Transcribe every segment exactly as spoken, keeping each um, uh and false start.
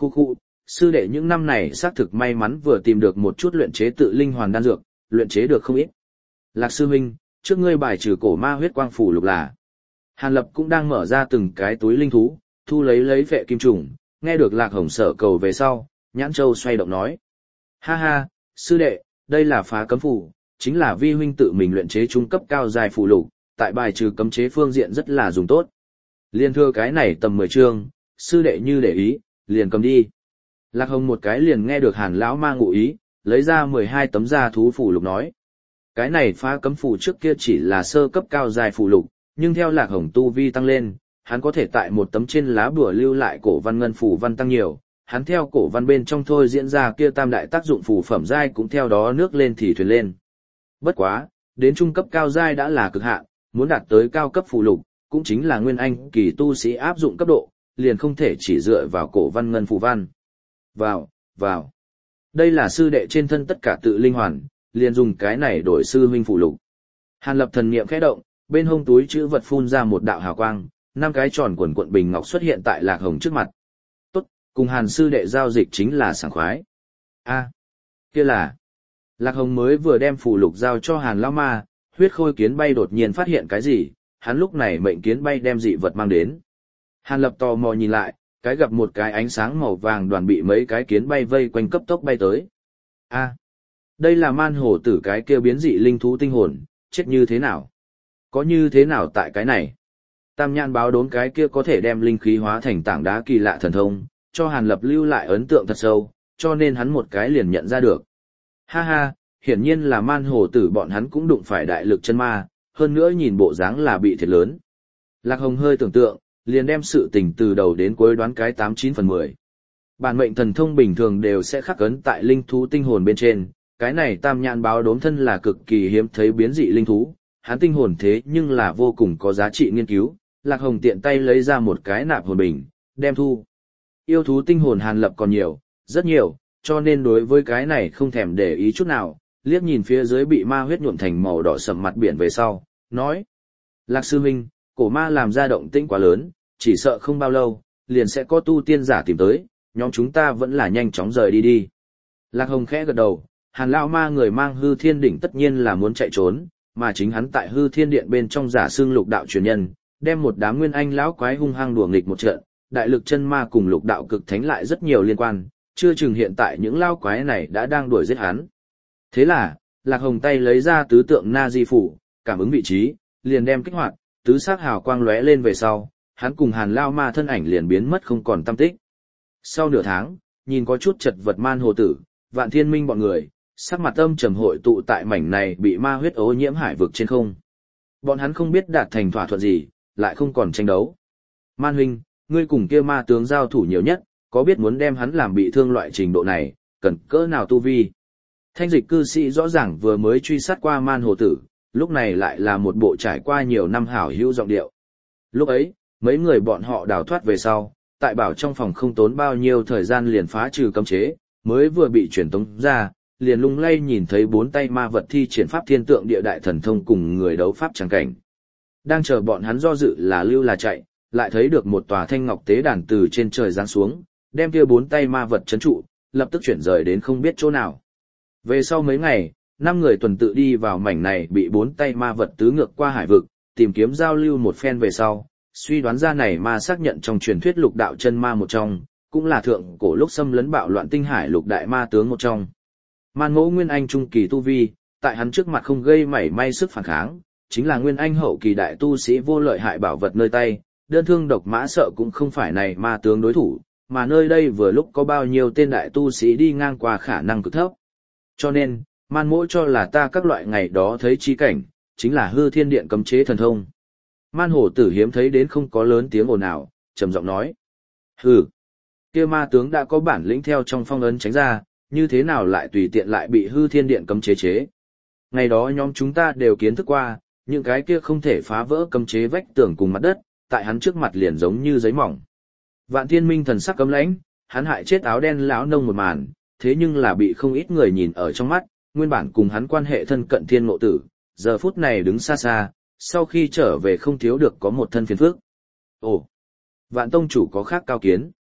Khu khu, sư đệ những năm này xác thực may mắn vừa tìm được một chút luyện chế tự linh hoàn đan dược, luyện chế được không ít. Lạc sư huynh, trước ngươi bài trừ cổ ma huyết quang phủ lục là. Hàn Lập cũng đang mở ra từng cái túi linh thú, thu lấy lấy vệ kim trùng, nghe được Lạc Hồng sở cầu về sau, Nhãn Châu xoay động nói. Ha ha, sư đệ, đây là phá cấm phủ, chính là vi huynh tự mình luyện chế trung cấp cao dài phù lục, tại bài trừ cấm chế phương diện rất là dùng tốt. Liên thưa cái này tầm mười chương, sư đệ như để ý, liền cầm đi. Lạc Hồng một cái liền nghe được Hàn lão ma ngụ ý, lấy ra mười hai tấm gia thú phù lục nói. Cái này phá cấm phù trước kia chỉ là sơ cấp cao dài phù lục, nhưng theo Lạc Hồng tu vi tăng lên, hắn có thể tại một tấm trên lá bùa lưu lại cổ văn ngân phù văn tăng nhiều, hắn theo cổ văn bên trong thôi diễn ra kia tam đại tác dụng phù phẩm giai cũng theo đó nước lên thì thuyền lên. Bất quá, đến trung cấp cao giai đã là cực hạn, muốn đạt tới cao cấp phù lục, cũng chính là nguyên anh kỳ tu sĩ áp dụng cấp độ, liền không thể chỉ dựa vào cổ văn ngân phù văn. Vào, vào. Đây là sư đệ trên thân tất cả tự linh hoàn, liền dùng cái này đổi sư huynh phù lục. Hàn Lập thần niệm khẽ động, bên hông túi chữ vật phun ra một đạo hào quang, năm cái tròn quần quận bình ngọc xuất hiện tại Lạc Hồng trước mặt. Tốt, cùng Hàn sư đệ giao dịch chính là sảng khoái. A, kia là. Lạc Hồng mới vừa đem phù lục giao cho Hàn lão ma, huyết khôi kiến bay đột nhiên phát hiện cái gì, hắn lúc này mệnh kiến bay đem dị vật mang đến. Hàn Lập tò mò nhìn lại, cái gặp một cái ánh sáng màu vàng đoàn bị mấy cái kiến bay vây quanh cấp tốc bay tới. A, đây là man hổ tử cái kia biến dị linh thú tinh hồn, chết như thế nào? Có như thế nào tại cái này? Tam nhãn báo đốn cái kia có thể đem linh khí hóa thành tảng đá kỳ lạ thần thông, cho Hàn Lập lưu lại ấn tượng thật sâu, cho nên hắn một cái liền nhận ra được. Ha ha, hiển nhiên là man hổ tử bọn hắn cũng đụng phải đại lực chân ma, hơn nữa nhìn bộ dáng là bị thiệt lớn. Lạc Hồng hơi tưởng tượng, liền đem sự tình từ đầu đến cuối đoán cái tám chín phần mười. Bản mệnh thần thông bình thường đều sẽ khắc ấn tại linh thú tinh hồn bên trên, cái này tam nhãn báo đốm thân là cực kỳ hiếm thấy biến dị linh thú, hắn tinh hồn thế nhưng là vô cùng có giá trị nghiên cứu. Lạc Hồng tiện tay lấy ra một cái nạp hồn bình, đem thu. Yêu thú tinh hồn Hàn Lập còn nhiều, rất nhiều, cho nên đối với cái này không thèm để ý chút nào, liếc nhìn phía dưới bị ma huyết nhuộm thành màu đỏ sẫm mặt biển về sau, nói. Lạc sư huynh, cổ ma làm ra động tĩnh quá lớn, chỉ sợ không bao lâu, liền sẽ có tu tiên giả tìm tới, nhóm chúng ta vẫn là nhanh chóng rời đi đi. Lạc Hồng khẽ gật đầu, Hàn lão ma người mang hư thiên đỉnh tất nhiên là muốn chạy trốn, mà chính hắn tại hư thiên điện bên trong giả xương lục đạo truyền nhân, đem một đám nguyên anh lão quái hung hăng đùa nghịch một trận, đại lực chân ma cùng lục đạo cực thánh lại rất nhiều liên quan, chưa chừng hiện tại những lão quái này đã đang đuổi giết hắn. Thế là, Lạc Hồng tay lấy ra tứ tượng na di phủ, cảm ứng vị trí, liền đem kích hoạt, tứ sắc hào quang lóe lên về sau, hắn cùng Hàn lão ma thân ảnh liền biến mất không còn tăm tích. Sau nửa tháng, nhìn có chút chật vật man hồ tử, Vạn Thiên Minh bọn người, sắc mặt âm trầm hội tụ tại mảnh này bị ma huyết ô nhiễm hải vực trên không. Bọn hắn không biết đạt thành thỏa thuận gì, lại không còn tranh đấu. Man huynh, ngươi cùng kia ma tướng giao thủ nhiều nhất, có biết muốn đem hắn làm bị thương loại trình độ này, cần cỡ nào tu vi? Thanh dịch cư sĩ rõ ràng vừa mới truy sát qua man hồ tử, lúc này lại là một bộ trải qua nhiều năm hảo hữu giọng điệu. Lúc ấy, mấy người bọn họ đào thoát về sau, tại bảo trong phòng không tốn bao nhiêu thời gian liền phá trừ cấm chế, mới vừa bị truyền tống ra, liền lung lay nhìn thấy bốn tay ma vật thi triển pháp thiên tượng địa đại thần thông cùng người đấu pháp tràng cảnh. Đang chờ bọn hắn do dự là lưu là chạy, lại thấy được một tòa thanh ngọc tế đàn từ trên trời giáng xuống, đem kia bốn tay ma vật trấn trụ, lập tức chuyển rời đến không biết chỗ nào. Về sau mấy ngày, năm người tuần tự đi vào mảnh này bị bốn tay ma vật tứ ngược qua hải vực, tìm kiếm giao lưu một phen về sau, suy đoán ra này ma xác nhận trong truyền thuyết lục đạo chân ma một trong, cũng là thượng cổ lúc xâm lấn bạo loạn tinh hải lục đại ma tướng một trong. Man Mỗ Nguyên Anh trung kỳ tu vi, tại hắn trước mặt không gây mảy may sức phản kháng, chính là Nguyên Anh hậu kỳ đại tu sĩ vô lợi hại bảo vật nơi tay, đơn thương độc mã sợ cũng không phải này ma tướng đối thủ, mà nơi đây vừa lúc có bao nhiêu tên đại tu sĩ đi ngang qua khả năng cực thấp. Cho nên, Man Mỗ cho là ta các loại ngày đó thấy chi cảnh, chính là hư thiên điện cấm chế thần thông. Man hổ tử hiếm thấy đến không có lớn tiếng ồn ào, trầm giọng nói. Hừ, kia ma tướng đã có bản lĩnh theo trong phong ấn tránh ra, như thế nào lại tùy tiện lại bị hư thiên điện cấm chế chế. Ngày đó nhóm chúng ta đều kiến thức qua, những cái kia không thể phá vỡ cấm chế vách tường cùng mặt đất, tại hắn trước mặt liền giống như giấy mỏng. Vạn Thiên Minh thần sắc cấm lãnh, hắn hại chết áo đen lão nông một màn, thế nhưng là bị không ít người nhìn ở trong mắt, nguyên bản cùng hắn quan hệ thân cận thiên ngộ tử, giờ phút này đứng xa xa, sau khi trở về không thiếu được có một thân phiền phức. Ồ, Vạn tông chủ có khác cao kiến.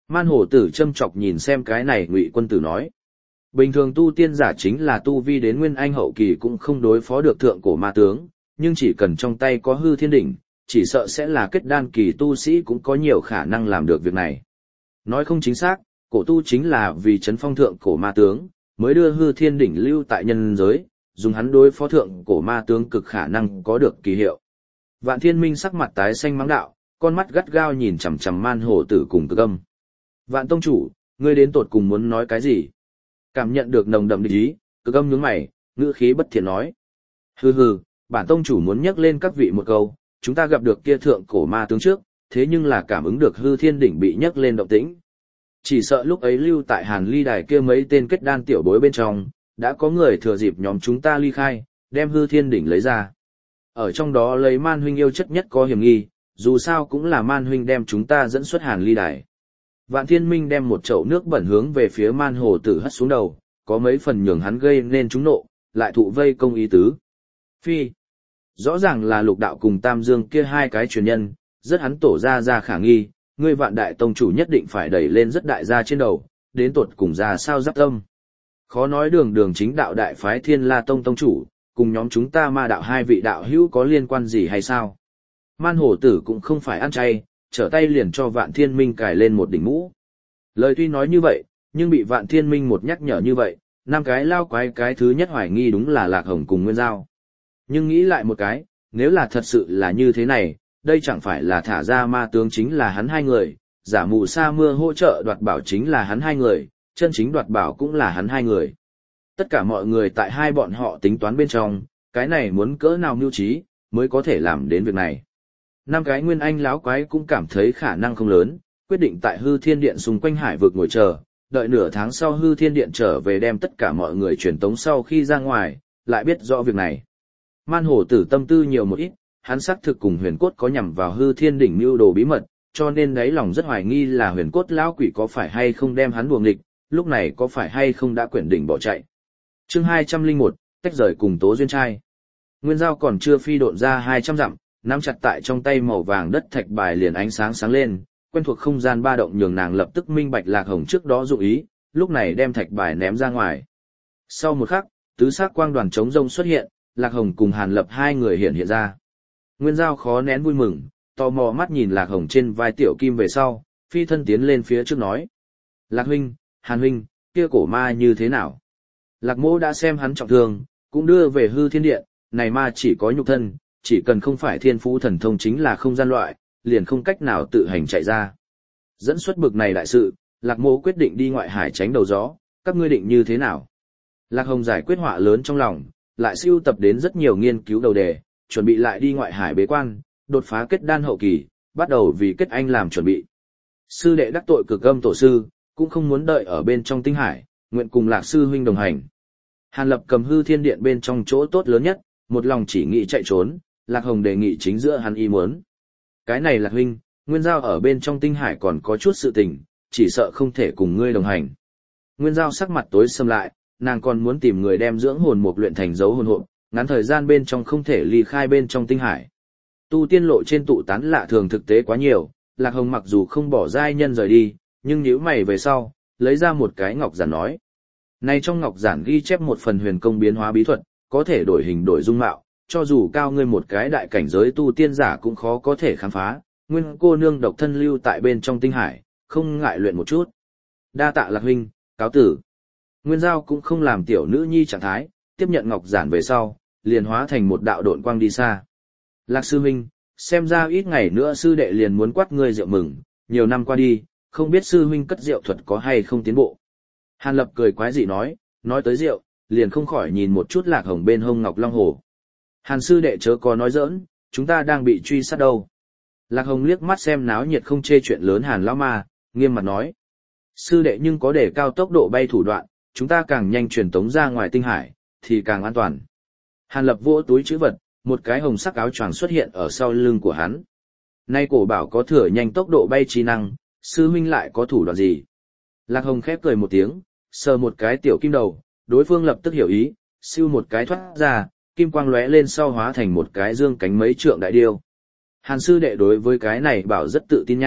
Man hổ tử châm chọc nhìn xem cái này Ngụy Quân Tử nói. Bình thường tu tiên giả chính là tu vi đến nguyên anh hậu kỳ cũng không đối phó được thượng cổ ma tướng, nhưng chỉ cần trong tay có hư thiên đỉnh, chỉ sợ sẽ là kết đan kỳ tu sĩ cũng có nhiều khả năng làm được việc này. Nói không chính xác, cổ tu chính là vì chấn phong thượng cổ ma tướng, mới đưa hư thiên đỉnh lưu tại nhân giới, dùng hắn đối phó thượng cổ ma tướng cực khả năng có được kỳ hiệu. Vạn Thiên Minh sắc mặt tái xanh mắng đạo, con mắt gắt gao nhìn chằm chằm Man hổ tử cùng Cực Âm. Vạn tông chủ, ngươi đến tột cùng muốn nói cái gì? Cảm nhận được nồng đậm địch ý, Cực Âm nhướng mày, ngữ khí bất thiện nói. Hừ hừ, bản tông chủ muốn nhắc lên các vị một câu, chúng ta gặp được kia thượng cổ ma tướng trước, thế nhưng là cảm ứng được hư thiên đỉnh bị nhắc lên động tĩnh. Chỉ sợ lúc ấy lưu tại Hàn Ly Đài kia mấy tên kết đan tiểu bối bên trong, đã có người thừa dịp nhóm chúng ta ly khai, đem hư thiên đỉnh lấy ra. Ở trong đó lấy Man huynh yêu chất nhất có hiểm nghi, dù sao cũng là Man huynh đem chúng ta dẫn xuất Hàn Ly Đài. Vạn Thiên Minh đem một chậu nước bẩn hướng về phía Man hổ tử hất xuống đầu, có mấy phần nhường hắn gây nên trúng nộ, lại thụ vây công ý tứ. Phi, rõ ràng là Lục Đạo cùng Tam Dương kia hai cái truyền nhân, rất hắn tổ ra ra khả nghi, ngươi Vạn đại tông chủ nhất định phải đẩy lên rất đại gia trên đầu, đến tột cùng ra sao giáp tâm. Khó nói đường đường chính đạo đại phái Thiên La Tông tông chủ, cùng nhóm chúng ta ma đạo hai vị đạo hữu có liên quan gì hay sao? Man hổ tử cũng không phải ăn chay, trở tay liền cho Vạn Thiên Minh cài lên một đỉnh mũ. Lời tuy nói như vậy, nhưng bị Vạn Thiên Minh một nhắc nhở như vậy, năm cái lao quái cái thứ nhất hoài nghi đúng là Lạc Hồng cùng Nguyên Giao. Nhưng nghĩ lại một cái, nếu là thật sự là như thế này, đây chẳng phải là thả ra ma tướng chính là hắn hai người, giả mù sa mưa hỗ trợ đoạt bảo chính là hắn hai người, chân chính đoạt bảo cũng là hắn hai người. Tất cả mọi người tại hai bọn họ tính toán bên trong, cái này muốn cỡ nào mưu trí, mới có thể làm đến việc này. Năm cái nguyên anh láo quái cũng cảm thấy khả năng không lớn, quyết định tại hư thiên điện xung quanh hải vực ngồi chờ, đợi nửa tháng sau hư thiên điện trở về đem tất cả mọi người truyền tống sau khi ra ngoài, lại biết rõ việc này. Man hổ tử tâm tư nhiều một ít, hắn xác thực cùng huyền cốt có nhằm vào hư thiên đỉnh mưu đồ bí mật, cho nên đáy lòng rất hoài nghi là huyền cốt lão quỷ có phải hay không đem hắn buồng địch, lúc này có phải hay không đã quyển đỉnh bỏ chạy. Chương hai trăm lẻ một, tách rời cùng Tố Duyên trai. Nguyên Giao còn chưa phi độn ra hai trăm dặm, nắm chặt tại trong tay màu vàng đất thạch bài liền ánh sáng sáng lên, quen thuộc không gian ba động nhường nàng lập tức minh bạch Lạc Hồng trước đó dụng ý, lúc này đem thạch bài ném ra ngoài. Sau một khắc, tứ sắc quang đoàn chống rông xuất hiện, Lạc Hồng cùng Hàn Lập hai người hiện hiện ra. Nguyên Giao khó nén vui mừng, tò mò mắt nhìn Lạc Hồng trên vai tiểu kim về sau, phi thân tiến lên phía trước nói. Lạc huynh, Hàn huynh, kia cổ ma như thế nào? Lạc mỗ đã xem hắn trọng thương, cũng đưa về hư thiên điện, này ma chỉ có nhục thân, chỉ cần không phải thiên phú thần thông chính là không gian loại, liền không cách nào tự hành chạy ra. Dẫn xuất bực này đại sự, Lạc mỗ quyết định đi ngoại hải tránh đầu gió, các ngươi định như thế nào? Lạc Hồng giải quyết họa lớn trong lòng, lại siêu tập đến rất nhiều nghiên cứu đầu đề, chuẩn bị lại đi ngoại hải bế quan, đột phá kết đan hậu kỳ, bắt đầu vì kết anh làm chuẩn bị. Sư đệ đắc tội Cực Âm tổ sư, cũng không muốn đợi ở bên trong tinh hải, nguyện cùng Lạc sư huynh đồng hành. Hàn Lập cầm hư thiên điện bên trong chỗ tốt lớn nhất, một lòng chỉ nghĩ chạy trốn, Lạc Hồng đề nghị chính giữa hắn ý muốn. Cái này Lạc huynh, Nguyên Giao ở bên trong tinh hải còn có chút sự tình, chỉ sợ không thể cùng ngươi đồng hành. Nguyên Giao sắc mặt tối sầm lại, nàng còn muốn tìm người đem dưỡng hồn mục luyện thành dấu hồn hộp, ngắn thời gian bên trong không thể ly khai bên trong tinh hải. Tu tiên lộ trên tụ tán lạ thường thực tế quá nhiều, Lạc Hồng mặc dù không bỏ giai nhân rời đi, nhưng nhíu mày về sau, lấy ra một cái ngọc giản nói. Này trong ngọc giản ghi chép một phần huyền công biến hóa bí thuật, có thể đổi hình đổi dung mạo, cho dù cao ngươi một cái đại cảnh giới tu tiên giả cũng khó có thể khám phá, nguyên cô nương độc thân lưu tại bên trong tinh hải, không ngại luyện một chút. Đa tạ Lạc huynh, cáo tử. Nguyên Giao cũng không làm tiểu nữ nhi trạng thái, tiếp nhận ngọc giản về sau, liền hóa thành một đạo độn quang đi xa. Lạc sư huynh, xem ra ít ngày nữa sư đệ liền muốn quát ngươi rượu mừng, nhiều năm qua đi, không biết sư huynh cất rượu thuật có hay không tiến bộ. Hàn Lập cười quái dị nói, nói tới rượu, liền không khỏi nhìn một chút Lạc Hồng bên hông ngọc long hồ. Hàn sư đệ chớ có nói giỡn, chúng ta đang bị truy sát đâu. Lạc Hồng liếc mắt xem náo nhiệt không chê chuyện lớn Hàn lão ma, nghiêm mặt nói. Sư đệ nhưng có để cao tốc độ bay thủ đoạn, chúng ta càng nhanh truyền tống ra ngoài tinh hải, thì càng an toàn. Hàn Lập vỗ túi trữ vật, một cái hồng sắc áo choàng xuất hiện ở sau lưng của hắn. Nay cổ bảo có thừa nhanh tốc độ bay trí năng, sư huynh lại có thủ đoạn gì? Lạc Hồng khép cười một tiếng, sờ một cái tiểu kim đầu, đối phương lập tức hiểu ý, siêu một cái thoát ra, kim quang lóe lên sau hóa thành một cái dương cánh mấy trượng đại điêu. Hàn sư đệ đối với cái này bảo rất tự tin nha,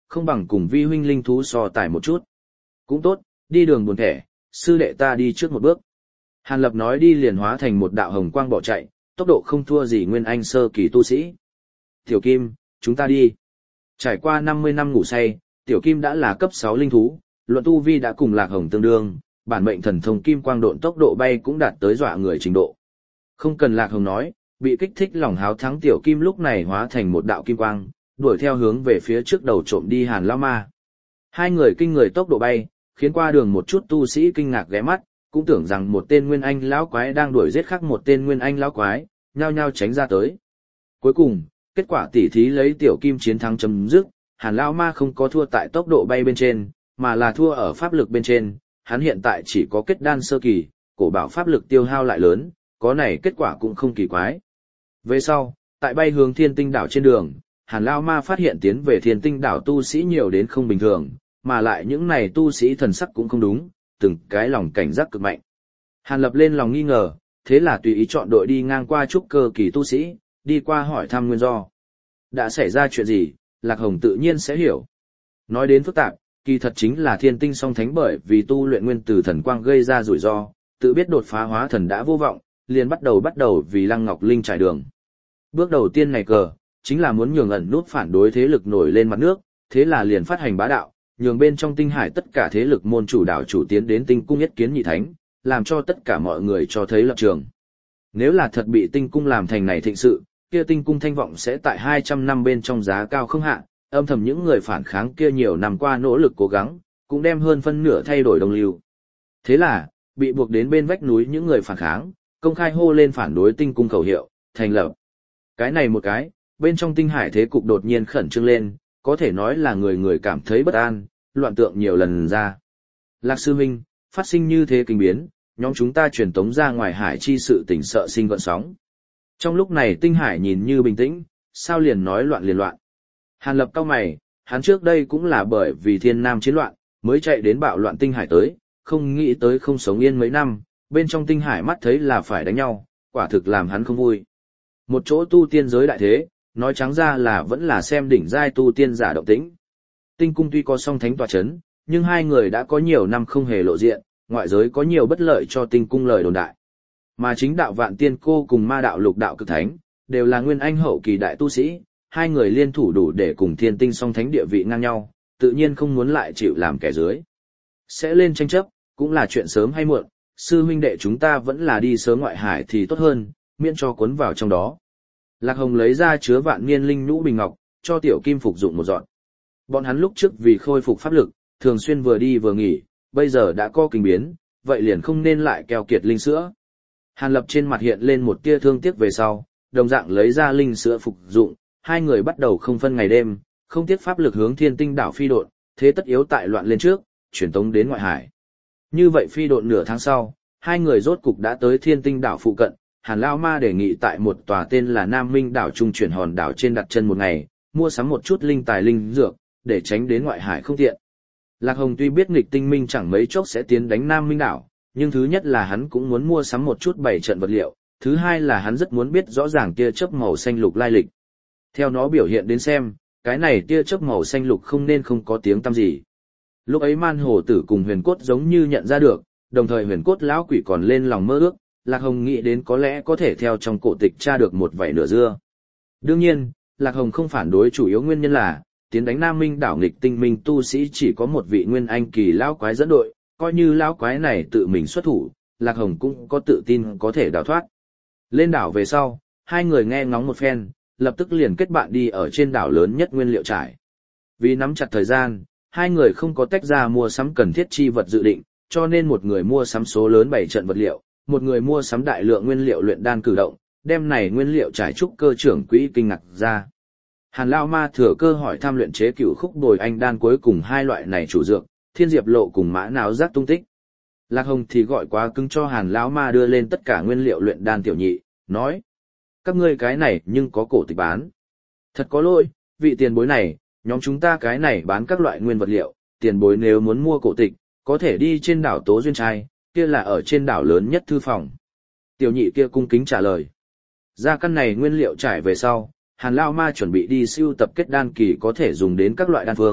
không bằng cùng vi huynh linh thú so tài một chút. Cũng tốt, đi đường buồn thẻ, sư đệ ta đi trước một bước. Hàn Lập nói đi liền hóa thành một đạo hồng quang bỏ chạy, tốc độ không thua gì nguyên anh sơ kỳ tu sĩ. Tiểu Kim, chúng ta đi. Trải qua năm mươi năm ngủ say, Tiểu Kim đã là cấp sáu linh thú, luận tu vi đã cùng Lạc Hồng tương đương, bản mệnh thần thông kim quang độn tốc độ bay cũng đạt tới dọa người trình độ. Không cần Lạc Hồng nói, bị kích thích lòng háo thắng Tiểu Kim lúc này hóa thành một đạo kim quang, đuổi theo hướng về phía trước đầu trộm đi Hàn Lão Ma. Hai người kinh người tốc độ bay, khiến qua đường một chút tu sĩ kinh ngạc ghé mắt, cũng tưởng rằng một tên nguyên anh lão quái đang đuổi giết khác một tên nguyên anh lão quái, nhao nhao tránh ra tới. Cuối cùng, kết quả tỉ thí lấy Tiểu Kim chiến thắng chấm dứt, Hàn Lão Ma không có thua tại tốc độ bay bên trên, mà là thua ở pháp lực bên trên, hắn hiện tại chỉ có kết đan sơ kỳ, cổ bảo pháp lực tiêu hao lại lớn, có này kết quả cũng không kỳ quái. Về sau, tại bay hướng Thiên Tinh đảo trên đường, Hàn Lão Ma phát hiện tiến về Thiên Tinh đảo tu sĩ nhiều đến không bình thường, mà lại những này tu sĩ thần sắc cũng không đúng, từng cái lòng cảnh giác cực mạnh. Hàn Lập lên lòng nghi ngờ, thế là tùy ý chọn đội đi ngang qua trúc cơ kỳ tu sĩ, đi qua hỏi thăm nguyên do. Đã xảy ra chuyện gì, Lạc Hồng tự nhiên sẽ hiểu. Nói đến phức tạp, kỳ thật chính là Thiên Tinh song thánh bởi vì tu luyện nguyên tử thần quang gây ra rủi ro, tự biết đột phá hóa thần đã vô vọng, liền bắt đầu bắt đầu vì Lăng Ngọc Linh trải đường. Bước đầu tiên này cờ, chính là muốn nhường ẩn nút phản đối thế lực nổi lên mặt nước, thế là liền phát hành bá đạo, nhường bên trong tinh hải tất cả thế lực môn chủ đảo chủ tiến đến tinh cung nhất kiến nhị thánh, làm cho tất cả mọi người cho thấy lập trường. Nếu là thật bị tinh cung làm thành này thịnh sự, kia tinh cung thanh vọng sẽ tại hai trăm năm bên trong giá cao không hạ, âm thầm những người phản kháng kia nhiều năm qua nỗ lực cố gắng, cũng đem hơn phân nửa thay đổi đồng lưu. Thế là, bị buộc đến bên vách núi những người phản kháng, công khai hô lên phản đối tinh cung khẩu hiệu, thành lập. Cái này một cái, bên trong tinh hải thế cục đột nhiên khẩn trương lên, có thể nói là người người cảm thấy bất an, loạn tượng nhiều lần ra. Lạc sư huynh, phát sinh như thế kinh biến, nhóm chúng ta truyền tống ra ngoài hải chi sự tình sợ sinh gợn sóng. Trong lúc này tinh hải nhìn như bình tĩnh, sao liền nói loạn liền loạn. Hàn Lập cau mày, hắn trước đây cũng là bởi vì thiên nam chiến loạn, mới chạy đến bạo loạn tinh hải tới, không nghĩ tới không sống yên mấy năm, bên trong tinh hải mắt thấy là phải đánh nhau, quả thực làm hắn không vui. Một chỗ tu tiên giới đại thế, nói trắng ra là vẫn là xem đỉnh giai tu tiên giả động tĩnh. Tinh cung tuy có song thánh tòa chấn, nhưng hai người đã có nhiều năm không hề lộ diện, ngoại giới có nhiều bất lợi cho tinh cung lời đồn đại. Mà chính đạo Vạn Tiên Cô cùng ma đạo Lục đạo Cực Thánh, đều là nguyên anh hậu kỳ đại tu sĩ, hai người liên thủ đủ để cùng Thiên Tinh song thánh địa vị ngang nhau, tự nhiên không muốn lại chịu làm kẻ dưới. Sẽ lên tranh chấp, cũng là chuyện sớm hay muộn, sư huynh đệ chúng ta vẫn là đi sớm ngoại hải thì tốt hơn, miễn cho cuốn vào trong đó. Lạc Hồng lấy ra chứa vạn niên linh nhũ bình ngọc, cho Tiểu Kim phục dụng một dọn. Bọn hắn lúc trước vì khôi phục pháp lực, thường xuyên vừa đi vừa nghỉ, bây giờ đã có kinh biến, vậy liền không nên lại keo kiệt linh sữa. Hàn Lập trên mặt hiện lên một tia thương tiếc về sau, đồng dạng lấy ra linh sữa phục dụng, hai người bắt đầu không phân ngày đêm, không tiếc pháp lực hướng Thiên Tinh đảo phi độn, thế tất yếu tại loạn lên trước, chuyển tống đến ngoại hải. Như vậy phi độn nửa tháng sau, hai người rốt cục đã tới Thiên Tinh đảo phụ cận. Hàn Lão Ma đề nghị tại một tòa tên là Nam Minh đảo trung chuyển hòn đảo trên đặt chân một ngày, mua sắm một chút linh tài linh dược, để tránh đến ngoại hải không tiện. Lạc Hồng tuy biết nghịch tinh minh chẳng mấy chốc sẽ tiến đánh Nam Minh đảo, nhưng thứ nhất là hắn cũng muốn mua sắm một chút bảy trận vật liệu, thứ hai là hắn rất muốn biết rõ ràng tia chớp màu xanh lục lai lịch. Theo nó biểu hiện đến xem, cái này tia chớp màu xanh lục không nên không có tiếng tăm gì. Lúc ấy Man Hồ Tử cùng Huyền Cốt giống như nhận ra được, đồng thời Huyền Cốt lão quỷ còn lên lòng mơ ước, Lạc Hồng nghĩ đến có lẽ có thể theo trong cổ tịch tra được một vảy nửa dưa. Đương nhiên, Lạc Hồng không phản đối chủ yếu nguyên nhân là, tiến đánh Nam Minh đảo nghịch tinh minh tu sĩ chỉ có một vị nguyên anh kỳ lão quái dẫn đội, coi như lão quái này tự mình xuất thủ, Lạc Hồng cũng có tự tin có thể đào thoát. Lên đảo về sau, hai người nghe ngóng một phen, lập tức liền kết bạn đi ở trên đảo lớn nhất nguyên liệu trải. Vì nắm chặt thời gian, hai người không có tách ra mua sắm cần thiết chi vật dự định, cho nên một người mua sắm số lớn bảy trận vật liệu, một người mua sắm đại lượng nguyên liệu luyện đan cử động, đem này nguyên liệu trải trúc cơ trưởng quỹ kinh ngạc ra. Hàn Lão Ma thừa cơ hỏi thăm luyện chế cửu khúc bồi anh đan cuối cùng hai loại này chủ dược, Thiên Diệp Lộ cùng Mã Não Giác tung tích. Lạc Hồng thì gọi quá cứng cho Hàn Lão Ma đưa lên tất cả nguyên liệu luyện đan tiểu nhị, nói: các ngươi cái này nhưng có cổ tịch bán. Thật có lỗi, vị tiền bối này, nhóm chúng ta cái này bán các loại nguyên vật liệu, tiền bối nếu muốn mua cổ tịch, có thể đi trên đảo Tố Duyên Trai, kia là ở trên đảo lớn nhất thư phòng. Tiểu nhị kia cung kính trả lời. Ra căn này nguyên liệu trải về sau, Hàn Lão Ma chuẩn bị đi sưu tập kết đan kỳ có thể dùng đến các loại đan phương,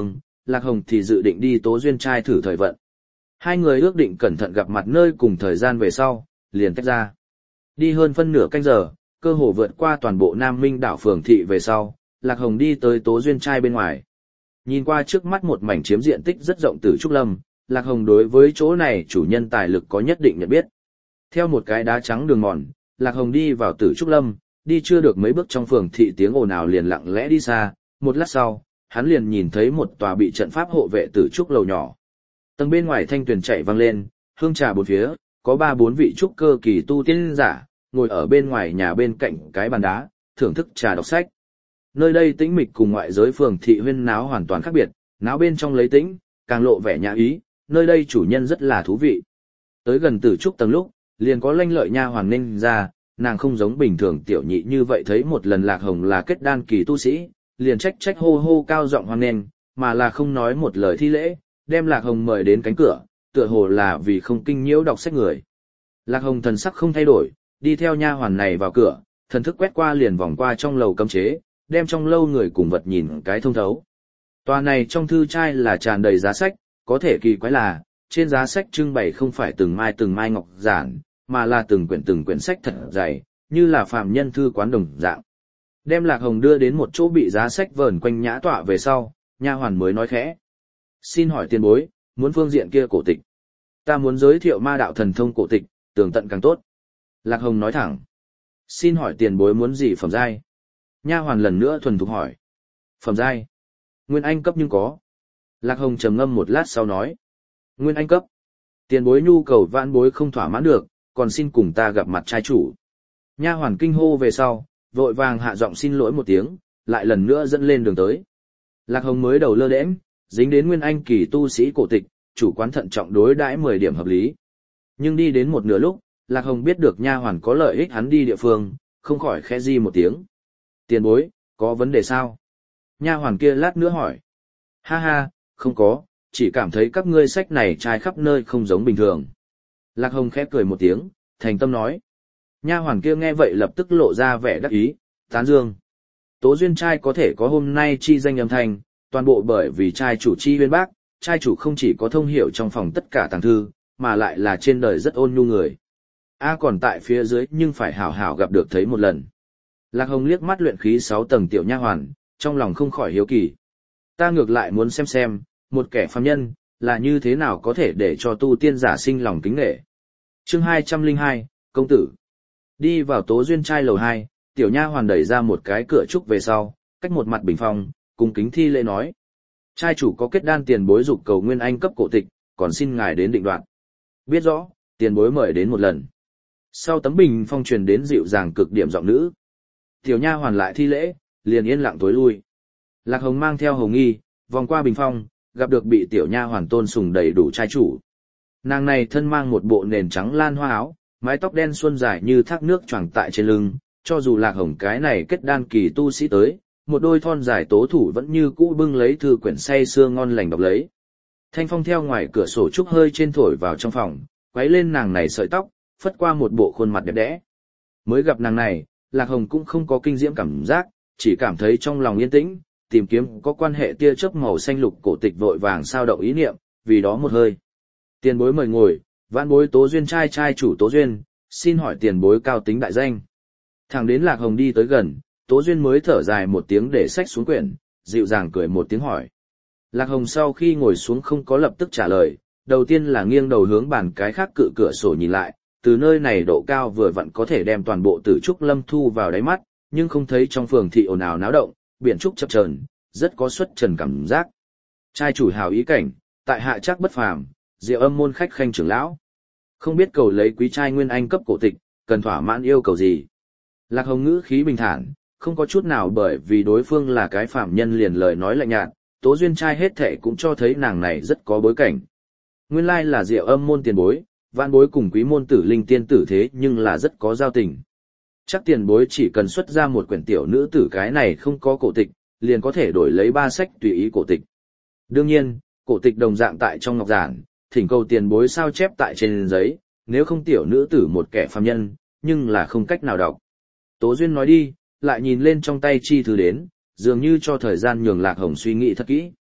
Lạc Hồng thì dự định đi Tố Duyên trai thử thời vận. Hai người ước định cẩn thận gặp mặt nơi cùng thời gian về sau, liền tách ra. Đi hơn phân nửa canh giờ, cơ hồ vượt qua toàn bộ Nam Minh đảo phường thị về sau, Lạc Hồng đi tới Tố Duyên trai bên ngoài. Nhìn qua trước mắt một mảnh chiếm diện tích rất rộng Tử Trúc Lâm, Lạc Hồng đối với chỗ này chủ nhân tài lực có nhất định nhận biết. Theo một cái đá trắng đường mòn, Lạc Hồng đi vào Tử Trúc Lâm, đi chưa được mấy bước trong phường thị tiếng ồn ào liền lặng lẽ đi xa, một lát sau, hắn liền nhìn thấy một tòa bị trận pháp hộ vệ Tử Trúc lầu nhỏ. Tầng bên ngoài thanh tuyền chảy vang lên, hương trà bốn phía, có ba bốn vị trúc cơ kỳ tu tiên giả, ngồi ở bên ngoài nhà bên cạnh cái bàn đá, thưởng thức trà đọc sách. Nơi đây tĩnh mịch cùng ngoại giới phường thị huyên náo hoàn toàn khác biệt, náo bên trong lấy tĩnh, càng lộ vẻ nhã ý, nơi đây chủ nhân rất là thú vị. Tới gần Tử Trúc tầng lúc, liền có lanh lợi nha hoàn ninh ra, nàng không giống bình thường tiểu nhị như vậy thấy một lần Lạc Hồng là kết đan kỳ tu sĩ, liền trách trách hô hô cao giọng hoan nghênh, mà là không nói một lời thi lễ, đem Lạc Hồng mời đến cánh cửa, tựa hồ là vì không kinh nhiễu đọc sách người. Lạc Hồng thần sắc không thay đổi, đi theo nha hoàn này vào cửa, thần thức quét qua liền vòng qua trong lầu cấm chế, đem trong lâu người cùng vật nhìn cái thông thấu. Tòa này trong thư trai là tràn đầy giá sách, có thể kỳ quái là, trên giá sách trưng bày không phải từng mai từng mai ngọc giản, mà là từng quyển từng quyển sách thật dày, như là phàm nhân thư quán đồng dạng. Đem Lạc Hồng đưa đến một chỗ bị giá sách vờn quanh nhã tọa về sau, nha hoàn mới nói khẽ: "Xin hỏi tiền bối, muốn phương diện kia cổ tịch?" "Ta muốn giới thiệu ma đạo thần thông cổ tịch, tường tận càng tốt." Lạc Hồng nói thẳng. "Xin hỏi tiền bối muốn gì phẩm giai?" Nha hoàn lần nữa thuần thục hỏi. "Phẩm giai? Nguyên Anh cấp nhưng có." Lạc Hồng trầm ngâm một lát sau nói. "Nguyên Anh cấp? Tiền bối nhu cầu vãn bối không thỏa mãn được, còn xin cùng ta gặp mặt trai chủ." Nha hoàn kinh hô về sau, vội vàng hạ giọng xin lỗi một tiếng, lại lần nữa dẫn lên đường tới. Lạc Hồng mới đầu lơ đễnh, dính đến Nguyên Anh kỳ tu sĩ cổ tịch, chủ quán thận trọng đối đãi mười điểm hợp lý. Nhưng đi đến một nửa lúc, Lạc Hồng biết được nha hoàn có lợi ích hắn đi địa phương, không khỏi khẽ di một tiếng. "Tiền bối, có vấn đề sao?" Nha hoàn kia lát nữa hỏi. "Ha ha, không có, chỉ cảm thấy các ngươi sách này trai khắp nơi không giống bình thường." Lạc Hồng khẽ cười một tiếng, thành tâm nói. Nha hoàn kia nghe vậy lập tức lộ ra vẻ đắc ý, tán dương. Tố Duyên trai có thể có hôm nay chi danh âm thanh, toàn bộ bởi vì trai chủ chi uyên bác, trai chủ không chỉ có thông hiểu trong phòng tất cả tàng thư, mà lại là trên đời rất ôn nhu người. A còn tại phía dưới nhưng phải hảo hảo gặp được thấy một lần. Lạc Hồng liếc mắt luyện khí sáu tầng tiểu nha hoàn, trong lòng không khỏi hiếu kỳ. Ta ngược lại muốn xem xem, một kẻ phàm nhân, là như thế nào có thể để cho tu tiên giả sinh lòng kính nể. Chương hai trăm lẻ hai, công tử. Đi vào Tố Duyên trai lầu hai, tiểu nha hoàn đẩy ra một cái cửa trúc về sau, cách một mặt bình phong, cung kính thi lễ nói: "Trai chủ có kết đan tiền bối dục cầu Nguyên Anh cấp cổ tịch, còn xin ngài đến định đoạt." "Biết rõ, tiền bối mời đến một lần." Sau tấm bình phong truyền đến dịu dàng cực điểm giọng nữ. Tiểu nha hoàn lại thi lễ, liền yên lặng tối lui. Lạc Hồng mang theo Hồng Nghi, vòng qua bình phong, gặp được bị tiểu nha hoàn tôn sùng đầy đủ trai chủ. Nàng này thân mang một bộ nền trắng lan hoa áo, mái tóc đen xuân dài như thác nước choàng tại trên lưng, cho dù Lạc Hồng cái này kết đan kỳ tu sĩ tới, một đôi thon dài tố thủ vẫn như cũ bưng lấy thư quyển say sưa ngon lành đọc lấy. Thanh phong theo ngoài cửa sổ trúc hơi trên thổi vào trong phòng, quấy lên nàng này sợi tóc, phất qua một bộ khuôn mặt đẹp đẽ. Mới gặp nàng này, Lạc Hồng cũng không có kinh diễm cảm giác, chỉ cảm thấy trong lòng yên tĩnh, tìm kiếm có quan hệ tia chớp màu xanh lục cổ tịch vội vàng sao động ý niệm, vì đó một hơi. Tiền bối mời ngồi, vãn bối Tố Duyên trai trai chủ Tố Duyên, xin hỏi tiền bối cao tính đại danh. Thẳng đến Lạc Hồng đi tới gần, Tố Duyên mới thở dài một tiếng để xách xuống quyển, dịu dàng cười một tiếng hỏi. Lạc Hồng sau khi ngồi xuống không có lập tức trả lời, đầu tiên là nghiêng đầu hướng bàn cái khác cự cửa sổ nhìn lại, từ nơi này độ cao vừa vặn có thể đem toàn bộ Tử Trúc Lâm thu vào đáy mắt, nhưng không thấy trong phường thị ồn ào náo động, biển trúc chập chờn, rất có xuất trần cảm giác. Trai chủ hào ý cảnh, tại hạ chắc bất phàm, Diệu Âm môn khách khanh trưởng lão. Không biết cầu lấy quý trai Nguyên Anh cấp cổ tịch, cần thỏa mãn yêu cầu gì? Lạc Hồng ngữ khí bình thản, không có chút nào bởi vì đối phương là cái phàm nhân liền lời nói lạnh nhạt, Tố Duyên trai hết thệ cũng cho thấy nàng này rất có bối cảnh. Nguyên lai là Diệu Âm môn tiền bối, vạn bối cùng quý môn tử linh tiên tử thế nhưng là rất có giao tình. Chắc tiền bối chỉ cần xuất ra một quyển tiểu nữ tử cái này không có cổ tịch, liền có thể đổi lấy ba sách tùy ý cổ tịch. Đương nhiên, cổ tịch đồng dạng tại trong ngọc giản, thỉnh cầu tiền bối sao chép tại trên giấy, nếu không tiểu nữ tử một kẻ phàm nhân, nhưng là không cách nào đọc. Tố Duyên nói đi, lại nhìn lên trong tay chi thư đến, dường như cho thời gian nhường Lạc Hồng suy nghĩ thật kỹ.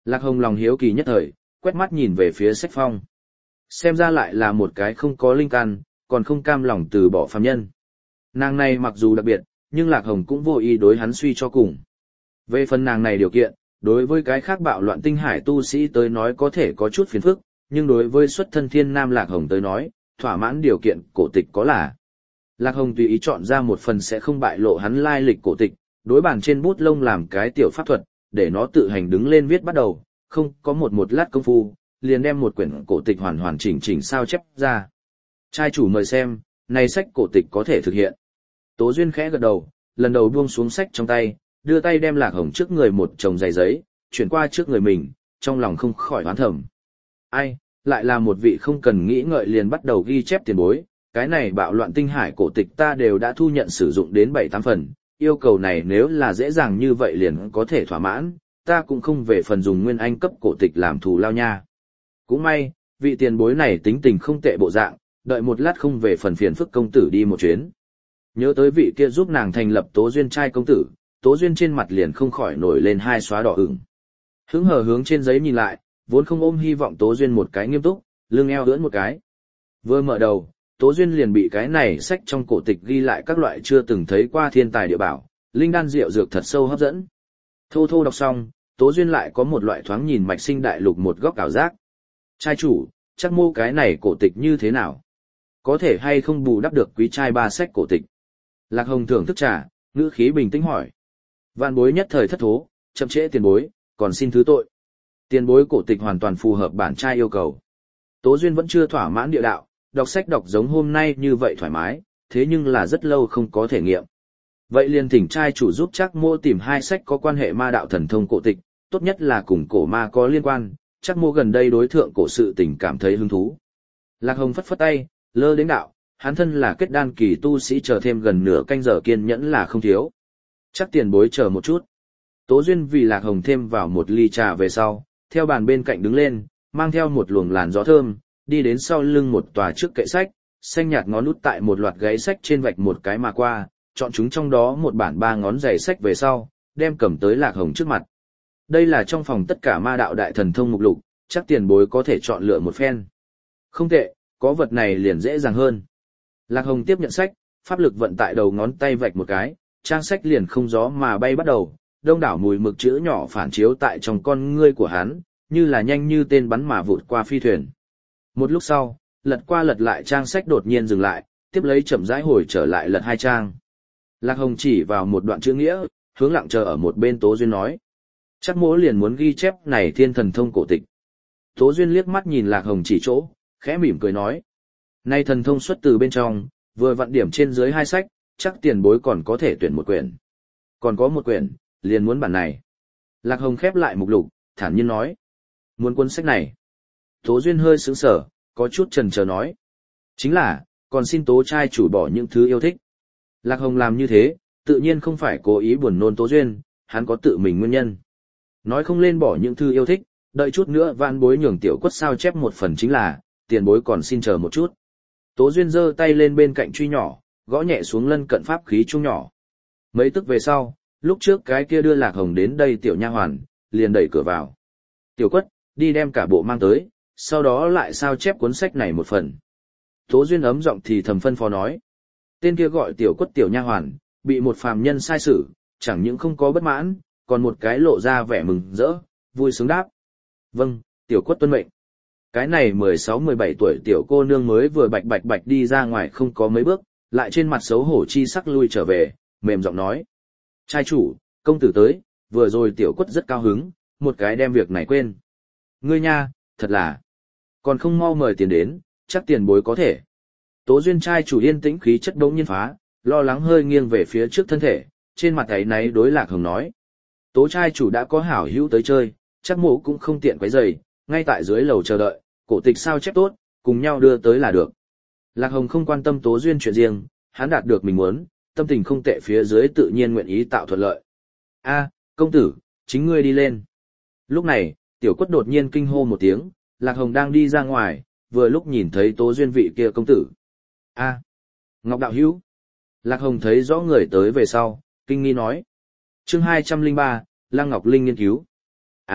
Lạc Hồng lòng hiếu kỳ nhất thời, quét mắt nhìn về phía sách phong. Xem ra lại là một cái không có linh căn, còn không cam lòng từ bỏ phàm nhân. Nàng này mặc dù đặc biệt, nhưng Lạc Hồng cũng vô ý đối hắn suy cho cùng. Về phần nàng này điều kiện, đối với cái khác bạo loạn tinh hải tu sĩ tới nói có thể có chút phiền phức, nhưng đối với xuất thân thiên nam Lạc Hồng tới nói, thỏa mãn điều kiện cổ tịch có là. Lạc Hồng tùy ý chọn ra một phần sẽ không bại lộ hắn lai lịch cổ tịch, đối bàn trên bút lông làm cái tiểu pháp thuật, để nó tự hành đứng lên viết bắt đầu, không có một một lát công phu, liền đem một quyển cổ tịch hoàn hoàn chỉnh chỉnh sao chép ra. Trai chủ mời xem, này sách cổ tịch có thể thực hiện. Tố Duyên khẽ gật đầu, lần đầu buông xuống sách trong tay, đưa tay đem Lạc Hồng trước người một chồng giày giấy, chuyển qua trước người mình, trong lòng không khỏi oán thầm. Ai, lại là một vị không cần nghĩ ngợi liền bắt đầu ghi chép tiền bối, cái này bạo loạn tinh hải cổ tịch ta đều đã thu nhận sử dụng đến bảy tám phần, yêu cầu này nếu là dễ dàng như vậy liền có thể thỏa mãn, ta cũng không về phần dùng nguyên anh cấp cổ tịch làm thù lao nha. Cũng may, vị tiền bối này tính tình không tệ bộ dạng, đợi một lát không về phần phiền phức công tử đi một chuyến. Nhớ tới vị kia giúp nàng thành lập Tố Duyên trai công tử, Tố Duyên trên mặt liền không khỏi nổi lên hai xóa đỏ ửng. Hứng hờ hướng trên giấy nhìn lại, vốn không ôm hy vọng Tố Duyên một cái nghiêm túc, lưng eo ưỡn một cái. Vừa mở đầu, Tố Duyên liền bị cái này sách trong cổ tịch ghi lại các loại chưa từng thấy qua thiên tài địa bảo, linh đan diệu dược thật sâu hấp dẫn. Thô thô đọc xong, Tố Duyên lại có một loại thoáng nhìn mạch sinh đại lục một góc ảo giác. Trai chủ, chắc mô cái này cổ tịch như thế nào? Có thể hay không bù đắp được quý trai ba sách cổ tịch? Lạc Hồng thưởng thức trà, ngữ khí bình tĩnh hỏi. Vạn bối nhất thời thất thố, chậm trễ tiền bối, còn xin thứ tội. Tiền bối cổ tịch hoàn toàn phù hợp bản trai yêu cầu. Tố Duyên vẫn chưa thỏa mãn địa đạo, đọc sách đọc giống hôm nay như vậy thoải mái, thế nhưng là rất lâu không có thể nghiệm. Vậy liền thỉnh trai chủ giúp chắc mô tìm hai sách có quan hệ ma đạo thần thông cổ tịch, tốt nhất là cùng cổ ma có liên quan, chắc mô gần đây đối thượng cổ sự tình cảm thấy hứng thú. Lạc Hồng phất phất tay, lơ đến đạo, hắn thân là kết đan kỳ tu sĩ chờ thêm gần nửa canh giờ kiên nhẫn là không thiếu. Chắc tiền bối chờ một chút. Tố Duyên vì Lạc Hồng thêm vào một ly trà về sau, theo bàn bên cạnh đứng lên, mang theo một luồng làn gió thơm, đi đến sau lưng một tòa trước kệ sách, xanh nhạt ngón út tại một loạt gáy sách trên vạch một cái mà qua, chọn chúng trong đó một bản ba ngón giày sách về sau, đem cầm tới Lạc Hồng trước mặt. Đây là trong phòng tất cả ma đạo đại thần thông mục lục, chắc tiền bối có thể chọn lựa một phen. Không tệ, có vật này liền dễ dàng hơn. Lạc Hồng tiếp nhận sách, pháp lực vận tại đầu ngón tay vạch một cái, trang sách liền không gió mà bay bắt đầu, đông đảo mùi mực chữ nhỏ phản chiếu tại trong con ngươi của hắn, như là nhanh như tên bắn mà vụt qua phi thuyền. Một lúc sau, lật qua lật lại trang sách đột nhiên dừng lại, tiếp lấy chậm rãi hồi trở lại lật hai trang. Lạc Hồng chỉ vào một đoạn chữ nghĩa, hướng lặng chờ ở một bên Tố Duyên nói. Chắc mỗ liền muốn ghi chép này thiên thần thông cổ tịch. Tố Duyên liếc mắt nhìn Lạc Hồng chỉ chỗ, khẽ mỉm cười nói. Nay thần thông xuất từ bên trong, vừa vặn điểm trên dưới hai sách, chắc tiền bối còn có thể tuyển một quyển. Còn có một quyển, liền muốn bản này. Lạc Hồng khép lại mục lục, thản nhiên nói. Muốn cuốn sách này. Tố Duyên hơi sững sờ, có chút chần chờ nói. Chính là, còn xin Tố trai chủ bỏ những thứ yêu thích. Lạc Hồng làm như thế, tự nhiên không phải cố ý buồn nôn Tố Duyên, hắn có tự mình nguyên nhân. Nói không lên bỏ những thứ yêu thích, đợi chút nữa vạn bối nhường tiểu quất sao chép một phần chính là, tiền bối còn xin chờ một chút. Tố Duyên giơ tay lên bên cạnh truy nhỏ, gõ nhẹ xuống lân cận pháp khí trung nhỏ. Mấy tức về sau, lúc trước cái kia đưa Lạc Hồng đến đây tiểu nha hoàn, liền đẩy cửa vào. Tiểu quất, đi đem cả bộ mang tới, sau đó lại sao chép cuốn sách này một phần. Tố Duyên ấm giọng thì thầm phân phó nói. Tên kia gọi tiểu quất tiểu nha hoàn, bị một phàm nhân sai xử, chẳng những không có bất mãn, còn một cái lộ ra vẻ mừng rỡ, vui sướng đáp. Vâng, tiểu quất tuân mệnh. Cái này mười sáu mười bảy tuổi tiểu cô nương mới vừa bạch bạch bạch đi ra ngoài không có mấy bước, lại trên mặt xấu hổ chi sắc lui trở về, mềm giọng nói. Trai chủ, công tử tới, vừa rồi tiểu quất rất cao hứng, một cái đem việc này quên. Ngươi nha, thật là, còn không mau mời tiền đến, chắc tiền bối có thể. Tố Duyên trai chủ yên tĩnh khí chất đống nhiên phá, lo lắng hơi nghiêng về phía trước thân thể, trên mặt ấy náy đối Lạc Hồng nói. Tố trai chủ đã có hảo hữu tới chơi, chắc mộ cũng không tiện quấy rầy, ngay tại dưới lầu chờ đợi, cổ tịch sao chép tốt, cùng nhau đưa tới là được. Lạc Hồng không quan tâm Tố Duyên chuyện riêng, hắn đạt được mình muốn, tâm tình không tệ phía dưới tự nhiên nguyện ý tạo thuận lợi. A, công tử, chính ngươi đi lên. Lúc này, tiểu quất đột nhiên kinh hô một tiếng, Lạc Hồng đang đi ra ngoài, vừa lúc nhìn thấy Tố Duyên vị kia công tử. A, Ngọc đạo hữu. Lạc Hồng thấy rõ người tới về sau, kinh nghi nói. Chương hai trăm lẻ ba, Lăng Ngọc Linh nghiên cứu. À,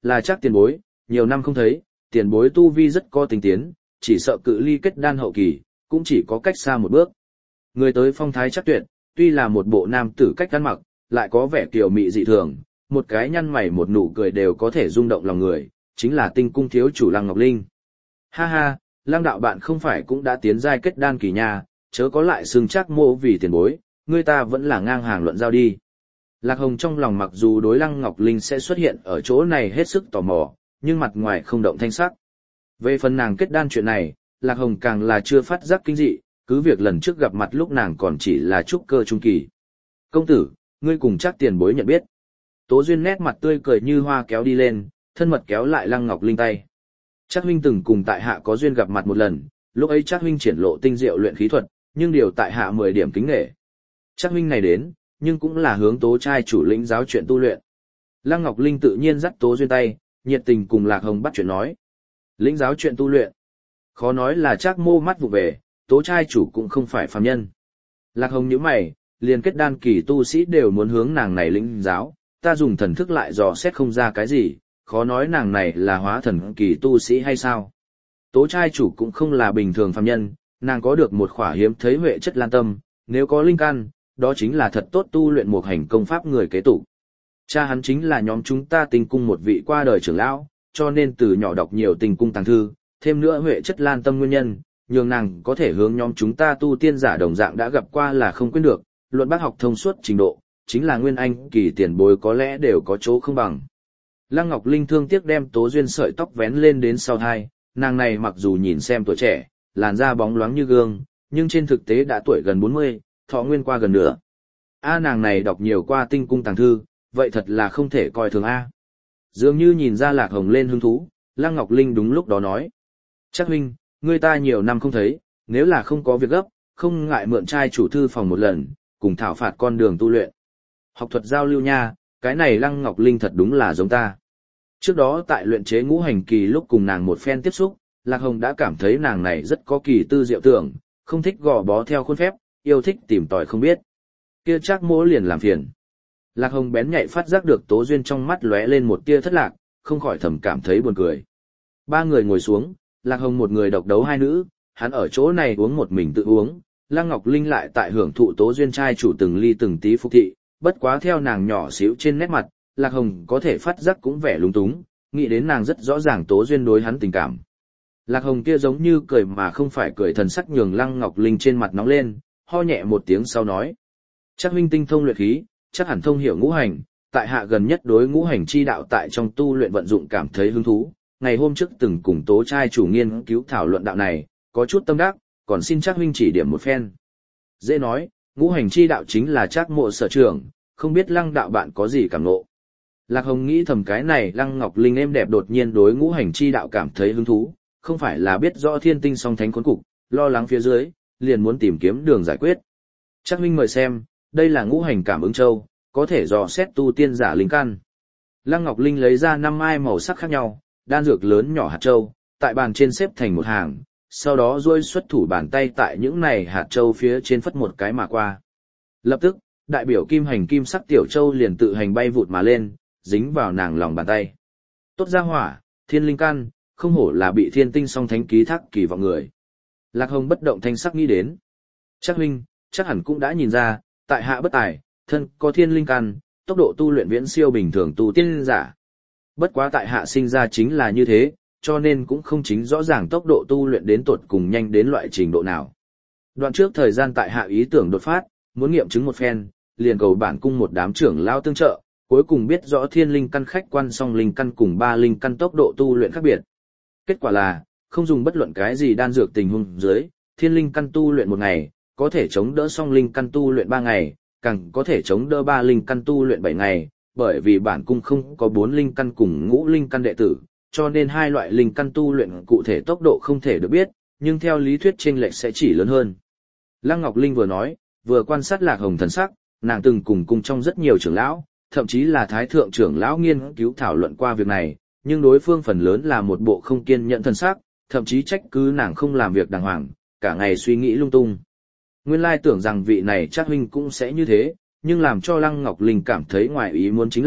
Là chắc tiền bối, nhiều năm không thấy, tiền bối tu vi rất có tinh tiến, chỉ sợ cự ly kết đan hậu kỳ, cũng chỉ có cách xa một bước. Người tới phong thái chắc tuyệt, tuy là một bộ nam tử cách ăn mặc, lại có vẻ kiều mị dị thường, một cái nhăn mày một nụ cười đều có thể rung động lòng người, chính là tinh cung thiếu chủ Lăng Ngọc Linh. Ha ha, Lăng đạo bạn không phải cũng đã tiến giai kết đan kỳ nha, chớ có lại xưng chắc mô vì tiền bối, người ta vẫn là ngang hàng luận giao đi. Lạc Hồng trong lòng mặc dù đối Lăng Ngọc Linh sẽ xuất hiện ở chỗ này hết sức tò mò, nhưng mặt ngoài không động thanh sắc. Về phần nàng kết đan chuyện này, Lạc Hồng càng là chưa phát giác kinh dị, cứ việc lần trước gặp mặt lúc nàng còn chỉ là trúc cơ trung kỳ. Công tử, ngươi cùng chắc tiền bối nhận biết. Tố Duyên nét mặt tươi cười như hoa kéo đi lên, thân mật kéo lại Lăng Ngọc Linh tay. Chắc huynh từng cùng tại hạ có duyên gặp mặt một lần, lúc ấy chắc huynh triển lộ tinh diệu luyện khí thuật, nhưng điều tại hạ mười điểm kính nể. Chắc huynh này đến, nhưng cũng là hướng Tố trai chủ lĩnh giáo chuyện tu luyện. Lăng Ngọc Linh tự nhiên dắt Tố Duyên tay, nhiệt tình cùng Lạc Hồng bắt chuyện nói. Lĩnh giáo chuyện tu luyện. Khó nói là chắc mô mắt vụ về, Tố trai chủ cũng không phải phàm nhân. Lạc Hồng nhíu mày, liền kết đan kỳ tu sĩ đều muốn hướng nàng này lĩnh giáo, ta dùng thần thức lại dò xét không ra cái gì, khó nói nàng này là hóa thần kỳ tu sĩ hay sao. Tố trai chủ cũng không là bình thường phàm nhân, nàng có được một khỏa hiếm thấy huệ chất lan tâm, nếu có linh căn, đó chính là thật tốt tu luyện một hành công pháp người kế tục. Cha hắn chính là nhóm chúng ta tinh cung một vị qua đời trưởng lão, cho nên từ nhỏ đọc nhiều tinh cung tàng thư, thêm nữa huệ chất lan tâm nguyên nhân, nhường nàng có thể hướng nhóm chúng ta tu tiên giả đồng dạng đã gặp qua là không quên được, luận bác học thông suốt trình độ, chính là nguyên anh kỳ tiền bối có lẽ đều có chỗ không bằng. Lăng Ngọc Linh thương tiếc đem Tố Duyên sợi tóc vén lên đến sau hai, nàng này mặc dù nhìn xem tuổi trẻ, làn da bóng loáng như gương, nhưng trên thực tế đã tuổi gần bốn mươi, thọ nguyên qua gần nửa. A nàng này đọc nhiều qua tinh cung tàng thư, vậy thật là không thể coi thường A. Dường như nhìn ra Lạc Hồng lên hứng thú, Lăng Ngọc Linh đúng lúc đó nói. Chắc huynh, người ta nhiều năm không thấy, nếu là không có việc gấp, không ngại mượn trai chủ thư phòng một lần, cùng thảo phạt con đường tu luyện. Học thuật giao lưu nha, cái này Lăng Ngọc Linh thật đúng là giống ta. Trước đó tại luyện chế ngũ hành kỳ lúc cùng nàng một phen tiếp xúc, Lạc Hồng đã cảm thấy nàng này rất có kỳ tư diệu tưởng, không thích gò bó theo khuôn phép, yêu thích tìm tòi không biết. Kia chắc mỗ liền làm phiền. Lạc Hồng bén nhạy phát giác được Tố Duyên trong mắt lóe lên một tia thất lạc, không khỏi thầm cảm thấy buồn cười. Ba người ngồi xuống, Lạc Hồng một người độc đấu hai nữ, hắn ở chỗ này uống một mình tự uống, Lăng Ngọc Linh lại tại hưởng thụ Tố Duyên trai chủ từng ly từng tí phục thị, bất quá theo nàng nhỏ xíu trên nét mặt, Lạc Hồng có thể phát giác cũng vẻ lung túng, nghĩ đến nàng rất rõ ràng Tố Duyên đối hắn tình cảm. Lạc Hồng kia giống như cười mà không phải cười, thần sắc nhường Lăng Ngọc Linh trên mặt nóng lên, ho nhẹ một tiếng sau nói. Chắc huynh tinh thông luyện khí, chắc hẳn thông hiểu ngũ hành, tại hạ gần nhất đối ngũ hành chi đạo tại trong tu luyện vận dụng cảm thấy hứng thú, ngày hôm trước từng cùng Tố trai chủ nghiên cứu thảo luận đạo này, có chút tâm đắc, còn xin chắc huynh chỉ điểm một phen. Dễ nói, ngũ hành chi đạo chính là chắc mộ sở trường, không biết Lăng đạo bạn có gì cảm ngộ. Lạc Hồng nghĩ thầm cái này Lăng Ngọc Linh êm đẹp đột nhiên đối ngũ hành chi đạo cảm thấy hứng thú, không phải là biết rõ thiên tinh song thánh khốn cục, lo lắng phía dưới, liền muốn tìm kiếm đường giải quyết. Chắc huynh mời xem, đây là ngũ hành cảm ứng châu, có thể dò xét tu tiên giả linh căn. Lăng Ngọc Linh lấy ra năm mai màu sắc khác nhau, đan dược lớn nhỏ hạt châu, tại bàn trên xếp thành một hàng, sau đó duỗi xuất thủ bàn tay tại những này hạt châu phía trên phất một cái mà qua. Lập tức, đại biểu kim hành kim sắc tiểu châu liền tự hành bay vụt mà lên, dính vào nàng lòng bàn tay. Tốt ra hỏa, thiên linh căn, không hổ là bị thiên tinh song thánh ký thác kỳ vọng người. Lạc Hồng bất động thanh sắc nghĩ đến. Chắc huynh, chắc hẳn cũng đã nhìn ra, tại hạ bất tài, thân có thiên linh căn, tốc độ tu luyện viễn siêu bình thường tu tiên giả. Bất quá tại hạ sinh ra chính là như thế, cho nên cũng không chính rõ ràng tốc độ tu luyện đến tột cùng nhanh đến loại trình độ nào. Đoạn trước thời gian tại hạ ý tưởng đột phát, muốn nghiệm chứng một phen, liền cầu bản cung một đám trưởng lao tương trợ, cuối cùng biết rõ thiên linh căn khách quan song linh căn cùng ba linh căn tốc độ tu luyện khác biệt. Kết quả là, không dùng bất luận cái gì đan dược tình huống dưới, thiên linh căn tu luyện một ngày, có thể chống đỡ song linh căn tu luyện ba ngày, càng có thể chống đỡ ba linh căn tu luyện bảy ngày, bởi vì bản cung không có bốn linh căn cùng ngũ linh căn đệ tử, cho nên hai loại linh căn tu luyện cụ thể tốc độ không thể được biết, nhưng theo lý thuyết chênh lệch sẽ chỉ lớn hơn. Lăng Ngọc Linh vừa nói, vừa quan sát Lạc Hồng thần sắc, nàng từng cùng cung trong rất nhiều trưởng lão, thậm chí là thái thượng trưởng lão nghiên cứu thảo luận qua việc này, nhưng đối phương phần lớn là một bộ không kiên nhẫn thần sắc, thậm chí trách cứ nàng không làm việc đàng hoàng, cả ngày suy nghĩ lung tung. Nguyên lai tưởng rằng vị này chắc huynh cũng sẽ như thế, nhưng làm cho Lăng Ngọc Linh cảm thấy ngoài ý muốn chính là,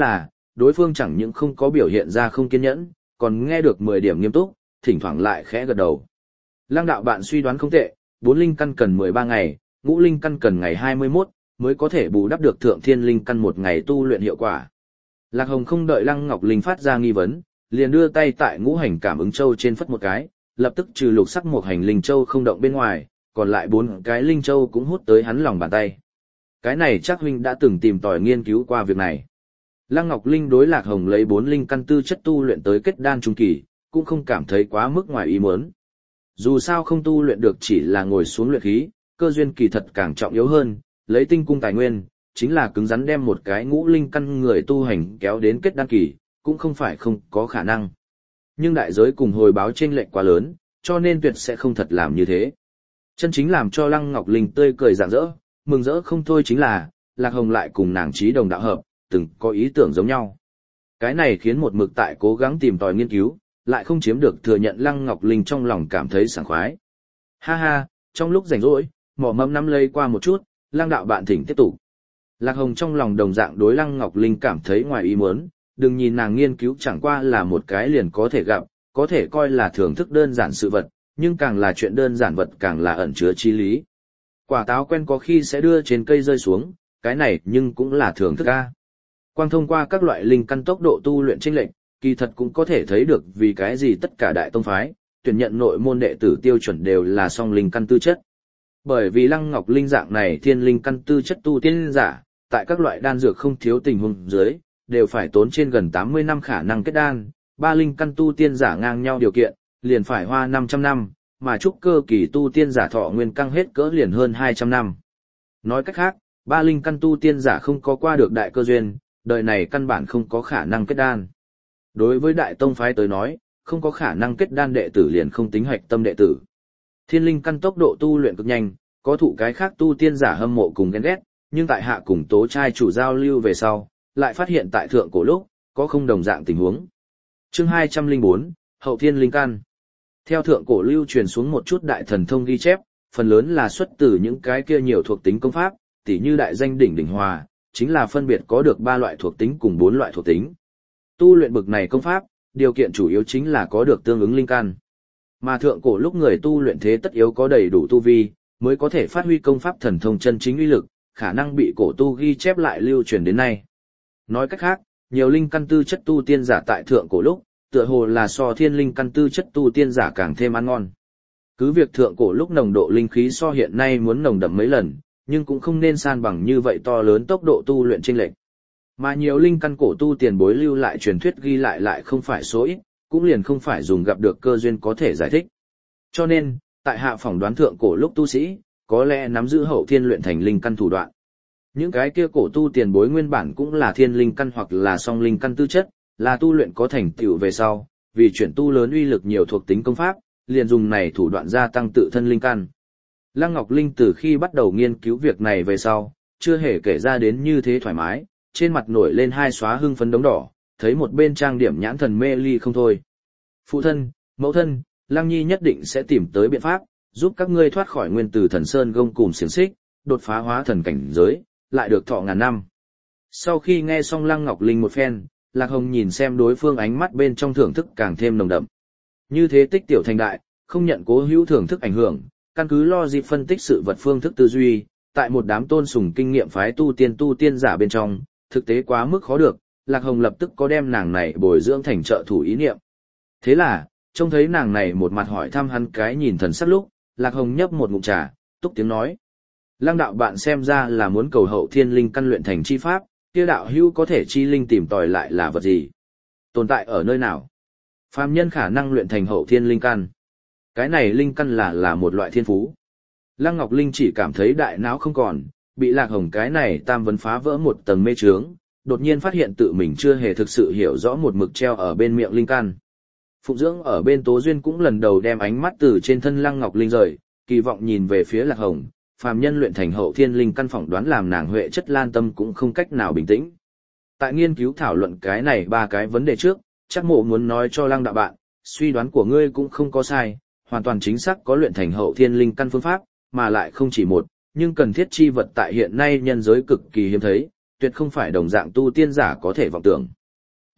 đối phương chẳng những không có biểu hiện ra không kiên nhẫn, còn nghe được mười điểm nghiêm túc, thỉnh thoảng lại khẽ gật đầu. Lăng đạo bạn suy đoán không tệ, bốn linh căn cần mười ba ngày, ngũ linh căn cần ngày hai mươi mốt, mới có thể bù đắp được thượng thiên linh căn một ngày tu luyện hiệu quả. Lạc Hồng không đợi Lăng Ngọc Linh phát ra nghi vấn, liền đưa tay tại ngũ hành cảm ứng châu trên phất một cái, lập tức trừ lục sắc một hành linh châu không động bên ngoài, còn lại bốn cái linh châu cũng hút tới hắn lòng bàn tay. Cái này chắc huynh đã từng tìm tòi nghiên cứu qua việc này. Lăng Ngọc Linh đối Lạc Hồng lấy bốn linh căn tư chất tu luyện tới kết đan trung kỳ, cũng không cảm thấy quá mức ngoài ý muốn. Dù sao không tu luyện được chỉ là ngồi xuống luyện khí, cơ duyên kỳ thật càng trọng yếu hơn, lấy tinh cung tài nguyên, chính là cứng rắn đem một cái ngũ linh căn người tu hành kéo đến kết đan kỳ, cũng không phải không có khả năng. Nhưng đại giới cùng hồi báo chênh lệch quá lớn, cho nên tuyệt sẽ không thật làm như thế. Chân chính làm cho Lăng Ngọc Linh tươi cười rạng rỡ, mừng rỡ không thôi chính là, Lạc Hồng lại cùng nàng trí đồng đạo hợp, từng có ý tưởng giống nhau. Cái này khiến một mực tại cố gắng tìm tòi nghiên cứu, lại không chiếm được thừa nhận Lăng Ngọc Linh trong lòng cảm thấy sảng khoái. Ha ha, trong lúc rảnh rỗi, mỏ mẫm nắm lấy qua một chút, Lăng đạo bạn thỉnh tiếp tục. Lạc Hồng trong lòng đồng dạng đối Lăng Ngọc Linh cảm thấy ngoài ý muốn, đừng nhìn nàng nghiên cứu chẳng qua là một cái liền có thể gặp, có thể coi là thưởng thức đơn giản sự vật, nhưng càng là chuyện đơn giản vật càng là ẩn chứa chi lý. Quả táo quen có khi sẽ đưa trên cây rơi xuống, cái này nhưng cũng là thưởng thức a. Quang thông qua các loại linh căn tốc độ tu luyện chênh lệch, kỳ thật cũng có thể thấy được vì cái gì tất cả đại tông phái, tuyển nhận nội môn đệ tử tiêu chuẩn đều là song linh căn tư chất. Bởi vì Lăng Ngọc Linh dạng này thiên linh căn tư chất tu tiên giả, tại các loại đan dược không thiếu tình huống dưới, đều phải tốn trên gần tám mươi năm khả năng kết đan, ba linh căn tu tiên giả ngang nhau điều kiện, liền phải hoa năm trăm năm, mà trúc cơ kỳ tu tiên giả thọ nguyên căng hết cỡ liền hơn hai trăm năm. Nói cách khác, ba linh căn tu tiên giả không có qua được đại cơ duyên, đời này căn bản không có khả năng kết đan. Đối với đại tông phái tới nói, không có khả năng kết đan đệ tử liền không tính hoạch tâm đệ tử. Thiên linh căn tốc độ tu luyện cực nhanh, có thụ cái khác tu tiên giả hâm mộ cùng ghen ghét, nhưng tại hạ cùng tố trai chủ giao lưu về sau, lại phát hiện tại thượng cổ lúc, có không đồng dạng tình huống. Chương hai trăm lẻ bốn, Hậu Thiên Linh Căn. Theo thượng cổ lưu truyền xuống một chút đại thần thông ghi chép, phần lớn là xuất từ những cái kia nhiều thuộc tính công pháp, tỉ như đại danh đỉnh đỉnh hòa, chính là phân biệt có được ba loại thuộc tính cùng bốn loại thuộc tính. Tu luyện bực này công pháp, điều kiện chủ yếu chính là có được tương ứng linh căn. Mà thượng cổ lúc người tu luyện thế tất yếu có đầy đủ tu vi, mới có thể phát huy công pháp thần thông chân chính uy lực, khả năng bị cổ tu ghi chép lại lưu truyền đến nay. Nói cách khác, nhiều linh căn tư chất tu tiên giả tại thượng cổ lúc, tựa hồ là so thiên linh căn tư chất tu tiên giả càng thêm ăn ngon. Cứ việc thượng cổ lúc nồng độ linh khí so hiện nay muốn nồng đậm mấy lần, nhưng cũng không nên san bằng như vậy to lớn tốc độ tu luyện chênh lệch. Mà nhiều linh căn cổ tu tiền bối lưu lại truyền thuyết ghi lại lại không phải số ít, cũng liền không phải dùng gặp được cơ duyên có thể giải thích. Cho nên, tại hạ phỏng đoán thượng cổ lúc tu sĩ, có lẽ nắm giữ hậu thiên luyện thành linh căn thủ đoạn. Những cái kia cổ tu tiền bối nguyên bản cũng là thiên linh căn hoặc là song linh căn tư chất, là tu luyện có thành tựu về sau, vì chuyển tu lớn uy lực nhiều thuộc tính công pháp, liền dùng này thủ đoạn gia tăng tự thân linh căn. Lăng Ngọc Linh từ khi bắt đầu nghiên cứu việc này về sau, chưa hề kể ra đến như thế thoải mái, trên mặt nổi lên hai xóa hưng phấn đống đỏ, thấy một bên trang điểm nhãn thần mê ly không thôi. Phụ thân, mẫu thân, Lăng Nhi nhất định sẽ tìm tới biện pháp, giúp các ngươi thoát khỏi nguyên tử thần sơn gông cùm xiềng xích, đột phá hóa thần cảnh giới, lại được thọ ngàn năm. Sau khi nghe xong Lăng Ngọc Linh một phen, Lạc Hồng nhìn xem đối phương ánh mắt bên trong thưởng thức càng thêm nồng đậm. Như thế tích tiểu thành đại, không nhận cố hữu thưởng thức ảnh hưởng, căn cứ logic phân tích sự vật phương thức tư duy, tại một đám tôn sùng kinh nghiệm phái tu tiên tu tiên giả bên trong, thực tế quá mức khó được, Lạc Hồng lập tức có đem nàng này bồi dưỡng thành trợ thủ ý niệm. Thế là, trông thấy nàng này một mặt hỏi thăm hắn cái nhìn thần sắc lúc, Lạc Hồng nhấp một ngụm trà, túc tiếng nói. Lăng đạo bạn xem ra là muốn cầu hậu thiên linh căn luyện thành chi pháp, kia đạo hữu có thể chi linh tìm tòi lại là vật gì? Tồn tại ở nơi nào? Phàm nhân khả năng luyện thành hậu thiên linh căn. Cái này linh căn là là một loại thiên phú. Lăng Ngọc Linh chỉ cảm thấy đại não không còn, bị Lạc Hồng cái này tam vấn phá vỡ một tầng mê trướng, đột nhiên phát hiện tự mình chưa hề thực sự hiểu rõ một mực treo ở bên miệng linh căn. Phụng dưỡng ở bên Tố Duyên cũng lần đầu đem ánh mắt từ trên thân Lăng Ngọc Linh rời, kỳ vọng nhìn về phía Lạc Hồng, phàm nhân luyện thành hậu thiên linh căn phỏng đoán làm nàng huệ chất lan tâm cũng không cách nào bình tĩnh. Tại nghiên cứu thảo luận cái này ba cái vấn đề trước, chắc mộ muốn nói cho Lăng đạo bạn, suy đoán của ngươi cũng không có sai, hoàn toàn chính xác có luyện thành hậu thiên linh căn phương pháp, mà lại không chỉ một, nhưng cần thiết chi vật tại hiện nay nhân giới cực kỳ hiếm thấy, tuyệt không phải đồng dạng tu tiên giả có thể vọng tưởng.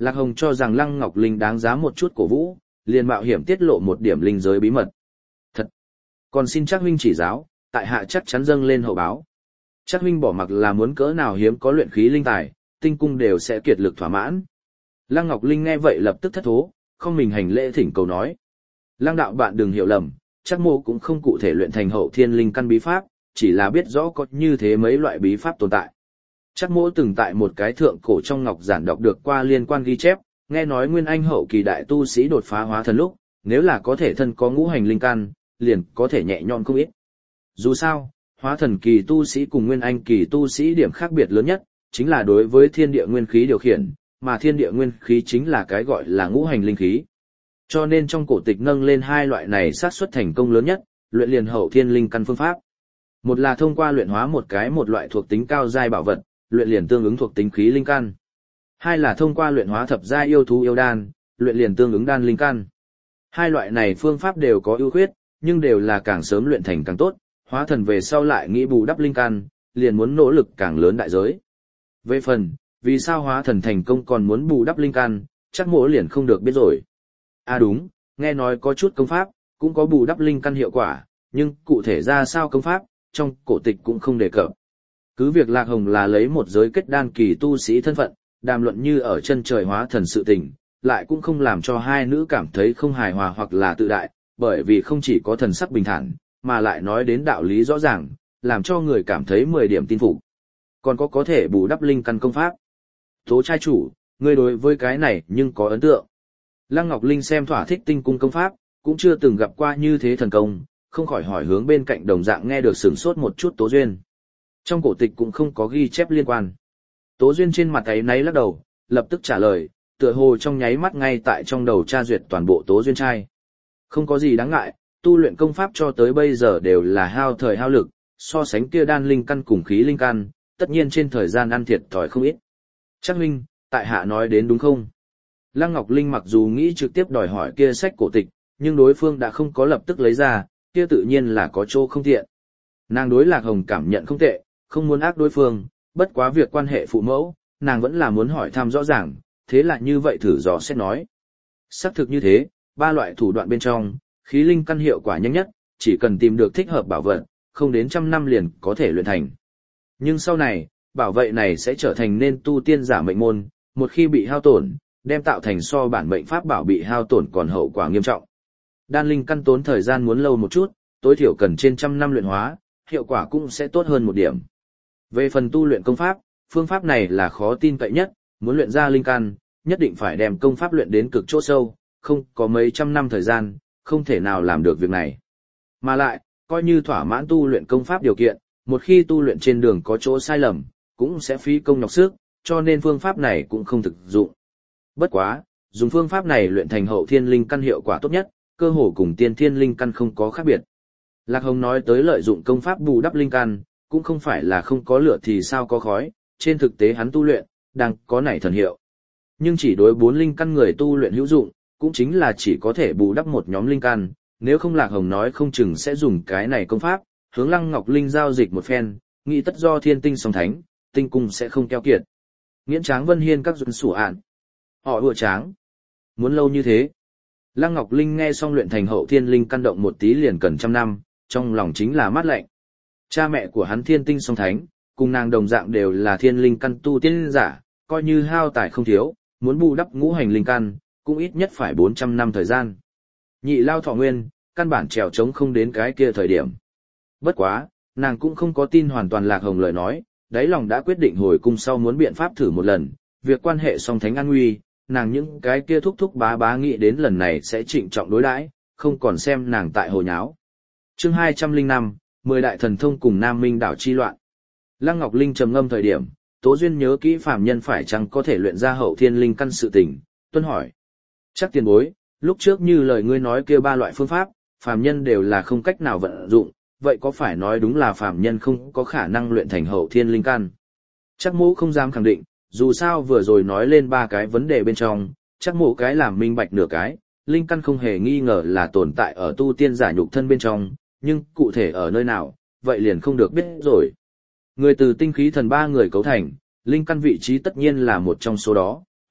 Lạc Hồng cho rằng Lăng Ngọc Linh đáng giá một chút cổ vũ, liền mạo hiểm tiết lộ một điểm linh giới bí mật. Thật! Còn xin Trác huynh chỉ giáo, tại hạ chắc chắn dâng lên hậu báo. Trác huynh bỏ mặc là muốn cỡ nào hiếm có luyện khí linh tài, tinh cung đều sẽ kiệt lực thỏa mãn. Lăng Ngọc Linh nghe vậy lập tức thất thố, không mình hành lễ thỉnh cầu nói. Lăng đạo bạn đừng hiểu lầm, Trác mô cũng không cụ thể luyện thành hậu thiên linh căn bí pháp, chỉ là biết rõ có như thế mấy loại bí pháp tồn tại. Trác mô từng tại một cái thượng cổ trong ngọc giản đọc được qua liên quan ghi chép, nghe nói nguyên anh hậu kỳ đại tu sĩ đột phá hóa thần lúc, nếu là có thể thân có ngũ hành linh căn, liền có thể nhẹ nhõm không ít. Dù sao, hóa thần kỳ tu sĩ cùng nguyên anh kỳ tu sĩ điểm khác biệt lớn nhất, chính là đối với thiên địa nguyên khí điều khiển, mà thiên địa nguyên khí chính là cái gọi là ngũ hành linh khí. Cho nên trong cổ tịch nâng lên hai loại này xác suất thành công lớn nhất, luyện liền hậu thiên linh căn phương pháp. Một là thông qua luyện hóa một cái một loại thuộc tính cao giai bảo vật, luyện liền tương ứng thuộc tính khí linh căn. Hai là thông qua luyện hóa thập giai yêu thú yêu đan, luyện liền tương ứng đan linh căn. Hai loại này phương pháp đều có ưu khuyết, nhưng đều là càng sớm luyện thành càng tốt, hóa thần về sau lại nghĩ bù đắp linh căn, liền muốn nỗ lực càng lớn đại giới. Về phần, vì sao hóa thần thành công còn muốn bù đắp linh căn, chắc mỗ liền không được biết rồi. À đúng, nghe nói có chút công pháp, cũng có bù đắp linh căn hiệu quả, nhưng cụ thể ra sao công pháp, trong cổ tịch cũng không đề cập. Cứ việc Lạc Hồng là lấy một giới kết đan kỳ tu sĩ thân phận, đàm luận như ở chân trời hóa thần sự tình, lại cũng không làm cho hai nữ cảm thấy không hài hòa hoặc là tự đại, bởi vì không chỉ có thần sắc bình thản, mà lại nói đến đạo lý rõ ràng, làm cho người cảm thấy mười điểm tin phục. Còn có có thể bù đắp linh căn công pháp. Tố trai chủ, ngươi đối với cái này nhưng có ấn tượng. Lăng Ngọc Linh xem thỏa thích tinh cung công pháp, cũng chưa từng gặp qua như thế thần công, không khỏi hỏi hướng bên cạnh đồng dạng nghe được sửng sốt một chút Tố Duyên. Trong cổ tịch cũng không có ghi chép liên quan. Tố Duyên trên mặt ấy náy lắc đầu, lập tức trả lời, tựa hồ trong nháy mắt ngay tại trong đầu tra duyệt toàn bộ Tố Duyên trai. Không có gì đáng ngại, tu luyện công pháp cho tới bây giờ đều là hao thời hao lực, so sánh kia đan linh căn cùng khí linh căn, tất nhiên trên thời gian ăn thiệt thòi không ít. Chắc huynh, tại hạ nói đến đúng không? Lăng Ngọc Linh mặc dù nghĩ trực tiếp đòi hỏi kia sách cổ tịch, nhưng đối phương đã không có lập tức lấy ra, kia tự nhiên là có chỗ không tiện. Nàng đối Lạc Hồng cảm nhận không tệ, không muốn ác đối phương, bất quá việc quan hệ phụ mẫu, nàng vẫn là muốn hỏi thăm rõ ràng, thế là như vậy thử dò xét nói. Xác thực như thế, ba loại thủ đoạn bên trong, khí linh căn hiệu quả nhanh nhất, chỉ cần tìm được thích hợp bảo vật, không đến trăm năm liền có thể luyện thành. Nhưng sau này, bảo vệ này sẽ trở thành nên tu tiên giả mệnh môn, một khi bị hao tổn, đem tạo thành so bản mệnh pháp bảo bị hao tổn còn hậu quả nghiêm trọng. Đan linh căn tốn thời gian muốn lâu một chút, tối thiểu cần trên trăm năm luyện hóa, hiệu quả cũng sẽ tốt hơn một điểm. Về phần tu luyện công pháp, phương pháp này là khó tin cậy nhất, muốn luyện ra linh căn, nhất định phải đem công pháp luyện đến cực chỗ sâu, không có mấy trăm năm thời gian, không thể nào làm được việc này. Mà lại, coi như thỏa mãn tu luyện công pháp điều kiện, một khi tu luyện trên đường có chỗ sai lầm, cũng sẽ phí công nhọc sức, cho nên phương pháp này cũng không thực dụng. Bất quá, dùng phương pháp này luyện thành hậu thiên linh căn hiệu quả tốt nhất, cơ hồ cùng tiên thiên linh căn không có khác biệt. Lạc Hồng nói tới lợi dụng công pháp bù đắp linh căn, cũng không phải là không có lửa thì sao có khói, trên thực tế hắn tu luyện, đang có nảy thần hiệu. Nhưng chỉ đối bốn linh căn người tu luyện hữu dụng, cũng chính là chỉ có thể bù đắp một nhóm linh căn, nếu không Lạc Hồng nói không chừng sẽ dùng cái này công pháp, hướng Lăng Ngọc Linh giao dịch một phen, nghĩ tất do thiên tinh song thánh, tinh cung sẽ không keo kiệt. Nghiễn Tráng Vân Hiên các dũng sủ ạn. Họ ưa tráng. Muốn lâu như thế. Lăng Ngọc Linh nghe xong luyện thành hậu thiên linh căn động một tí liền cần trăm năm, trong lòng chính là mát lạnh. Cha mẹ của hắn thiên tinh song thánh, cùng nàng đồng dạng đều là thiên linh căn tu tiên giả, coi như hao tài không thiếu, muốn bù đắp ngũ hành linh căn, cũng ít nhất phải bốn trăm năm thời gian. Nhị lao thọ nguyên, căn bản trèo trống không đến cái kia thời điểm. Bất quá, nàng cũng không có tin hoàn toàn Lạc Hồng lời nói, đáy lòng đã quyết định hồi cung sau muốn biện pháp thử một lần, việc quan hệ song thánh an nguy, nàng những cái kia thúc thúc bá bá nghĩ đến lần này sẽ trịnh trọng đối đãi, không còn xem nàng tại hồ nháo. Chương hai trăm lẻ năm, mười đại thần thông cùng Nam Minh đảo chi loạn. Lăng Ngọc Linh trầm ngâm thời điểm, Tố Duyên nhớ kỹ phàm nhân phải chăng có thể luyện ra hậu thiên linh căn sự tình, tuân hỏi. Chắc tiền bối, lúc trước như lời ngươi nói kia ba loại phương pháp, phàm nhân đều là không cách nào vận dụng, vậy có phải nói đúng là phàm nhân không có khả năng luyện thành hậu thiên linh căn? Chắc mũ không dám khẳng định, dù sao vừa rồi nói lên ba cái vấn đề bên trong, chắc mũ cái làm minh bạch nửa cái, linh căn không hề nghi ngờ là tồn tại ở tu tiên giả nhục thân bên trong, nhưng cụ thể ở nơi nào, vậy liền không được biết rồi. Người từ tinh khí thần ba người cấu thành, linh căn vị trí tất nhiên là một trong số đó,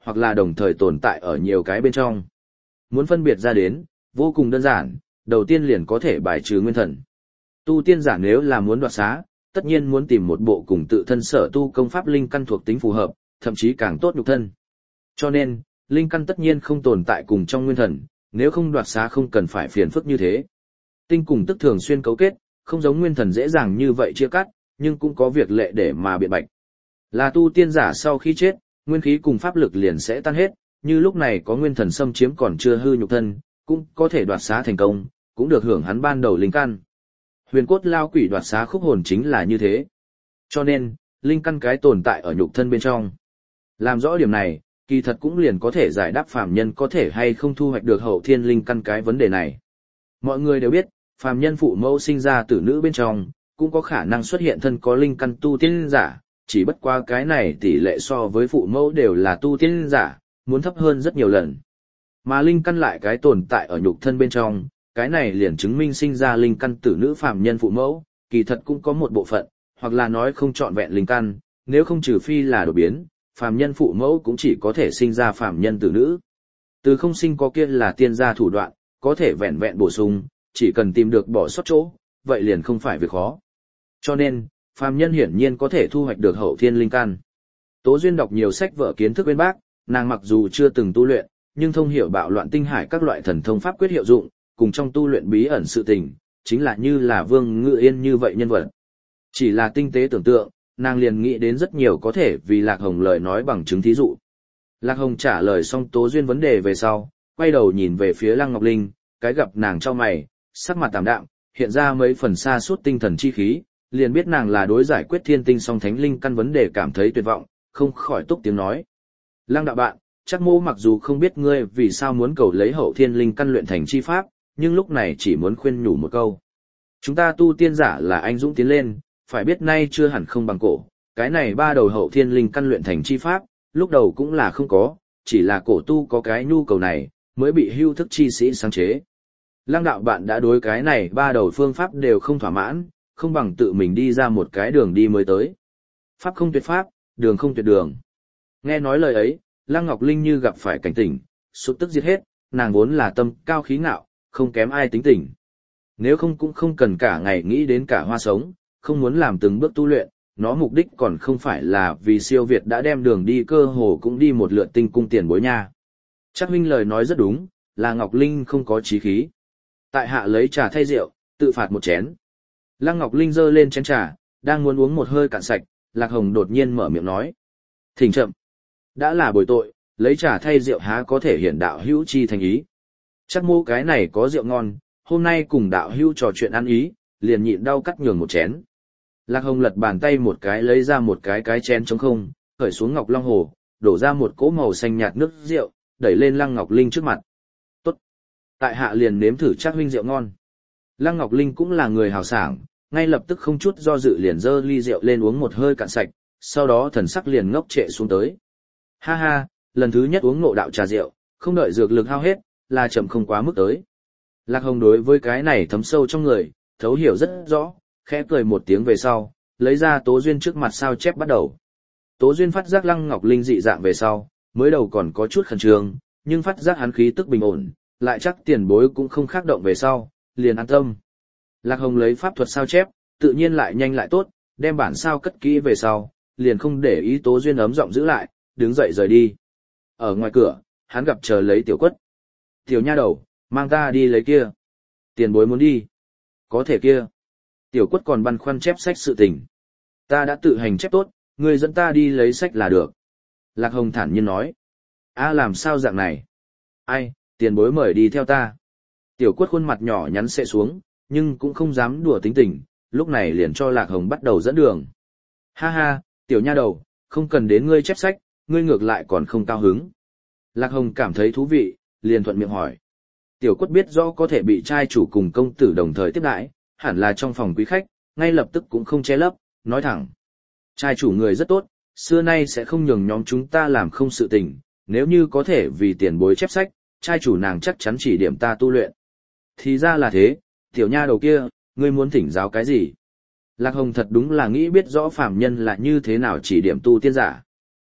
hoặc là đồng thời tồn tại ở nhiều cái bên trong. Muốn phân biệt ra đến, vô cùng đơn giản, đầu tiên liền có thể bài trừ nguyên thần. Tu tiên giả nếu là muốn đoạt xá, tất nhiên muốn tìm một bộ cùng tự thân sở tu công pháp linh căn thuộc tính phù hợp, thậm chí càng tốt nhục thân. Cho nên, linh căn tất nhiên không tồn tại cùng trong nguyên thần, nếu không đoạt xá không cần phải phiền phức như thế. Tinh cùng tức thường xuyên cấu kết, không giống nguyên thần dễ dàng như vậy chia cắt, nhưng cũng có việc lệ để mà biện bạch. Là tu tiên giả sau khi chết, nguyên khí cùng pháp lực liền sẽ tan hết, như lúc này có nguyên thần xâm chiếm còn chưa hư nhục thân, cũng có thể đoạt xá thành công, cũng được hưởng hắn ban đầu linh căn. Huyền cốt lao quỷ đoạt xá khúc hồn chính là như thế. Cho nên, linh căn cái tồn tại ở nhục thân bên trong. Làm rõ điểm này, kỳ thật cũng liền có thể giải đáp phàm nhân có thể hay không thu hoạch được hậu thiên linh căn cái vấn đề này. Mọi người đều biết, phàm nhân phụ mẫu sinh ra tử nữ bên trong, cũng có khả năng xuất hiện thân có linh căn tu tiên giả, chỉ bất qua cái này tỷ lệ so với phụ mẫu đều là tu tiên giả, muốn thấp hơn rất nhiều lần. Mà linh căn lại cái tồn tại ở nhục thân bên trong, cái này liền chứng minh sinh ra linh căn tử nữ phàm nhân phụ mẫu, kỳ thật cũng có một bộ phận, hoặc là nói không trọn vẹn linh căn, nếu không trừ phi là đột biến, phàm nhân phụ mẫu cũng chỉ có thể sinh ra phàm nhân tử nữ. Từ không sinh có kia là tiên gia thủ đoạn, có thể vẹn vẹn bổ sung, chỉ cần tìm được bỏ sót chỗ, vậy liền không phải việc khó. Cho nên, phàm nhân hiển nhiên có thể thu hoạch được hậu thiên linh căn. Tố Duyên đọc nhiều sách vở kiến thức bên bác, nàng mặc dù chưa từng tu luyện, nhưng thông hiểu bạo loạn tinh hải các loại thần thông pháp quyết hiệu dụng, cùng trong tu luyện bí ẩn sự tình, chính là như là Vương Ngự Yên như vậy nhân vật. Chỉ là tinh tế tưởng tượng, nàng liền nghĩ đến rất nhiều có thể vì Lạc Hồng lời nói bằng chứng thí dụ. Lạc Hồng trả lời xong Tố Duyên vấn đề về sau, quay đầu nhìn về phía Lăng Ngọc Linh, cái gặp nàng trong mày, sắc mặt tạm đạm, hiện ra mấy phần xa suốt tinh thần chi khí, liền biết nàng là đối giải quyết thiên tinh song thánh linh căn vấn đề cảm thấy tuyệt vọng, không khỏi túc tiếng nói. Lăng đạo bạn, chắc mô mặc dù không biết ngươi vì sao muốn cầu lấy hậu thiên linh căn luyện thành chi pháp, nhưng lúc này chỉ muốn khuyên nhủ một câu. Chúng ta tu tiên giả là anh dũng tiến lên, phải biết nay chưa hẳn không bằng cổ, cái này ba đầu hậu thiên linh căn luyện thành chi pháp, lúc đầu cũng là không có, chỉ là cổ tu có cái nhu cầu này, mới bị hưu thức chi sĩ sáng chế. Lăng đạo bạn đã đối cái này ba đầu phương pháp đều không thỏa mãn, không bằng tự mình đi ra một cái đường đi mới tới. Pháp không tuyệt pháp, đường không tuyệt đường. Nghe nói lời ấy, Lăng Ngọc Linh như gặp phải cảnh tỉnh, sụt tức giết hết, nàng vốn là tâm cao khí ngạo, không kém ai tính tình. Nếu không cũng không cần cả ngày nghĩ đến cả hoa sống, không muốn làm từng bước tu luyện, nó mục đích còn không phải là vì siêu việt đã đem đường đi cơ hồ cũng đi một lượt tinh cung tiền bối nha. Chắc huynh lời nói rất đúng, là Ngọc Linh không có chí khí. Tại hạ lấy trà thay rượu, tự phạt một chén. Lăng Ngọc Linh giơ lên chén trà, đang muốn uống một hơi cạn sạch, Lạc Hồng đột nhiên mở miệng nói. Thỉnh chậm. Đã là bồi tội, lấy trà thay rượu há có thể hiển đạo hữu chi thành ý. Chắc mô cái này có rượu ngon, hôm nay cùng đạo hữu trò chuyện ăn ý, liền nhịn đau cắt nhường một chén. Lạc Hồng lật bàn tay một cái lấy ra một cái cái chén trống không, khởi xuống Ngọc Long Hồ, đổ ra một cỗ màu xanh nhạt nước rượu, đẩy lên Lăng Ngọc Linh trước mặt. Tốt. Tại hạ liền nếm thử chắc huynh rượu ngon. Lăng Ngọc Linh cũng là người hào sảng, ngay lập tức không chút do dự liền dơ ly rượu lên uống một hơi cạn sạch, sau đó thần sắc liền ngốc trệ xuống tới. Ha ha, lần thứ nhất uống ngộ đạo trà rượu, không đợi dược lực hao hết, là chậm không quá mức tới. Lạc Hồng đối với cái này thấm sâu trong người, thấu hiểu rất rõ, khẽ cười một tiếng về sau, lấy ra Tố Duyên trước mặt sao chép bắt đầu. Tố Duyên phát giác Lăng Ngọc Linh dị dạng về sau, mới đầu còn có chút khẩn trương, nhưng phát giác hắn khí tức bình ổn, lại chắc tiền bối cũng không khác động về sau, liền an tâm. Lạc Hồng lấy pháp thuật sao chép, tự nhiên lại nhanh lại tốt, đem bản sao cất kỹ về sau, liền không để ý Tố Duyên ấm giọng giữ lại, đứng dậy rời đi. Ở ngoài cửa, hắn gặp chờ lấy Tiểu Quất. Tiểu nha đầu, mang ta đi lấy kia. Tiền bối muốn đi. Có thể kia. Tiểu Quất còn băn khoăn chép sách sự tình. Ta đã tự hành chép tốt, ngươi dẫn ta đi lấy sách là được. Lạc Hồng thản nhiên nói. A làm sao dạng này? Ai, tiền bối mời đi theo ta. Tiểu Quất khuôn mặt nhỏ nhắn xệ xuống, nhưng cũng không dám đùa tính tình, lúc này liền cho Lạc Hồng bắt đầu dẫn đường. Ha ha, tiểu nha đầu, không cần đến ngươi chép sách, ngươi ngược lại còn không cao hứng. Lạc Hồng cảm thấy thú vị, liền thuận miệng hỏi. Tiểu Quất biết rõ có thể bị trai chủ cùng công tử đồng thời tiếp đãi, hẳn là trong phòng quý khách, ngay lập tức cũng không che lấp, nói thẳng. Trai chủ người rất tốt, xưa nay sẽ không nhường nhóm chúng ta làm không sự tình, nếu như có thể vì tiền bối chép sách, trai chủ nàng chắc chắn chỉ điểm ta tu luyện. Thì ra là thế, tiểu nha đầu kia, ngươi muốn thỉnh giáo cái gì? Lạc Hồng thật đúng là nghĩ biết rõ phàm nhân là như thế nào chỉ điểm tu tiên giả.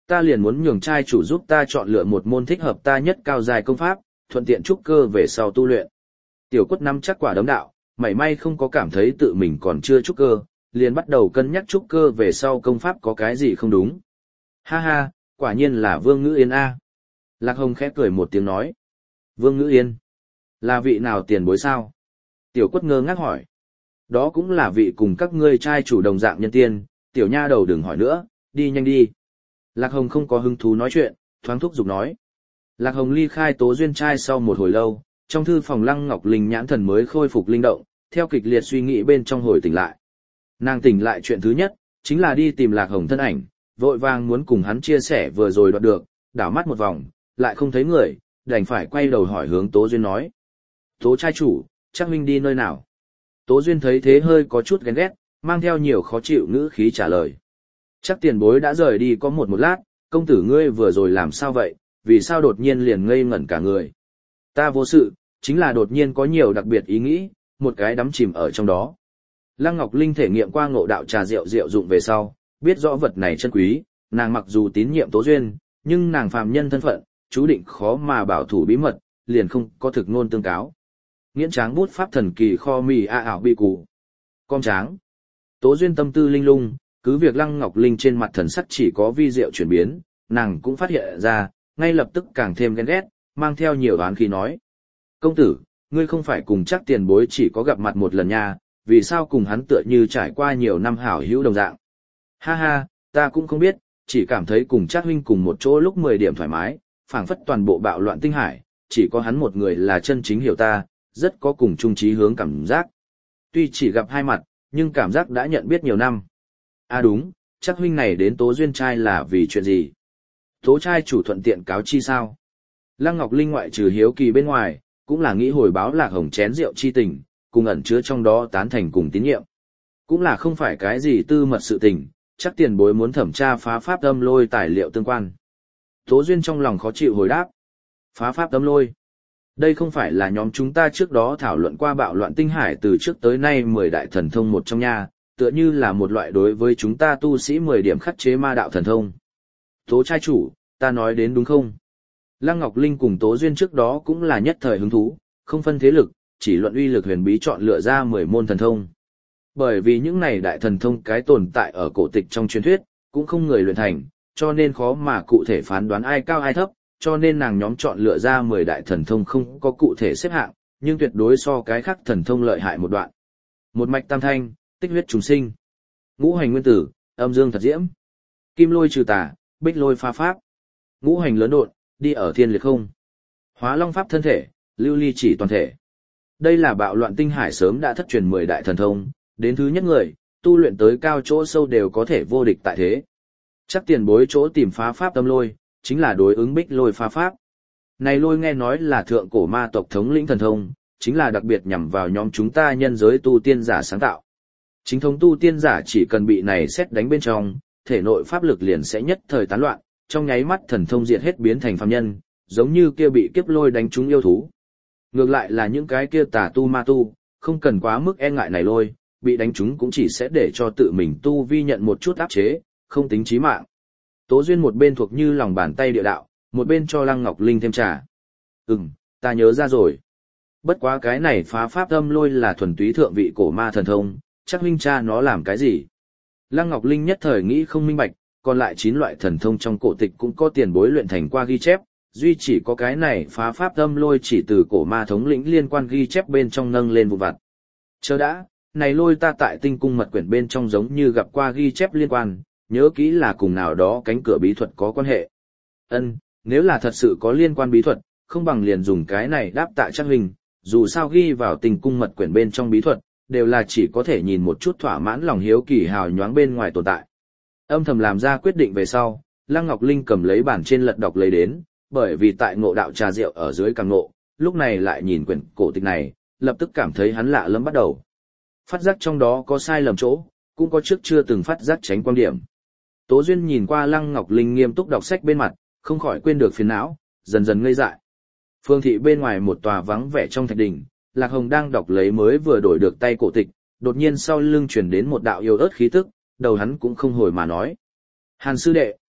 Ta liền muốn nhường trai chủ giúp ta chọn lựa một môn thích hợp ta nhất cao dài công pháp, thuận tiện trúc cơ về sau tu luyện. Tiểu Quất nắm chắc quả đấm đạo, mảy may không có cảm thấy tự mình còn chưa trúc cơ, liền bắt đầu cân nhắc trúc cơ về sau công pháp có cái gì không đúng. Ha ha, quả nhiên là Vương Ngữ Yên a. Lạc Hồng khẽ cười một tiếng nói. Vương Ngữ Yên? Là vị nào tiền bối sao? Tiểu Quất ngơ ngác hỏi. Đó cũng là vị cùng các ngươi trai chủ đồng dạng nhân tiên, tiểu nha đầu đừng hỏi nữa, đi nhanh đi. Lạc Hồng không có hứng thú nói chuyện, thoáng thúc giục nói. Lạc Hồng ly khai Tố Duyên trai sau một hồi lâu, trong thư phòng Lăng Ngọc Linh nhãn thần mới khôi phục linh động, theo kịch liệt suy nghĩ bên trong hồi tỉnh lại. Nàng tỉnh lại chuyện thứ nhất, chính là đi tìm Lạc Hồng thân ảnh, vội vàng muốn cùng hắn chia sẻ vừa rồi đoạt được, đảo mắt một vòng, lại không thấy người, đành phải quay đầu hỏi hướng Tố Duyên nói. Tố trai chủ, chắc huynh đi nơi nào? Tố Duyên thấy thế hơi có chút ghen ghét, mang theo nhiều khó chịu ngữ khí trả lời. Chắc tiền bối đã rời đi có một một lát, công tử ngươi vừa rồi làm sao vậy, vì sao đột nhiên liền ngây ngẩn cả người? Ta vô sự, chính là đột nhiên có nhiều đặc biệt ý nghĩ, một cái đắm chìm ở trong đó. Lăng Ngọc Linh thể nghiệm qua ngộ đạo trà rượu rượu dụng về sau, biết rõ vật này chân quý, nàng mặc dù tín nhiệm Tố Duyên, nhưng nàng phàm nhân thân phận, chú định khó mà bảo thủ bí mật, liền không có thực ngôn tương cáo. Nghiễn Tráng bút pháp thần kỳ kho mì a ảo bị cụ. Con Tráng. Tố Duyên tâm tư linh lung, cứ việc Lăng Ngọc Linh trên mặt thần sắc chỉ có vi diệu chuyển biến, nàng cũng phát hiện ra, ngay lập tức càng thêm ghen ghét, mang theo nhiều oán khí nói. Công tử, ngươi không phải cùng chắc tiền bối chỉ có gặp mặt một lần nha, vì sao cùng hắn tựa như trải qua nhiều năm hảo hữu đồng dạng. Ha ha, ta cũng không biết, chỉ cảm thấy cùng chắc huynh cùng một chỗ lúc mười điểm thoải mái, phảng phất toàn bộ bạo loạn tinh hải, chỉ có hắn một người là chân chính hiểu ta, rất có cùng chung chí hướng cảm giác. Tuy chỉ gặp hai mặt, nhưng cảm giác đã nhận biết nhiều năm. À đúng, chắc huynh này đến Tố Duyên trai là vì chuyện gì? Tố trai chủ thuận tiện cáo chi sao? Lăng Ngọc Linh ngoại trừ hiếu kỳ bên ngoài, cũng là nghĩ hồi báo Lạc Hồng chén rượu chi tình, cùng ẩn chứa trong đó tán thành cùng tín nhiệm. Cũng là không phải cái gì tư mật sự tình, chắc tiền bối muốn thẩm tra phá pháp âm lôi tài liệu tương quan. Tố Duyên trong lòng khó chịu hồi đáp. Phá pháp âm lôi. Đây không phải là nhóm chúng ta trước đó thảo luận qua bạo loạn tinh hải từ trước tới nay mười đại thần thông một trong nha, tựa như là một loại đối với chúng ta tu sĩ mười điểm khắc chế ma đạo thần thông. Tố trai chủ, ta nói đến đúng không? Lăng Ngọc Linh cùng Tố Duyên trước đó cũng là nhất thời hứng thú, không phân thế lực, chỉ luận uy lực huyền bí chọn lựa ra mười môn thần thông. Bởi vì những này đại thần thông cái tồn tại ở cổ tịch trong truyền thuyết, cũng không người luyện thành, cho nên khó mà cụ thể phán đoán ai cao ai thấp, cho nên nàng nhóm chọn lựa ra mười đại thần thông không có cụ thể xếp hạng, nhưng tuyệt đối so cái khác thần thông lợi hại một đoạn. Một mạch tam thanh, tích huyết trùng sinh, ngũ hành nguyên tử, âm dương thật diễm, kim lôi trừ tà, bích lôi pha pháp, ngũ hành lớn độn, đi ở thiên liệt không, hóa long pháp thân thể, lưu ly chỉ toàn thể. Đây là bạo loạn tinh hải sớm đã thất truyền mười đại thần thông, đến thứ nhất người, tu luyện tới cao chỗ sâu đều có thể vô địch tại thế. Chắc tiền bối chỗ tìm phá pháp tâm lôi, chính là đối ứng bích lôi phá pháp. Này lôi nghe nói là thượng cổ ma tộc thống lĩnh thần thông, chính là đặc biệt nhằm vào nhóm chúng ta nhân giới tu tiên giả sáng tạo. Chính thống tu tiên giả chỉ cần bị này xét đánh bên trong, thể nội pháp lực liền sẽ nhất thời tán loạn, trong nháy mắt thần thông diệt hết biến thành phàm nhân, giống như kia bị kiếp lôi đánh trúng yêu thú. Ngược lại là những cái kia tà tu ma tu, không cần quá mức e ngại này lôi, bị đánh trúng cũng chỉ sẽ để cho tự mình tu vi nhận một chút áp chế, không tính chí mạng. Tố Duyên một bên thuộc như lòng bàn tay địa đạo, một bên cho Lăng Ngọc Linh thêm trà. Ừm, ta nhớ ra rồi. Bất quá cái này phá pháp âm lôi là thuần túy thượng vị cổ ma thần thông, chắc huynh cha nó làm cái gì? Lăng Ngọc Linh nhất thời nghĩ không minh bạch, còn lại chín loại thần thông trong cổ tịch cũng có tiền bối luyện thành qua ghi chép, duy chỉ có cái này phá pháp âm lôi chỉ từ cổ ma thống lĩnh liên quan ghi chép bên trong nâng lên vụ vặt. Chờ đã, này lôi ta tại tinh cung mật quyển bên trong giống như gặp qua ghi chép liên quan, nhớ kỹ là cùng nào đó cánh cửa bí thuật có quan hệ. Ân, nếu là thật sự có liên quan bí thuật, không bằng liền dùng cái này đáp tạ chắc huynh, dù sao ghi vào tinh cung mật quyển bên trong bí thuật, đều là chỉ có thể nhìn một chút thỏa mãn lòng hiếu kỳ hào nhoáng bên ngoài tồn tại. Âm thầm làm ra quyết định về sau, Lăng Ngọc Linh cầm lấy bản trên lật đọc lấy đến, bởi vì tại ngộ đạo trà rượu ở dưới càng ngộ, lúc này lại nhìn quyển cổ tịch này, lập tức cảm thấy hắn lạ lẫm bắt đầu. Phát giác trong đó có sai lầm chỗ, cũng có trước chưa từng phát giác tránh quan điểm. Tố Duyên nhìn qua Lăng Ngọc Linh nghiêm túc đọc sách bên mặt, không khỏi quên được phiền não, dần dần ngây dại. Phương thị bên ngoài một tòa vắng vẻ trong thạch đình, Lạc Hồng đang đọc lấy mới vừa đổi được tay cổ tịch, đột nhiên sau lưng truyền đến một đạo yêu ớt khí tức, đầu hắn cũng không hồi mà nói. Hàn sư đệ,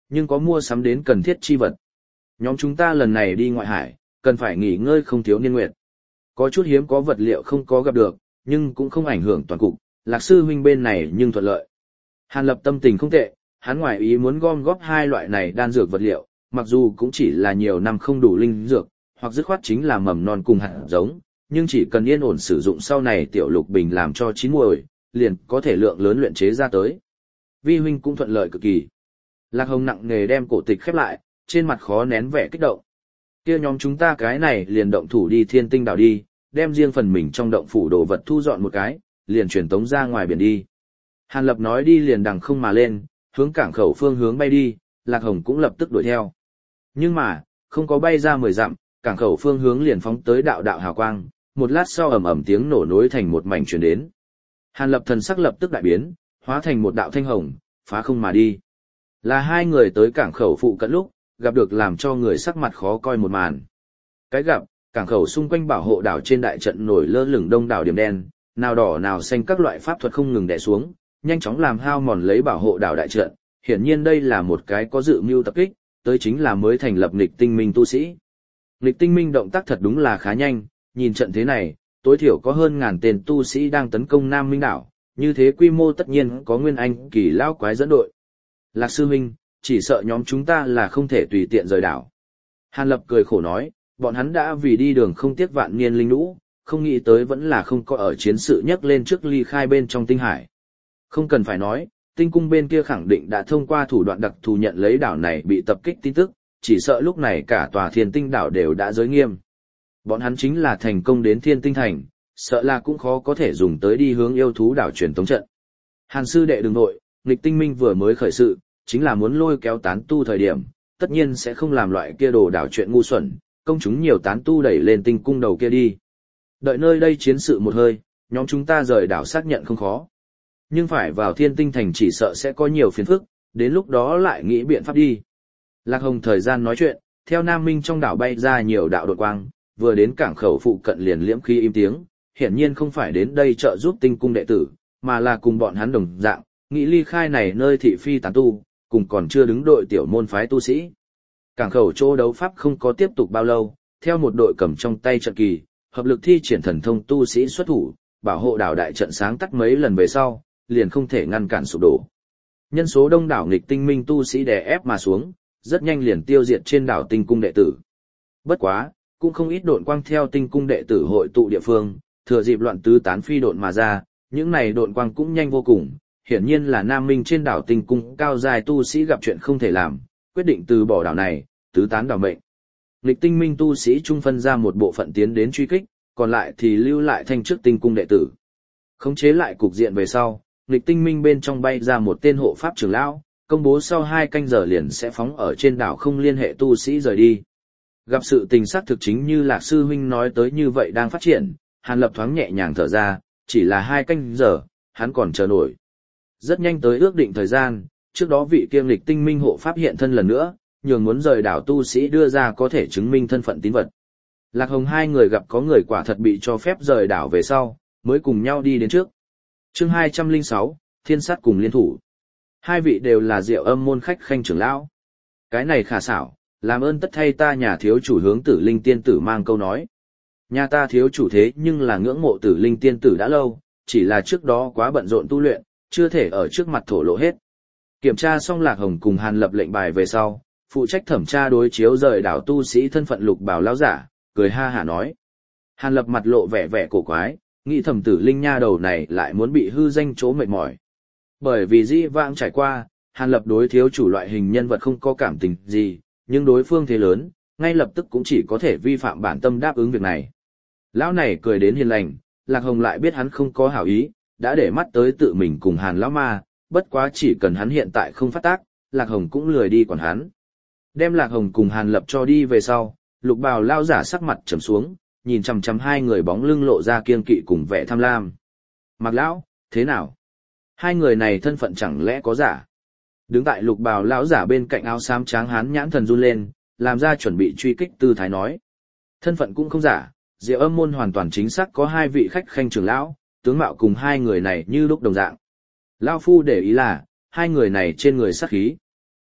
nhưng có mua sắm đến cần thiết chi vật. Nhóm chúng ta lần này đi ngoại hải, cần phải nghỉ ngơi không thiếu niên nguyệt. Có chút hiếm có vật liệu không có gặp được, nhưng cũng không ảnh hưởng toàn cục, Lạc sư huynh bên này nhưng thuận lợi. Hàn Lập tâm tình không tệ, hắn ngoài ý muốn gom góp hai loại này đan dược vật liệu, mặc dù cũng chỉ là nhiều năm không đủ linh dược, hoặc dứt khoát chính là mầm non cùng hạt giống, nhưng chỉ cần yên ổn sử dụng sau này tiểu lục bình làm cho chín muồi, liền có thể lượng lớn luyện chế ra tới. Vi huynh cũng thuận lợi cực kỳ. Lạc Hồng nặng nề đem cổ tịch khép lại, trên mặt khó nén vẻ kích động. Kia nhóm chúng ta cái này liền động thủ đi Thiên Tinh đảo đi, đem riêng phần mình trong động phủ đồ vật thu dọn một cái, liền truyền tống ra ngoài biển đi. Hàn Lập nói đi liền đằng không mà lên, hướng cảng khẩu phương hướng bay đi, Lạc Hồng cũng lập tức đuổi theo. Nhưng mà, không có bay ra mười dặm, cảng khẩu phương hướng liền phóng tới đạo đạo hào quang, một lát sau ầm ầm tiếng nổ nối thành một mảnh truyền đến. Hàn Lập thần sắc lập tức đại biến, hóa thành một đạo thanh hồng, phá không mà đi. Là hai người tới cảng khẩu phụ cận lúc, gặp được làm cho người sắc mặt khó coi một màn. Cái gặp, cảng khẩu xung quanh bảo hộ đảo trên đại trận nổi lơ lửng đông đảo điểm đen, nào đỏ nào xanh các loại pháp thuật không ngừng đè xuống, nhanh chóng làm hao mòn lấy bảo hộ đảo đại trận. Hiển nhiên đây là một cái có dự mưu tập kích, tới chính là mới thành lập nghịch tinh minh tu sĩ. Nghịch tinh minh động tác thật đúng là khá nhanh, nhìn trận thế này, tối thiểu có hơn ngàn tên tu sĩ đang tấn công Nam Minh đảo, như thế quy mô tất nhiên có nguyên anh kỳ lão quái dẫn đội. Lạc sư huynh, chỉ sợ nhóm chúng ta là không thể tùy tiện rời đảo. Hàn Lập cười khổ nói, bọn hắn đã vì đi đường không tiếc vạn niên linh lũ, không nghĩ tới vẫn là không có ở chiến sự nhắc lên trước ly khai bên trong tinh hải. Không cần phải nói, tinh cung bên kia khẳng định đã thông qua thủ đoạn đặc thù nhận lấy đảo này bị tập kích tin tức, chỉ sợ lúc này cả tòa thiên tinh đảo đều đã giới nghiêm. Bọn hắn chính là thành công đến thiên tinh thành, sợ là cũng khó có thể dùng tới đi hướng yêu thú đảo truyền tống trận. Hàn sư đệ đừng nội, nghịch tinh minh vừa mới khởi sự, chính là muốn lôi kéo tán tu thời điểm, tất nhiên sẽ không làm loại kia đồ đảo chuyện ngu xuẩn, công chúng nhiều tán tu đẩy lên tinh cung đầu kia đi. Đợi nơi đây chiến sự một hơi, nhóm chúng ta rời đảo xác nhận không khó. Nhưng phải vào thiên tinh thành chỉ sợ sẽ có nhiều phiền phức, đến lúc đó lại nghĩ biện pháp đi. Lạc Hồng thời gian nói chuyện, theo Nam Minh trong đảo bay ra nhiều đạo đột quang, vừa đến cảng khẩu phụ cận liền liễm khí im tiếng, hiển nhiên không phải đến đây trợ giúp tinh cung đệ tử, mà là cùng bọn hắn đồng dạng, nghĩ ly khai này nơi thị phi tán tu, cùng còn chưa đứng đội tiểu môn phái tu sĩ. Cảng khẩu chỗ đấu pháp không có tiếp tục bao lâu, theo một đội cầm trong tay trận kỳ, hợp lực thi triển thần thông tu sĩ xuất thủ, bảo hộ đảo đại trận sáng tắt mấy lần về sau, liền không thể ngăn cản sụp đổ. Nhân số đông đảo nghịch tinh minh tu sĩ đè ép mà xuống, rất nhanh liền tiêu diệt trên đảo tinh cung đệ tử. Bất quá, cũng không ít độn quang theo tinh cung đệ tử hội tụ địa phương, thừa dịp loạn tứ tán phi độn mà ra, những này độn quang cũng nhanh vô cùng, hiển nhiên là Nam Minh trên đảo tinh cung cao dài tu sĩ gặp chuyện không thể làm, quyết định từ bỏ đảo này, tứ tán đảo mệnh. Nghịch tinh minh tu sĩ trung phân ra một bộ phận tiến đến truy kích, còn lại thì lưu lại thanh trước tinh cung đệ tử. Khống chế lại cục diện về sau, nghịch tinh minh bên trong bay ra một tên hộ pháp trưởng lão, công bố sau hai canh giờ liền sẽ phóng ở trên đảo không liên hệ tu sĩ rời đi. Gặp sự tình xác thực chính như Lạc sư huynh nói tới như vậy đang phát triển, Hàn Lập thoáng nhẹ nhàng thở ra, chỉ là hai canh giờ, hắn còn chờ nổi. Rất nhanh tới ước định thời gian, trước đó vị kiêm lịch tinh minh hộ pháp hiện thân lần nữa, nhường muốn rời đảo tu sĩ đưa ra có thể chứng minh thân phận tín vật. Lạc Hồng hai người gặp có người quả thật bị cho phép rời đảo về sau, mới cùng nhau đi đến trước. Chương hai trăm lẻ sáu, Thiên sát cùng liên thủ. Hai vị đều là Diệu Âm môn khách khanh trưởng lão. Cái này khả xảo, làm ơn tất thay ta nhà thiếu chủ hướng Tử Linh tiên tử mang câu nói. Nhà ta thiếu chủ thế nhưng là ngưỡng mộ Tử Linh tiên tử đã lâu, chỉ là trước đó quá bận rộn tu luyện, chưa thể ở trước mặt thổ lộ hết. Kiểm tra xong Lạc Hồng cùng Hàn Lập lệnh bài về sau, phụ trách thẩm tra đối chiếu rời đảo tu sĩ thân phận lục bảo lão giả, cười ha hả nói. Hàn Lập mặt lộ vẻ vẻ cổ quái, nghĩ thẩm Tử Linh nha đầu này lại muốn bị hư danh chỗ mệt mỏi. Bởi vì dĩ vãng trải qua, Hàn Lập đối thiếu chủ loại hình nhân vật không có cảm tình gì, nhưng đối phương thế lớn, ngay lập tức cũng chỉ có thể vi phạm bản tâm đáp ứng việc này. Lão này cười đến hiền lành, Lạc Hồng lại biết hắn không có hảo ý, đã để mắt tới tự mình cùng Hàn lão ma, bất quá chỉ cần hắn hiện tại không phát tác, Lạc Hồng cũng lười đi còn hắn. Đem Lạc Hồng cùng Hàn Lập cho đi về sau, lục bào lao giả sắc mặt trầm xuống, nhìn chằm chằm hai người bóng lưng lộ ra kiên kỵ cùng vẻ tham lam. Mạc lão, thế nào? Hai người này thân phận chẳng lẽ có giả? Đứng tại lục bào lão giả bên cạnh áo xám tráng hán nhãn thần run lên, làm ra chuẩn bị truy kích tư thái nói. Thân phận cũng không giả, Diệu Âm môn hoàn toàn chính xác có hai vị khách khanh trưởng lão, tướng mạo cùng hai người này như lúc đồng dạng. Lão phu để ý là, hai người này trên người sát khí.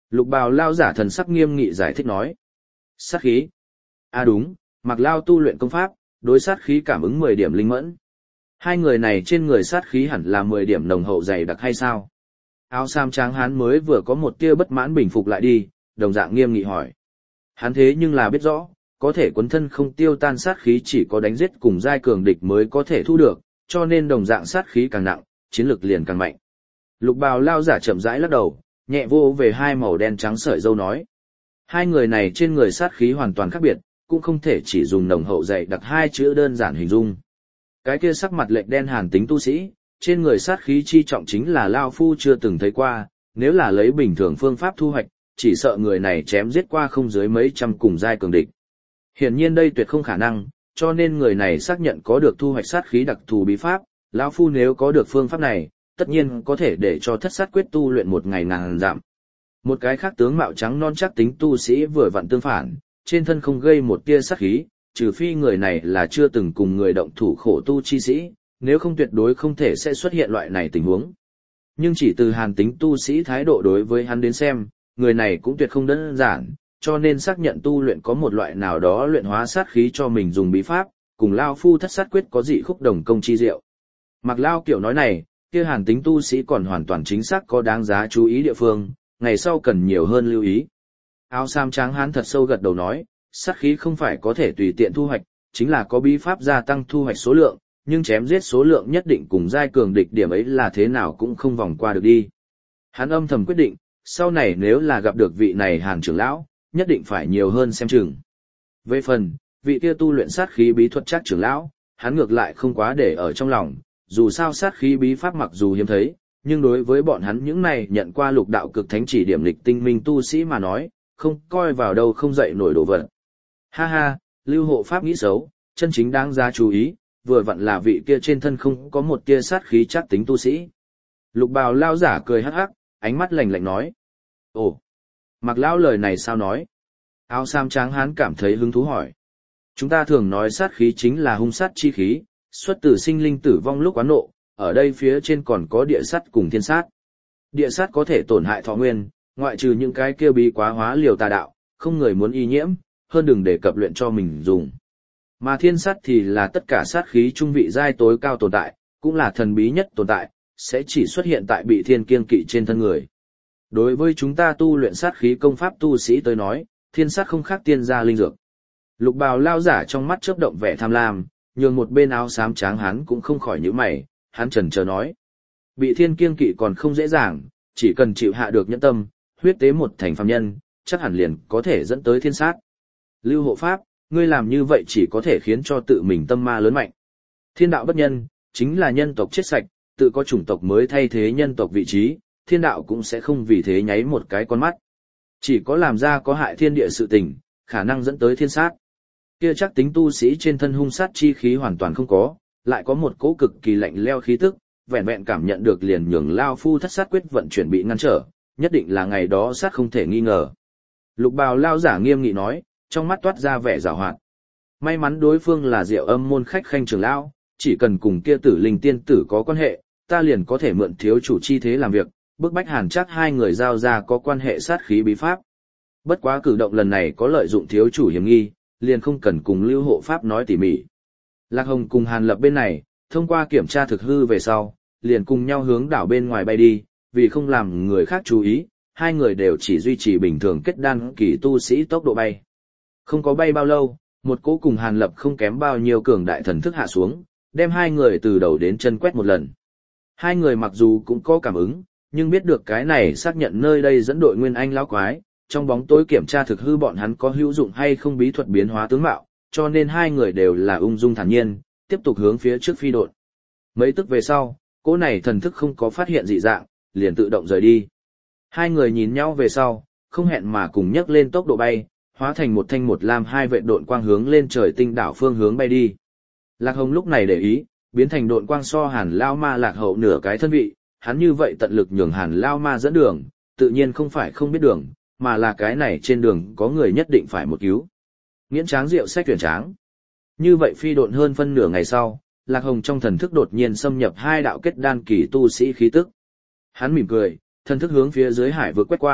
Lục bào lao giả thần sắc nghiêm nghị giải thích nói. Sát khí. À đúng, Mạc Lao tu luyện công pháp, đối sát khí cảm ứng mười điểm linh mẫn. Hai người này trên người sát khí hẳn là mười điểm nồng hậu dày đặc hay sao? Áo sam tráng hán mới vừa có một tia bất mãn bình phục lại đi, đồng dạng nghiêm nghị hỏi. Hắn thế nhưng là biết rõ, có thể quấn thân không tiêu tan sát khí chỉ có đánh giết cùng giai cường địch mới có thể thu được, cho nên đồng dạng sát khí càng nặng, chiến lực liền càng mạnh. Lục bào lao giả chậm rãi lắc đầu, nhẹ vô về hai màu đen trắng sợi dâu nói. Hai người này trên người sát khí hoàn toàn khác biệt, cũng không thể chỉ dùng nồng hậu dày đặc hai chữ đơn giản hình dung. Cái kia sắc mặt lệch đen hàn tính tu sĩ, trên người sát khí chi trọng chính là Lao Phu chưa từng thấy qua, nếu là lấy bình thường phương pháp thu hoạch, chỉ sợ người này chém giết qua không dưới mấy trăm cùng giai cường địch. Hiển nhiên đây tuyệt không khả năng, cho nên người này xác nhận có được thu hoạch sát khí đặc thù bí pháp, Lão Phu nếu có được phương pháp này, tất nhiên có thể để cho thất sát quyết tu luyện một ngày ngàn dặm. Một cái khác tướng mạo trắng non chắc tính tu sĩ vừa vặn tương phản, trên thân không gây một tia sát khí, trừ phi người này là chưa từng cùng người động thủ khổ tu chi sĩ, nếu không tuyệt đối không thể sẽ xuất hiện loại này tình huống. Nhưng chỉ từ hàn tính tu sĩ thái độ đối với hắn đến xem, người này cũng tuyệt không đơn giản, cho nên xác nhận tu luyện có một loại nào đó luyện hóa sát khí cho mình dùng bí pháp, cùng Lao Phu thất sát quyết có dị khúc đồng công chi diệu. Mặc Lao kiểu nói này, kia hàn tính tu sĩ còn hoàn toàn chính xác có đáng giá chú ý địa phương, ngày sau cần nhiều hơn lưu ý. Áo sam tráng hán thật sâu gật đầu nói, sát khí không phải có thể tùy tiện thu hoạch, chính là có bí pháp gia tăng thu hoạch số lượng, nhưng chém giết số lượng nhất định cùng giai cường địch điểm ấy là thế nào cũng không vòng qua được đi. Hắn âm thầm quyết định, sau này nếu là gặp được vị này hàn trưởng lão, nhất định phải nhiều hơn xem chừng. Về phần, vị kia tu luyện sát khí bí thuật chắc trưởng lão, hắn ngược lại không quá để ở trong lòng, dù sao sát khí bí pháp mặc dù hiếm thấy, nhưng đối với bọn hắn những này nhận qua lục đạo cực thánh chỉ điểm lịch tinh minh tu sĩ mà nói, không coi vào đâu không dậy nổi đồ vật. Ha ha, lưu hộ pháp nghĩ xấu, chân chính đáng giá chú ý, vừa vặn là vị kia trên thân không có một tia sát khí chắc tính tu sĩ. Lục bào lao giả cười hắc hắc, ánh mắt lạnh lạnh nói. Ồ, Mặc lão lời này sao nói? Áo sam tráng hán cảm thấy hứng thú hỏi. Chúng ta thường nói sát khí chính là hung sát chi khí, xuất từ sinh linh tử vong lúc oán nộ, ở đây phía trên còn có địa sát cùng thiên sát. Địa sát có thể tổn hại thọ nguyên, ngoại trừ những cái kia bí quá hóa liều tà đạo, không người muốn y nhiễm, hơn đừng để cập luyện cho mình dùng. Mà thiên sát thì là tất cả sát khí trung vị giai tối cao tồn tại, cũng là thần bí nhất tồn tại, sẽ chỉ xuất hiện tại bị thiên kiêng kỵ trên thân người. Đối với chúng ta tu luyện sát khí công pháp tu sĩ tới nói, thiên sát không khác tiên gia linh dược. Lục bào lao giả trong mắt chớp động vẻ tham lam, nhường một bên áo xám tráng hắn cũng không khỏi nhíu mày, hắn chần chờ nói. Bị thiên kiêng kỵ còn không dễ dàng, chỉ cần chịu hạ được nhẫn tâm, huyết tế một thành phàm nhân, chắc hẳn liền có thể dẫn tới thiên sát. Lưu hộ pháp, ngươi làm như vậy chỉ có thể khiến cho tự mình tâm ma lớn mạnh. Thiên đạo bất nhân, chính là nhân tộc chết sạch, tự có chủng tộc mới thay thế nhân tộc vị trí, thiên đạo cũng sẽ không vì thế nháy một cái con mắt. Chỉ có làm ra có hại thiên địa sự tình, khả năng dẫn tới thiên sát. Kia chắc tính tu sĩ trên thân hung sát chi khí hoàn toàn không có, lại có một cỗ cực kỳ lạnh leo khí tức, vẹn vẹn cảm nhận được liền nhường Lao Phu thất sát quyết vận chuyển bị ngăn trở, nhất định là ngày đó sát không thể nghi ngờ. Lục bào lao giả nghiêm nghị nói, trong mắt toát ra vẻ giảo hoạt. May mắn đối phương là Diệu Âm môn khách khanh trưởng lão, chỉ cần cùng kia tử linh tiên tử có quan hệ, ta liền có thể mượn thiếu chủ chi thế làm việc, bức bách hàn chắc hai người giao ra có quan hệ sát khí bí pháp. Bất quá cử động lần này có lợi dụng thiếu chủ hiểm nghi, liền không cần cùng lưu hộ pháp nói tỉ mỉ. Lạc Hồng cùng Hàn Lập bên này, thông qua kiểm tra thực hư về sau, liền cùng nhau hướng đảo bên ngoài bay đi, vì không làm người khác chú ý, hai người đều chỉ duy trì bình thường kết đan kỳ tu sĩ tốc độ bay. Không có bay bao lâu, một cỗ cùng Hàn Lập không kém bao nhiêu cường đại thần thức hạ xuống, đem hai người từ đầu đến chân quét một lần. Hai người mặc dù cũng có cảm ứng, nhưng biết được cái này xác nhận nơi đây dẫn đội Nguyên Anh lão quái, trong bóng tối kiểm tra thực hư bọn hắn có hữu dụng hay không bí thuật biến hóa tướng mạo, cho nên hai người đều là ung dung thản nhiên, tiếp tục hướng phía trước phi độn. Mấy tức về sau, cỗ này thần thức không có phát hiện dị dạng, liền tự động rời đi. Hai người nhìn nhau về sau, không hẹn mà cùng nhấc lên tốc độ bay, hóa thành một thanh một lam hai vệ độn quang hướng lên trời tinh đảo phương hướng bay đi. Lạc Hồng lúc này để ý, biến thành độn quang so Hàn Lao Ma lạc hậu nửa cái thân vị, hắn như vậy tận lực nhường Hàn Lao Ma dẫn đường, tự nhiên không phải không biết đường, mà là cái này trên đường có người nhất định phải một cứu. Nghiễn Tráng Diệu sách tuyển tráng. Như vậy phi độn hơn phân nửa ngày sau, Lạc Hồng trong thần thức đột nhiên xâm nhập hai đạo kết đan kỳ tu sĩ khí tức. Hắn mỉm cười, thần thức hướng phía dưới hải vực quét qua,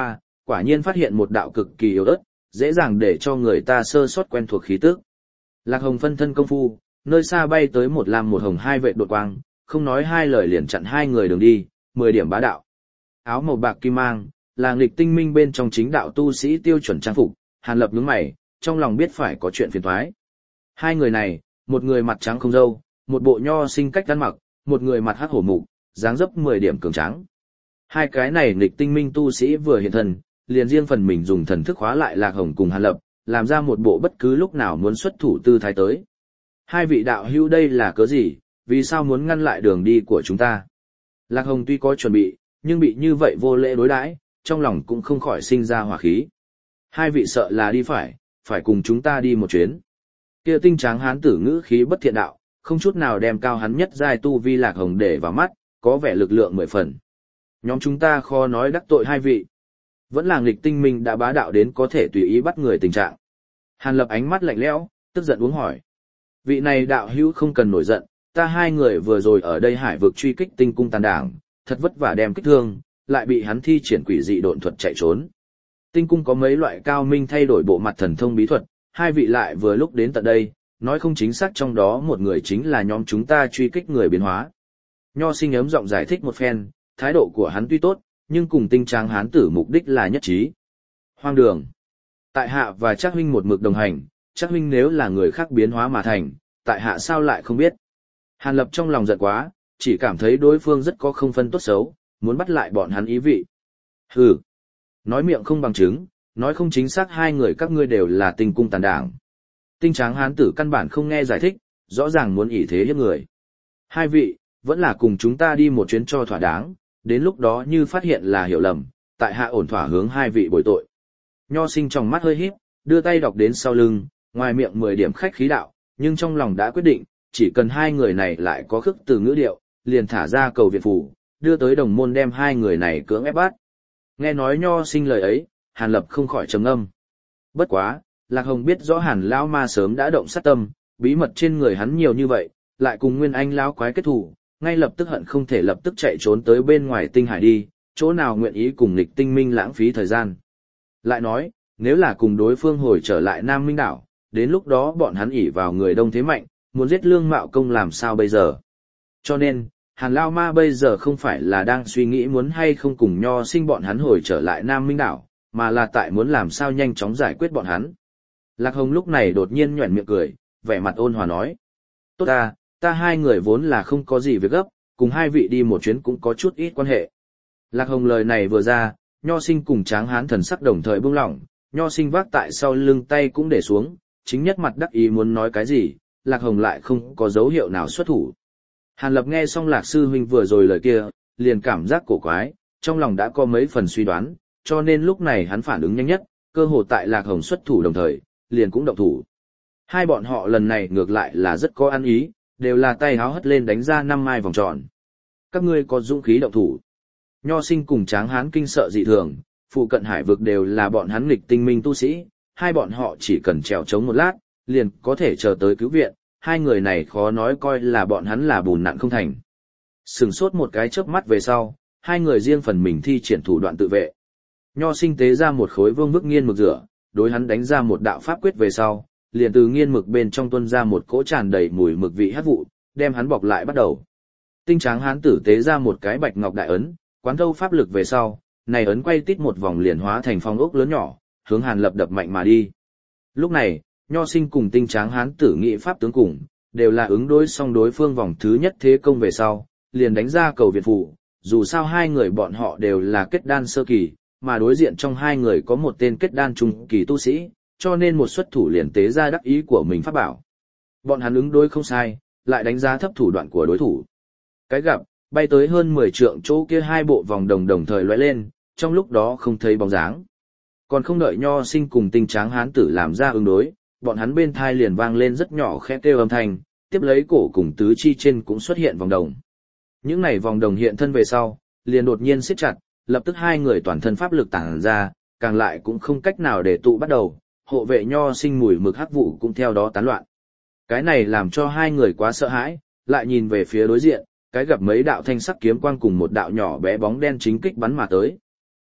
quả nhiên phát hiện một đạo cực kỳ yếu ớt, dễ dàng để cho người ta sơ sót quen thuộc khí tức. Lạc Hồng phân thân công phu, nơi xa bay tới một lam một hồng hai vệ đột quang, không nói hai lời liền chặn hai người đường đi, mười điểm bá đạo. Áo màu bạc kim mang, là nghịch tinh minh bên trong chính đạo tu sĩ tiêu chuẩn trang phục, Hàn Lập nhướng mày, trong lòng biết phải có chuyện phiền toái. Hai người này, một người mặt trắng không râu, một bộ nho sinh cách ăn mặc, một người mặt hắc hổ mục, dáng dấp mười điểm cường tráng. Hai cái này nghịch tinh minh tu sĩ vừa hiện thân, liền riêng phần mình dùng thần thức khóa lại Lạc Hồng cùng Hàn Lập, làm ra một bộ bất cứ lúc nào muốn xuất thủ tư thái tới. Hai vị đạo hữu đây là cớ gì, vì sao muốn ngăn lại đường đi của chúng ta? Lạc Hồng tuy có chuẩn bị, nhưng bị như vậy vô lễ đối đãi, trong lòng cũng không khỏi sinh ra hỏa khí. Hai vị sợ là đi phải, phải cùng chúng ta đi một chuyến. Kia tinh tráng hán tử ngữ khí bất thiện đạo, không chút nào đem cao hắn nhất giai tu vi Lạc Hồng để vào mắt, có vẻ lực lượng mười phần. Nhóm chúng ta khó nói đắc tội hai vị. Vẫn là nghịch tinh minh đã bá đạo đến có thể tùy ý bắt người tình trạng. Hàn Lập ánh mắt lạnh lẽo, tức giận uống hỏi. Vị này đạo hữu không cần nổi giận, ta hai người vừa rồi ở đây hải vực truy kích tinh cung tàn đảng, thật vất vả đem kích thương, lại bị hắn thi triển quỷ dị độn thuật chạy trốn. Tinh cung có mấy loại cao minh thay đổi bộ mặt thần thông bí thuật, hai vị lại vừa lúc đến tận đây, nói không chính xác trong đó một người chính là nhóm chúng ta truy kích người biến hóa. Nho sinh ấm giọng giải thích một phen, thái độ của hắn tuy tốt, nhưng cùng tinh tráng hán tử mục đích là nhất trí. Hoang đường. Tại hạ và Trác huynh một mực đồng hành, Trác huynh nếu là người khác biến hóa mà thành, tại hạ sao lại không biết. Hàn Lập trong lòng giận quá, chỉ cảm thấy đối phương rất có không phân tốt xấu, muốn bắt lại bọn hắn ý vị. Hừ. Nói miệng không bằng chứng, nói không chính xác hai người các ngươi đều là tinh cung tàn đảng. Tinh tráng hán tử căn bản không nghe giải thích, rõ ràng muốn ỷ thế hiếp người. Hai vị, vẫn là cùng chúng ta đi một chuyến cho thỏa đáng, đến lúc đó như phát hiện là hiểu lầm, tại hạ ổn thỏa hướng hai vị bồi tội. Nho sinh trong mắt hơi híp, đưa tay đọc đến sau lưng, ngoài miệng mười điểm khách khí đạo, nhưng trong lòng đã quyết định, chỉ cần hai người này lại có khước từ ngữ điệu, liền thả ra cầu viện phủ, đưa tới đồng môn đem hai người này cưỡng ép bắt. Nghe nói nho sinh lời ấy, Hàn Lập không khỏi trầm ngâm. Bất quá, Lạc Hồng biết rõ Hàn lão ma sớm đã động sát tâm, bí mật trên người hắn nhiều như vậy, lại cùng Nguyên Anh lão quái kết thù, ngay lập tức hận không thể lập tức chạy trốn tới bên ngoài tinh hải đi, chỗ nào nguyện ý cùng nghịch tinh minh lãng phí thời gian. Lại nói, nếu là cùng đối phương hồi trở lại Nam Minh đảo, đến lúc đó bọn hắn ỷ vào người đông thế mạnh, muốn giết Lương Mạo Công làm sao bây giờ. Cho nên, Hàn Lao Ma bây giờ không phải là đang suy nghĩ muốn hay không cùng Nho sinh bọn hắn hồi trở lại Nam Minh đảo, mà là tại muốn làm sao nhanh chóng giải quyết bọn hắn. Lạc Hồng lúc này đột nhiên nhoẻn miệng cười, vẻ mặt ôn hòa nói. Tốt ta, ta hai người vốn là không có gì việc gấp, cùng hai vị đi một chuyến cũng có chút ít quan hệ. Lạc Hồng lời này vừa ra, Nho sinh cùng Tráng Hán thần sắc đồng thời buông lỏng, Nho sinh vác tại sau lưng tay cũng để xuống, chính nhất mặt đắc ý muốn nói cái gì, Lạc Hồng lại không có dấu hiệu nào xuất thủ. Hàn Lập nghe xong Lạc sư huynh vừa rồi lời kia, liền cảm giác cổ quái, trong lòng đã có mấy phần suy đoán, cho nên lúc này hắn phản ứng nhanh nhất, cơ hồ tại Lạc Hồng xuất thủ đồng thời, liền cũng động thủ. Hai bọn họ lần này ngược lại là rất có ăn ý, đều là tay háo hất lên đánh ra năm mai vòng tròn. Các ngươi có dũng khí động thủ. Nho sinh cùng Tráng Hán kinh sợ dị thường, phụ cận hải vực đều là bọn hắn nghịch tinh minh tu sĩ, hai bọn họ chỉ cần trèo trống một lát, liền có thể chờ tới cứu viện, hai người này khó nói coi là bọn hắn là bùn nặn không thành. Sừng sốt một cái chớp mắt về sau, hai người riêng phần mình thi triển thủ đoạn tự vệ. Nho sinh tế ra một khối vương bức nghiên mực rửa, đối hắn đánh ra một đạo pháp quyết về sau, liền từ nghiên mực bên trong tuôn ra một cỗ tràn đầy mùi mực vị hắc vụ, đem hắn bọc lại bắt đầu. Tinh Tráng Hán tử tế ra một cái bạch ngọc đại ấn, quán thâu pháp lực về sau, này ấn quay tít một vòng liền hóa thành phong ốc lớn nhỏ, hướng Hàn Lập đập mạnh mà đi. Lúc này, Nho sinh cùng Tinh Tráng Hán tử nghị pháp tướng cùng, đều là ứng đối song đối phương vòng thứ nhất thế công về sau, liền đánh ra cầu viện phủ, dù sao hai người bọn họ đều là kết đan sơ kỳ, mà đối diện trong hai người có một tên kết đan trung kỳ tu sĩ, cho nên một xuất thủ liền tế ra đắc ý của mình pháp bảo. Bọn hắn ứng đối không sai, lại đánh giá thấp thủ đoạn của đối thủ. Cái gặp, bay tới hơn mười trượng chỗ kia hai bộ vòng đồng đồng thời lóe lên, trong lúc đó không thấy bóng dáng. Còn không đợi Nho sinh cùng Tinh Tráng Hán tử làm ra ứng đối, bọn hắn bên thai liền vang lên rất nhỏ khẽ kêu âm thanh, tiếp lấy cổ cùng tứ chi trên cũng xuất hiện vòng đồng. Những này vòng đồng hiện thân về sau, liền đột nhiên siết chặt, lập tức hai người toàn thân pháp lực tản ra, càng lại cũng không cách nào để tụ bắt đầu, hộ vệ Nho sinh mùi mực hắc vụ cũng theo đó tán loạn. Cái này làm cho hai người quá sợ hãi, lại nhìn về phía đối diện, cái gặp mấy đạo thanh sắc kiếm quang cùng một đạo nhỏ bé bóng đen chính kích bắn mà tới.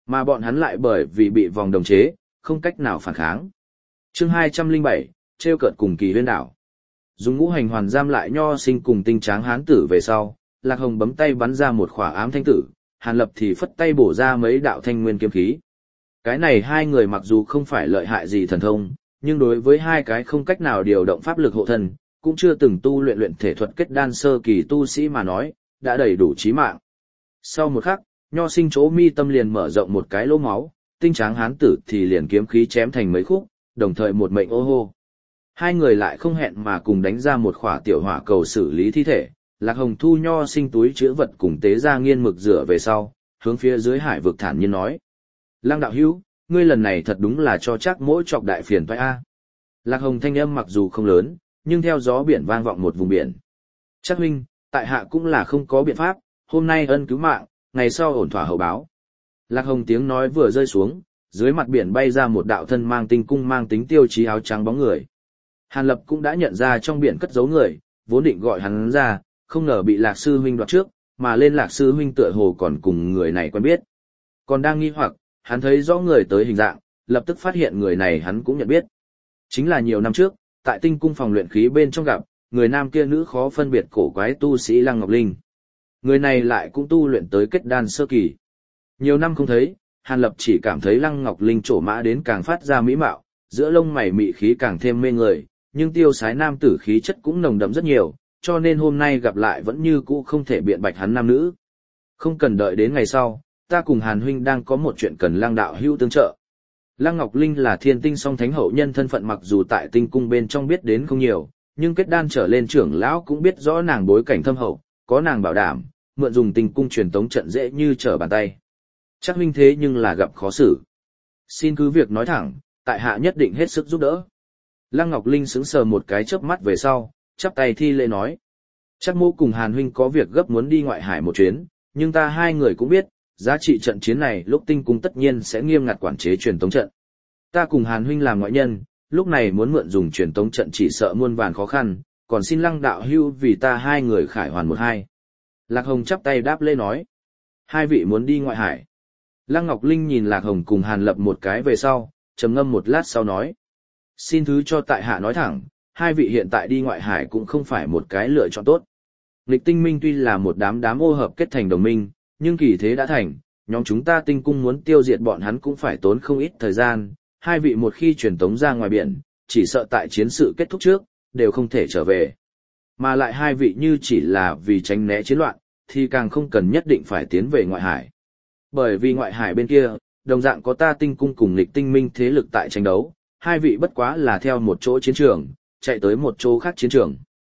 Mà bọn hắn lại bởi vì bị vòng đồng chế, không cách nào phản kháng. Chương hai trăm lẻ bảy, trêu cợt cùng Kỳ Huyên đảo. Dùng ngũ hành hoàn giam lại Nho Sinh cùng Tinh Tráng hán tử về sau, Lạc Hồng bấm tay bắn ra một khỏa ám thanh tử, Hàn Lập thì phất tay bổ ra mấy đạo thanh nguyên kiếm khí. Cái này hai người mặc dù không phải lợi hại gì thần thông, nhưng đối với hai cái không cách nào điều động pháp lực hộ thân, cũng chưa từng tu luyện luyện thể thuật kết đan sơ kỳ tu sĩ mà nói, đã đầy đủ chí mạng. Sau một khắc, Nho Sinh chỗ mi tâm liền mở rộng một cái lỗ máu, Tinh Tráng hán tử thì liền kiếm khí chém thành mấy khúc, đồng thời một mệnh ô hô. Hai người lại không hẹn mà cùng đánh ra một khỏa tiểu hỏa cầu xử lý thi thể, Lạc Hồng thu Nho Sinh túi chứa vật cùng tế ra nghiên mực rửa về sau, hướng phía dưới hải vực thản nhiên nói. Lăng đạo hữu, ngươi lần này thật đúng là cho chắc mỗi trọc đại phiền toái a. Lạc Hồng thanh âm mặc dù không lớn, nhưng theo gió biển vang vọng một vùng biển. Chắc huynh, tại hạ cũng là không có biện pháp, hôm nay ân cứu mạng, ngày sau ổn thỏa hậu báo. Lạc Hồng tiếng nói vừa rơi xuống, dưới mặt biển bay ra một đạo thân mang tinh cung mang tính tiêu chí áo trắng bóng người. Hàn Lập cũng đã nhận ra trong biển cất giấu người, vốn định gọi hắn ra, không ngờ bị Lạc sư huynh đoạt trước, mà lên Lạc sư huynh tựa hồ còn cùng người này quen biết. Còn đang nghi hoặc, hắn thấy rõ người tới hình dạng, lập tức phát hiện người này hắn cũng nhận biết. Chính là nhiều năm trước, tại tinh cung phòng luyện khí bên trong gặp, người nam kia nữ khó phân biệt cổ quái tu sĩ Lăng Ngọc Linh. Người này lại cũng tu luyện tới kết đan sơ kỳ. Nhiều năm không thấy, Hàn Lập chỉ cảm thấy Lăng Ngọc Linh trổ mã đến càng phát ra mỹ mạo, giữa lông mày mị khí càng thêm mê người, nhưng tiêu sái nam tử khí chất cũng nồng đậm rất nhiều, cho nên hôm nay gặp lại vẫn như cũ không thể biện bạch hắn nam nữ. Không cần đợi đến ngày sau, ta cùng Hàn huynh đang có một chuyện cần Lăng đạo hữu tương trợ. Lăng Ngọc Linh là thiên tinh song thánh hậu nhân, thân phận mặc dù tại tinh cung bên trong biết đến không nhiều, nhưng kết đan trở lên trưởng lão cũng biết rõ nàng bối cảnh thâm hậu, có nàng bảo đảm, mượn dùng tinh cung truyền tống trận dễ như trở bàn tay. Chắc huynh thế nhưng là gặp khó xử. Xin cứ việc nói thẳng, tại hạ nhất định hết sức giúp đỡ. Lăng Ngọc Linh sững sờ một cái chớp mắt về sau, chắp tay thi lễ nói. Chắc mô cùng Hàn huynh có việc gấp muốn đi ngoại hải một chuyến, nhưng ta hai người cũng biết, giá trị trận chiến này lúc tinh cung tất nhiên sẽ nghiêm ngặt quản chế truyền tống trận. Ta cùng Hàn huynh làm ngoại nhân, lúc này muốn mượn dùng truyền tống trận chỉ sợ muôn vàn khó khăn, còn xin Lăng đạo hữu vì ta hai người khải hoàn một hai. Lạc Hồng chắp tay đáp lễ nói. Hai vị muốn đi ngoại hải. Lăng Ngọc Linh nhìn Lạc Hồng cùng Hàn Lập một cái về sau, trầm ngâm một lát sau nói. Xin thứ cho tại hạ nói thẳng, hai vị hiện tại đi ngoại hải cũng không phải một cái lựa chọn tốt. Nghịch tinh minh tuy là một đám đám ô hợp kết thành đồng minh, nhưng kỳ thế đã thành, nhóm chúng ta tinh cung muốn tiêu diệt bọn hắn cũng phải tốn không ít thời gian, hai vị một khi truyền tống ra ngoài biển, chỉ sợ tại chiến sự kết thúc trước, đều không thể trở về. Mà lại hai vị như chỉ là vì tránh né chiến loạn, thì càng không cần nhất định phải tiến về ngoại hải. Bởi vì ngoại hải bên kia, đồng dạng có ta tinh cung cùng nghịch tinh minh thế lực tại tranh đấu, hai vị bất quá là theo một chỗ chiến trường, chạy tới một chỗ khác chiến trường.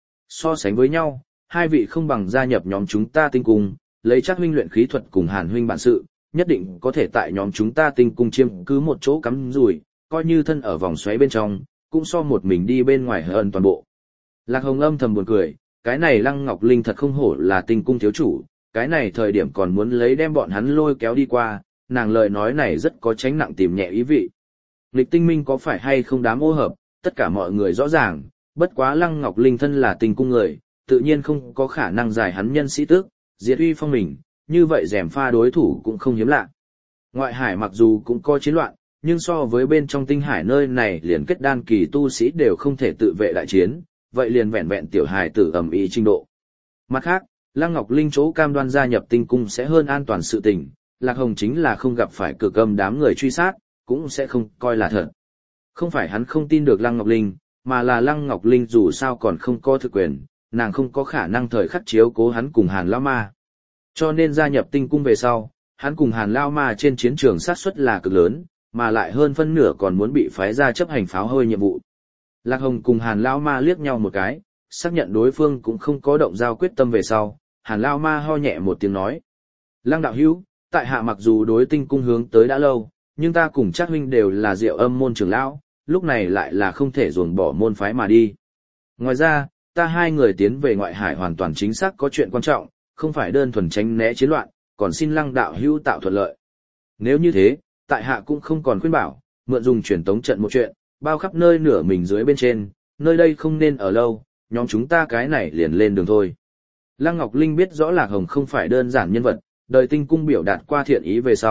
So sánh với nhau, hai vị không bằng gia nhập nhóm chúng ta tinh cung, lấy Trác huynh luyện khí thuật cùng Hàn huynh bản sự, nhất định có thể tại nhóm chúng ta tinh cung chiếm cứ một chỗ cắm rủi, coi như thân ở vòng xoáy bên trong, cũng so một mình đi bên ngoài hơn toàn bộ. Lạc Hồng âm thầm buồn cười, cái này Lăng Ngọc Linh thật không hổ là tinh cung thiếu chủ, cái này thời điểm còn muốn lấy đem bọn hắn lôi kéo đi qua, nàng lời nói này rất có tránh nặng tìm nhẹ ý vị. Nghịch tinh minh có phải hay không đám ô hợp, tất cả mọi người rõ ràng, bất quá Lăng Ngọc Linh thân là tinh cung người, tự nhiên không có khả năng giải hắn nhân sĩ tước, diệt uy phong mình, như vậy rèm pha đối thủ cũng không hiếm lạ. Ngoại hải mặc dù cũng có chiến loạn, nhưng so với bên trong tinh hải nơi này liền kết đan kỳ tu sĩ đều không thể tự vệ đại chiến, vậy liền vẹn vẹn tiểu hài tử ầm ĩ trình độ. Mặt khác, Lăng Ngọc Linh chỗ cam đoan gia nhập tinh cung sẽ hơn an toàn sự tình, Lạc Hồng chính là không gặp phải cực âm đám người truy sát, cũng sẽ không coi là thật. Không phải hắn không tin được Lăng Ngọc Linh, mà là Lăng Ngọc Linh dù sao còn không có thực quyền, nàng không có khả năng thời khắc chiếu cố hắn cùng Hàn Lao Ma. Cho nên gia nhập tinh cung về sau, hắn cùng Hàn Lao Ma trên chiến trường sát suất là cực lớn, mà lại hơn phân nửa còn muốn bị phái ra chấp hành pháo hơi nhiệm vụ. Lạc Hồng cùng Hàn Lao Ma liếc nhau một cái, xác nhận đối phương cũng không có động giao quyết tâm về sau, Hàn Lao Ma ho nhẹ một tiếng nói. Lăng đạo hữu, tại hạ mặc dù đối tinh cung hướng tới đã lâu, nhưng ta cùng Trác huynh đều là Diệu Âm môn trưởng lão, lúc này lại là không thể ruồng bỏ môn phái mà đi. Ngoài ra, ta hai người tiến về ngoại hải hoàn toàn chính xác có chuyện quan trọng, không phải đơn thuần tránh né chiến loạn, còn xin Lăng đạo hữu tạo thuận lợi. Nếu như thế, tại hạ cũng không còn khuyên bảo, mượn dùng truyền tống trận một chuyện, bao khắp nơi nửa mình dưới bên trên, nơi đây không nên ở lâu, nhóm chúng ta cái này liền lên đường thôi. Lăng Ngọc Linh biết rõ Lạc Hồng không phải đơn giản nhân vật, đời tinh cung biểu đạt qua thiện ý về sau,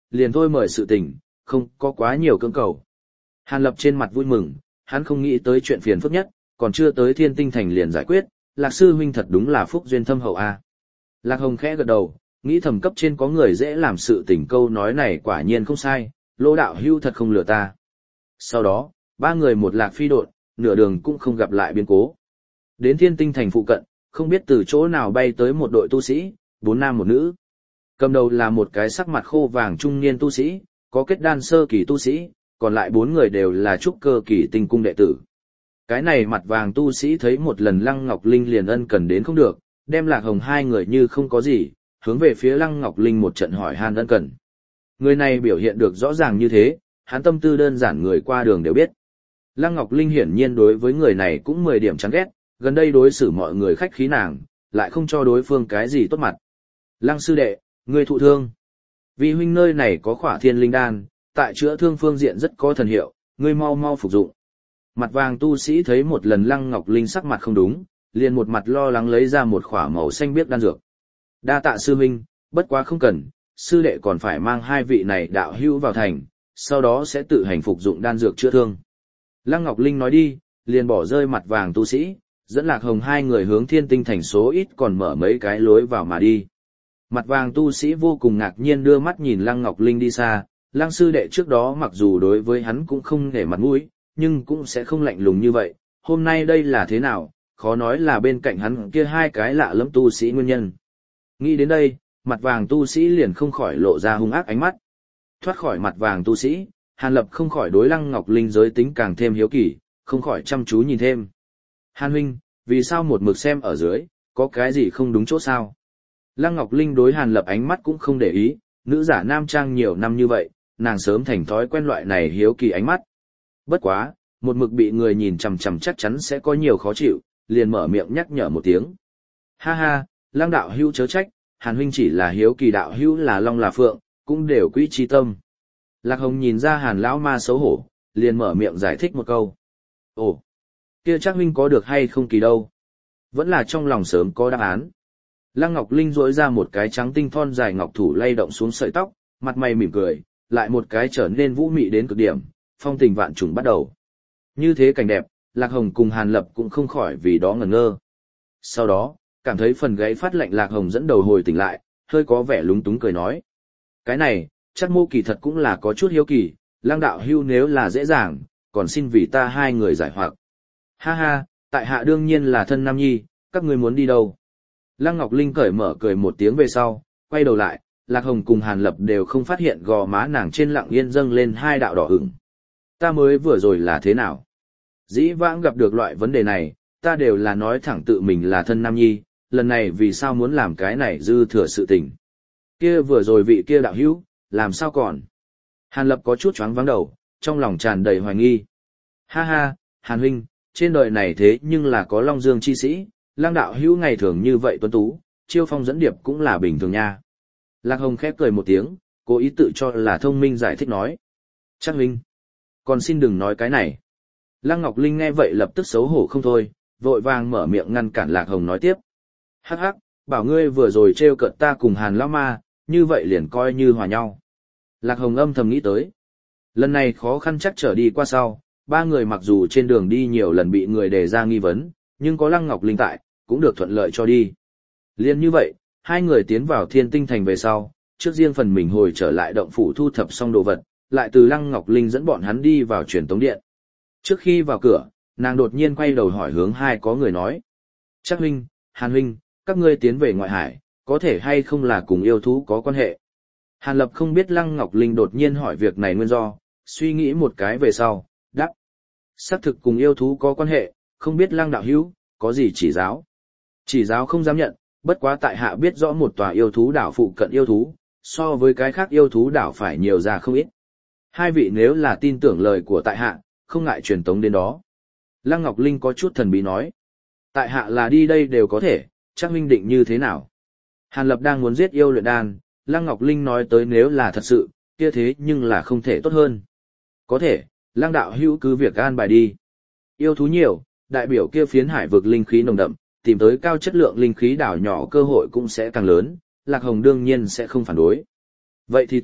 liền thôi mời sự tình, không có quá nhiều cưỡng cầu. Hàn Lập trên mặt vui mừng, hắn không nghĩ tới chuyện phiền phức nhất, còn chưa tới Thiên Tinh Thành liền giải quyết, Lạc sư huynh thật đúng là phúc duyên thâm hậu a. Lạc Hồng khẽ gật đầu, nghĩ thầm cấp trên có người dễ làm sự tình, câu nói này quả nhiên không sai, Lỗ đạo hưu thật không lừa ta. Sau đó, ba người một lạc phi độn, nửa đường cũng không gặp lại biến cố. Đến Thiên Tinh Thành phụ cận, không biết từ chỗ nào bay tới một đội tu sĩ, bốn nam một nữ. Cầm đầu là một cái sắc mặt khô vàng trung niên tu sĩ, có kết đan sơ kỳ tu sĩ, còn lại bốn người đều là trúc cơ kỳ tinh cung đệ tử. Cái này mặt vàng tu sĩ thấy một lần Lăng Ngọc Linh liền ân cần đến không được, đem Lạc Hồng hai người như không có gì, hướng về phía Lăng Ngọc Linh một trận hỏi han ân cần. Người này biểu hiện được rõ ràng như thế, hắn tâm tư đơn giản người qua đường đều biết. Lăng Ngọc Linh hiển nhiên đối với người này cũng mười điểm chán ghét, gần đây đối xử mọi người khách khí nàng, lại không cho đối phương cái gì tốt mặt. Lăng sư đệ, người thụ thương. Vì huynh nơi này có khỏa thiên linh đan, tại chữa thương phương diện rất có thần hiệu, ngươi mau mau phục dụng. Mặt vàng tu sĩ thấy một lần Lăng Ngọc Linh sắc mặt không đúng, liền một mặt lo lắng lấy ra một khỏa màu xanh biếc đan dược. Đa tạ sư huynh, bất quá không cần, sư đệ còn phải mang hai vị này đạo hữu vào thành, sau đó sẽ tự hành phục dụng đan dược chữa thương. Lăng Ngọc Linh nói đi, liền bỏ rơi mặt vàng tu sĩ, dẫn Lạc Hồng hai người hướng Thiên Tinh Thành số ít còn mở mấy cái lối vào mà đi. Mặt vàng tu sĩ vô cùng ngạc nhiên đưa mắt nhìn Lăng Ngọc Linh đi xa, Lăng sư đệ trước đó mặc dù đối với hắn cũng không để mặt mũi, nhưng cũng sẽ không lạnh lùng như vậy, hôm nay đây là thế nào, khó nói là bên cạnh hắn kia hai cái lạ lẫm tu sĩ nguyên nhân. Nghĩ đến đây, mặt vàng tu sĩ liền không khỏi lộ ra hung ác ánh mắt. Thoát khỏi mặt vàng tu sĩ, Hàn Lập không khỏi đối Lăng Ngọc Linh giới tính càng thêm hiếu kỳ, không khỏi chăm chú nhìn thêm. Hàn huynh, vì sao một mực xem ở dưới, có cái gì không đúng chỗ sao? Lăng Ngọc Linh đối Hàn Lập ánh mắt cũng không để ý, nữ giả nam trang nhiều năm như vậy, nàng sớm thành thói quen loại này hiếu kỳ ánh mắt. Bất quá, một mực bị người nhìn chằm chằm chắc chắn sẽ có nhiều khó chịu, liền mở miệng nhắc nhở một tiếng. Ha ha, Lăng đạo hữu chớ trách, Hàn huynh chỉ là hiếu kỳ, đạo hữu là long là phượng, cũng đều quý chi tâm. Lạc Hồng nhìn ra Hàn lão ma xấu hổ, liền mở miệng giải thích một câu. Ồ, kia chắc huynh có được hay không kỳ đâu? Vẫn là trong lòng sớm có đáp án. Lăng Ngọc Linh duỗi ra một cái trắng tinh thon dài ngọc thủ lay động xuống sợi tóc, mặt mày mỉm cười, lại một cái trở nên vũ mị đến cực điểm, phong tình vạn trùng bắt đầu. Như thế cảnh đẹp, Lạc Hồng cùng Hàn Lập cũng không khỏi vì đó ngẩn ngơ. Sau đó, cảm thấy phần gáy phát lạnh, Lạc Hồng dẫn đầu hồi tỉnh lại, hơi có vẻ lúng túng cười nói. Cái này, chắc mô kỳ thật cũng là có chút hiếu kỳ, Lăng đạo hưu nếu là dễ dàng, còn xin vì ta hai người giải hoặc. Ha ha, tại hạ đương nhiên là thân nam nhi, các ngươi muốn đi đâu? Lăng Ngọc Linh cởi mở cười một tiếng về sau, quay đầu lại, Lạc Hồng cùng Hàn Lập đều không phát hiện gò má nàng trên lặng yên dâng lên hai đạo đỏ ửng. Ta mới vừa rồi là thế nào? Dĩ vãng gặp được loại vấn đề này, ta đều là nói thẳng tự mình là thân nam nhi, lần này vì sao muốn làm cái này dư thừa sự tình. Kia vừa rồi vị kia đạo hữu, làm sao còn? Hàn Lập có chút choáng váng đầu, trong lòng tràn đầy hoài nghi. Ha ha, Hàn huynh, trên đời này thế nhưng là có Long Dương chi sĩ, Lăng đạo hữu ngày thường như vậy tuấn tú, chiêu phong dẫn điệp cũng là bình thường nha. Lạc Hồng khép cười một tiếng, cố ý tự cho là thông minh giải thích nói. Chắc huynh, còn xin đừng nói cái này. Lăng Ngọc Linh nghe vậy lập tức xấu hổ không thôi, vội vàng mở miệng ngăn cản Lạc Hồng nói tiếp. Hắc hắc, bảo ngươi vừa rồi trêu cợt ta cùng Hàn lão ma, như vậy liền coi như hòa nhau. Lạc Hồng âm thầm nghĩ tới. Lần này khó khăn chắc trở đi qua sau, ba người mặc dù trên đường đi nhiều lần bị người đề ra nghi vấn, nhưng có Lăng Ngọc Linh tại, cũng được thuận lợi cho đi. Liên như vậy, hai người tiến vào Thiên Tinh Thành về sau, trước riêng phần mình hồi trở lại động phủ thu thập xong đồ vật, lại từ Lăng Ngọc Linh dẫn bọn hắn đi vào truyền tống điện. Trước khi vào cửa, nàng đột nhiên quay đầu hỏi hướng hai có người nói. Chắc huynh, Hàn huynh, các ngươi tiến về ngoại hải, có thể hay không là cùng yêu thú có quan hệ? Hàn Lập không biết Lăng Ngọc Linh đột nhiên hỏi việc này nguyên do, suy nghĩ một cái về sau, đáp. Xác thực cùng yêu thú có quan hệ, không biết Lăng đạo hữu, có gì chỉ giáo? Chỉ giáo không dám nhận, bất quá tại hạ biết rõ một tòa yêu thú đảo phụ cận yêu thú, so với cái khác yêu thú đảo phải nhiều ra không ít. Hai vị nếu là tin tưởng lời của tại hạ, không ngại truyền tống đến đó. Lăng Ngọc Linh có chút thần bí nói. Tại hạ là đi đây đều có thể, chắc huynh định như thế nào? Hàn Lập đang muốn giết yêu luyện đan, Lăng Ngọc Linh nói tới nếu là thật sự, kia thế nhưng là không thể tốt hơn. Có thể, Lăng đạo hữu cứ việc an bài đi. Yêu thú nhiều, đại biểu kia phiến hải vực linh khí nồng đậm, tìm tới cao chất lượng linh khí đảo nhỏ cơ hội cũng sẽ càng lớn, Lạc Hồng đương nhiên sẽ không phản đối. Vậy thì tốt,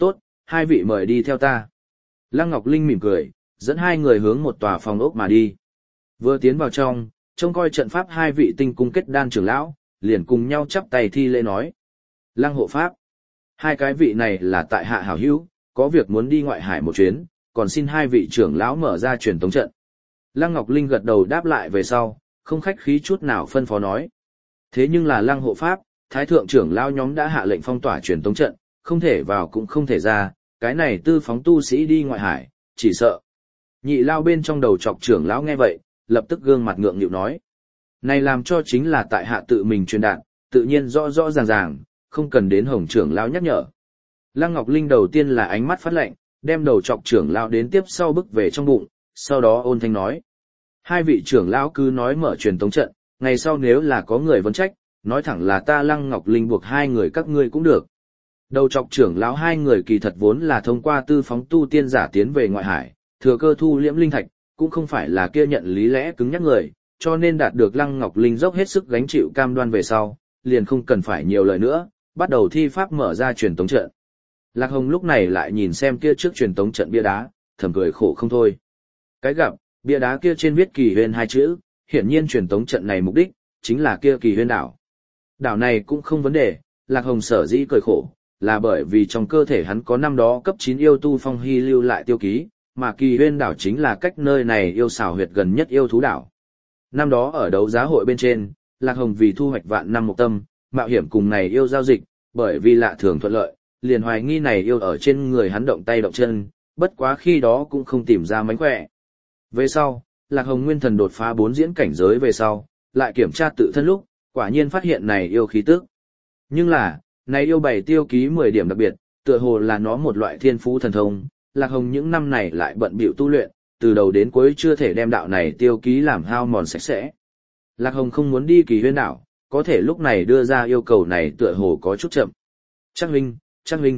hai vị mời đi theo ta. Lăng Ngọc Linh mỉm cười, dẫn hai người hướng một tòa phòng ốc mà đi. Vừa tiến vào trong, trông coi trận pháp hai vị tinh cung kết đan trưởng lão, liền cùng nhau chắp tay thi lễ nói. Lăng hộ pháp. Hai cái vị này là tại hạ hảo hữu, có việc muốn đi ngoại hải một chuyến, còn xin hai vị trưởng lão mở ra truyền tống trận. Lăng Ngọc Linh gật đầu đáp lại về sau, không khách khí chút nào phân phó nói. Thế nhưng là Lăng hộ pháp, thái thượng trưởng lão nhóm đã hạ lệnh phong tỏa truyền tống trận, không thể vào cũng không thể ra, cái này tư phóng tu sĩ đi ngoại hải, chỉ sợ. Nhị lao bên trong đầu chọc trưởng lão nghe vậy, lập tức gương mặt ngượng nghịu nói. Này làm cho chính là tại hạ tự mình truyền đạt, tự nhiên rõ rõ ràng ràng, không cần đến hồng trưởng lão nhắc nhở. Lăng Ngọc Linh đầu tiên là ánh mắt phát lạnh, đem đầu chọc trưởng lão đến tiếp sau bước về trong bụng, sau đó ôn thanh nói. Hai vị trưởng lão cứ nói mở truyền tống trận, ngày sau nếu là có người vấn trách, nói thẳng là ta Lăng Ngọc Linh buộc hai người các ngươi cũng được. Đầu chọc trưởng lão hai người kỳ thật vốn là thông qua tư phóng tu tiên giả tiến về ngoại hải, thừa cơ thu liễm linh thạch, cũng không phải là kia nhận lý lẽ cứng nhắc người, cho nên đạt được Lăng Ngọc Linh dốc hết sức gánh chịu cam đoan về sau, liền không cần phải nhiều lời nữa, bắt đầu thi pháp mở ra truyền tống trận. Lạc Hồng lúc này lại nhìn xem kia trước truyền tống trận bia đá, thầm cười khổ không thôi. Cái gặp, bia đá kia trên viết Kỳ Huyên hai chữ, hiển nhiên truyền tống trận này mục đích chính là kia Kỳ Huyên đảo. Đảo này cũng không vấn đề, Lạc Hồng sở dĩ cười khổ, là bởi vì trong cơ thể hắn có năm đó cấp chín yêu tu phong hy lưu lại tiêu ký, mà Kỳ Huyên đảo chính là cách nơi này yêu xảo huyệt gần nhất yêu thú đảo. Năm đó ở đấu giá hội bên trên, Lạc Hồng vì thu hoạch vạn năm một tâm, mạo hiểm cùng này yêu giao dịch, bởi vì lạ thường thuận lợi, liền hoài nghi này yêu ở trên người hắn động tay động chân, bất quá khi đó cũng không tìm ra mánh khỏe. Về sau, Lạc Hồng nguyên thần đột phá bốn diễn cảnh giới về sau, lại kiểm tra tự thân lúc, quả nhiên phát hiện này yêu khí tức. Nhưng là, này yêu bảy tiêu ký mười điểm đặc biệt, tựa hồ là nó một loại thiên phú thần thông, Lạc Hồng những năm này lại bận bịu tu luyện, từ đầu đến cuối chưa thể đem đạo này tiêu ký làm hao mòn sạch sẽ. Lạc Hồng không muốn đi Kỳ Huyên đảo, có thể lúc này đưa ra yêu cầu này tựa hồ có chút chậm. Trác huynh, Trác huynh.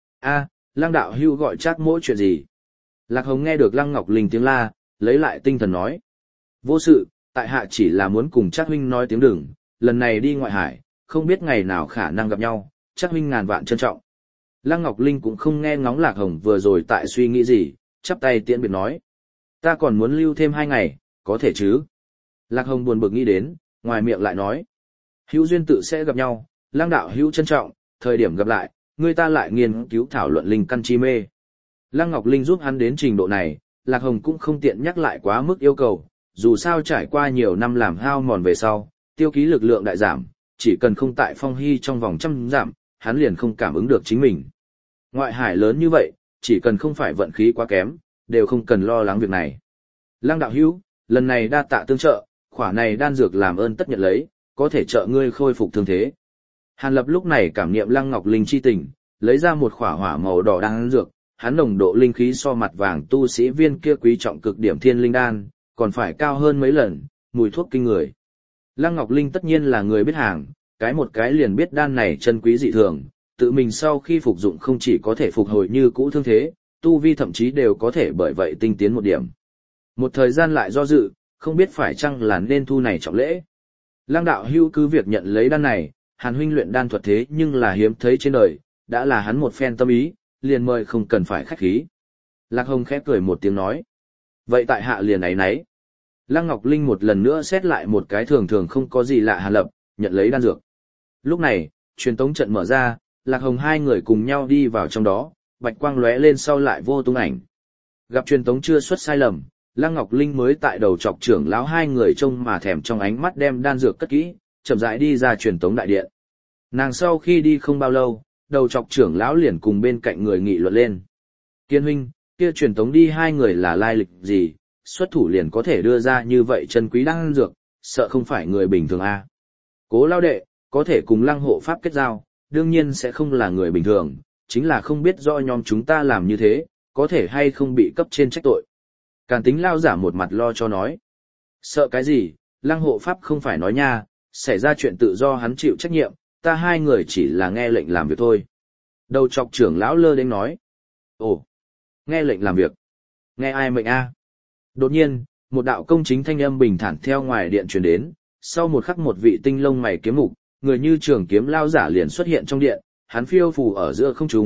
A, Lăng đạo hưu gọi Trác mỗi chuyện gì? Lạc Hồng nghe được Lăng Ngọc Linh tiếng la, lấy lại tinh thần nói. Vô sự, tại hạ chỉ là muốn cùng Trác huynh nói tiếng đừng, lần này đi ngoại hải, không biết ngày nào khả năng gặp nhau, Trác huynh ngàn vạn trân trọng. Lăng Ngọc Linh cũng không nghe ngóng Lạc Hồng vừa rồi tại suy nghĩ gì, chắp tay tiễn biệt nói. Ta còn muốn lưu thêm hai ngày, có thể chứ? Lạc Hồng buồn bực nghĩ đến, ngoài miệng lại nói. Hữu duyên tự sẽ gặp nhau, Lăng đạo hữu trân trọng, thời điểm gặp lại, người ta lại nghiên cứu thảo luận linh căn chi mê. Lăng Ngọc Linh giúp hắn đến trình độ này, Lạc Hồng cũng không tiện nhắc lại quá mức yêu cầu, dù sao trải qua nhiều năm làm hao mòn về sau, tiêu ký lực lượng đại giảm, chỉ cần không tại phong hy trong vòng trăm giảm, hắn liền không cảm ứng được chính mình. Ngoại hải lớn như vậy, chỉ cần không phải vận khí quá kém, đều không cần lo lắng việc này. Lăng đạo hữu, lần này đa tạ tương trợ, khỏa này đan dược làm ơn tất nhận lấy, có thể trợ ngươi khôi phục thương thế. Hàn Lập lúc này cảm niệm Lăng Ngọc Linh chi tình, lấy ra một khỏa hỏa màu đỏ đan dược, hắn nồng độ linh khí so mặt vàng tu sĩ viên kia quý trọng cực điểm thiên linh đan, còn phải cao hơn mấy lần, mùi thuốc kinh người. Lăng Ngọc Linh tất nhiên là người biết hàng, cái một cái liền biết đan này chân quý dị thường, tự mình sau khi phục dụng không chỉ có thể phục hồi như cũ thương thế, tu vi thậm chí đều có thể bởi vậy tinh tiến một điểm. Một thời gian lại do dự, không biết phải chăng là nên thu này trọng lễ. Lăng đạo hưu cứ việc nhận lấy đan này, Hàn huynh luyện đan thuật thế nhưng là hiếm thấy trên đời, đã là hắn một phen tâm ý, liền mời không cần phải khách khí. Lạc Hồng khẽ cười một tiếng nói. Vậy tại hạ liền ấy nấy. Lăng Ngọc Linh một lần nữa xét lại một cái thường thường không có gì lạ Hàn Lập, nhận lấy đan dược. Lúc này, truyền tống trận mở ra, Lạc Hồng hai người cùng nhau đi vào trong đó, bạch quang lóe lên sau lại vô tung ảnh. Gặp truyền tống chưa xuất sai lầm, Lăng Ngọc Linh mới tại đầu chọc trưởng lão hai người trông mà thèm trong ánh mắt đem đan dược cất kỹ, chậm rãi đi ra truyền tống đại điện. Nàng sau khi đi không bao lâu, đầu chọc trưởng lão liền cùng bên cạnh người nghị luận lên. Kiên huynh, kia truyền tống đi hai người là lai lịch gì, xuất thủ liền có thể đưa ra như vậy chân quý đan dược, sợ không phải người bình thường a. À. Cố lao đệ, có thể cùng Lăng hộ pháp kết giao, đương nhiên sẽ không là người bình thường, chính là không biết do nhóm chúng ta làm như thế, có thể hay không bị cấp trên trách tội. Càn tính lao giả một mặt lo cho nói. Sợ cái gì, Lăng hộ pháp không phải nói nha, xảy ra chuyện tự do hắn chịu trách nhiệm, ta hai người chỉ là nghe lệnh làm việc thôi. Đầu chọc trưởng lão lơ đến nói. Ồ, nghe lệnh làm việc. Nghe ai mệnh a? Đột nhiên, một đạo công chính thanh âm bình thản theo ngoài điện truyền đến, sau một khắc một vị tinh lông mày kiếm mục, người như trường kiếm lao giả liền xuất hiện trong điện, hắn phiêu phù ở giữa không trung,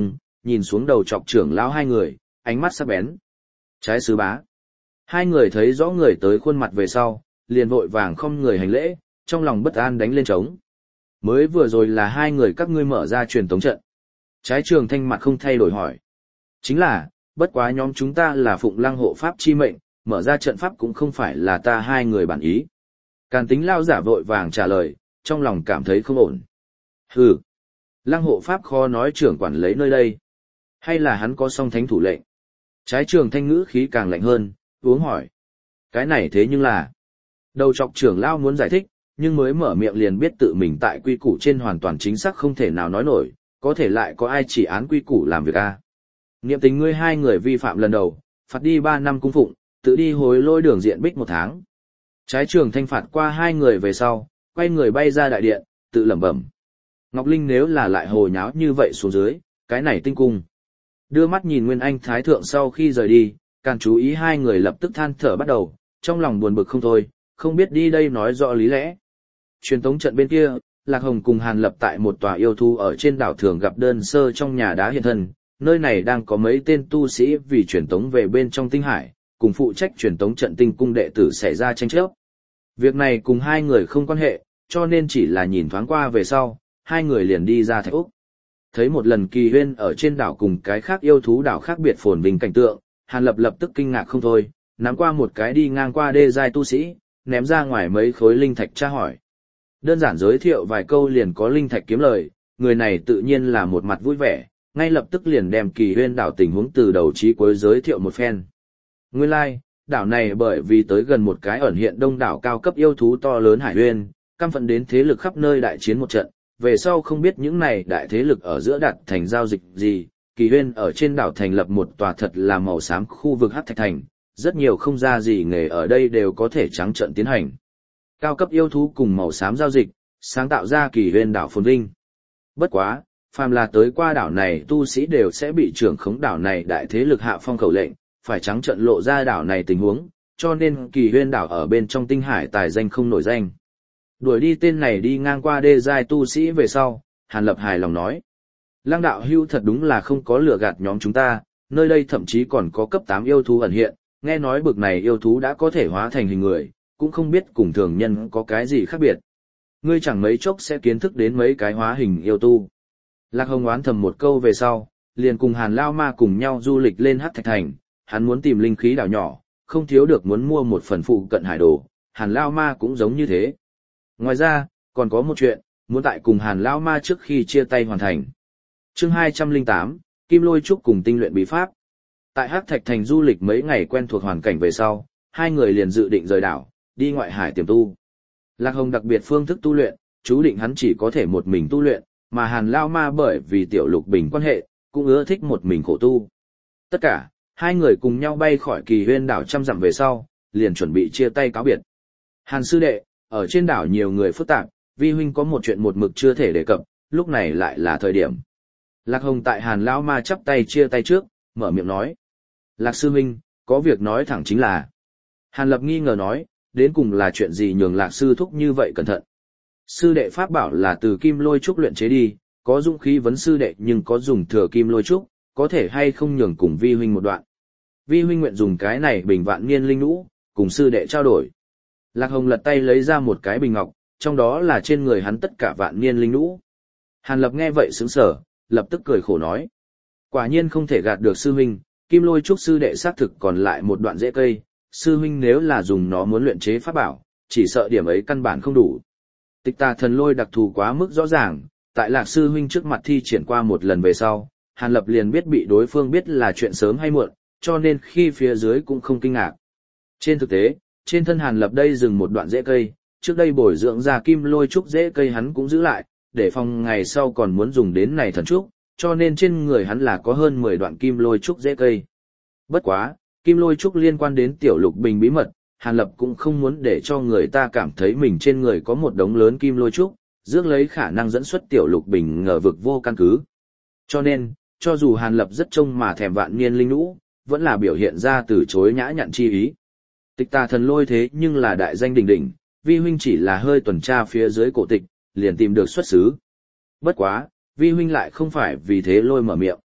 nhìn xuống đầu chọc trưởng lão hai người, ánh mắt sắc bén. Trái sứ bá. Hai người thấy rõ người tới khuôn mặt về sau, liền vội vàng không người hành lễ, trong lòng bất an đánh lên trống. Mới vừa rồi là hai người các ngươi mở ra truyền tống trận. Trái trường thanh mặt không thay đổi hỏi. Chính là, bất quá nhóm chúng ta là phụng lăng hộ pháp chi mệnh, mở ra trận pháp cũng không phải là ta hai người bản ý. Càn tính lao giả vội vàng trả lời, trong lòng cảm thấy không ổn. Hừ, lăng hộ pháp khó nói trưởng quản lấy nơi đây. Hay là hắn có song thánh thủ lệnh? Trái trường thanh ngữ khí càng lạnh hơn, uống hỏi. Cái này thế nhưng là... Đầu chọc trưởng lao muốn giải thích, nhưng mới mở miệng liền biết tự mình tại quy củ trên hoàn toàn chính xác không thể nào nói nổi, có thể lại có ai chỉ án quy củ làm việc a? À? Niệm tình ngươi hai người vi phạm lần đầu, phạt đi ba năm cung phụng, tự đi hối lôi đường diện bích một tháng. Trái trường thanh phạt qua hai người về sau, quay người bay ra đại điện, tự lẩm bẩm. Ngọc Linh nếu là lại hồ nháo như vậy xuống dưới, cái này tinh cung. Đưa mắt nhìn Nguyên Anh Thái Thượng sau khi rời đi, càng chú ý hai người lập tức than thở bắt đầu, trong lòng buồn bực không thôi, không biết đi đây nói rõ lý lẽ. Truyền tống trận bên kia, Lạc Hồng cùng Hàn Lập tại một tòa yêu thú ở trên đảo thường gặp đơn sơ trong nhà đá hiện thân, nơi này đang có mấy tên tu sĩ vì truyền tống về bên trong tinh hải, cùng phụ trách truyền tống trận tinh cung đệ tử xảy ra tranh chấp. Việc này cùng hai người không quan hệ, cho nên chỉ là nhìn thoáng qua về sau, hai người liền đi ra Thạch Úc. Thấy một lần Kỳ Huyên ở trên đảo cùng cái khác yêu thú đảo khác biệt phồn vinh cảnh tượng, Hàn Lập lập tức kinh ngạc không thôi, nắm qua một cái đi ngang qua đê giai tu sĩ, ném ra ngoài mấy khối linh thạch tra hỏi. Đơn giản giới thiệu vài câu liền có linh thạch kiếm lời, người này tự nhiên là một mặt vui vẻ, ngay lập tức liền đem Kỳ Huyên đảo tình huống từ đầu chí cuối giới thiệu một phen. Nguyên lai, like, đảo này bởi vì tới gần một cái ẩn hiện đông đảo cao cấp yêu thú to lớn hải huyên, căm phận đến thế lực khắp nơi đại chiến một trận, về sau không biết những này đại thế lực ở giữa đặt thành giao dịch gì, Kỳ Huyên ở trên đảo thành lập một tòa thật là màu xám khu vực hắc thạch thành, rất nhiều không ra gì nghề ở đây đều có thể trắng trợn tiến hành. Cao cấp yêu thú cùng màu xám giao dịch, sáng tạo ra Kỳ Huyên đảo phồn vinh. Bất quá, phàm là tới qua đảo này tu sĩ đều sẽ bị trưởng khống đảo này đại thế lực hạ phong khẩu lệnh, phải trắng trợn lộ ra đảo này tình huống, cho nên Kỳ Huyên đảo ở bên trong tinh hải tài danh không nổi danh. Đuổi đi tên này đi ngang qua đê giai tu sĩ về sau, Hàn Lập hài lòng nói. Lăng đạo hưu thật đúng là không có lừa gạt nhóm chúng ta, nơi đây thậm chí còn có cấp tám yêu thú ẩn hiện, nghe nói bực này yêu thú đã có thể hóa thành hình người, cũng không biết cùng thường nhân có cái gì khác biệt. Ngươi chẳng mấy chốc sẽ kiến thức đến mấy cái hóa hình yêu tu. Lạc Hồng oán thầm một câu về sau, liền cùng Hàn Lao Ma cùng nhau du lịch lên Hắc Thạch Thành, hắn muốn tìm linh khí đảo nhỏ, không thiếu được muốn mua một phần phụ cận hải đồ, Hàn Lao Ma cũng giống như thế. Ngoài ra, còn có một chuyện, muốn tại cùng Hàn Lao Ma trước khi chia tay hoàn thành. Chương hai trăm lẻ tám, Kim Lôi Trúc cùng tinh luyện bí pháp. Tại Hắc Thạch Thành du lịch mấy ngày quen thuộc hoàn cảnh về sau, hai người liền dự định rời đảo, đi ngoại hải tiềm tu. Lạc Hồng đặc biệt phương thức tu luyện, chú định hắn chỉ có thể một mình tu luyện, mà Hàn Lao Ma bởi vì tiểu lục bình quan hệ, cũng ưa thích một mình khổ tu. Tất cả, hai người cùng nhau bay khỏi Kỳ Huyên đảo trăm dặm về sau, liền chuẩn bị chia tay cáo biệt. Hàn sư đệ, ở trên đảo nhiều người phức tạp, vi huynh có một chuyện một mực chưa thể đề cập, lúc này lại là thời điểm. Lạc Hồng tại Hàn Lao Ma chắp tay chia tay trước, mở miệng nói. Lạc sư huynh, có việc nói thẳng chính là. Hàn Lập nghi ngờ nói, đến cùng là chuyện gì nhường Lạc sư thúc như vậy cẩn thận. Sư đệ pháp bảo là từ kim lôi trúc luyện chế đi, có dũng khí vấn sư đệ nhưng có dùng thừa kim lôi trúc, có thể hay không nhường cùng vi huynh một đoạn. Vi huynh nguyện dùng cái này bình vạn niên linh lũ, cùng sư đệ trao đổi. Lạc Hồng lật tay lấy ra một cái bình ngọc, trong đó là trên người hắn tất cả vạn niên linh lũ. Hàn Lập nghe vậy sững sờ, lập tức cười khổ nói. Quả nhiên không thể gạt được sư huynh, kim lôi trúc sư đệ xác thực còn lại một đoạn rễ cây, sư huynh nếu là dùng nó muốn luyện chế pháp bảo, chỉ sợ điểm ấy căn bản không đủ. Tịch tà thần lôi đặc thù quá mức rõ ràng, tại Lạc sư huynh trước mặt thi triển qua một lần về sau, Hàn Lập liền biết bị đối phương biết là chuyện sớm hay muộn, cho nên khi phía dưới cũng không kinh ngạc. Trên thực tế, trên thân Hàn Lập đây dừng một đoạn rễ cây, trước đây bồi dưỡng ra kim lôi trúc rễ cây hắn cũng giữ lại, để phòng ngày sau còn muốn dùng đến này thần trúc, cho nên trên người hắn là có hơn mười đoạn kim lôi trúc rễ cây. Bất quá, kim lôi trúc liên quan đến tiểu lục bình bí mật, Hàn Lập cũng không muốn để cho người ta cảm thấy mình trên người có một đống lớn kim lôi trúc, rước lấy khả năng dẫn xuất tiểu lục bình ngờ vực vô căn cứ. Cho nên, cho dù Hàn Lập rất trông mà thèm vạn niên linh lũ, vẫn là biểu hiện ra từ chối nhã nhặn chi ý. Tịch tà thần lôi thế nhưng là đại danh đỉnh đỉnh, vi huynh chỉ là hơi tuần tra phía dưới cổ tịch, liền tìm được xuất xứ. Bất quá, vi huynh lại không phải vì thế lôi mở miệng.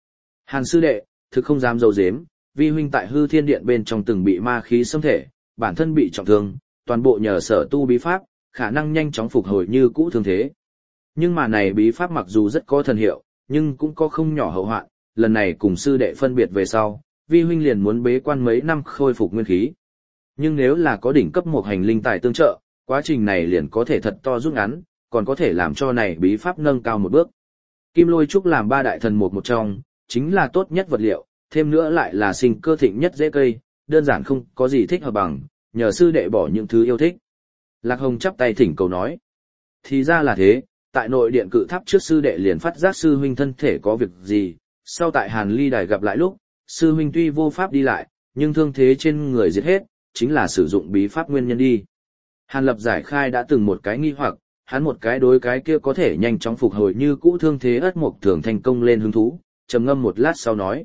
Hàn sư đệ, thực không dám dâu dếm, vi huynh tại hư thiên điện bên trong từng bị ma khí xâm thể, bản thân bị trọng thương, toàn bộ nhờ sở tu bí pháp, khả năng nhanh chóng phục hồi như cũ thương thế. Nhưng mà này bí pháp mặc dù rất có thần hiệu, nhưng cũng có không nhỏ hậu hoạn, lần này cùng sư đệ phân biệt về sau, vi huynh liền muốn bế quan mấy năm khôi phục nguyên khí. Nhưng nếu là có đỉnh cấp một hành linh tài tương trợ, quá trình này liền có thể thật to rút ngắn, còn có thể làm cho này bí pháp nâng cao một bước. Kim lôi trúc làm ba đại thần một một trong, chính là tốt nhất vật liệu, thêm nữa lại là sinh cơ thịnh nhất dễ cây, đơn giản không có gì thích hợp bằng, nhờ sư đệ bỏ những thứ yêu thích. Lạc Hồng chắp tay thỉnh cầu nói. Thì ra là thế, tại nội điện cự tháp trước sư đệ liền phát giác sư huynh thân thể có việc gì, sau tại Hàn Ly Đài gặp lại lúc, sư huynh tuy vô pháp đi lại, nhưng thương thế trên người diệt hết, chính là sử dụng bí pháp nguyên nhân đi. Hàn Lập giải khai đã từng một cái nghi hoặc, hắn một cái đối cái kia có thể nhanh chóng phục hồi như cũ thương thế ất mộc thường thành công lên hứng thú, trầm ngâm một lát sau nói.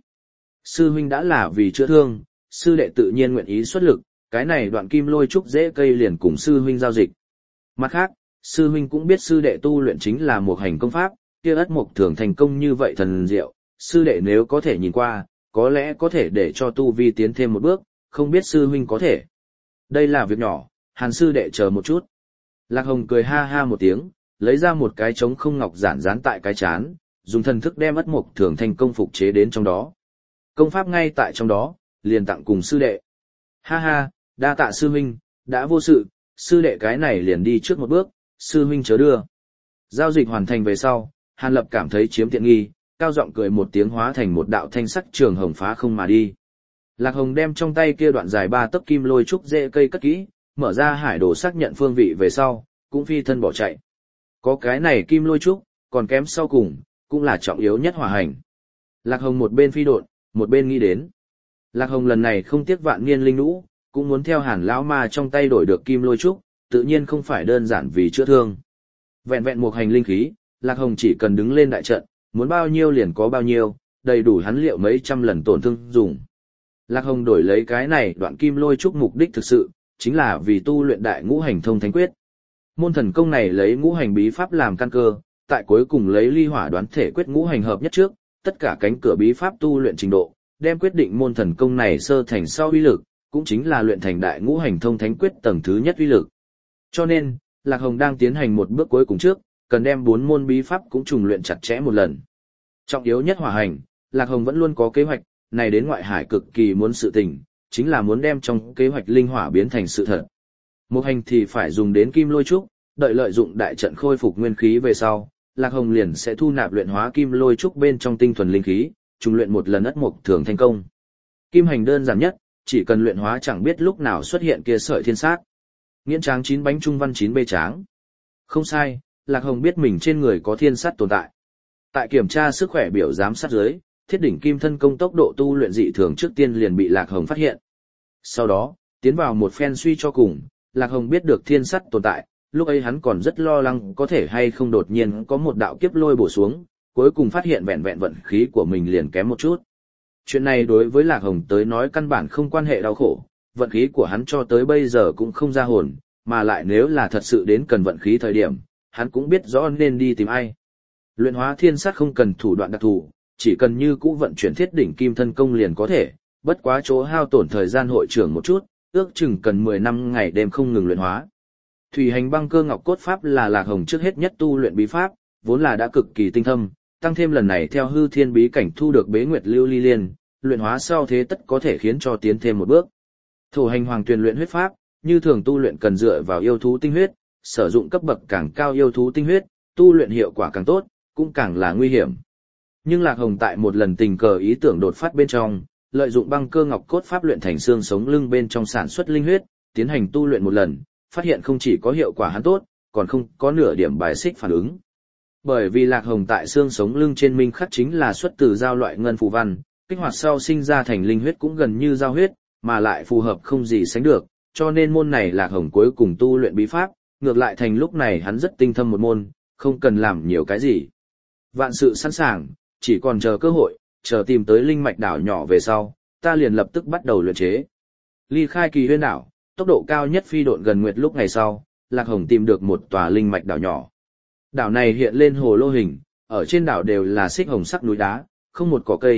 Sư huynh đã là vì chữa thương, sư đệ tự nhiên nguyện ý xuất lực, cái này đoạn kim lôi trúc dễ cây liền cùng sư huynh giao dịch. Mặt khác, sư huynh cũng biết sư đệ tu luyện chính là một hành công pháp, kia ất mộc thường thành công như vậy thần diệu, sư đệ nếu có thể nhìn qua, có lẽ có thể để cho tu vi tiến thêm một bước, không biết sư huynh có thể. Đây là việc nhỏ, Hàn sư đệ chờ một chút. Lạc Hồng cười ha ha một tiếng, lấy ra một cái trống không ngọc giản dán tại cái chán, dùng thần thức đem ất mộc thường thành công phục chế đến trong đó. Công pháp ngay tại trong đó, liền tặng cùng sư đệ. Ha ha, đa tạ sư huynh, đã vô sự, sư đệ cái này liền đi trước một bước, sư huynh chớ đưa. Giao dịch hoàn thành về sau, Hàn Lập cảm thấy chiếm tiện nghi, cao giọng cười một tiếng hóa thành một đạo thanh sắc trường hồng phá không mà đi. Lạc Hồng đem trong tay kia đoạn dài ba tấc kim lôi trúc rễ cây cất kỹ, mở ra hải đồ xác nhận phương vị về sau, cũng phi thân bỏ chạy. Có cái này kim lôi trúc, còn kém sau cùng, cũng là trọng yếu nhất hỏa hành. Lạc Hồng một bên phi độn, một bên nghĩ đến. Lạc Hồng lần này không tiếc vạn niên linh lũ, cũng muốn theo Hàn lão ma trong tay đổi được kim lôi trúc, tự nhiên không phải đơn giản vì chữa thương. Vẹn vẹn một hành linh khí, Lạc Hồng chỉ cần đứng lên đại trận, muốn bao nhiêu liền có bao nhiêu, đầy đủ hắn liệu mấy trăm lần tổn thương dùng. Lạc Hồng đổi lấy cái này đoạn kim lôi trúc mục đích thực sự, chính là vì tu luyện đại ngũ hành thông thánh quyết. Môn thần công này lấy ngũ hành bí pháp làm căn cơ, tại cuối cùng lấy ly hỏa đoán thể quyết ngũ hành hợp nhất trước, tất cả cánh cửa bí pháp tu luyện trình độ, đem quyết định môn thần công này sơ thành sau uy lực, cũng chính là luyện thành đại ngũ hành thông thánh quyết tầng thứ nhất uy lực. Cho nên, Lạc Hồng đang tiến hành một bước cuối cùng trước, cần đem bốn môn bí pháp cũng trùng luyện chặt chẽ một lần. Trọng yếu nhất hỏa hành, Lạc Hồng vẫn luôn có kế hoạch, này đến ngoại hải cực kỳ muốn sự tình, chính là muốn đem trong kế hoạch linh hỏa biến thành sự thật. Một hành thì phải dùng đến kim lôi trúc, đợi lợi dụng đại trận khôi phục nguyên khí về sau, Lạc Hồng liền sẽ thu nạp luyện hóa kim lôi trúc bên trong tinh thuần linh khí, trùng luyện một lần ất mộc thường thành công. Kim hành đơn giản nhất, chỉ cần luyện hóa chẳng biết lúc nào xuất hiện kia sợi thiên sát. Nghiễn tráng chín bánh trung văn chín bê tráng. Không sai, Lạc Hồng biết mình trên người có thiên sát tồn tại. Tại kiểm tra sức khỏe biểu giám sát dưới, thiết đỉnh kim thân công tốc độ tu luyện dị thường trước tiên liền bị Lạc Hồng phát hiện. Sau đó, tiến vào một phen suy cho cùng, Lạc Hồng biết được thiên sát tồn tại, lúc ấy hắn còn rất lo lắng có thể hay không đột nhiên có một đạo kiếp lôi bổ xuống, cuối cùng phát hiện vẹn vẹn vận khí của mình liền kém một chút. Chuyện này đối với Lạc Hồng tới nói căn bản không quan hệ đau khổ, vận khí của hắn cho tới bây giờ cũng không ra hồn, mà lại nếu là thật sự đến cần vận khí thời điểm, hắn cũng biết rõ nên đi tìm ai. Luyện hóa thiên sát không cần thủ đoạn đặc thù, chỉ cần như cũ vận chuyển thiết đỉnh kim thân công liền có thể, bất quá chỗ hao tổn thời gian hội trưởng một chút, ước chừng cần mười năm ngày đêm không ngừng luyện hóa. Thủy hành băng cơ ngọc cốt pháp là Lạc Hồng trước hết nhất tu luyện bí pháp, vốn là đã cực kỳ tinh thâm, tăng thêm lần này theo hư thiên bí cảnh thu được bế nguyệt lưu ly liên, luyện hóa sau thế tất có thể khiến cho tiến thêm một bước. Thổ hành hoàng tuyền luyện huyết pháp, như thường tu luyện cần dựa vào yêu thú tinh huyết, sử dụng cấp bậc càng cao yêu thú tinh huyết, tu luyện hiệu quả càng tốt, cũng càng là nguy hiểm. Nhưng Lạc Hồng tại một lần tình cờ ý tưởng đột phát bên trong, lợi dụng băng cơ ngọc cốt pháp luyện thành xương sống lưng bên trong sản xuất linh huyết, tiến hành tu luyện một lần, phát hiện không chỉ có hiệu quả hắn tốt, còn không có nửa điểm bài xích phản ứng. Bởi vì Lạc Hồng tại xương sống lưng trên minh khắc chính là xuất từ giao loại ngân phù văn, kích hoạt sau sinh ra thành linh huyết cũng gần như giao huyết, mà lại phù hợp không gì sánh được, cho nên môn này Lạc Hồng cuối cùng tu luyện bí pháp, ngược lại thành lúc này hắn rất tinh thâm một môn, không cần làm nhiều cái gì. Vạn sự sẵn sàng, chỉ còn chờ cơ hội, chờ tìm tới linh mạch đảo nhỏ về sau, ta liền lập tức bắt đầu luyện chế. Ly khai Kỳ Huyên đảo, tốc độ cao nhất phi độn gần nguyệt lúc ngày sau, Lạc Hồng tìm được một tòa linh mạch đảo nhỏ. Đảo này hiện lên hồ lô hình, ở trên đảo đều là xích hồng sắc núi đá, không một cỏ cây,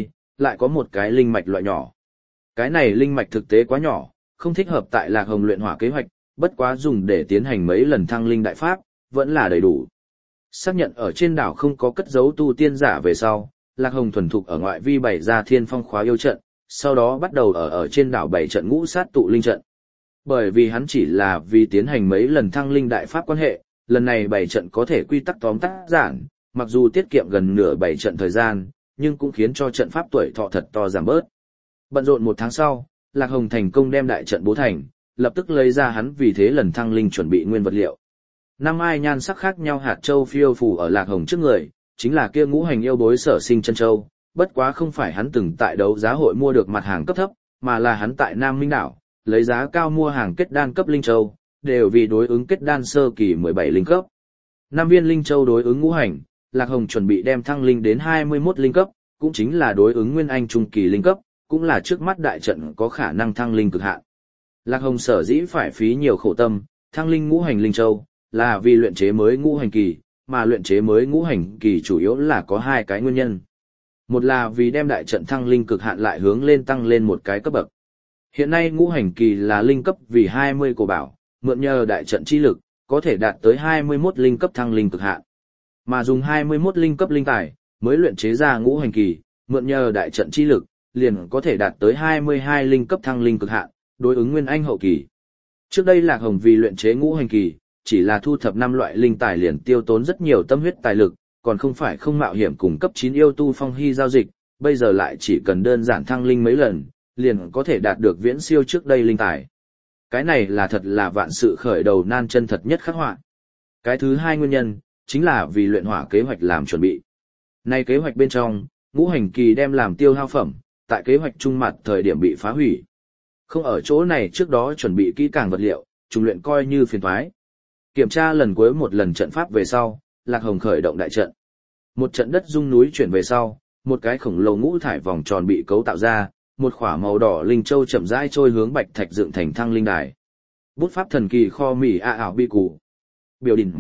lại có một cái linh mạch loại nhỏ. Cái này linh mạch thực tế quá nhỏ, không thích hợp tại Lạc Hồng luyện hỏa kế hoạch, bất quá dùng để tiến hành mấy lần thăng linh đại pháp, vẫn là đầy đủ. Xác nhận ở trên đảo không có cất giấu tu tiên giả về sau, Lạc Hồng thuần thục ở ngoại vi bày ra thiên phong khóa yêu trận, sau đó bắt đầu ở ở trên đảo bảy trận ngũ sát tụ linh trận. Bởi vì hắn chỉ là vì tiến hành mấy lần thăng linh đại pháp quan hệ, lần này bảy trận có thể quy tắc tóm tắt giản, mặc dù tiết kiệm gần nửa bảy trận thời gian, nhưng cũng khiến cho trận pháp tuổi thọ thật to giảm bớt. Bận rộn một tháng sau, Lạc Hồng thành công đem đại trận bố thành, lập tức lấy ra hắn vì thế lần thăng linh chuẩn bị nguyên vật liệu. Năm ai nhan sắc khác nhau hạt châu phiêu phù ở Lạc Hồng trước người, chính là kia ngũ hành yêu bối sở sinh chân châu, bất quá không phải hắn từng tại đấu giá hội mua được mặt hàng cấp thấp, mà là hắn tại Nam Minh đảo, lấy giá cao mua hàng kết đan cấp linh châu, đều vì đối ứng kết đan sơ kỳ mười bảy linh cấp. Năm viên linh châu đối ứng ngũ hành, Lạc Hồng chuẩn bị đem thăng linh đến hai mươi mốt linh cấp, cũng chính là đối ứng nguyên anh trung kỳ linh cấp, cũng là trước mắt đại trận có khả năng thăng linh cực hạn. Lạc Hồng sở dĩ phải phí nhiều khổ tâm, thăng linh ngũ hành linh châu, là vì luyện chế mới ngũ hành kỳ, mà luyện chế mới ngũ hành kỳ chủ yếu là có hai cái nguyên nhân. Một là vì đem đại trận thăng linh cực hạn lại hướng lên tăng lên một cái cấp bậc. Hiện nay ngũ hành kỳ là linh cấp vì hai mươi cổ bảo, mượn nhờ đại trận chi lực, có thể đạt tới hai mươi mốt linh cấp thăng linh cực hạn. Mà dùng hai mươi mốt linh cấp linh tài, mới luyện chế ra ngũ hành kỳ, mượn nhờ đại trận chi lực, liền có thể đạt tới hai mươi hai linh cấp thăng linh cực hạn, đối ứng nguyên anh hậu kỳ. Trước đây Lạc Hồng vì luyện chế ngũ hành kỳ, chỉ là thu thập năm loại linh tài liền tiêu tốn rất nhiều tâm huyết tài lực, còn không phải không mạo hiểm cùng cấp chín yêu tu phong hy giao dịch, bây giờ lại chỉ cần đơn giản thăng linh mấy lần, liền có thể đạt được viễn siêu trước đây linh tài. Cái này là thật là vạn sự khởi đầu nan chân thật nhất khắc họa. Cái thứ hai nguyên nhân, chính là vì luyện hỏa kế hoạch làm chuẩn bị. Nay kế hoạch bên trong, ngũ hành kỳ đem làm tiêu hao phẩm, tại kế hoạch trung mặt thời điểm bị phá hủy. Không ở chỗ này trước đó chuẩn bị kỹ càng vật liệu, trùng luyện coi như phiền toái. Kiểm tra lần cuối một lần trận pháp về sau, Lạc Hồng khởi động đại trận. Một trận đất rung núi chuyển về sau, một cái khổng lồ ngũ thải vòng tròn bị cấu tạo ra, một khỏa màu đỏ linh châu chậm rãi trôi hướng bạch thạch dựng thành thăng linh đài. Bút pháp thần kỳ kho mỉ a ảo bi cụ. Biểu đỉnh.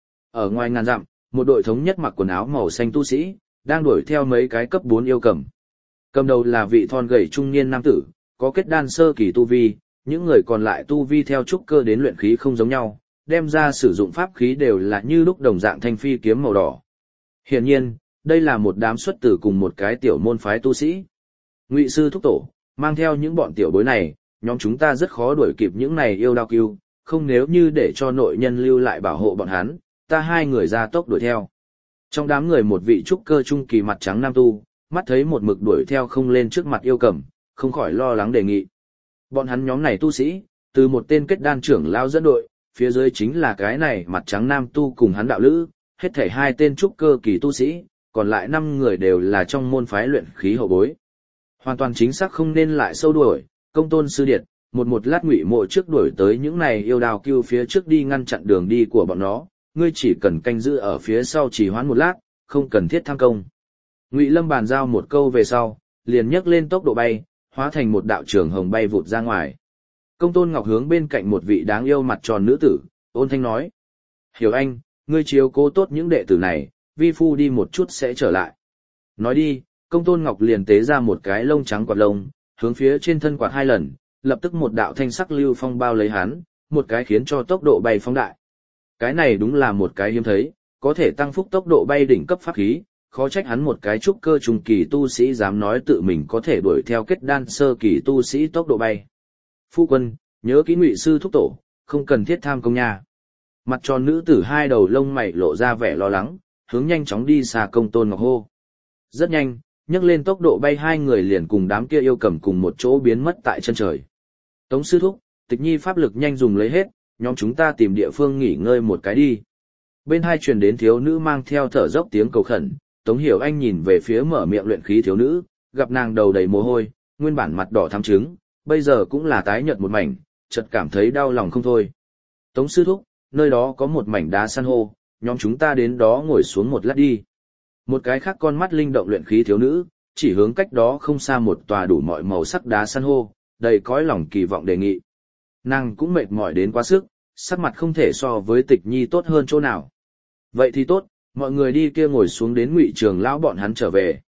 Ở ngoài ngàn dặm, một đội thống nhất mặc quần áo màu xanh tu sĩ, đang đuổi theo mấy cái cấp bốn yêu cầm. Cầm đầu là vị thon gầy trung niên nam tử, có kết đan sơ kỳ tu vi, những người còn lại tu vi theo trúc cơ đến luyện khí không giống nhau, đem ra sử dụng pháp khí đều là như lúc đồng dạng thanh phi kiếm màu đỏ. Hiển nhiên, đây là một đám xuất tử cùng một cái tiểu môn phái tu sĩ. Ngụy sư thúc tổ, mang theo những bọn tiểu bối này, nhóm chúng ta rất khó đuổi kịp những này yêu đao cừu, không nếu như để cho nội nhân lưu lại bảo hộ bọn hắn, ta hai người ra tốc đuổi theo. Trong đám người một vị trúc cơ trung kỳ mặt trắng nam tu, mắt thấy một mực đuổi theo không lên trước mặt yêu cầm, không khỏi lo lắng đề nghị. Bọn hắn nhóm này tu sĩ, từ một tên kết đan trưởng lao dẫn đội, phía dưới chính là cái này mặt trắng nam tu cùng hắn đạo lữ, hết thảy hai tên trúc cơ kỳ tu sĩ, còn lại năm người đều là trong môn phái luyện khí hậu bối. Hoàn toàn chính xác không nên lại sâu đuổi, công tôn sư điệt, một một lát Ngụy Mộ trước đuổi tới những này yêu đào cưu phía trước đi ngăn chặn đường đi của bọn nó, ngươi chỉ cần canh giữ ở phía sau chỉ hoãn một lát, không cần thiết tham công. Ngụy Lâm bàn giao một câu về sau, liền nhấc lên tốc độ bay, hóa thành một đạo trường hồng bay vụt ra ngoài. Công tôn Ngọc hướng bên cạnh một vị đáng yêu mặt tròn nữ tử, ôn thanh nói. Hiểu anh, ngươi chiếu cố tốt những đệ tử này, vi phu đi một chút sẽ trở lại. Nói đi, công tôn Ngọc liền tế ra một cái lông trắng quạt lông, hướng phía trên thân quạt hai lần, lập tức một đạo thanh sắc lưu phong bao lấy hắn, một cái khiến cho tốc độ bay phóng đại. Cái này đúng là một cái hiếm thấy, có thể tăng phúc tốc độ bay đỉnh cấp pháp khí, khó trách hắn một cái trúc cơ trung kỳ tu sĩ dám nói tự mình có thể đuổi theo kết đan sơ kỳ tu sĩ tốc độ bay. Phu quân, nhớ kỹ Ngụy sư thúc tổ, không cần thiết tham công nha. Mặt tròn nữ tử hai đầu lông mày lộ ra vẻ lo lắng, hướng nhanh chóng đi xa công tôn Ngọc hô. Rất nhanh, nhấc lên tốc độ bay hai người liền cùng đám kia yêu cầm cùng một chỗ biến mất tại chân trời. Tống sư thúc, Tịch Nhi pháp lực nhanh dùng lấy hết, nhóm chúng ta tìm địa phương nghỉ ngơi một cái đi. Bên hai truyền đến thiếu nữ mang theo thở dốc tiếng cầu khẩn, Tống Hiểu Anh nhìn về phía mở miệng luyện khí thiếu nữ, gặp nàng đầu đầy mồ hôi, nguyên bản mặt đỏ thắm trứng, bây giờ cũng là tái nhợt một mảnh, chợt cảm thấy đau lòng không thôi. Tống sư thúc, nơi đó có một mảnh đá san hô, nhóm chúng ta đến đó ngồi xuống một lát đi. Một cái khác con mắt linh động luyện khí thiếu nữ, chỉ hướng cách đó không xa một tòa đủ mọi màu sắc đá san hô, đầy cõi lòng kỳ vọng đề nghị. Nàng cũng mệt mỏi đến quá sức, sắc mặt không thể so với Tịch Nhi tốt hơn chỗ nào. Vậy thì tốt, mọi người đi kia ngồi xuống đến Ngụy Trường lão bọn hắn trở về.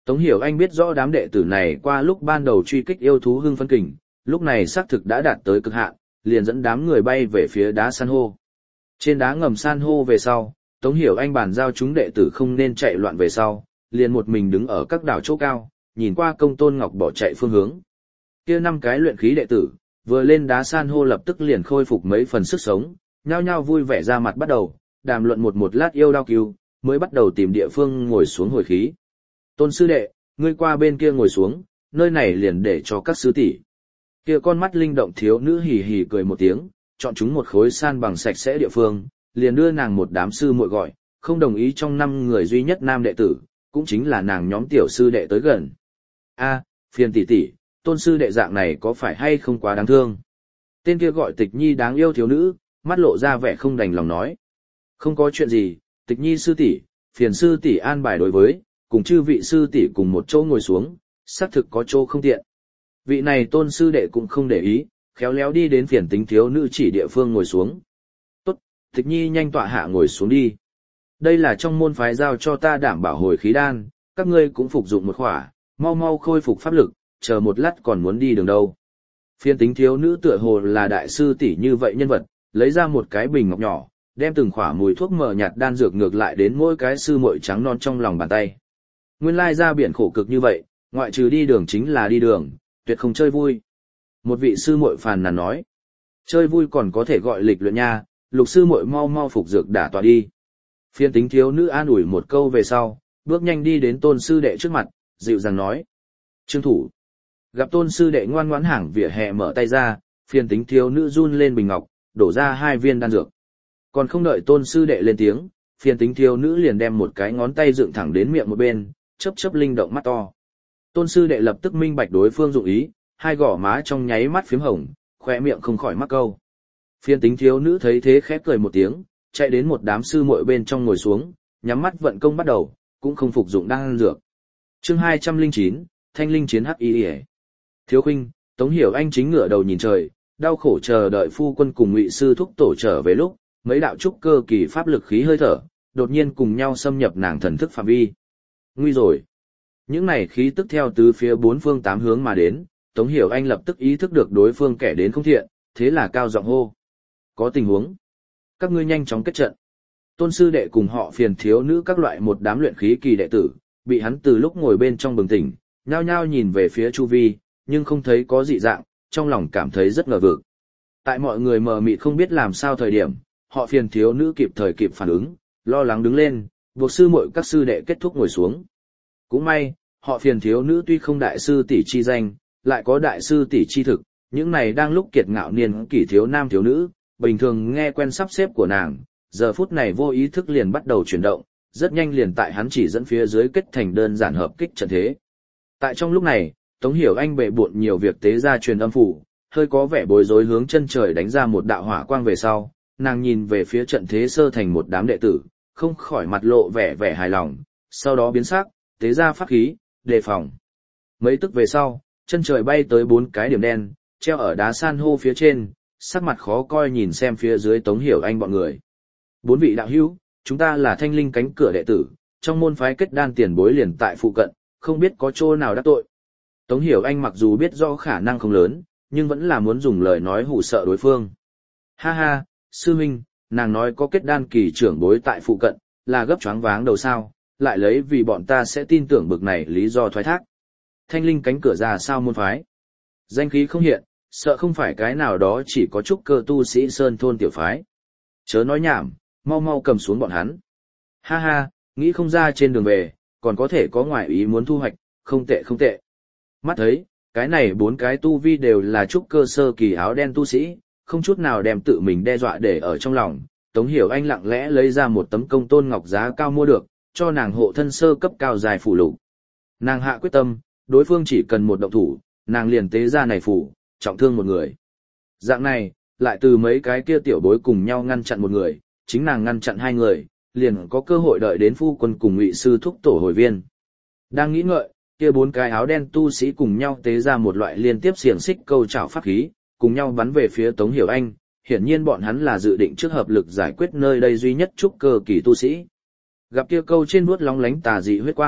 Tống Hiểu Anh biết rõ đám đệ tử này qua lúc ban đầu truy kích yêu thú hưng phấn kình, lúc này xác thực đã đạt tới cực hạn, liền dẫn đám người bay về phía đá san hô. Trên đá ngầm san hô về sau, Tống Hiểu Anh bàn giao chúng đệ tử không nên chạy loạn về sau, liền một mình đứng ở các đảo chỗ cao, nhìn qua Công Tôn Ngọc bỏ chạy phương hướng. Kia năm cái luyện khí đệ tử, vừa lên đá san hô lập tức liền khôi phục mấy phần sức sống, nhao nhao vui vẻ ra mặt bắt đầu, đàm luận một một lát yêu đao cứu, mới bắt đầu tìm địa phương ngồi xuống hồi khí. Tôn sư đệ, ngươi qua bên kia ngồi xuống, nơi này liền để cho các sư tỷ. Kia con mắt linh động thiếu nữ hì hì cười một tiếng, chọn chúng một khối san bằng sạch sẽ địa phương, liền đưa nàng một đám sư muội gọi, không đồng ý trong năm người duy nhất nam đệ tử, cũng chính là nàng nhóm tiểu sư đệ tới gần. A, phiền tỷ tỷ, Tôn sư đệ dạng này có phải hay không quá đáng thương? Tên kia gọi Tịch Nhi đáng yêu thiếu nữ, mắt lộ ra vẻ không đành lòng nói. Không có chuyện gì, Tịch Nhi sư tỷ, phiền sư tỷ an bài đối với, cùng chư vị sư tỷ cùng một chỗ ngồi xuống, xác thực có chỗ không tiện. Vị này Tôn sư đệ cũng không để ý, khéo léo đi đến phiền tính thiếu nữ chỉ địa phương ngồi xuống. Tốt, Tịch Nhi nhanh tọa hạ ngồi xuống đi. Đây là trong môn phái giao cho ta đảm bảo hồi khí đan, các ngươi cũng phục dụng một khỏa, mau mau khôi phục pháp lực, chờ một lát còn muốn đi đường đâu. Phiền tính thiếu nữ tựa hồ là đại sư tỷ như vậy nhân vật, lấy ra một cái bình ngọc nhỏ, đem từng khỏa mùi thuốc mờ nhạt đan dược ngược lại đến mỗi cái sư muội trắng non trong lòng bàn tay. Nguyên lai ra biển khổ cực như vậy, ngoại trừ đi đường chính là đi đường, tuyệt không chơi vui. Một vị sư muội phàn nàn nói, chơi vui còn có thể gọi lịch luyện nha, Lục sư muội mau mau phục dược đả tọa đi. Phiên tính thiếu nữ an ủi một câu về sau, bước nhanh đi đến Tôn sư đệ trước mặt, dịu dàng nói. Trương thủ. Gặp Tôn sư đệ ngoan ngoãn hàng vỉa hè mở tay ra, phiên tính thiếu nữ run lên bình ngọc, đổ ra hai viên đan dược. Còn không đợi Tôn sư đệ lên tiếng, phiên tính thiếu nữ liền đem một cái ngón tay dựng thẳng đến miệng một bên, chớp chớp linh động mắt to. Tôn sư đệ lập tức minh bạch đối phương dụng ý, hai gò má trong nháy mắt phím hồng, khóe miệng không khỏi mắc câu. Phiên tính thiếu nữ thấy thế khép cười một tiếng, chạy đến một đám sư muội bên trong ngồi xuống, nhắm mắt vận công bắt đầu, cũng không phục dụng đan dược. Chương hai trăm lẻ chín, Thanh linh chiến hắc y. Thiếu khuynh, Tống Hiểu Anh chính ngửa đầu nhìn trời, đau khổ chờ đợi phu quân cùng Ngụy sư thúc tổ trở về lúc, mấy đạo trúc cơ kỳ pháp lực khí hơi thở, đột nhiên cùng nhau xâm nhập nàng thần thức phạm vi. Nguy rồi. Những này khí tức theo tứ phía bốn phương tám hướng mà đến, Tống Hiểu Anh lập tức ý thức được đối phương kẻ đến không thiện, thế là cao giọng hô. Có tình huống. Các ngươi nhanh chóng kết trận. Tôn sư đệ cùng họ phiền thiếu nữ các loại một đám luyện khí kỳ đệ tử, bị hắn từ lúc ngồi bên trong bừng tỉnh, nhao nhao nhìn về phía chu vi, nhưng không thấy có dị dạng, trong lòng cảm thấy rất ngờ vực. Tại mọi người mờ mịt không biết làm sao thời điểm, họ phiền thiếu nữ kịp thời kịp phản ứng, lo lắng đứng lên, buộc sư muội các sư đệ kết thúc ngồi xuống. Cũng may, họ phiền thiếu nữ tuy không đại sư tỷ chi danh, lại có đại sư tỷ chi thực, những này đang lúc kiệt ngạo niên kỷ thiếu nam thiếu nữ, bình thường nghe quen sắp xếp của nàng, giờ phút này vô ý thức liền bắt đầu chuyển động, rất nhanh liền tại hắn chỉ dẫn phía dưới kết thành đơn giản hợp kích trận thế. Tại trong lúc này, Tống Hiểu Anh bệ bộn nhiều việc tế ra truyền âm phủ, hơi có vẻ bối rối hướng chân trời đánh ra một đạo hỏa quang về sau, nàng nhìn về phía trận thế sơ thành một đám đệ tử, không khỏi mặt lộ vẻ vẻ hài lòng, sau đó biến sắc, tế ra pháp khí, đề phòng. Mấy tức về sau, chân trời bay tới bốn cái điểm đen, treo ở đá san hô phía trên, sắc mặt khó coi nhìn xem phía dưới Tống Hiểu Anh bọn người. Bốn vị đạo hữu, chúng ta là Thanh linh cánh cửa đệ tử, trong môn phái kết đan tiền bối liền tại phụ cận, không biết có chỗ nào đắc tội. Tống Hiểu Anh mặc dù biết rõ khả năng không lớn, nhưng vẫn là muốn dùng lời nói hù sợ đối phương. Ha ha, sư huynh, nàng nói có kết đan kỳ trưởng bối tại phụ cận, là gấp choáng váng đầu sao, lại lấy vì bọn ta sẽ tin tưởng bực này lý do thoái thác. Thanh linh cánh cửa ra sao môn phái? Danh khí không hiện, sợ không phải cái nào đó chỉ có trúc cơ tu sĩ sơn thôn tiểu phái. Chớ nói nhảm, mau mau cầm xuống bọn hắn. Ha ha, nghĩ không ra trên đường về, còn có thể có ngoại ý muốn thu hoạch, không tệ không tệ. Mắt thấy, cái này bốn cái tu vi đều là trúc cơ sơ kỳ áo đen tu sĩ, không chút nào đem tự mình đe dọa để ở trong lòng. Tống Hiểu Anh lặng lẽ lấy ra một tấm công tôn ngọc giá cao mua được, cho nàng hộ thân sơ cấp cao dài phủ lục. Nàng hạ quyết tâm, đối phương chỉ cần một động thủ, nàng liền tế ra này phủ, trọng thương một người. Dạng này, lại từ mấy cái kia tiểu bối cùng nhau ngăn chặn một người, chính nàng ngăn chặn hai người, liền có cơ hội đợi đến phu quân cùng Ngụy sư thúc tổ hồi viên. Đang nghĩ ngợi, kia bốn cái áo đen tu sĩ cùng nhau tế ra một loại liên tiếp xiềng xích câu trảo pháp khí, cùng nhau bắn về phía Tống Hiểu Anh, hiển nhiên bọn hắn là dự định trước hợp lực giải quyết nơi đây duy nhất trúc cơ kỳ tu sĩ. Gặp kia câu trên vuốt lóng lánh tà dị huyết quang,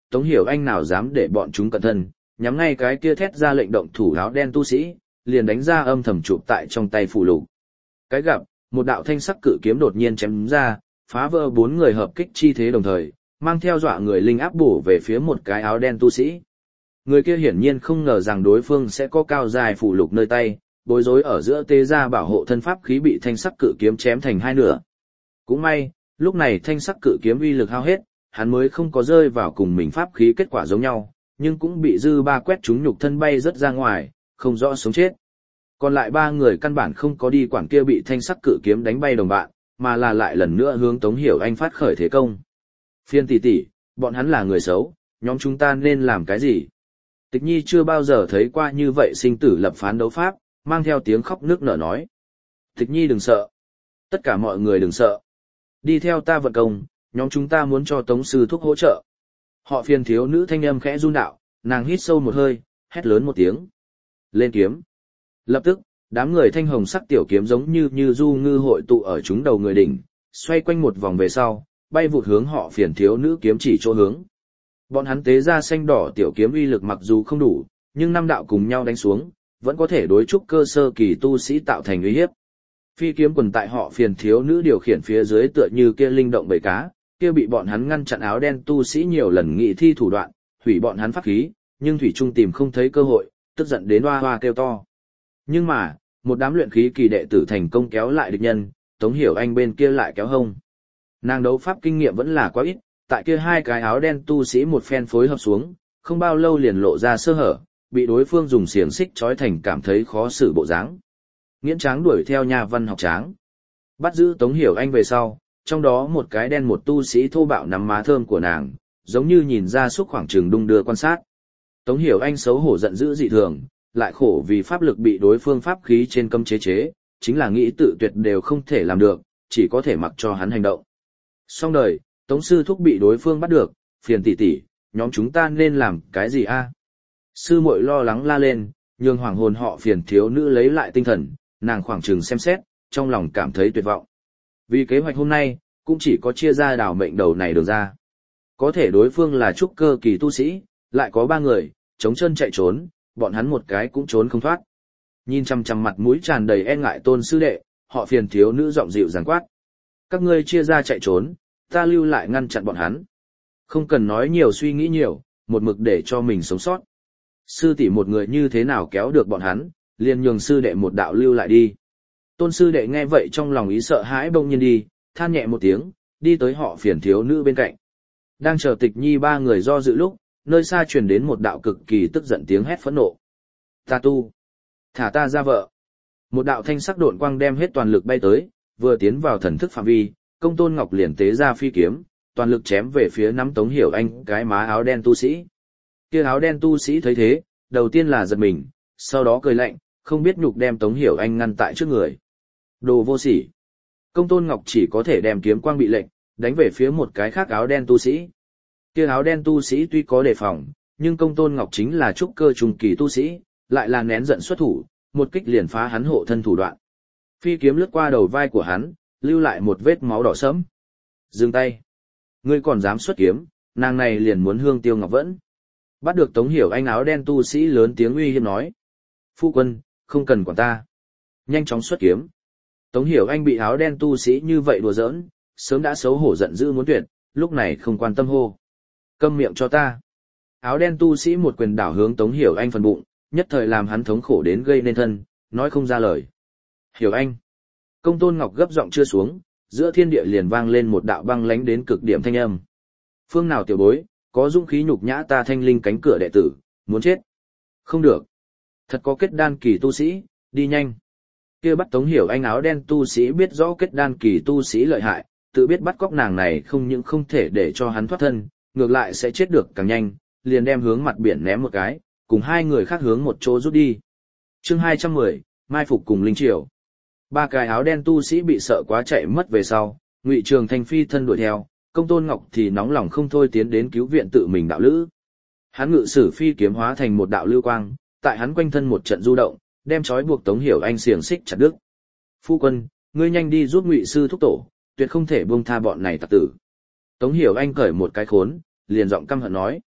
Tống Hiểu Anh nào dám để bọn chúng cẩn thân, nhắm ngay cái kia thét ra lệnh động thủ áo đen tu sĩ, liền đánh ra âm thầm chụp tại trong tay phù lục. Cái gặp, một đạo thanh sắc cự kiếm đột nhiên chém ra, phá vỡ bốn người hợp kích chi thế đồng thời, mang theo dọa người linh áp bổ về phía một cái áo đen tu sĩ. Người kia hiển nhiên không ngờ rằng đối phương sẽ có cao dài phù lục nơi tay, bối rối ở giữa tế ra bảo hộ thân pháp khí bị thanh sắc cự kiếm chém thành hai nửa. Cũng may, lúc này thanh sắc cự kiếm uy lực hao hết, hắn mới không có rơi vào cùng mình pháp khí kết quả giống nhau, nhưng cũng bị dư ba quét trúng nhục thân bay rất ra ngoài, không rõ sống chết. Còn lại ba người căn bản không có đi quản kia bị thanh sắc cự kiếm đánh bay đồng bạn, mà là lại lần nữa hướng Tống Hiểu Anh phát khởi thế công. Phiên tỷ tỷ, bọn hắn là người xấu, nhóm chúng ta nên làm cái gì? Tịch Nhi chưa bao giờ thấy qua như vậy sinh tử lập phán đấu pháp, mang theo tiếng khóc nước nở nói. Tịch Nhi đừng sợ. Tất cả mọi người đừng sợ. Đi theo ta vận công, nhóm chúng ta muốn cho Tống sư thúc hỗ trợ. Họ Phiền thiếu nữ thanh âm khẽ run đạo, nàng hít sâu một hơi, hét lớn một tiếng. Lên kiếm. Lập tức, đám người thanh hồng sắc tiểu kiếm giống như như du ngư hội tụ ở chúng đầu người đỉnh, xoay quanh một vòng về sau, bay vụt hướng họ Phiền thiếu nữ kiếm chỉ chỗ hướng. Bọn hắn tế ra xanh đỏ tiểu kiếm uy lực mặc dù không đủ, nhưng năm đạo cùng nhau đánh xuống, vẫn có thể đối trúc cơ sơ kỳ tu sĩ tạo thành uy hiếp. Phi kiếm quần tại họ Phiền thiếu nữ điều khiển phía dưới tựa như kia linh động bầy cá, kia bị bọn hắn ngăn chặn áo đen tu sĩ nhiều lần nghị thi thủ đoạn, hủy bọn hắn pháp khí, nhưng thủy trung tìm không thấy cơ hội, tức giận đến hoa hoa kêu to. Nhưng mà, một đám luyện khí kỳ đệ tử thành công kéo lại địch nhân, Tống Hiểu Anh bên kia lại kéo hông. Nàng đấu pháp kinh nghiệm vẫn là quá ít, tại kia hai cái áo đen tu sĩ một phen phối hợp xuống, không bao lâu liền lộ ra sơ hở, bị đối phương dùng xiềng xích trói thành cảm thấy khó xử bộ dáng. Nghiễn Tráng đuổi theo nhà văn học Tráng, bắt giữ Tống Hiểu Anh về sau, trong đó một cái đen một tu sĩ thô bạo nắm má thơm của nàng, giống như nhìn ra xúc khoảng trường đung đưa quan sát. Tống Hiểu Anh xấu hổ giận dữ dị thường, lại khổ vì pháp lực bị đối phương pháp khí trên cấm chế chế, chính là nghĩ tự tuyệt đều không thể làm được, chỉ có thể mặc cho hắn hành động. Xong đời, Tống sư thúc bị đối phương bắt được, Phiền tỷ tỷ, nhóm chúng ta nên làm cái gì a? Sư muội lo lắng la lên, nhường hoàng hồn họ Phiền thiếu nữ lấy lại tinh thần, nàng khoảng chừng xem xét, trong lòng cảm thấy tuyệt vọng. Vì kế hoạch hôm nay, cũng chỉ có chia ra đảo mệnh đầu này được ra. Có thể đối phương là trúc cơ kỳ tu sĩ, lại có ba người, chống chân chạy trốn, bọn hắn một cái cũng trốn không thoát. Nhìn chằm chằm mặt mũi tràn đầy e ngại Tôn sư đệ, họ Phiền thiếu nữ giọng dịu dàng quát. Các ngươi chia ra chạy trốn, ta lưu lại ngăn chặn bọn hắn. Không cần nói nhiều suy nghĩ nhiều, một mực để cho mình sống sót. Sư tỷ một người như thế nào kéo được bọn hắn, liền nhường sư đệ một đạo lưu lại đi. Tôn sư đệ nghe vậy trong lòng ý sợ hãi bỗng nhiên đi, than nhẹ một tiếng, đi tới họ Phiền thiếu nữ bên cạnh. Đang chờ Tịch Nhi ba người do dự lúc, nơi xa truyền đến một đạo cực kỳ tức giận tiếng hét phẫn nộ. Ta tu! Thả ta ra vợ! Một đạo thanh sắc độn quang đem hết toàn lực bay tới, vừa tiến vào thần thức phạm vi, Công Tôn Ngọc liền tế ra phi kiếm, toàn lực chém về phía nắm Tống Hiểu Anh cái má áo đen tu sĩ. Kia áo đen tu sĩ thấy thế, đầu tiên là giật mình, sau đó cười lạnh, không biết nhục đem Tống Hiểu Anh ngăn tại trước người. Đồ vô sỉ! Công Tôn Ngọc chỉ có thể đem kiếm quang bị lệnh, đánh về phía một cái khác áo đen tu sĩ. Kia áo đen tu sĩ tuy có đề phòng, nhưng Công Tôn Ngọc chính là trúc cơ trung kỳ tu sĩ, lại là nén giận xuất thủ, một kích liền phá hắn hộ thân thủ đoạn. Phi kiếm lướt qua đầu vai của hắn, lưu lại một vết máu đỏ sẫm. Dừng tay! Ngươi còn dám xuất kiếm, nàng này liền muốn hương tiêu ngọc vẫn. Bắt được Tống Hiểu Anh áo đen tu sĩ lớn tiếng uy hiếp nói. Phu quân, không cần quản ta. Nhanh chóng xuất kiếm. Tống Hiểu Anh bị áo đen tu sĩ như vậy đùa giỡn, sớm đã xấu hổ giận dữ muốn tuyệt, lúc này không quan tâm hô. Câm miệng cho ta. Áo đen tu sĩ một quyền đảo hướng Tống Hiểu Anh phần bụng, nhất thời làm hắn thống khổ đến gây nên thân, nói không ra lời. Hiểu Anh. Công Tôn Ngọc gấp giọng chưa xuống, giữa thiên địa liền vang lên một đạo băng lánh đến cực điểm thanh âm. Phương nào tiểu bối, có dũng khí nhục nhã ta thanh linh cánh cửa đệ tử, muốn chết. Không được. Thật có kết đan kỳ tu sĩ, đi nhanh. Kia bắt Tống Hiểu Anh áo đen tu sĩ biết rõ kết đan kỳ tu sĩ lợi hại, tự biết bắt cóc nàng này không những không thể để cho hắn thoát thân, ngược lại sẽ chết được càng nhanh, liền đem hướng mặt biển ném một cái, cùng hai người khác hướng một chỗ rút đi. Chương hai trăm mười, mai phục cùng linh triều. Ba cái áo đen tu sĩ bị sợ quá chạy mất về sau, Ngụy Trường Thanh phi thân đuổi theo, Công Tôn Ngọc thì nóng lòng không thôi tiến đến cứu viện tự mình đạo lữ. Hắn ngự sử phi kiếm hóa thành một đạo lưu quang, tại hắn quanh thân một trận du động, đem trói buộc Tống Hiểu Anh xiềng xích chặt đứt. Phu quân, ngươi nhanh đi giúp Ngụy sư thúc tổ, tuyệt không thể buông tha bọn này tặc tử. Tống Hiểu Anh cởi một cái khốn, liền giọng căm hận nói.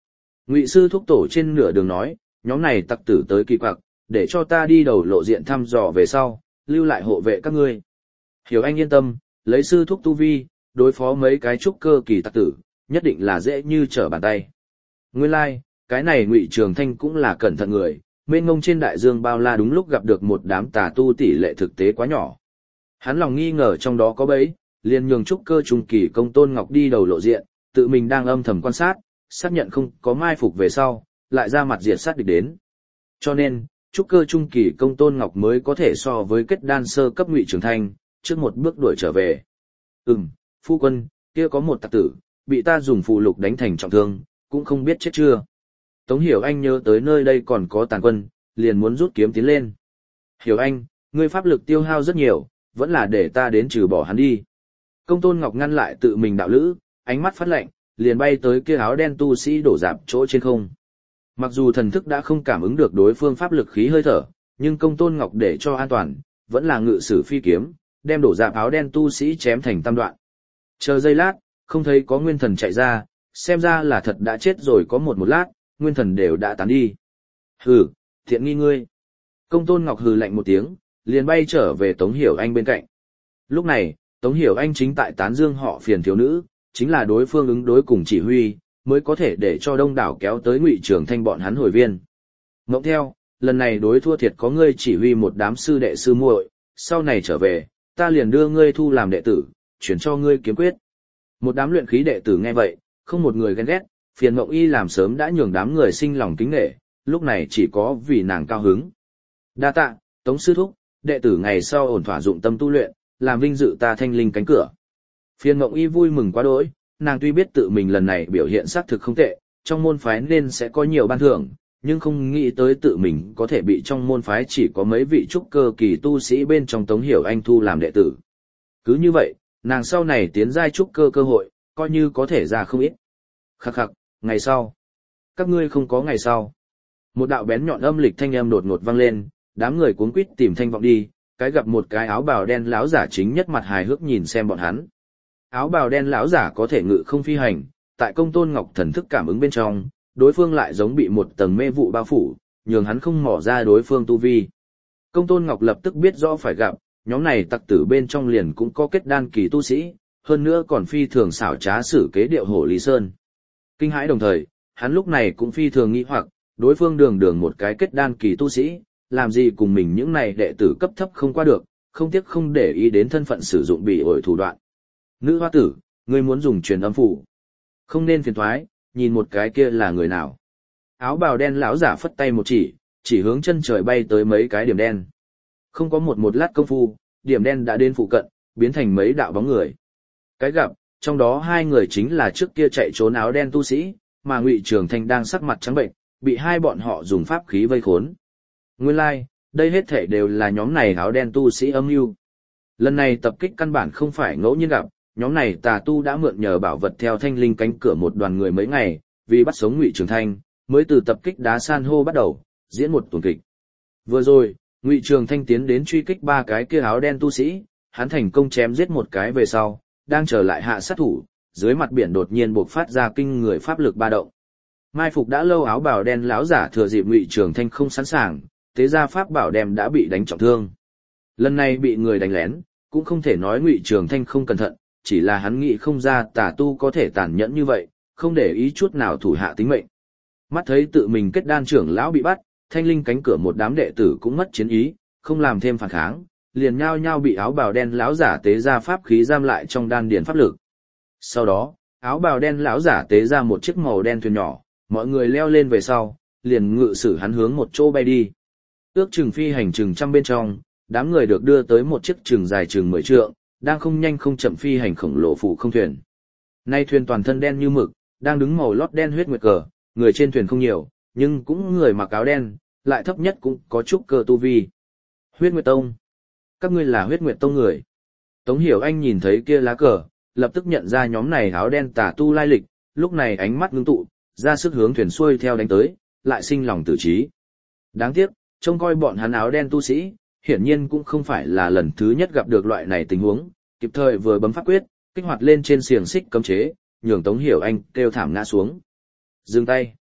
Ngụy sư thúc tổ trên nửa đường nói, nhóm này tặc tử tới kỳ quặc, để cho ta đi đầu lộ diện thăm dò về sau, lưu lại hộ vệ các ngươi. Hiểu Anh yên tâm, lấy sư thúc tu vi, đối phó mấy cái trúc cơ kỳ tặc tử, nhất định là dễ như trở bàn tay. Nguyên lai, like, cái này Ngụy Trường Thanh cũng là cẩn thận người, mênh mông trên đại dương bao la đúng lúc gặp được một đám tà tu tỷ lệ thực tế quá nhỏ. Hắn lòng nghi ngờ trong đó có bẫy, liền nhường trúc cơ trung kỳ Công Tôn Ngọc đi đầu lộ diện, tự mình đang âm thầm quan sát, xác nhận không có mai phục về sau, lại ra mặt diệt sát địch đến. Cho nên, trúc cơ trung kỳ Công Tôn Ngọc mới có thể so với kết đan sơ cấp Ngụy Trường Thanh, trước một bước đuổi trở về. Ừm, phu quân, kia có một tặc tử, bị ta dùng phù lục đánh thành trọng thương, cũng không biết chết chưa. Tống Hiểu Anh nhớ tới nơi đây còn có tàn quân, liền muốn rút kiếm tiến lên. Hiểu Anh, ngươi pháp lực tiêu hao rất nhiều, vẫn là để ta đến trừ bỏ hắn đi. Công Tôn Ngọc ngăn lại tự mình đạo lữ, ánh mắt phát lạnh, liền bay tới kia áo đen tu sĩ đổ dạp chỗ trên không. Mặc dù thần thức đã không cảm ứng được đối phương pháp lực khí hơi thở, nhưng Công Tôn Ngọc để cho an toàn, vẫn là ngự sử phi kiếm, đem đổ dạp áo đen tu sĩ chém thành tam đoạn. Chờ giây lát, không thấy có nguyên thần chạy ra, xem ra là thật đã chết rồi có một một lát, nguyên thần đều đã tán đi. Hừ, thiện nghi ngươi. Công Tôn Ngọc hừ lạnh một tiếng, liền bay trở về Tống Hiểu Anh bên cạnh. Lúc này, Tống Hiểu Anh chính tại tán dương họ phiền thiếu nữ, chính là đối phương ứng đối cùng chỉ huy, mới có thể để cho đông đảo kéo tới Ngụy Trường Thanh bọn hắn hồi viên. Ngẫm theo, lần này đối thua thiệt có ngươi chỉ huy một đám sư đệ sư muội, sau này trở về, ta liền đưa ngươi thu làm đệ tử, chuyển cho ngươi kiếm quyết. Một đám luyện khí đệ tử nghe vậy, không một người ghen ghét, phiền Mộng Y làm sớm đã nhường đám người sinh lòng kính nể, lúc này chỉ có vì nàng cao hứng. Đa tạ, Tống sư thúc, đệ tử ngày sau ổn thỏa dụng tâm tu luyện, làm vinh dự ta Thanh Linh cánh cửa. Phiền Mộng Y vui mừng quá đỗi, nàng tuy biết tự mình lần này biểu hiện xác thực không tệ, trong môn phái nên sẽ có nhiều ban thưởng, nhưng không nghĩ tới tự mình có thể bị trong môn phái chỉ có mấy vị trúc cơ kỳ tu sĩ bên trong Tống Hiểu Anh thu làm đệ tử. Cứ như vậy, nàng sau này tiến giai trúc cơ cơ hội, coi như có thể ra không ít. Khắc khắc, ngày sau. Các ngươi không có ngày sau. Một đạo bén nhọn âm lịch thanh âm đột ngột vang lên, đám người cuống quýt tìm thanh vọng đi, cái gặp một cái áo bào đen lão giả chính nhất mặt hài hước nhìn xem bọn hắn. Áo bào đen lão giả có thể ngự không phi hành, tại Công Tôn Ngọc thần thức cảm ứng bên trong, đối phương lại giống bị một tầng mê vụ bao phủ, nhường hắn không mò ra đối phương tu vi. Công Tôn Ngọc lập tức biết rõ phải gặp, nhóm này tặc tử bên trong liền cũng có kết đan kỳ tu sĩ, hơn nữa còn phi thường xảo trá xử kế điệu hổ Lý Sơn. Kinh hãi đồng thời, hắn lúc này cũng phi thường nghĩ hoặc, đối phương đường đường một cái kết đan kỳ tu sĩ, làm gì cùng mình những này đệ tử cấp thấp không qua được, không tiếc không để ý đến thân phận sử dụng bị ổi thủ đoạn. Nữ hoa tử, ngươi muốn dùng truyền âm phủ. Không nên phiền thoái, nhìn một cái kia là người nào. Áo bào đen lão giả phất tay một chỉ, chỉ hướng chân trời bay tới mấy cái điểm đen. Không có một một lát công phu, điểm đen đã đến phụ cận, biến thành mấy đạo bóng người. Cái gặp, trong đó hai người chính là trước kia chạy trốn áo đen tu sĩ, mà Ngụy Trường Thanh đang sắc mặt trắng bệnh, bị hai bọn họ dùng pháp khí vây khốn. Nguyên lai, like, đây hết thể đều là nhóm này áo đen tu sĩ âm mưu. Lần này tập kích căn bản không phải ngẫu nhiên gặp, nhóm này tà tu đã mượn nhờ bảo vật theo Thanh Linh cánh cửa một đoàn người mấy ngày, vì bắt sống Ngụy Trường Thanh, mới từ tập kích đá san hô bắt đầu, diễn một tuần kịch. Vừa rồi, Ngụy Trường Thanh tiến đến truy kích ba cái kia áo đen tu sĩ, hắn thành công chém giết một cái về sau, đang trở lại hạ sát thủ, dưới mặt biển đột nhiên bộc phát ra kinh người pháp lực ba động. Mai phục đã lâu áo bào đen lão giả thừa dịp Ngụy Trường Thanh không sẵn sàng, tế ra pháp bảo đem đã bị đánh trọng thương. Lần này bị người đánh lén, cũng không thể nói Ngụy Trường Thanh không cẩn thận, chỉ là hắn nghĩ không ra tà tu có thể tàn nhẫn như vậy, không để ý chút nào thủ hạ tính mệnh. Mắt thấy tự mình kết đan trưởng lão bị bắt, Thanh Linh cánh cửa một đám đệ tử cũng mất chiến ý, không làm thêm phản kháng, liền nhao nhao bị áo bào đen lão giả tế ra pháp khí giam lại trong đan điền pháp lực. Sau đó, áo bào đen lão giả tế ra một chiếc màu đen thuyền nhỏ, mọi người leo lên về sau, liền ngự sử hắn hướng một chỗ bay đi. Ước chừng phi hành chừng trăm bên trong, đám người được đưa tới một chiếc chừng dài chừng mười trượng, đang không nhanh không chậm phi hành khổng lồ phụ không thuyền. Nay thuyền toàn thân đen như mực, đang đứng màu lót đen huyết nguyệt cờ, người trên thuyền không nhiều, nhưng cũng người mặc áo đen, lại thấp nhất cũng có chút cơ tu vi. Huyết Nguyệt Tông. Các ngươi là Huyết Nguyệt Tông người. Tống Hiểu Anh nhìn thấy kia lá cờ, lập tức nhận ra nhóm này áo đen tà tu lai lịch, lúc này ánh mắt ngưng tụ, ra sức hướng thuyền xuôi theo đánh tới, lại sinh lòng tử trí. Đáng tiếc, trông coi bọn hắn áo đen tu sĩ, hiển nhiên cũng không phải là lần thứ nhất gặp được loại này tình huống, kịp thời vừa bấm pháp quyết, kích hoạt lên trên xiềng xích cấm chế, nhường Tống Hiểu Anh kêu thảm ngã xuống. Dừng tay.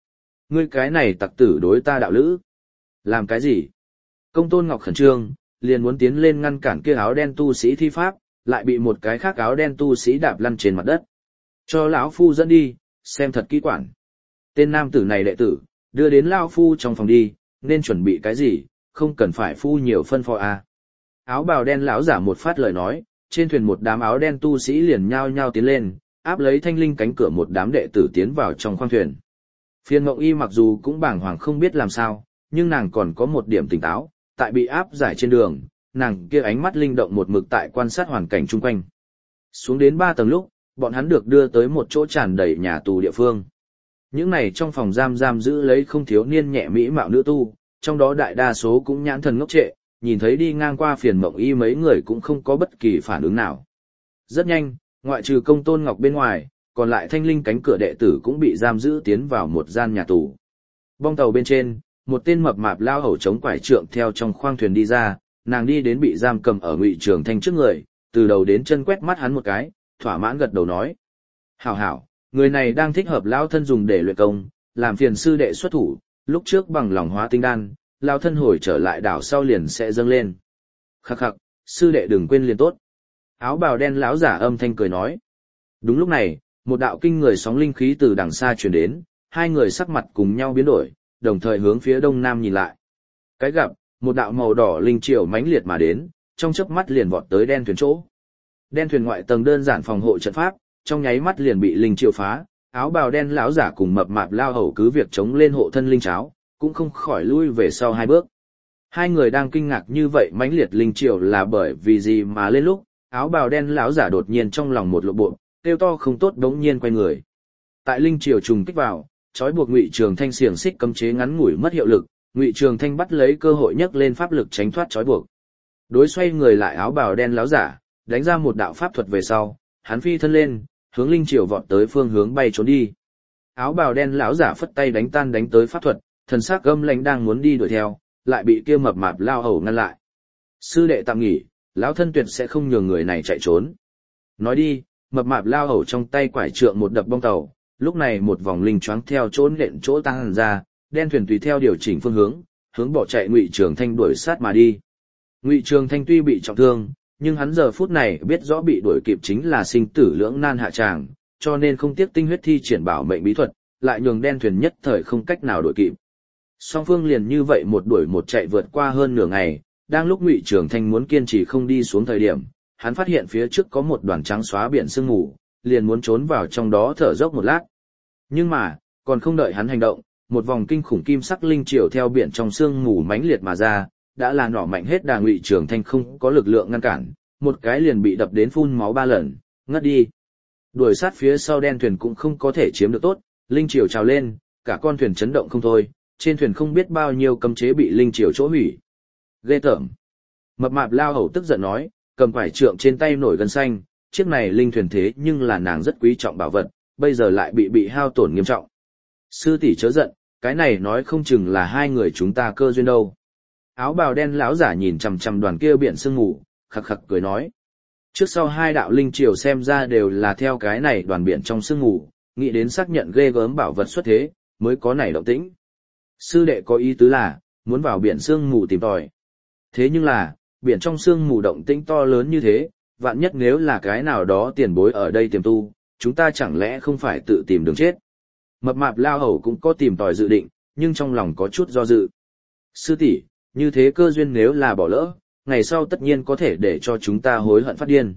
Ngươi cái này tặc tử đối ta đạo lữ. Làm cái gì? Công Tôn Ngọc khẩn trương, liền muốn tiến lên ngăn cản kia áo đen tu sĩ thi pháp, lại bị một cái khác áo đen tu sĩ đạp lăn trên mặt đất. Cho lão phu dẫn đi, xem thật kỹ quản. Tên nam tử này đệ tử, đưa đến lão phu trong phòng đi, nên chuẩn bị cái gì, không cần phải phu nhiều phân phó à. Áo bào đen lão giả một phát lời nói, trên thuyền một đám áo đen tu sĩ liền nhao nhao tiến lên, áp lấy thanh linh cánh cửa một đám đệ tử tiến vào trong khoang thuyền. Phiên Mộng Y mặc dù cũng bàng hoàng không biết làm sao, nhưng nàng còn có một điểm tỉnh táo, tại bị áp giải trên đường, nàng kia ánh mắt linh động một mực tại quan sát hoàn cảnh chung quanh. Xuống đến ba tầng lúc, bọn hắn được đưa tới một chỗ tràn đầy nhà tù địa phương. Những này trong phòng giam giam giữ lấy không thiếu niên nhẹ mỹ mạo nữ tu, trong đó đại đa số cũng nhãn thần ngốc trệ, nhìn thấy đi ngang qua Phiền Mộng Y mấy người cũng không có bất kỳ phản ứng nào. Rất nhanh, ngoại trừ Công Tôn Ngọc bên ngoài, còn lại thanh linh cánh cửa đệ tử cũng bị giam giữ tiến vào một gian nhà tù. Bong tàu bên trên, một tên mập mạp lao hầu chống quải trượng theo trong khoang thuyền đi ra, nàng đi đến bị giam cầm ở Ngụy Trường Thanh trước người, từ đầu đến chân quét mắt hắn một cái, thỏa mãn gật đầu nói: "Hảo hảo, người này đang thích hợp lão thân dùng để luyện công, làm phiền sư đệ xuất thủ, lúc trước bằng lòng hóa tinh đan, lão thân hồi trở lại đảo sau liền sẽ dâng lên." "Khắc khắc, sư đệ đừng quên liền tốt." Áo bào đen lão giả âm thanh cười nói. Đúng lúc này, một đạo kinh người sóng linh khí từ đằng xa truyền đến, hai người sắc mặt cùng nhau biến đổi, đồng thời hướng phía đông nam nhìn lại. Cái gặp, một đạo màu đỏ linh triều mãnh liệt mà đến, trong chớp mắt liền vọt tới đen thuyền chỗ. Đen thuyền ngoại tầng đơn giản phòng hộ trận pháp, trong nháy mắt liền bị linh triều phá, áo bào đen lão giả cùng mập mạp lao hầu cứ việc chống lên hộ thân linh cháo, cũng không khỏi lui về sau hai bước. Hai người đang kinh ngạc như vậy mãnh liệt linh triều là bởi vì gì mà lên lúc, áo bào đen lão giả đột nhiên trong lòng một lộ bộ, kêu to không tốt đống nhiên quay người. Tại linh triều trùng kích vào, trói buộc Ngụy Trường Thanh xiềng xích cấm chế ngắn ngủi mất hiệu lực, Ngụy Trường Thanh bắt lấy cơ hội nhấc lên pháp lực tránh thoát trói buộc. Đối xoay người lại áo bào đen láo giả, đánh ra một đạo pháp thuật về sau, hắn phi thân lên, hướng linh triều vọt tới phương hướng bay trốn đi. Áo bào đen lão giả phất tay đánh tan đánh tới pháp thuật, thần sắc gâm lãnh đang muốn đi đuổi theo, lại bị kia mập mạp lao hầu ngăn lại. "Sư đệ tạm nghỉ, lão thân tuyệt sẽ không nhường người này chạy trốn." Nói đi, mập mạp lao hầu trong tay quải trượng một đập bong tàu, lúc này một vòng linh choáng theo chỗ nện chỗ tăng ra, đen thuyền tùy theo điều chỉnh phương hướng, hướng bỏ chạy Ngụy Trường Thanh đuổi sát mà đi. Ngụy Trường Thanh tuy bị trọng thương, nhưng hắn giờ phút này biết rõ bị đuổi kịp chính là sinh tử lưỡng nan hạ tràng, cho nên không tiếc tinh huyết thi triển bảo mệnh bí thuật, lại nhường đen thuyền nhất thời không cách nào đuổi kịp. Song phương liền như vậy một đuổi một chạy vượt qua hơn nửa ngày, đang lúc Ngụy Trường Thanh muốn kiên trì không đi xuống thời điểm, hắn phát hiện phía trước có một đoàn trắng xóa biển sương mù, liền muốn trốn vào trong đó thở dốc một lát. Nhưng mà, còn không đợi hắn hành động, một vòng kinh khủng kim sắc linh triều theo biển trong sương mù mãnh liệt mà ra, đã là nỏ mạnh hết đà. Ngụy Trường Thanh không có lực lượng ngăn cản, một cái liền bị đập đến phun máu ba lần, ngất đi. Đuổi sát phía sau đen thuyền cũng không có thể chiếm được tốt, linh triều trào lên, cả con thuyền chấn động không thôi, trên thuyền không biết bao nhiêu cấm chế bị linh triều chỗ hủy. Ghê tởm. Mập mạp lao hầu tức giận nói, cầm quải trượng trên tay nổi gân xanh, chiếc này linh thuyền thế nhưng là nàng rất quý trọng bảo vật, bây giờ lại bị bị hao tổn nghiêm trọng. Sư tỷ chớ giận, cái này nói không chừng là hai người chúng ta cơ duyên đâu. Áo bào đen lão giả nhìn chằm chằm đoàn kia biển sương mù, khặc khặc cười nói. Trước sau hai đạo linh triều xem ra đều là theo cái này đoàn biển trong sương mù, nghĩ đến xác nhận ghê gớm bảo vật xuất thế, mới có này động tĩnh. Sư đệ có ý tứ là, muốn vào biển sương mù tìm tòi. Thế nhưng là, biển trong sương mù động tĩnh to lớn như thế, vạn nhất nếu là cái nào đó tiền bối ở đây tiềm tu, chúng ta chẳng lẽ không phải tự tìm đường chết. Mập mạp lao hầu cũng có tìm tòi dự định, nhưng trong lòng có chút do dự. Sư tỷ, như thế cơ duyên nếu là bỏ lỡ, ngày sau tất nhiên có thể để cho chúng ta hối hận phát điên.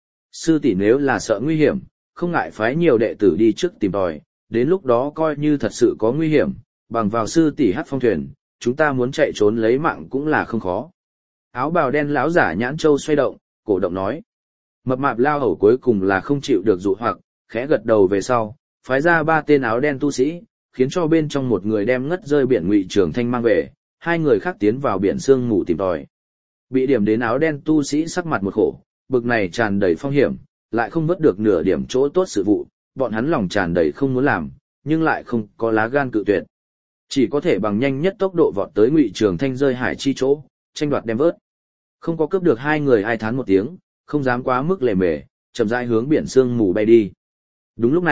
Sư tỷ nếu là sợ nguy hiểm, không ngại phái nhiều đệ tử đi trước tìm tòi, đến lúc đó coi như thật sự có nguy hiểm, bằng vào sư tỷ hát phong thuyền, chúng ta muốn chạy trốn lấy mạng cũng là không khó. Áo bào đen lão giả nhãn châu xoay động, cổ động nói. Mập mạp lao hầu cuối cùng là không chịu được dụ hoặc, khẽ gật đầu về sau, phái ra ba tên áo đen tu sĩ, khiến cho bên trong một người đem ngất rơi biển Ngụy Trường Thanh mang về, hai người khác tiến vào biển sương mù tìm tòi. Bị điểm đến áo đen tu sĩ sắc mặt một khổ, bực này tràn đầy phong hiểm, lại không vớt được nửa điểm chỗ tốt sự vụ, bọn hắn lòng tràn đầy không muốn làm, nhưng lại không có lá gan cự tuyệt. Chỉ có thể bằng nhanh nhất tốc độ vọt tới Ngụy Trường Thanh rơi hải chi chỗ, tranh đoạt đem vớt. Không có cướp được hai người ai thán một tiếng, không dám quá mức lề mề, chậm rãi hướng biển sương mù bay đi. Đúng lúc này,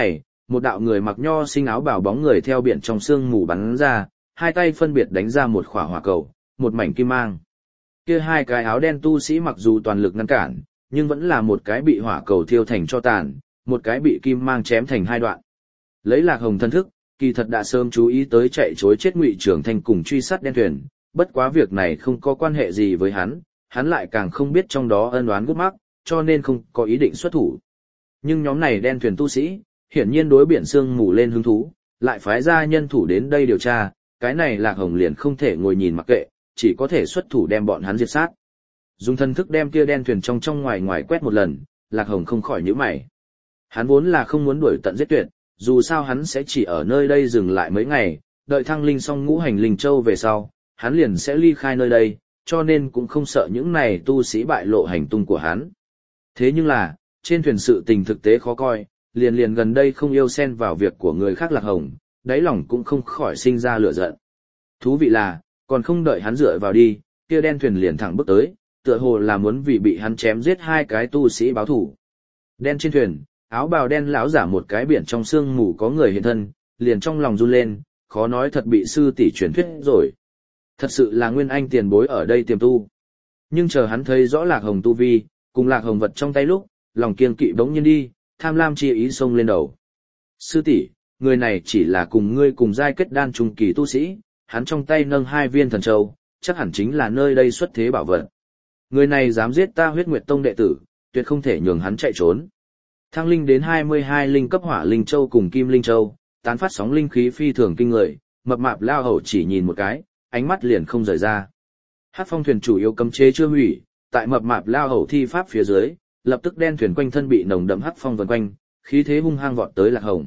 một đạo người mặc nho sinh áo bào bóng người theo biển trong sương mù bắn ra, hai tay phân biệt đánh ra một khỏa hỏa cầu, một mảnh kim mang. Kia hai cái áo đen tu sĩ mặc dù toàn lực ngăn cản, nhưng vẫn là một cái bị hỏa cầu thiêu thành cho tàn, một cái bị kim mang chém thành hai đoạn. Lấy Lạc Hồng thân thức, kỳ thật đã sớm chú ý tới chạy trối chết Ngụy Trường Thanh cùng truy sát đen thuyền, bất quá việc này không có quan hệ gì với hắn, hắn lại càng không biết trong đó ân oán gút mắc, cho nên không có ý định xuất thủ. Nhưng nhóm này đen thuyền tu sĩ, hiển nhiên đối biển sương mù lên hứng thú, lại phái ra nhân thủ đến đây điều tra, cái này Lạc Hồng liền không thể ngồi nhìn mặc kệ, chỉ có thể xuất thủ đem bọn hắn diệt sát. Dùng thân thức đem kia đen thuyền trong trong ngoài ngoài quét một lần, Lạc Hồng không khỏi nhíu mày. Hắn vốn là không muốn đuổi tận giết tuyệt, dù sao hắn sẽ chỉ ở nơi đây dừng lại mấy ngày, đợi thăng linh xong ngũ hành linh châu về sau, hắn liền sẽ ly khai nơi đây, cho nên cũng không sợ những này tu sĩ bại lộ hành tung của hắn. Thế nhưng là, trên thuyền sự tình thực tế khó coi, liền liền gần đây không yêu xen vào việc của người khác Lạc Hồng, đáy lòng cũng không khỏi sinh ra lửa giận. Thú vị là, còn không đợi hắn dựa vào đi, kia đen thuyền liền thẳng bước tới, tựa hồ là muốn vì bị hắn chém giết hai cái tu sĩ báo thù. Đen trên thuyền, áo bào đen lão giả một cái biển trong sương mù có người hiện thân, liền trong lòng run lên, khó nói thật bị sư tỷ truyền thuyết rồi. Thật sự là nguyên anh tiền bối ở đây tiềm tu. Nhưng chờ hắn thấy rõ Lạc Hồng tu vi, cùng Lạc Hồng vật trong tay lúc, lòng kiêng kỵ bỗng nhiên đi, tham lam chi ý xông lên đầu. Sư tỷ, người này chỉ là cùng ngươi cùng giai kết đan trung kỳ tu sĩ, hắn trong tay nâng hai viên thần châu, chắc hẳn chính là nơi đây xuất thế bảo vật. Người này dám giết ta Huyết Nguyệt Tông đệ tử, tuyệt không thể nhường hắn chạy trốn. Thăng linh đến hai mươi hai linh cấp hỏa linh châu cùng kim linh châu, tán phát sóng linh khí phi thường kinh người, mập mạp lao hầu chỉ nhìn một cái, ánh mắt liền không rời ra. Hắc phong thuyền chủ yếu cấm chế chưa hủy, tại mập mạp lao hầu thi pháp phía dưới, lập tức đen thuyền quanh thân bị nồng đậm hắc phong vần quanh, khí thế hung hăng vọt tới Lạc Hồng.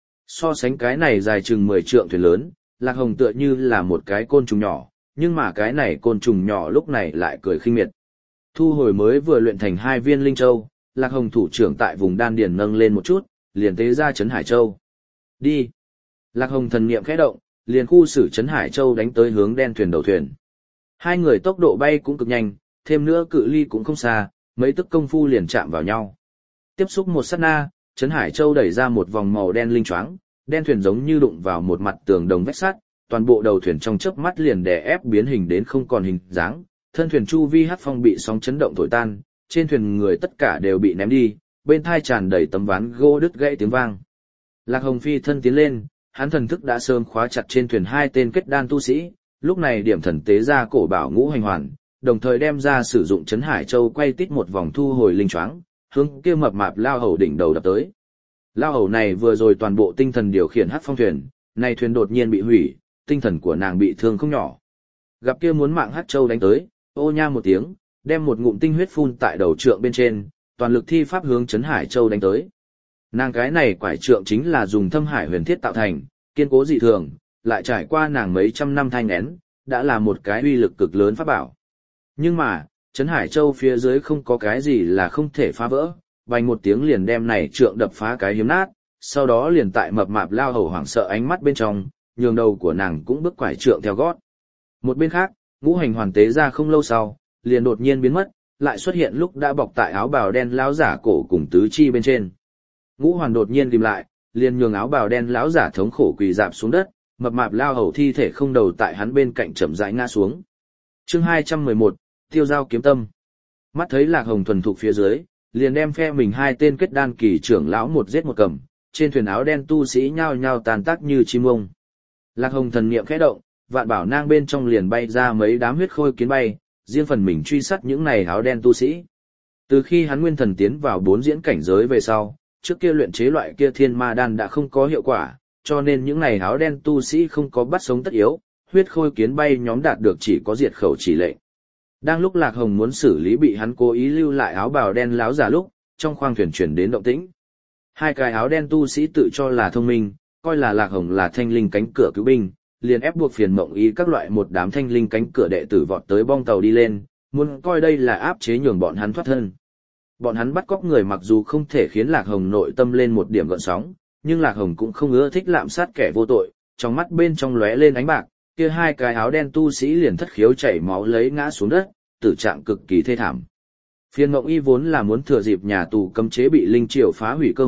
So sánh cái này dài chừng mười trượng thuyền lớn, Lạc Hồng tựa như là một cái côn trùng nhỏ, nhưng mà cái này côn trùng nhỏ lúc này lại cười khinh miệt. Thu hồi mới vừa luyện thành hai viên linh châu, Lạc Hồng thủ trưởng tại vùng đan điền nâng lên một chút, liền tế ra Trấn Hải Châu. Đi! Lạc Hồng thần niệm khẽ động, liền khu xử Trấn Hải Châu đánh tới hướng đen thuyền đầu thuyền. Hai người tốc độ bay cũng cực nhanh, thêm nữa cự ly cũng không xa, mấy tức công phu liền chạm vào nhau. Tiếp xúc một sát na, Trấn Hải Châu đẩy ra một vòng màu đen linh choáng, đen thuyền giống như đụng vào một mặt tường đồng vách sắt, toàn bộ đầu thuyền trong chớp mắt liền đè ép biến hình đến không còn hình dáng, thân thuyền chu vi hắc phong bị sóng chấn động thổi tan, trên thuyền người tất cả đều bị ném đi, bên thai tràn đầy tấm ván gỗ đứt gãy tiếng vang. Lạc Hồng phi thân tiến lên, hắn thần thức đã sớm khóa chặt trên thuyền hai tên kết đan tu sĩ, lúc này điểm thần tế ra cổ bảo ngũ hành hoàn, đồng thời đem ra sử dụng Trấn Hải Châu quay tít một vòng thu hồi linh choáng, hướng kia mập mạp lao hầu đỉnh đầu đập tới. Lao hầu này vừa rồi toàn bộ tinh thần điều khiển hắc phong thuyền, nay thuyền đột nhiên bị hủy, tinh thần của nàng bị thương không nhỏ. Gặp kia muốn mạng hắc châu đánh tới, ô nha một tiếng, đem một ngụm tinh huyết phun tại đầu trượng bên trên, toàn lực thi pháp hướng Trấn Hải Châu đánh tới. Nàng cái này quải trượng chính là dùng thâm hải huyền thiết tạo thành, kiên cố dị thường, lại trải qua nàng mấy trăm năm thanh nén, đã là một cái uy lực cực lớn pháp bảo. Nhưng mà, Trấn Hải Châu phía dưới không có cái gì là không thể phá vỡ, vành một tiếng liền đem này trượng đập phá cái hiếm nát, sau đó liền tại mập mạp lao hầu hoảng sợ ánh mắt bên trong, nhường đầu của nàng cũng bước quải trượng theo gót. Một bên khác, ngũ hành hoàn tế ra không lâu sau, liền đột nhiên biến mất, lại xuất hiện lúc đã bọc tại áo bào đen lão giả cổ cùng tứ chi bên trên. Ngũ hoàn đột nhiên tìm lại, liền nhường áo bào đen lão giả thống khổ quỳ rạp xuống đất, mập mạp lao hầu thi thể không đầu tại hắn bên cạnh chậm rãi ngã xuống. Chương hai trăm mười một, Tiêu Giao kiếm tâm. Mắt thấy Lạc Hồng thuần thục phía dưới, liền đem phe mình hai tên kết đan kỳ trưởng lão một giết một cầm, trên thuyền áo đen tu sĩ nhao nhao tàn tác như chim ông. Lạc Hồng thần niệm khẽ động, vạn bảo nang bên trong liền bay ra mấy đám huyết khôi kiến bay, riêng phần mình truy sát những này áo đen tu sĩ. Từ khi hắn nguyên thần tiến vào bốn diễn cảnh giới về sau, trước kia luyện chế loại kia thiên ma đan đã không có hiệu quả, cho nên những này áo đen tu sĩ không có bắt sống tất yếu, huyết khôi kiến bay nhóm đạt được chỉ có diệt khẩu chỉ lệnh. Đang lúc Lạc Hồng muốn xử lý bị hắn cố ý lưu lại áo bào đen láo giả lúc, trong khoang thuyền chuyển đến động tĩnh. Hai cái áo đen tu sĩ tự cho là thông minh, coi là Lạc Hồng là thanh linh cánh cửa cứu binh, liền ép buộc phiền mộng ý các loại một đám thanh linh cánh cửa đệ tử vọt tới bong tàu đi lên, muốn coi đây là áp chế nhường bọn hắn thoát thân. Bọn hắn bắt cóc người mặc dù không thể khiến Lạc Hồng nội tâm lên một điểm gợn sóng, nhưng Lạc Hồng cũng không ưa thích lạm sát kẻ vô tội, trong mắt bên trong lóe lên ánh bạc, kia hai cái áo đen tu sĩ liền thất khiếu chảy máu lấy ngã xuống đất, tử trạng cực kỳ thê thảm. Phiền Mộng Y vốn là muốn thừa dịp nhà tù cấm chế bị linh triều phá hủy cơ hội,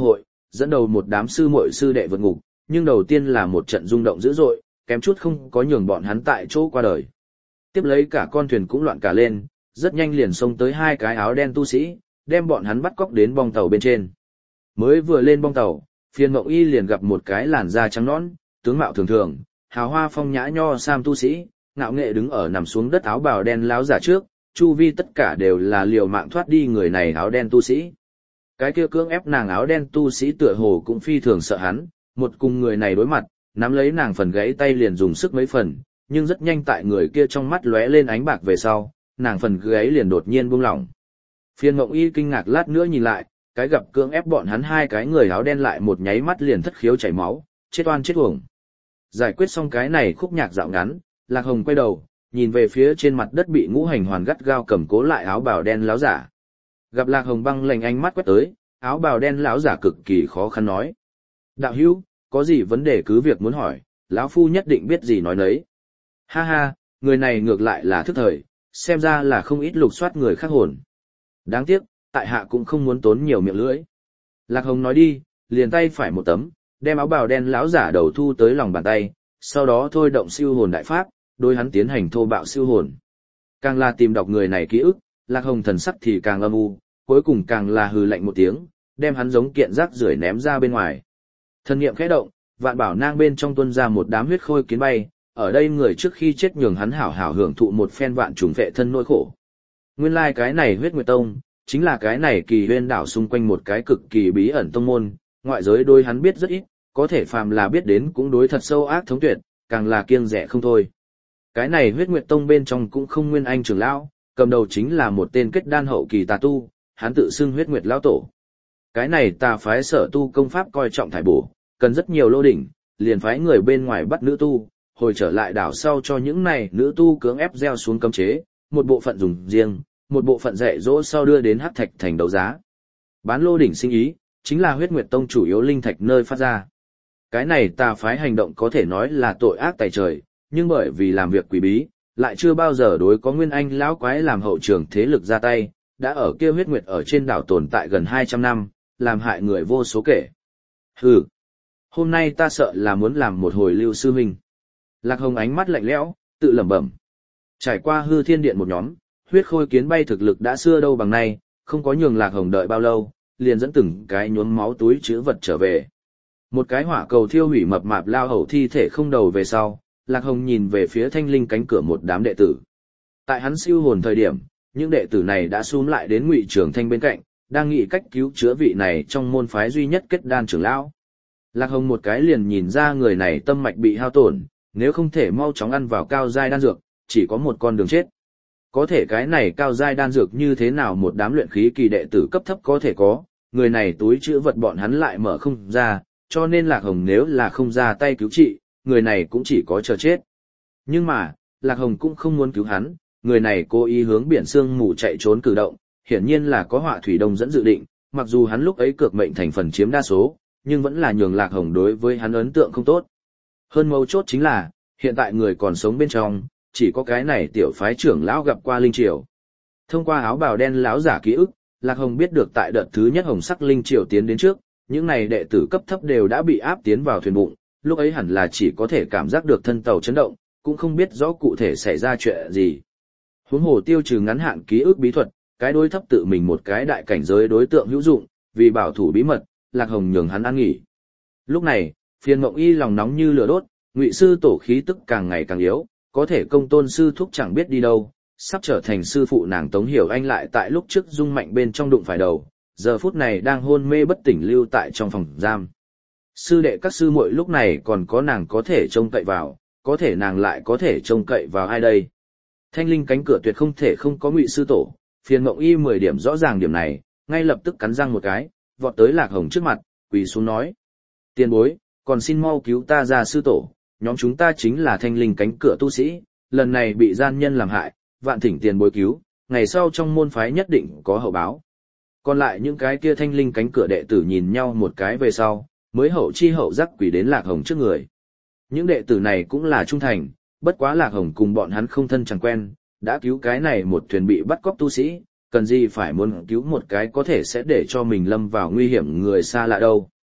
dẫn đầu một đám sư muội sư đệ vượt ngục, nhưng đầu tiên là một trận rung động dữ dội, kém chút không có nhường bọn hắn tại chỗ qua đời. Tiếp lấy cả con thuyền cũng loạn cả lên, rất nhanh liền xông tới hai cái áo đen tu sĩ, đem bọn hắn bắt cóc đến bong tàu bên trên. Mới vừa lên bong tàu, Phiền Mộng Y liền gặp một cái làn da trắng nõn, tướng mạo thường thường, hào hoa phong nhã nho sam tu sĩ, ngạo nghệ đứng ở nằm xuống đất áo bào đen láo giả trước, chu vi tất cả đều là liều mạng thoát đi người này áo đen tu sĩ. Cái kia cưỡng ép nàng áo đen tu sĩ tựa hồ cũng phi thường sợ hắn, một cùng người này đối mặt, nắm lấy nàng phần gãy tay liền dùng sức mấy phần, nhưng rất nhanh tại người kia trong mắt lóe lên ánh bạc về sau, nàng phần gãy liền đột nhiên buông lỏng. Phiền Mộng Y kinh ngạc lát nữa nhìn lại, cái gặp cưỡng ép bọn hắn hai cái người áo đen lại một nháy mắt liền thất khiếu chảy máu, chết oan chết uổng. Giải quyết xong cái này khúc nhạc dạo ngắn, Lạc Hồng quay đầu, nhìn về phía trên mặt đất bị ngũ hành hoàn gắt gao cầm cố lại áo bào đen láo giả. Gặp Lạc Hồng băng lệnh ánh mắt quét tới, áo bào đen láo giả cực kỳ khó khăn nói: "Đạo hữu, có gì vấn đề cứ việc muốn hỏi, lão phu nhất định biết gì nói nấy." Ha ha, người này ngược lại là thức thời, xem ra là không ít lục soát người khác hồn. Đáng tiếc, tại hạ cũng không muốn tốn nhiều miệng lưỡi. Lạc Hồng nói đi, liền tay phải một tấm, đem áo bào đen lão giả đầu thu tới lòng bàn tay, sau đó thôi động siêu hồn đại pháp, đối hắn tiến hành thô bạo siêu hồn. Càng là tìm đọc người này ký ức, Lạc Hồng thần sắc thì càng âm u, cuối cùng càng là hừ lạnh một tiếng, đem hắn giống kiện rác rưởi ném ra bên ngoài. Thần niệm khẽ động, vạn bảo nang bên trong tuôn ra một đám huyết khôi kiến bay, ở đây người trước khi chết nhường hắn hảo hảo hưởng thụ một phen vạn trùng vệ thân nỗi khổ. Nguyên lai like cái này huyết nguyệt tông, chính là cái này kỳ huyên đảo xung quanh một cái cực kỳ bí ẩn tông môn, ngoại giới đôi hắn biết rất ít, có thể phàm là biết đến cũng đối thật sâu ác thống tuyệt, càng là kiêng rẻ không thôi. Cái này huyết nguyệt tông bên trong cũng không nguyên anh trưởng lão, cầm đầu chính là một tên kết đan hậu kỳ tà tu, hắn tự xưng huyết nguyệt lão tổ. Cái này tà phái sở tu công pháp coi trọng thải bổ, cần rất nhiều lô đỉnh, liền phái người bên ngoài bắt nữ tu, hồi trở lại đảo sau cho những này nữ tu cưỡng ép gieo xuống cấm chế, một bộ phận dùng riêng, một bộ phận dạy dỗ sau đưa đến hắc thạch thành đấu giá. Bán lô đỉnh sinh ý, chính là huyết nguyệt tông chủ yếu linh thạch nơi phát ra. Cái này tà phái hành động có thể nói là tội ác tày trời, nhưng bởi vì làm việc quỷ bí, lại chưa bao giờ đối có nguyên anh lão quái làm hậu trường thế lực ra tay, đã ở kia huyết nguyệt ở trên đảo tồn tại gần hai trăm năm, làm hại người vô số kể. Hừ, hôm nay ta sợ là muốn làm một hồi lưu sư huynh. Lạc Hồng ánh mắt lạnh lẽo, tự lẩm bẩm. Trải qua hư thiên điện một nhóm, huyết khôi kiến bay thực lực đã xưa đâu bằng nay, không có nhường Lạc Hồng đợi bao lâu, liền dẫn từng cái nhuốm máu túi chứa vật trở về. Một cái hỏa cầu thiêu hủy mập mạp lao hầu thi thể không đầu về sau, Lạc Hồng nhìn về phía thanh linh cánh cửa một đám đệ tử. Tại hắn siêu hồn thời điểm, những đệ tử này đã xúm lại đến Ngụy Trường Thanh bên cạnh, đang nghĩ cách cứu chữa vị này trong môn phái duy nhất kết đan trưởng lão. Lạc Hồng một cái liền nhìn ra người này tâm mạch bị hao tổn, nếu không thể mau chóng ăn vào cao giai đan dược, chỉ có một con đường chết. Có thể cái này cao giai đan dược như thế nào một đám luyện khí kỳ đệ tử cấp thấp có thể có, người này túi chữ vật bọn hắn lại mở không ra, cho nên Lạc Hồng nếu là không ra tay cứu trị, người này cũng chỉ có chờ chết. Nhưng mà, Lạc Hồng cũng không muốn cứu hắn, người này cố ý hướng biển sương mù chạy trốn cử động, hiển nhiên là có họa thủy đông dẫn dự định, mặc dù hắn lúc ấy cược mệnh thành phần chiếm đa số, nhưng vẫn là nhường Lạc Hồng đối với hắn ấn tượng không tốt. Hơn mấu chốt chính là, hiện tại người còn sống bên trong, chỉ có cái này tiểu phái trưởng lão gặp qua linh triều. Thông qua áo bào đen lão giả ký ức, Lạc Hồng biết được tại đợt thứ nhất hồng sắc linh triều tiến đến trước, những này đệ tử cấp thấp đều đã bị áp tiến vào thuyền bụng, lúc ấy hẳn là chỉ có thể cảm giác được thân tàu chấn động, cũng không biết rõ cụ thể xảy ra chuyện gì. Huống hồ tiêu trừ ngắn hạn ký ức bí thuật, cái đối thấp tự mình một cái đại cảnh giới đối tượng hữu dụng, vì bảo thủ bí mật, Lạc Hồng nhường hắn an nghỉ. Lúc này, Phiền Mộng Y lòng nóng như lửa đốt, Ngụy sư tổ khí tức càng ngày càng yếu, có thể công tôn sư thúc chẳng biết đi đâu, sắp trở thành sư phụ nàng Tống Hiểu Anh lại tại lúc trước rung mạnh bên trong đụng phải đầu, giờ phút này đang hôn mê bất tỉnh lưu tại trong phòng giam. Sư đệ các sư muội lúc này còn có nàng có thể trông cậy vào, có thể nàng lại có thể trông cậy vào ai đây? Thanh linh cánh cửa tuyệt không thể không có Ngụy sư tổ, Phiền Mộng Y mười điểm rõ ràng điểm này, ngay lập tức cắn răng một cái, vọt tới Lạc Hồng trước mặt, quỳ xuống nói: "Tiền bối, còn xin mau cứu ta ra sư tổ, nhóm chúng ta chính là thanh linh cánh cửa tu sĩ, lần này bị gian nhân làm hại, vạn thỉnh tiền bối cứu, ngày sau trong môn phái nhất định có hậu báo." Còn lại những cái kia thanh linh cánh cửa đệ tử nhìn nhau một cái về sau, mới hậu chi hậu giác quỳ đến Lạc Hồng trước người. Những đệ tử này cũng là trung thành, bất quá Lạc Hồng cùng bọn hắn không thân chẳng quen, đã cứu cái này một thuyền bị bắt cóc tu sĩ, cần gì phải muốn cứu một cái có thể sẽ để cho mình lâm vào nguy hiểm người xa lạ đâu.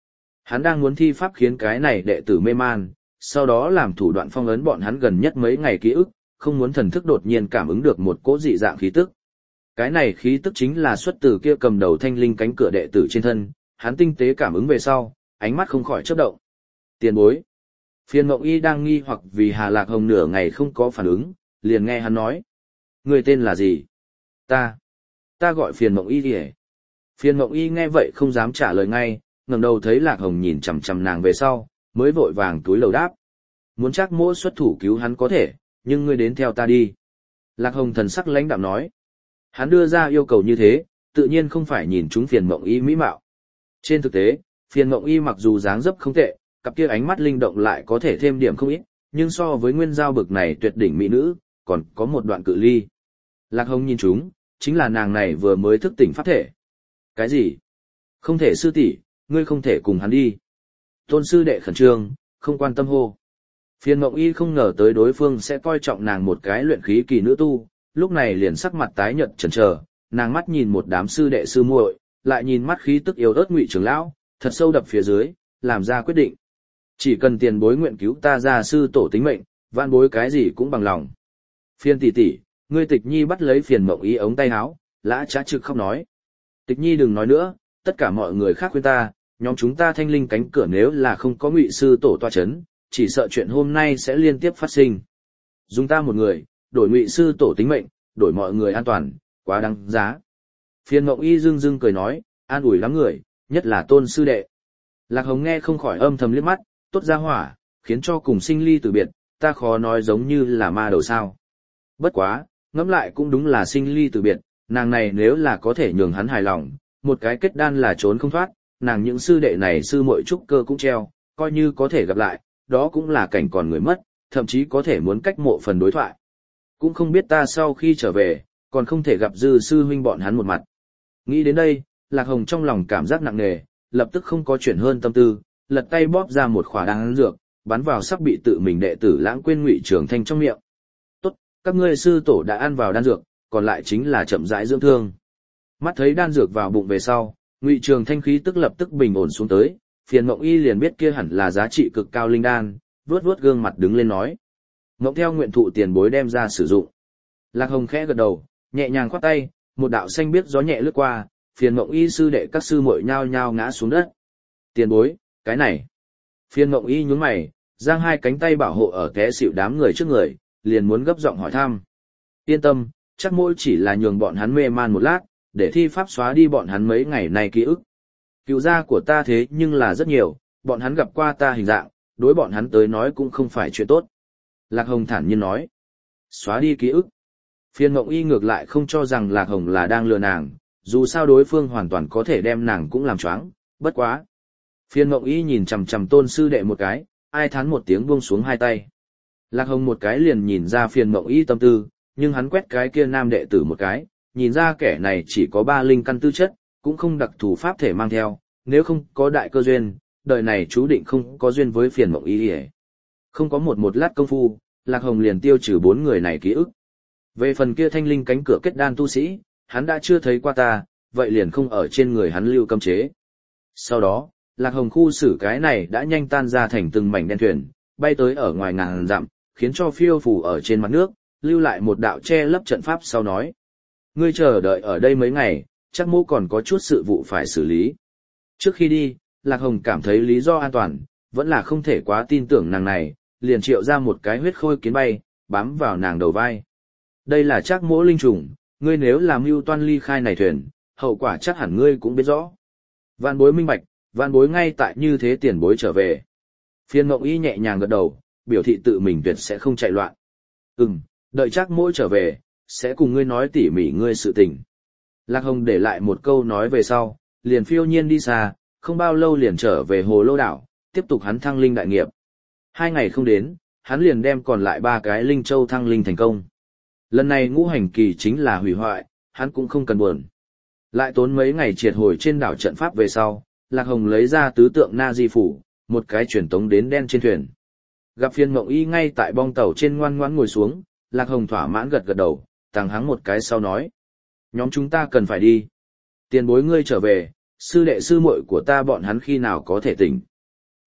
Hắn đang muốn thi pháp khiến cái này đệ tử mê man, sau đó làm thủ đoạn phong ấn bọn hắn gần nhất mấy ngày ký ức, không muốn thần thức đột nhiên cảm ứng được một cỗ dị dạng khí tức. Cái này khí tức chính là xuất từ kia cầm đầu thanh linh cánh cửa đệ tử trên thân, hắn tinh tế cảm ứng về sau, ánh mắt không khỏi chớp động. Tiền bối. Phiền Mộng Y đang nghi hoặc vì Hà Lạc Hồng nửa ngày không có phản ứng, liền nghe hắn nói. Người tên là gì? Ta. Ta gọi Phiền Mộng Y kìa. Phiền Mộng Y nghe vậy không dám trả lời ngay, ngẩng đầu thấy Lạc Hồng nhìn chằm chằm nàng về sau, mới vội vàng túi lầu đáp. Muốn chắc mỗi xuất thủ cứu hắn có thể, nhưng ngươi đến theo ta đi. Lạc Hồng thần sắc lãnh đạm nói. Hắn đưa ra yêu cầu như thế, tự nhiên không phải nhìn chúng Phiền Mộng Y mỹ mạo. Trên thực tế, Phiền Mộng Y mặc dù dáng dấp không tệ, cặp kia ánh mắt linh động lại có thể thêm điểm không ít, nhưng so với nguyên giao bực này tuyệt đỉnh mỹ nữ, còn có một đoạn cự ly. Lạc Hồng nhìn chúng, chính là nàng này vừa mới thức tỉnh pháp thể. Cái gì? Không thể sư tỷ, ngươi không thể cùng hắn đi. Tôn sư đệ khẩn trương, không quan tâm hô. Phiền Mộng Y không ngờ tới đối phương sẽ coi trọng nàng một cái luyện khí kỳ nữ tu, lúc này liền sắc mặt tái nhợt chần chờ, nàng mắt nhìn một đám sư đệ sư muội, lại nhìn mắt khí tức yếu ớt Ngụy trưởng lão, thật sâu đập phía dưới, làm ra quyết định. Chỉ cần tiền bối nguyện cứu ta ra sư tổ tính mệnh, vạn bối cái gì cũng bằng lòng. Phiền tỷ tỷ, ngươi Tịch Nhi bắt lấy Phiền Mộng Y ống tay áo, lã trá trực khóc nói. Tịch Nhi đừng nói nữa, tất cả mọi người khác khuyên ta, nhóm chúng ta thanh linh cánh cửa nếu là không có Ngụy sư tổ toa chấn, chỉ sợ chuyện hôm nay sẽ liên tiếp phát sinh. Dùng ta một người, đổi Ngụy sư tổ tính mệnh, đổi mọi người an toàn, quá đáng giá. Phiền Mộng Y dưng dưng cười nói, an ủi lắm người, nhất là Tôn sư đệ. Lạc Hồng nghe không khỏi âm thầm liếc mắt, tốt ra hỏa, khiến cho cùng sinh ly từ biệt, ta khó nói giống như là ma đầu sao. Bất quá, ngẫm lại cũng đúng là sinh ly từ biệt, nàng này nếu là có thể nhường hắn hài lòng, một cái kết đan là trốn không thoát, nàng những sư đệ này sư muội trúc cơ cũng treo, coi như có thể gặp lại, đó cũng là cảnh còn người mất, thậm chí có thể muốn cách mộ phần đối thoại. Cũng không biết ta sau khi trở về, còn không thể gặp dư sư huynh bọn hắn một mặt. Nghĩ đến đây, Lạc Hồng trong lòng cảm giác nặng nề, lập tức không có chuyển hơn tâm tư, lật tay bóp ra một khỏa đan dược, bắn vào sắp bị tự mình đệ tử lãng quên Ngụy Trường Thanh trong miệng. Tốt, các ngươi sư tổ đã ăn vào đan dược, còn lại chính là chậm rãi dưỡng thương. Mắt thấy đan dược vào bụng về sau, Ngụy Trường Thanh khí tức lập tức bình ổn xuống tới, Phiền Mộng Y liền biết kia hẳn là giá trị cực cao linh đan, vuốt vuốt gương mặt đứng lên nói. Ngộng theo nguyện thụ tiền bối đem ra sử dụng. Lạc Hồng khẽ gật đầu, nhẹ nhàng khoát tay, một đạo xanh biếc gió nhẹ lướt qua, Phiền Mộng Y sư đệ các sư muội nhao nhao ngã xuống đất. Tiền bối, cái này. Phiền Mộng Y nhướng mày, giang hai cánh tay bảo hộ ở té xỉu đám người trước người, liền muốn gấp giọng hỏi thăm. Yên tâm, chắc mỗi chỉ là nhường bọn hắn mê man một lát, để thi pháp xóa đi bọn hắn mấy ngày nay ký ức. Cựu gia của ta thế nhưng là rất nhiều, bọn hắn gặp qua ta hình dạng, đối bọn hắn tới nói cũng không phải chuyện tốt. Lạc Hồng thản nhiên nói. Xóa đi ký ức. Phiền Mộng Y ngược lại không cho rằng Lạc Hồng là đang lừa nàng, dù sao đối phương hoàn toàn có thể đem nàng cũng làm choáng, bất quá. Phiền Mộng Y nhìn chằm chằm Tôn sư đệ một cái, ai thán một tiếng buông xuống hai tay. Lạc Hồng một cái liền nhìn ra Phiền Mộng Y tâm tư, nhưng hắn quét cái kia nam đệ tử một cái, nhìn ra kẻ này chỉ có ba linh căn tư chất, cũng không đặc thù pháp thể mang theo, nếu không có đại cơ duyên, đời này chú định không có duyên với Phiền Mộng Y. Không có một một lát công phu, Lạc Hồng liền tiêu trừ bốn người này ký ức. Về phần kia thanh linh cánh cửa kết đan tu sĩ, hắn đã chưa thấy qua ta, vậy liền không ở trên người hắn lưu cấm chế. Sau đó, Lạc Hồng khu xử cái này đã nhanh tan ra thành từng mảnh đen thuyền, bay tới ở ngoài ngàn dặm, khiến cho phiêu phù ở trên mặt nước, lưu lại một đạo che lấp trận pháp sau nói. Ngươi chờ đợi ở đây mấy ngày, chắc mô còn có chút sự vụ phải xử lý. Trước khi đi, Lạc Hồng cảm thấy lý do an toàn, vẫn là không thể quá tin tưởng nàng này, liền triệu ra một cái huyết khôi kiến bay, bám vào nàng đầu vai. Đây là chắc mỗ linh trùng, ngươi nếu làm mưu toan ly khai này thuyền, hậu quả chắc hẳn ngươi cũng biết rõ. Vạn bối minh bạch, vạn bối ngay tại như thế tiền bối trở về. Phiền Mộng Y nhẹ nhàng gật đầu, biểu thị tự mình tuyệt sẽ không chạy loạn. Ừm, đợi chắc mỗi trở về, sẽ cùng ngươi nói tỉ mỉ ngươi sự tình. Lạc Hồng để lại một câu nói về sau, liền phiêu nhiên đi xa, không bao lâu liền trở về Hồ Lô Đảo, tiếp tục hắn thăng linh đại nghiệp. Hai ngày không đến, hắn liền đem còn lại ba cái linh châu thăng linh thành công. Lần này ngũ hành kỳ chính là hủy hoại, hắn cũng không cần buồn. Lại tốn mấy ngày triệt hồi trên đảo trận pháp về sau, Lạc Hồng lấy ra tứ tượng Na Di phủ, một cái truyền tống đến đen trên thuyền. Gặp Phiền Mộng Y ngay tại bong tàu trên ngoan ngoãn ngồi xuống, Lạc Hồng thỏa mãn gật gật đầu, tàng hắng một cái sau nói. Nhóm chúng ta cần phải đi. Tiền bối ngươi trở về, sư đệ sư muội của ta bọn hắn khi nào có thể tỉnh.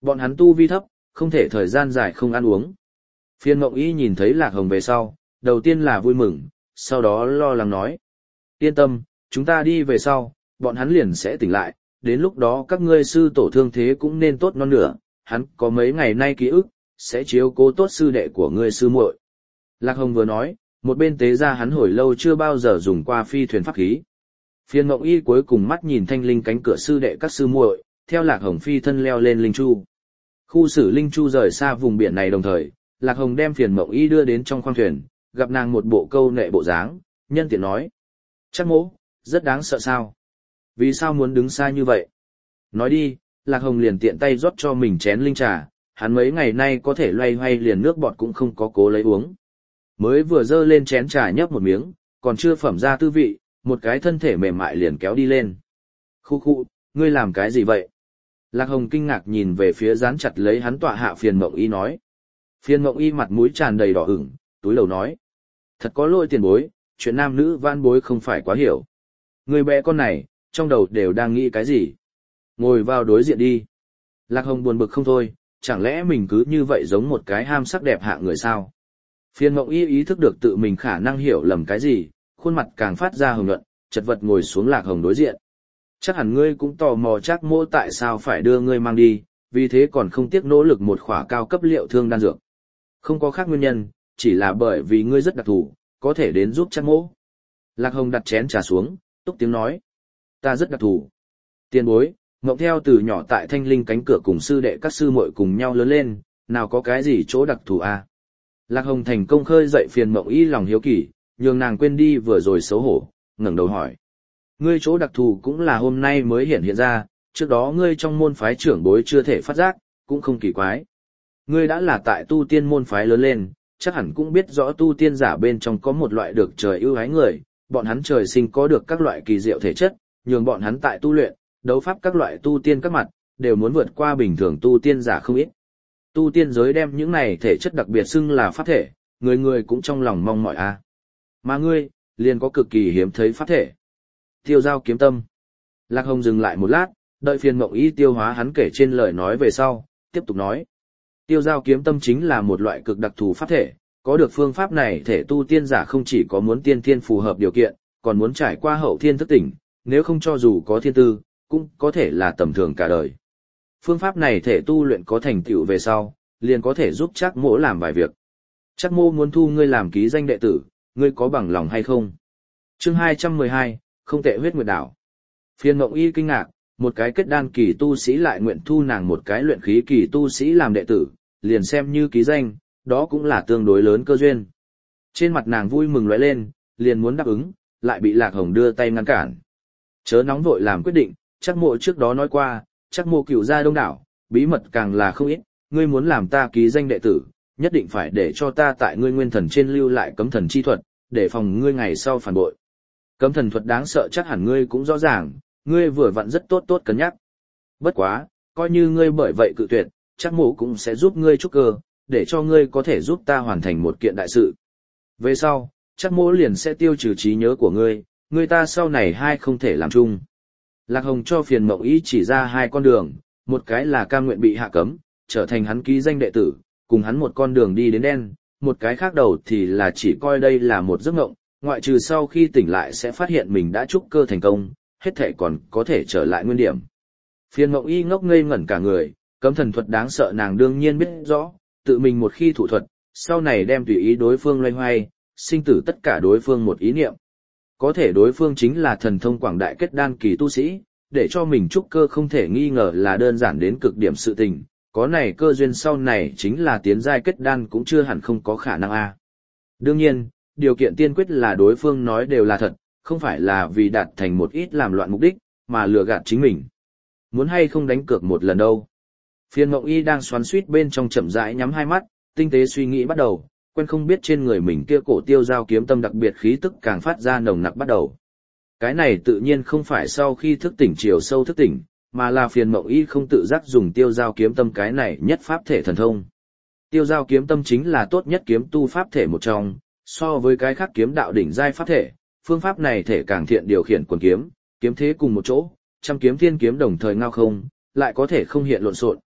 Bọn hắn tu vi thấp, không thể thời gian dài không ăn uống. Phiên Mộng Y nhìn thấy Lạc Hồng về sau, đầu tiên là vui mừng, sau đó lo lắng nói. Yên tâm, chúng ta đi về sau, bọn hắn liền sẽ tỉnh lại, đến lúc đó các ngươi sư tổ thương thế cũng nên tốt non nửa, hắn có mấy ngày nay ký ức, sẽ chiếu cố tốt sư đệ của ngươi sư muội. Lạc Hồng vừa nói, một bên tế ra hắn hồi lâu chưa bao giờ dùng qua phi thuyền pháp khí. Phiên Mộng Y cuối cùng mắt nhìn thanh linh cánh cửa sư đệ các sư muội, theo Lạc Hồng phi thân leo lên linh chu. Khu xử linh chu rời xa vùng biển này đồng thời, Lạc Hồng đem Phiền Mộng Y đưa đến trong khoang thuyền, gặp nàng một bộ câu nệ bộ dáng, nhân tiện nói: "Chắc Mỗ, rất đáng sợ sao? Vì sao muốn đứng xa như vậy?" Nói đi, Lạc Hồng liền tiện tay rót cho mình chén linh trà, hắn mấy ngày nay có thể loay hoay liền nước bọt cũng không có cố lấy uống. Mới vừa dơ lên chén trà nhấp một miếng, còn chưa phẩm ra tư vị, một cái thân thể mềm mại liền kéo đi lên. Khu khu, ngươi làm cái gì vậy? Lạc Hồng kinh ngạc nhìn về phía dán chặt lấy hắn tọa hạ Phiền Mộng Y nói. Phiền Mộng Y mặt mũi tràn đầy đỏ ửng, túi lầu nói: "Thật có lỗi tiền bối, chuyện nam nữ vãn bối không phải quá hiểu. Người bé con này, trong đầu đều đang nghĩ cái gì? Ngồi vào đối diện đi." Lạc Hồng buồn bực không thôi, chẳng lẽ mình cứ như vậy giống một cái ham sắc đẹp hạ người sao? Phiền Mộng Y ý thức được tự mình khả năng hiểu lầm cái gì, khuôn mặt càng phát ra hồng nhuận, chật vật ngồi xuống Lạc Hồng đối diện. Chắc hẳn ngươi cũng tò mò Trác Mỗ tại sao phải đưa ngươi mang đi, vì thế còn không tiếc nỗ lực một khỏa cao cấp liệu thương đan dược. Không có khác nguyên nhân, chỉ là bởi vì ngươi rất đặc thù, có thể đến giúp Trác Mỗ. Lạc Hồng đặt chén trà xuống, túc tiếng nói: "Ta rất đặc thù." Tiền bối, Ngộng theo từ nhỏ tại Thanh Linh cánh cửa cùng sư đệ các sư muội cùng nhau lớn lên, nào có cái gì chỗ đặc thù à? Lạc Hồng thành công khơi dậy Phiền Mộng Y lòng hiếu kỳ, nhường nàng quên đi vừa rồi xấu hổ, ngẩng đầu hỏi: "Ngươi chỗ đặc thù cũng là hôm nay mới hiện hiện ra, trước đó ngươi trong môn phái trưởng bối chưa thể phát giác, cũng không kỳ quái. Ngươi đã là tại tu tiên môn phái lớn lên, chắc hẳn cũng biết rõ tu tiên giả bên trong có một loại được trời ưu ái người, bọn hắn trời sinh có được các loại kỳ diệu thể chất, nhường bọn hắn tại tu luyện, đấu pháp các loại tu tiên các mặt, đều muốn vượt qua bình thường tu tiên giả không ít. Tu tiên giới đem những này thể chất đặc biệt xưng là pháp thể, người người cũng trong lòng mong mỏi a. Mà ngươi, liền có cực kỳ hiếm thấy pháp thể. Tiêu Giao kiếm tâm." Lạc Hồng dừng lại một lát, đợi Phiền Mộng Y tiêu hóa hắn kể trên lời nói về sau, tiếp tục nói: "Tiêu Giao kiếm tâm chính là một loại cực đặc thù pháp thể, có được phương pháp này thể tu tiên giả không chỉ có muốn tiên thiên phù hợp điều kiện, còn muốn trải qua hậu thiên thức tỉnh, nếu không cho dù có thiên tư, cũng có thể là tầm thường cả đời. Phương pháp này thể tu luyện có thành tựu về sau, liền có thể giúp Trác Mỗ làm vài việc. Trác Mỗ muốn thu ngươi làm ký danh đệ tử, ngươi có bằng lòng hay không?" Chương hai trăm mười hai, không tệ huyết nguyệt đảo. Phiền Mộng Y kinh ngạc, một cái kết đan kỳ tu sĩ lại nguyện thu nàng một cái luyện khí kỳ tu sĩ làm đệ tử, liền xem như ký danh, đó cũng là tương đối lớn cơ duyên. Trên mặt nàng vui mừng lóe lên, liền muốn đáp ứng, lại bị Lạc Hồng đưa tay ngăn cản. "Chớ nóng vội làm quyết định, Trác Mộ trước đó nói qua, Trác Mộ cửu gia đông đảo, bí mật càng là không ít, ngươi muốn làm ta ký danh đệ tử, nhất định phải để cho ta tại ngươi nguyên thần trên lưu lại cấm thần chi thuật, để phòng ngươi ngày sau phản bội. Cấm thần thuật đáng sợ chắc hẳn ngươi cũng rõ ràng, ngươi vừa vặn rất tốt tốt cân nhắc. Bất quá, coi như ngươi bởi vậy cự tuyệt, Trác Mộ cũng sẽ giúp ngươi trúc cơ, để cho ngươi có thể giúp ta hoàn thành một kiện đại sự. Về sau, Trác Mộ liền sẽ tiêu trừ trí nhớ của ngươi, ngươi ta sau này hai không thể làm chung." Lạc Hồng cho Phiền Mộng Y chỉ ra hai con đường, một cái là cam nguyện bị hạ cấm, trở thành hắn ký danh đệ tử, cùng hắn một con đường đi đến đen, một cái khác đầu thì là chỉ coi đây là một giấc mộng, ngoại trừ sau khi tỉnh lại sẽ phát hiện mình đã trúc cơ thành công, hết thể còn có thể trở lại nguyên điểm. Phiền Mộng Y ngốc ngây ngẩn cả người, cấm thần thuật đáng sợ nàng đương nhiên biết rõ, tự mình một khi thủ thuật, sau này đem tùy ý đối phương loay hoay, sinh tử tất cả đối phương một ý niệm. Có thể đối phương chính là thần thông quảng đại kết đan kỳ tu sĩ, để cho mình trúc cơ không thể nghi ngờ là đơn giản đến cực điểm sự tình, có này cơ duyên sau này chính là tiến giai kết đan cũng chưa hẳn không có khả năng a. Đương nhiên, điều kiện tiên quyết là đối phương nói đều là thật, không phải là vì đạt thành một ít làm loạn mục đích, mà lừa gạt chính mình. Muốn hay không đánh cược một lần đâu. Phiền Mộng Y đang xoắn xuýt bên trong chậm rãi nhắm hai mắt, tinh tế suy nghĩ bắt đầu, quen không biết trên người mình kia cổ tiêu giao kiếm tâm đặc biệt khí tức càng phát ra nồng nặc bắt đầu. Cái này tự nhiên không phải sau khi thức tỉnh chiều sâu thức tỉnh, mà là Phiền Mộng Y không tự giác dùng tiêu giao kiếm tâm cái này nhất pháp thể thần thông. Tiêu giao kiếm tâm chính là tốt nhất kiếm tu pháp thể một trong, so với cái khác kiếm đạo đỉnh giai pháp thể, phương pháp này thể càng thiện điều khiển quần kiếm, kiếm thế cùng một chỗ, trăm kiếm thiên kiếm đồng thời ngao không, lại có thể không hiện lộn xộn,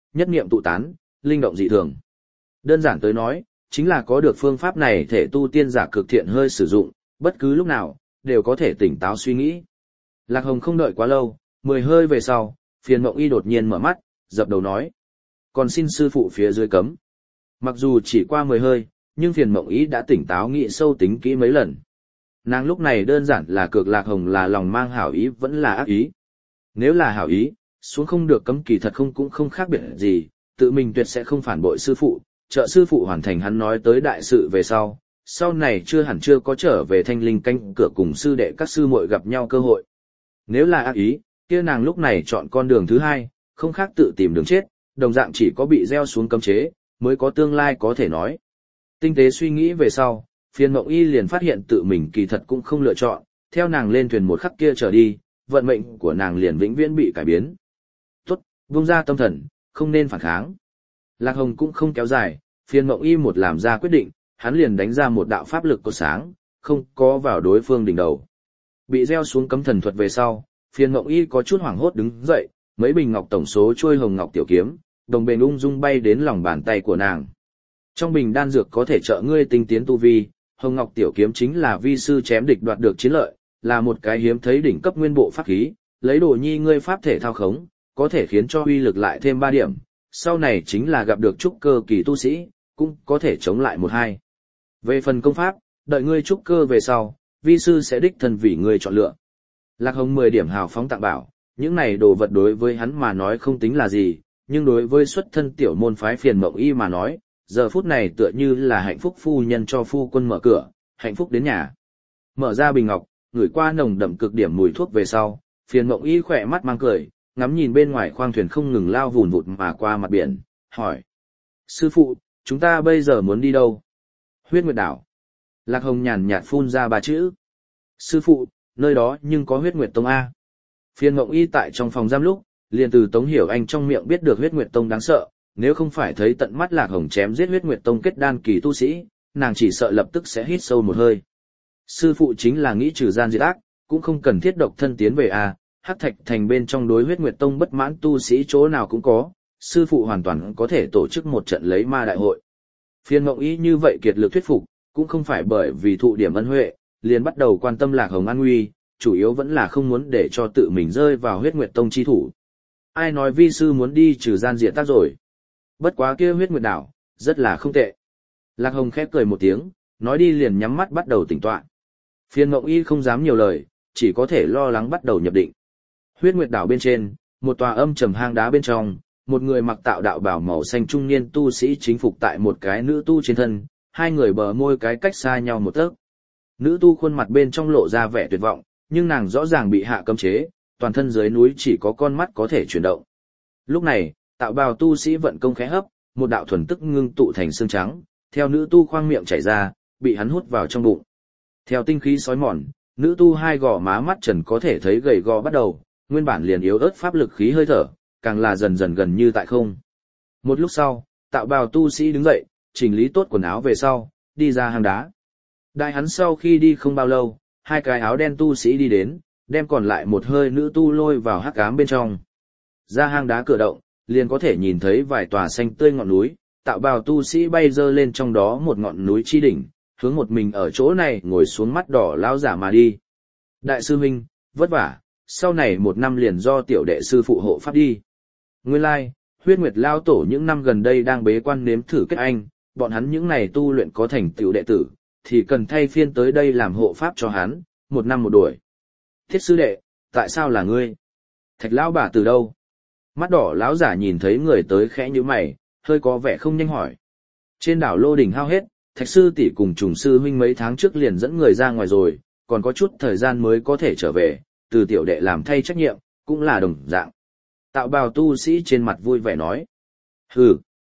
nhất niệm tụ tán, linh động dị thường. Đơn giản tới nói, chính là có được phương pháp này thể tu tiên giả cực thiện hơi sử dụng, bất cứ lúc nào, đều có thể tỉnh táo suy nghĩ. Lạc Hồng không đợi quá lâu, mười hơi về sau, Phiền Mộng Y đột nhiên mở mắt, dập đầu nói. Còn xin sư phụ phía dưới cấm. Mặc dù chỉ qua mười hơi, nhưng Phiền Mộng Y đã tỉnh táo nghĩ sâu tính kỹ mấy lần. Nàng lúc này đơn giản là cược Lạc Hồng là lòng mang hảo ý vẫn là ác ý. Nếu là hảo ý, xuống không được cấm kỳ thật không cũng không khác biệt gì, tự mình tuyệt sẽ không phản bội sư phụ, trợ sư phụ hoàn thành hắn nói tới đại sự về sau. Sau này chưa hẳn chưa có trở về Thanh Linh canh cửa cùng sư đệ các sư muội gặp nhau cơ hội. Nếu là ác ý, kia nàng lúc này chọn con đường thứ hai, không khác tự tìm đường chết, đồng dạng chỉ có bị gieo xuống cấm chế, mới có tương lai có thể nói. Tinh tế suy nghĩ về sau, Phiền Mộng Y liền phát hiện tự mình kỳ thật cũng không lựa chọn, theo nàng lên thuyền một khắc kia trở đi, vận mệnh của nàng liền vĩnh viễn bị cải biến. Tốt, buông ra tâm thần, không nên phản kháng. Lạc Hồng cũng không kéo dài, Phiền Mộng Y một làm ra quyết định, hắn liền đánh ra một đạo pháp lực có sáng, không có vào đối phương đỉnh đầu. Bị gieo xuống cấm thần thuật về sau, Phiền Mộng Y có chút hoảng hốt đứng dậy, mấy bình ngọc tổng số trôi hồng ngọc tiểu kiếm, đồng bền ung dung bay đến lòng bàn tay của nàng. Trong bình đan dược có thể trợ ngươi tinh tiến tu vi, hồng ngọc tiểu kiếm chính là vi sư chém địch đoạt được chiến lợi, là một cái hiếm thấy đỉnh cấp nguyên bộ pháp khí, lấy đồ nhi ngươi pháp thể thao khống, có thể khiến cho uy lực lại thêm ba điểm, sau này chính là gặp được trúc cơ kỳ tu sĩ, cũng có thể chống lại một hai. Về phần công pháp, đợi ngươi trúc cơ về sau, vi sư sẽ đích thân vì ngươi chọn lựa. Lạc Hồng mười điểm hào phóng tặng bảo, những này đồ vật đối với hắn mà nói không tính là gì, nhưng đối với xuất thân tiểu môn phái Phiền Mộng Y mà nói, giờ phút này tựa như là hạnh phúc phu nhân cho phu quân mở cửa, hạnh phúc đến nhà. Mở ra bình ngọc, ngửi qua nồng đậm cực điểm mùi thuốc về sau, Phiền Mộng Y khỏe mắt mang cười, ngắm nhìn bên ngoài khoang thuyền không ngừng lao vùn vụt mà qua mặt biển, hỏi. Sư phụ, chúng ta bây giờ muốn đi đâu? Huyết Nguyệt Đảo. Lạc Hồng nhàn nhạt phun ra ba chữ. Sư phụ, nơi đó nhưng có Huyết Nguyệt Tông A. Phiền Mộng Y tại trong phòng giam lúc, liền từ Tống Hiểu Anh trong miệng biết được Huyết Nguyệt Tông đáng sợ, nếu không phải thấy tận mắt Lạc Hồng chém giết Huyết Nguyệt Tông kết đan kỳ tu sĩ, nàng chỉ sợ lập tức sẽ hít sâu một hơi. Sư phụ chính là nghĩ trừ gian diệt ác, cũng không cần thiết độc thân tiến về A, Hắc Thạch Thành bên trong đối Huyết Nguyệt Tông bất mãn tu sĩ chỗ nào cũng có, sư phụ hoàn toàn có thể tổ chức một trận lấy ma đại hội. Phiền Mộng Y như vậy kiệt lực thuyết phục, cũng không phải bởi vì thụ điểm ân huệ, liền bắt đầu quan tâm Lạc Hồng an nguy, chủ yếu vẫn là không muốn để cho tự mình rơi vào Huyết Nguyệt Tông chi thủ. Ai nói vi sư muốn đi trừ gian diệt tác rồi? Bất quá kia Huyết Nguyệt Đảo, rất là không tệ. Lạc Hồng khép cười một tiếng, nói đi liền nhắm mắt bắt đầu tỉnh tọa. Phiền Mộng Y không dám nhiều lời, chỉ có thể lo lắng bắt đầu nhập định. Huyết Nguyệt Đảo bên trên, một tòa âm trầm hang đá bên trong, một người mặc tạo đạo bào màu xanh trung niên tu sĩ chính phục tại một cái nữ tu trên thân, hai người bờ môi cái cách xa nhau một tấc. Nữ tu khuôn mặt bên trong lộ ra vẻ tuyệt vọng, nhưng nàng rõ ràng bị hạ cấm chế, toàn thân dưới núi chỉ có con mắt có thể chuyển động. Lúc này, tạo bào tu sĩ vận công khẽ hấp, một đạo thuần tức ngưng tụ thành xương trắng, theo nữ tu khoang miệng chảy ra, bị hắn hút vào trong bụng. Theo tinh khí sói mòn, nữ tu hai gò má mắt trần có thể thấy gầy gò bắt đầu, nguyên bản liền yếu ớt pháp lực khí hơi thở, càng là dần dần gần như tại không. Một lúc sau, tạo bào tu sĩ đứng dậy, chỉnh lý tốt quần áo về sau, đi ra hang đá. Đại hắn sau khi đi không bao lâu, hai cái áo đen tu sĩ đi đến, đem còn lại một hơi nữ tu lôi vào hắc ám bên trong. Ra hang đá cửa động, liền có thể nhìn thấy vài tòa xanh tươi ngọn núi, tạo bào tu sĩ bay dơ lên trong đó một ngọn núi chi đỉnh, hướng một mình ở chỗ này ngồi xuống mắt đỏ lão giả mà đi. Đại sư huynh, vất vả, sau này một năm liền do tiểu đệ sư phụ hộ pháp đi. Nguyên lai, like, Huyết Nguyệt lao tổ những năm gần đây đang bế quan nếm thử kết anh, bọn hắn những này tu luyện có thành tiểu đệ tử, thì cần thay phiên tới đây làm hộ pháp cho hắn, một năm một đuổi. Thiết sư đệ, tại sao là ngươi? Thạch lão bà từ đâu? Mắt đỏ lão giả nhìn thấy người tới khẽ như mày, hơi có vẻ không nhanh hỏi. Trên đảo Lô Đỉnh hao hết, Thạch sư tỷ cùng trùng sư huynh mấy tháng trước liền dẫn người ra ngoài rồi, còn có chút thời gian mới có thể trở về, từ tiểu đệ làm thay trách nhiệm, cũng là đồng dạng. Tạo bào tu sĩ trên mặt vui vẻ nói. Hừ,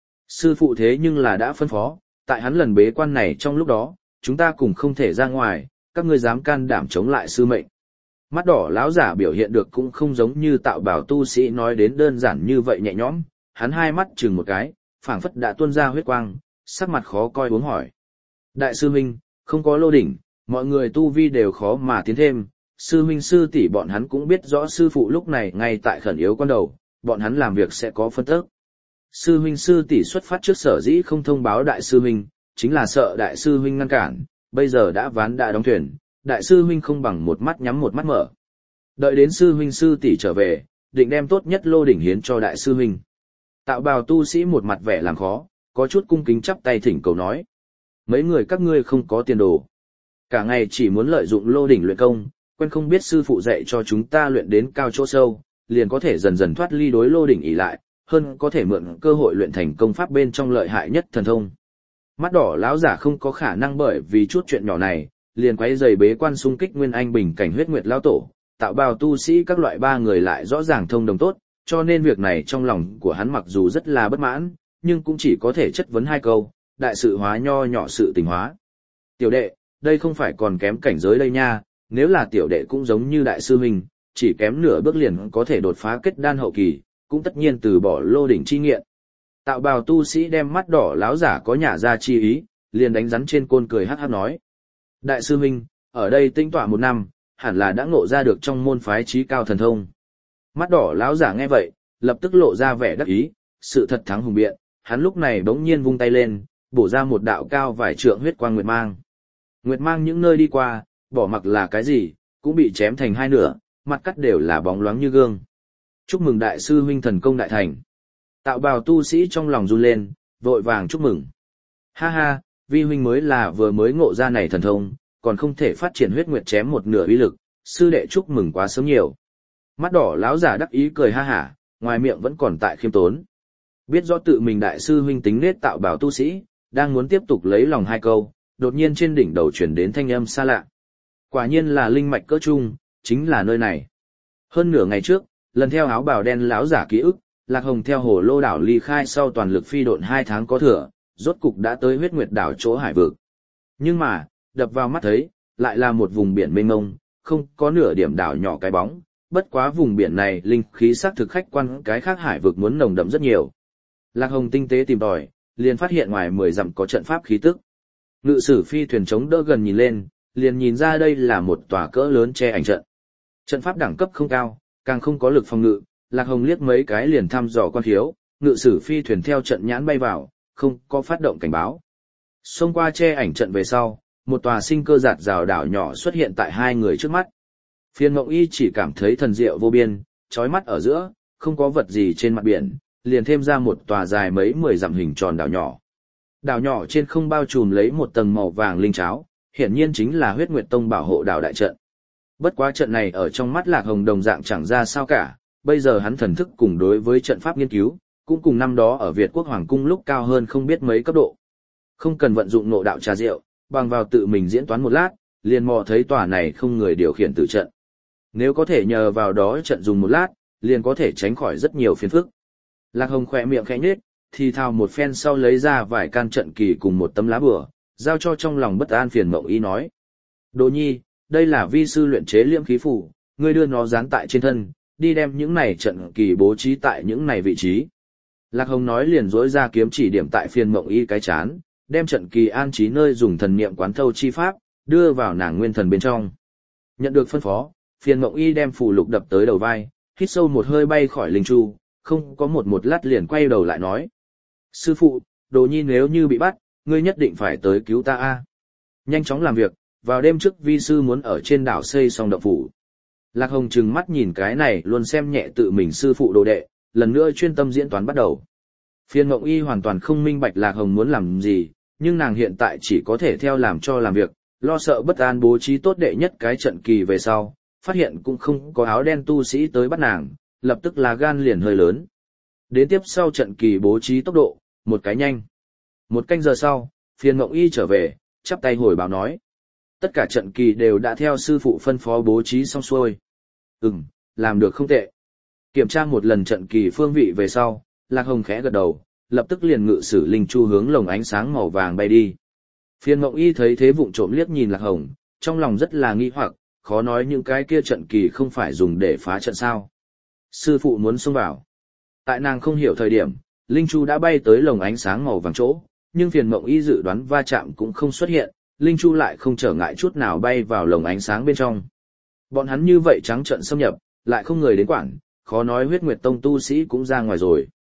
sư phụ thế nhưng là đã phân phó, tại hắn lần bế quan này trong lúc đó, chúng ta cùng không thể ra ngoài, các ngươi dám can đảm chống lại sư mệnh. Mắt đỏ lão giả biểu hiện được cũng không giống như tạo bào tu sĩ nói đến đơn giản như vậy nhẹ nhõm, hắn hai mắt chừng một cái, phảng phất đã tuôn ra huyết quang, sắc mặt khó coi uống hỏi. Đại sư huynh, không có Lô Đỉnh, mọi người tu vi đều khó mà tiến thêm, sư huynh sư tỷ bọn hắn cũng biết rõ sư phụ lúc này ngay tại khẩn yếu quan đầu, bọn hắn làm việc sẽ có phân tức. Sư huynh sư tỷ xuất phát trước sở dĩ không thông báo đại sư huynh, chính là sợ đại sư huynh ngăn cản, bây giờ đã ván đã đóng thuyền, đại sư huynh không bằng một mắt nhắm một mắt mở. Đợi đến sư huynh sư tỷ trở về, định đem tốt nhất lô đỉnh hiến cho đại sư huynh. Tạo bào tu sĩ một mặt vẻ làm khó, có chút cung kính chắp tay thỉnh cầu nói. Mấy người các ngươi không có tiền đồ. Cả ngày chỉ muốn lợi dụng lô đỉnh luyện công, quen không biết sư phụ dạy cho chúng ta luyện đến cao chỗ sâu, liền có thể dần dần thoát ly đối lô đỉnh ỷ lại, hơn có thể mượn cơ hội luyện thành công pháp bên trong lợi hại nhất thần thông. Mắt đỏ lão giả không có khả năng bởi vì chút chuyện nhỏ này, liền quấy rầy bế quan xung kích nguyên anh bình cảnh huyết nguyệt lão tổ, tạo bào tu sĩ các loại ba người lại rõ ràng thông đồng tốt, cho nên việc này trong lòng của hắn mặc dù rất là bất mãn, nhưng cũng chỉ có thể chất vấn hai câu, đại sự hóa nho nhỏ sự tình hóa. Tiểu đệ, đây không phải còn kém cảnh giới đây nha, nếu là tiểu đệ cũng giống như đại sư huynh, chỉ kém nửa bước liền có thể đột phá kết đan hậu kỳ, cũng tất nhiên từ bỏ lô đỉnh chi nghiện. Tạo bào tu sĩ đem mắt đỏ láo giả có nhả ra chi ý, liền đánh rắn trên côn cười hát hát nói. Đại sư huynh, ở đây tinh tọa một năm, hẳn là đã ngộ ra được trong môn phái trí cao thần thông. Mắt đỏ láo giả nghe vậy, lập tức lộ ra vẻ đắc ý, sự thật thắng hùng biện, hắn lúc này bỗng nhiên vung tay lên, bổ ra một đạo cao vài trượng huyết quang nguyệt mang. Nguyệt mang những nơi đi qua, bỏ mặc là cái gì, cũng bị chém thành hai nửa, mặt cắt đều là bóng loáng như gương. Chúc mừng đại sư huynh thần công đại thành. Tạo bào tu sĩ trong lòng run lên, vội vàng chúc mừng. Ha ha, vi huynh mới là vừa mới ngộ ra này thần thông, còn không thể phát triển huyết nguyệt chém một nửa uy lực, sư đệ chúc mừng quá sớm nhiều. Mắt đỏ lão giả đắc ý cười ha hả, ngoài miệng vẫn còn tại khiêm tốn. Biết rõ tự mình đại sư huynh tính nết tạo bào tu sĩ, đang muốn tiếp tục lấy lòng hai câu, đột nhiên trên đỉnh đầu chuyển đến thanh âm xa lạ. Quả nhiên là linh mạch cỡ trung, chính là nơi này. Hơn nửa ngày trước, lần theo áo bào đen lão giả ký ức, Lạc Hồng theo hồ lô đảo ly khai sau toàn lực phi độn hai tháng có thừa, rốt cục đã tới huyết nguyệt đảo chỗ hải vực. Nhưng mà, đập vào mắt thấy, lại là một vùng biển mênh mông, không có nửa điểm đảo nhỏ cái bóng, bất quá vùng biển này linh khí sắc thực khách quan cái khác hải vực muốn nồng đậm rất nhiều. Lạc Hồng tinh tế tìm tòi, liền phát hiện ngoài mười dặm có trận pháp khí tức. Ngự sử phi thuyền chống đỡ gần nhìn lên, liền nhìn ra đây là một tòa cỡ lớn che ảnh trận. Trận pháp đẳng cấp không cao, càng không có lực phòng ngự, Lạc Hồng liếc mấy cái liền thăm dò quan khiếu, ngự sử phi thuyền theo trận nhãn bay vào, không có phát động cảnh báo. Xông qua che ảnh trận về sau, một tòa sinh cơ giạt rào đảo nhỏ xuất hiện tại hai người trước mắt. Phiên Mộng Y chỉ cảm thấy thần diệu vô biên, chói mắt ở giữa, không có vật gì trên mặt biển, liền thêm ra một tòa dài mấy mười dặm hình tròn đảo nhỏ. Đảo nhỏ trên không bao trùm lấy một tầng màu vàng linh cháo, hiển nhiên chính là Huyết Nguyệt Tông bảo hộ đảo đại trận. Bất quá trận này ở trong mắt Lạc Hồng đồng dạng chẳng ra sao cả, bây giờ hắn thần thức cùng đối với trận pháp nghiên cứu, cũng cùng năm đó ở Việt Quốc Hoàng cung lúc cao hơn không biết mấy cấp độ. Không cần vận dụng nộ đạo trà rượu, bằng vào tự mình diễn toán một lát, liền mò thấy tòa này không người điều khiển tử trận. Nếu có thể nhờ vào đó trận dùng một lát, liền có thể tránh khỏi rất nhiều phiền phức. Lạc Hồng khỏe miệng khẽ nhếch, thì thào một phen sau lấy ra vài can trận kỳ cùng một tấm lá bùa, giao cho trong lòng bất an Phiền Mộng Y nói. Đồ nhi, đây là vi sư luyện chế liễm khí phủ, ngươi đưa nó dán tại trên thân, đi đem những này trận kỳ bố trí tại những này vị trí. Lạc Hồng nói liền dỗi ra kiếm chỉ điểm tại Phiền Mộng Y cái chán, đem trận kỳ an trí nơi dùng thần niệm quán thâu chi pháp, đưa vào nàng nguyên thần bên trong. Nhận được phân phó, Phiền Mộng Y đem phù lục đập tới đầu vai, hít sâu một hơi bay khỏi linh chu, không có một một lát liền quay đầu lại nói. Sư phụ, đồ nhi nếu như bị bắt, ngươi nhất định phải tới cứu ta a. Nhanh chóng làm việc, vào đêm trước vi sư muốn ở trên đảo xây xong động phủ. Lạc Hồng trừng mắt nhìn cái này luôn xem nhẹ tự mình sư phụ đồ đệ, lần nữa chuyên tâm diễn toán bắt đầu. Phiên Mộng Y hoàn toàn không minh bạch Lạc Hồng muốn làm gì, nhưng nàng hiện tại chỉ có thể theo làm cho làm việc, lo sợ bất an bố trí tốt đệ nhất cái trận kỳ về sau, phát hiện cũng không có áo đen tu sĩ tới bắt nàng, lập tức là gan liền hơi lớn. Đến tiếp sau trận kỳ bố trí tốc độ, một cái nhanh. Một canh giờ sau, Phiên Mộng Y trở về, chắp tay hồi báo nói. Tất cả trận kỳ đều đã theo sư phụ phân phó bố trí xong xuôi. Ừm, làm được không tệ. Kiểm tra một lần trận kỳ phương vị về sau, Lạc Hồng khẽ gật đầu, lập tức liền ngự sử linh chu hướng lồng ánh sáng màu vàng bay đi. Phiên Mộng Y thấy thế vụng trộm liếc nhìn Lạc Hồng, trong lòng rất là nghi hoặc, khó nói những cái kia trận kỳ không phải dùng để phá trận sao. Sư phụ muốn xông vào. Tại nàng không hiểu thời điểm, linh chu đã bay tới lồng ánh sáng màu vàng chỗ, nhưng Phiền Mộng Y dự đoán va chạm cũng không xuất hiện, linh chu lại không trở ngại chút nào bay vào lồng ánh sáng bên trong. Bọn hắn như vậy trắng trợn xâm nhập, lại không người đến quản, khó nói Huyết Nguyệt Tông tu sĩ cũng ra ngoài rồi.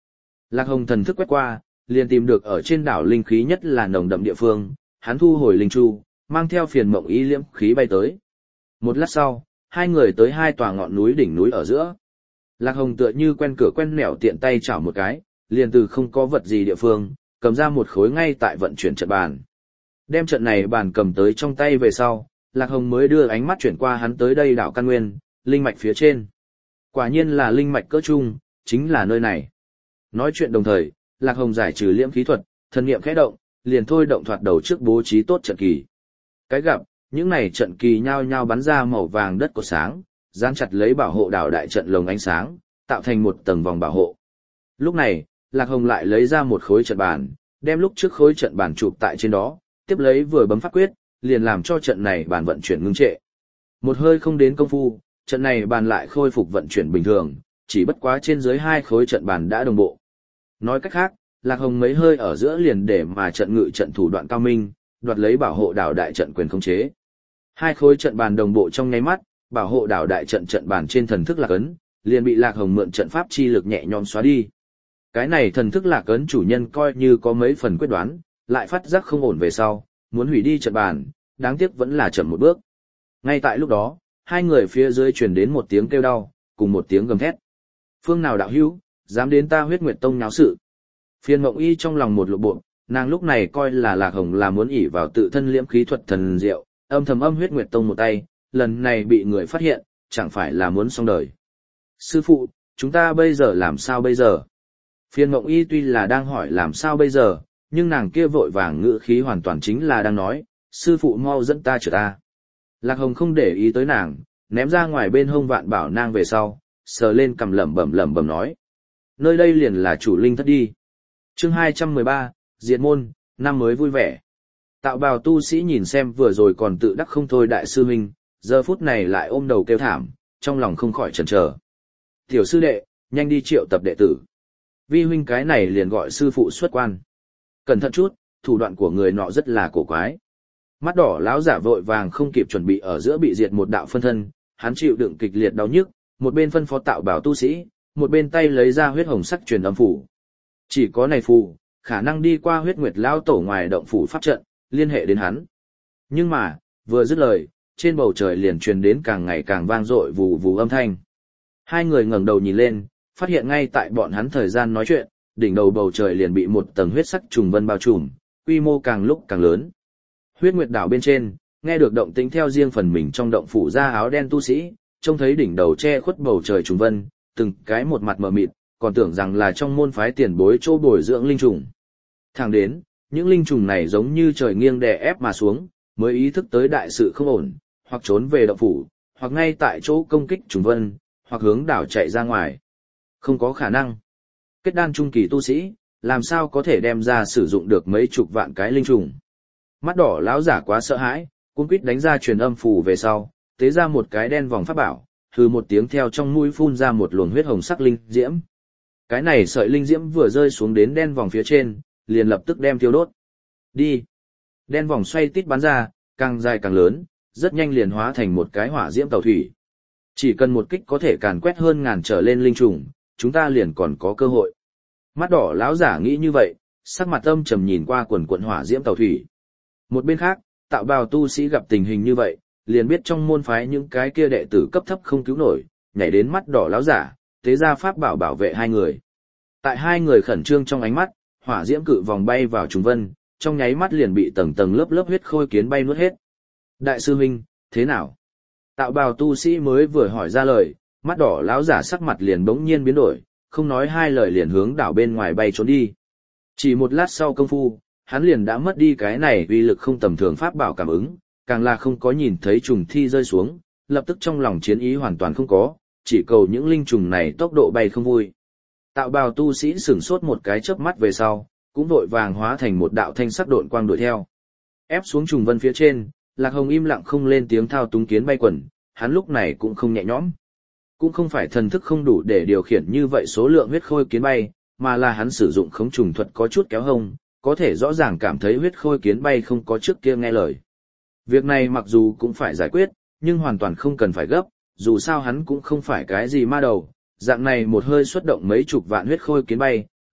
Lạc Hồng thần thức quét qua, liền tìm được ở trên đảo linh khí nhất là nồng đậm địa phương, hắn thu hồi linh chu, mang theo phiền mộng ý liễm khí bay tới. Một lát sau, hai người tới hai tòa ngọn núi đỉnh núi ở giữa. Lạc Hồng tựa như quen cửa quen nẻo tiện tay chảo một cái, liền từ không có vật gì địa phương, cầm ra một khối ngay tại vận chuyển trận bàn. Đem trận này bàn cầm tới trong tay về sau, Lạc Hồng mới đưa ánh mắt chuyển qua hắn tới đây đảo căn nguyên, linh mạch phía trên. Quả nhiên là linh mạch cỡ trung, chính là nơi này. Nói chuyện đồng thời, Lạc Hồng giải trừ liễm khí thuật, thần niệm khẽ động, liền thôi động thoạt đầu trước bố trí tốt trận kỳ. Cái gặp, những này trận kỳ nhao nhao bắn ra màu vàng đất của sáng, dán chặt lấy bảo hộ đảo đại trận lồng ánh sáng, tạo thành một tầng vòng bảo hộ. Lúc này, Lạc Hồng lại lấy ra một khối trận bàn, đem lúc trước khối trận bàn chụp tại trên đó, tiếp lấy vừa bấm pháp quyết, liền làm cho trận này bàn vận chuyển ngưng trệ. Một hơi không đến công phu, trận này bàn lại khôi phục vận chuyển bình thường, chỉ bất quá trên dưới hai khối trận bàn đã đồng bộ. Nói cách khác, Lạc Hồng mấy hơi ở giữa liền để mà trận ngự trận thủ đoạn cao minh, đoạt lấy bảo hộ đảo đại trận quyền khống chế. Hai khối trận bàn đồng bộ trong nháy mắt, bảo hộ đảo đại trận trận bàn trên thần thức lạc ấn, liền bị Lạc Hồng mượn trận pháp chi lực nhẹ nhõm xóa đi. Cái này thần thức lạc ấn chủ nhân coi như có mấy phần quyết đoán, lại phát giác không ổn về sau, muốn hủy đi trận bàn, đáng tiếc vẫn là chậm một bước. Ngay tại lúc đó, hai người phía dưới truyền đến một tiếng kêu đau, cùng một tiếng gầm thét. Phương nào đạo hữu, dám đến ta Huyết Nguyệt Tông nháo sự. Phiền Mộng Y trong lòng một lộ bộ, nàng lúc này coi là Lạc Hồng là muốn ỷ vào tự thân liễm khí thuật thần diệu, âm thầm âm Huyết Nguyệt Tông một tay, lần này bị người phát hiện, chẳng phải là muốn xong đời. Sư phụ, chúng ta bây giờ làm sao bây giờ? Phiền Mộng Y tuy là đang hỏi làm sao bây giờ, nhưng nàng kia vội vàng ngữ khí hoàn toàn chính là đang nói, sư phụ mau dẫn ta chữa ta. Lạc Hồng không để ý tới nàng, ném ra ngoài bên hông vạn bảo nang về sau, sờ lên cầm lẩm bẩm lẩm bẩm nói. Nơi đây liền là chủ linh thất đi. Chương hai trăm mười ba, Diệt môn, năm mới vui vẻ. Tạo bào tu sĩ nhìn xem vừa rồi còn tự đắc không thôi đại sư huynh, giờ phút này lại ôm đầu kêu thảm, trong lòng không khỏi chần chờ. Tiểu sư đệ, nhanh đi triệu tập đệ tử. Vi huynh cái này liền gọi sư phụ xuất quan. Cẩn thận chút, thủ đoạn của người nọ rất là cổ quái. Mắt đỏ lão giả vội vàng không kịp chuẩn bị ở giữa bị diệt một đạo phân thân, hắn chịu đựng kịch liệt đau nhức, một bên phân phó tạo bảo tu sĩ, một bên tay lấy ra huyết hồng sắc truyền âm phủ. Chỉ có này phù, khả năng đi qua huyết nguyệt lão tổ ngoài động phủ pháp trận, liên hệ đến hắn. Nhưng mà, vừa dứt lời, trên bầu trời liền truyền đến càng ngày càng vang dội vù vù âm thanh. Hai người ngẩng đầu nhìn lên, phát hiện ngay tại bọn hắn thời gian nói chuyện, đỉnh đầu bầu trời liền bị một tầng huyết sắc trùng vân bao trùm, quy mô càng lúc càng lớn. Huyết Nguyệt đảo bên trên, nghe được động tĩnh theo riêng phần mình trong động phủ ra áo đen tu sĩ, trông thấy đỉnh đầu che khuất bầu trời trùng vân, từng cái một mặt mờ mịt, còn tưởng rằng là trong môn phái tiền bối chỗ bồi dưỡng linh trùng. Thẳng đến, những linh trùng này giống như trời nghiêng đè ép mà xuống, mới ý thức tới đại sự không ổn, hoặc trốn về động phủ, hoặc ngay tại chỗ công kích trùng vân, hoặc hướng đảo chạy ra ngoài. Không có khả năng. Kết đan trung kỳ tu sĩ, làm sao có thể đem ra sử dụng được mấy chục vạn cái linh trùng. Mắt đỏ lão giả quá sợ hãi, cuống quýt đánh ra truyền âm phù về sau, tế ra một cái đen vòng pháp bảo, hừ một tiếng theo trong mũi phun ra một luồng huyết hồng sắc linh diễm. Cái này sợi linh diễm vừa rơi xuống đến đen vòng phía trên, liền lập tức đem tiêu đốt. Đi. Đen vòng xoay tít bắn ra, càng dài càng lớn, rất nhanh liền hóa thành một cái hỏa diễm tàu thủy. Chỉ cần một kích có thể càn quét hơn ngàn trở lên linh trùng, chúng ta liền còn có cơ hội. Mắt đỏ lão giả nghĩ như vậy, sắc mặt âm trầm nhìn qua quần quần hỏa diễm tàu thủy. Một bên khác, tạo bào tu sĩ gặp tình hình như vậy, liền biết trong môn phái những cái kia đệ tử cấp thấp không cứu nổi, nhảy đến mắt đỏ lão giả, tế ra pháp bảo bảo vệ hai người. Tại hai người khẩn trương trong ánh mắt, hỏa diễm cự vòng bay vào trùng vân, trong nháy mắt liền bị tầng tầng lớp lớp huyết khôi kiến bay nuốt hết. Đại sư huynh, thế nào? Tạo bào tu sĩ mới vừa hỏi ra lời, mắt đỏ lão giả sắc mặt liền bỗng nhiên biến đổi, không nói hai lời liền hướng đảo bên ngoài bay trốn đi. Chỉ một lát sau công phu, hắn liền đã mất đi cái này uy lực không tầm thường pháp bảo cảm ứng, càng là không có nhìn thấy trùng thi rơi xuống, lập tức trong lòng chiến ý hoàn toàn không có, chỉ cầu những linh trùng này tốc độ bay không vui. Tạo bào tu sĩ sửng sốt một cái chớp mắt về sau, cũng vội vàng hóa thành một đạo thanh sắc độn quang đuổi theo. Ép xuống trùng vân phía trên, Lạc Hồng im lặng không lên tiếng thao túng kiến bay quần, hắn lúc này cũng không nhẹ nhõm. Cũng không phải thần thức không đủ để điều khiển như vậy số lượng huyết khôi kiến bay, mà là hắn sử dụng khống trùng thuật có chút kéo hông, có thể rõ ràng cảm thấy huyết khôi kiến bay không có trước kia nghe lời. Việc này mặc dù cũng phải giải quyết, nhưng hoàn toàn không cần phải gấp, dù sao hắn cũng không phải cái gì ma đầu, dạng này một hơi xuất động mấy chục vạn huyết khôi kiến bay,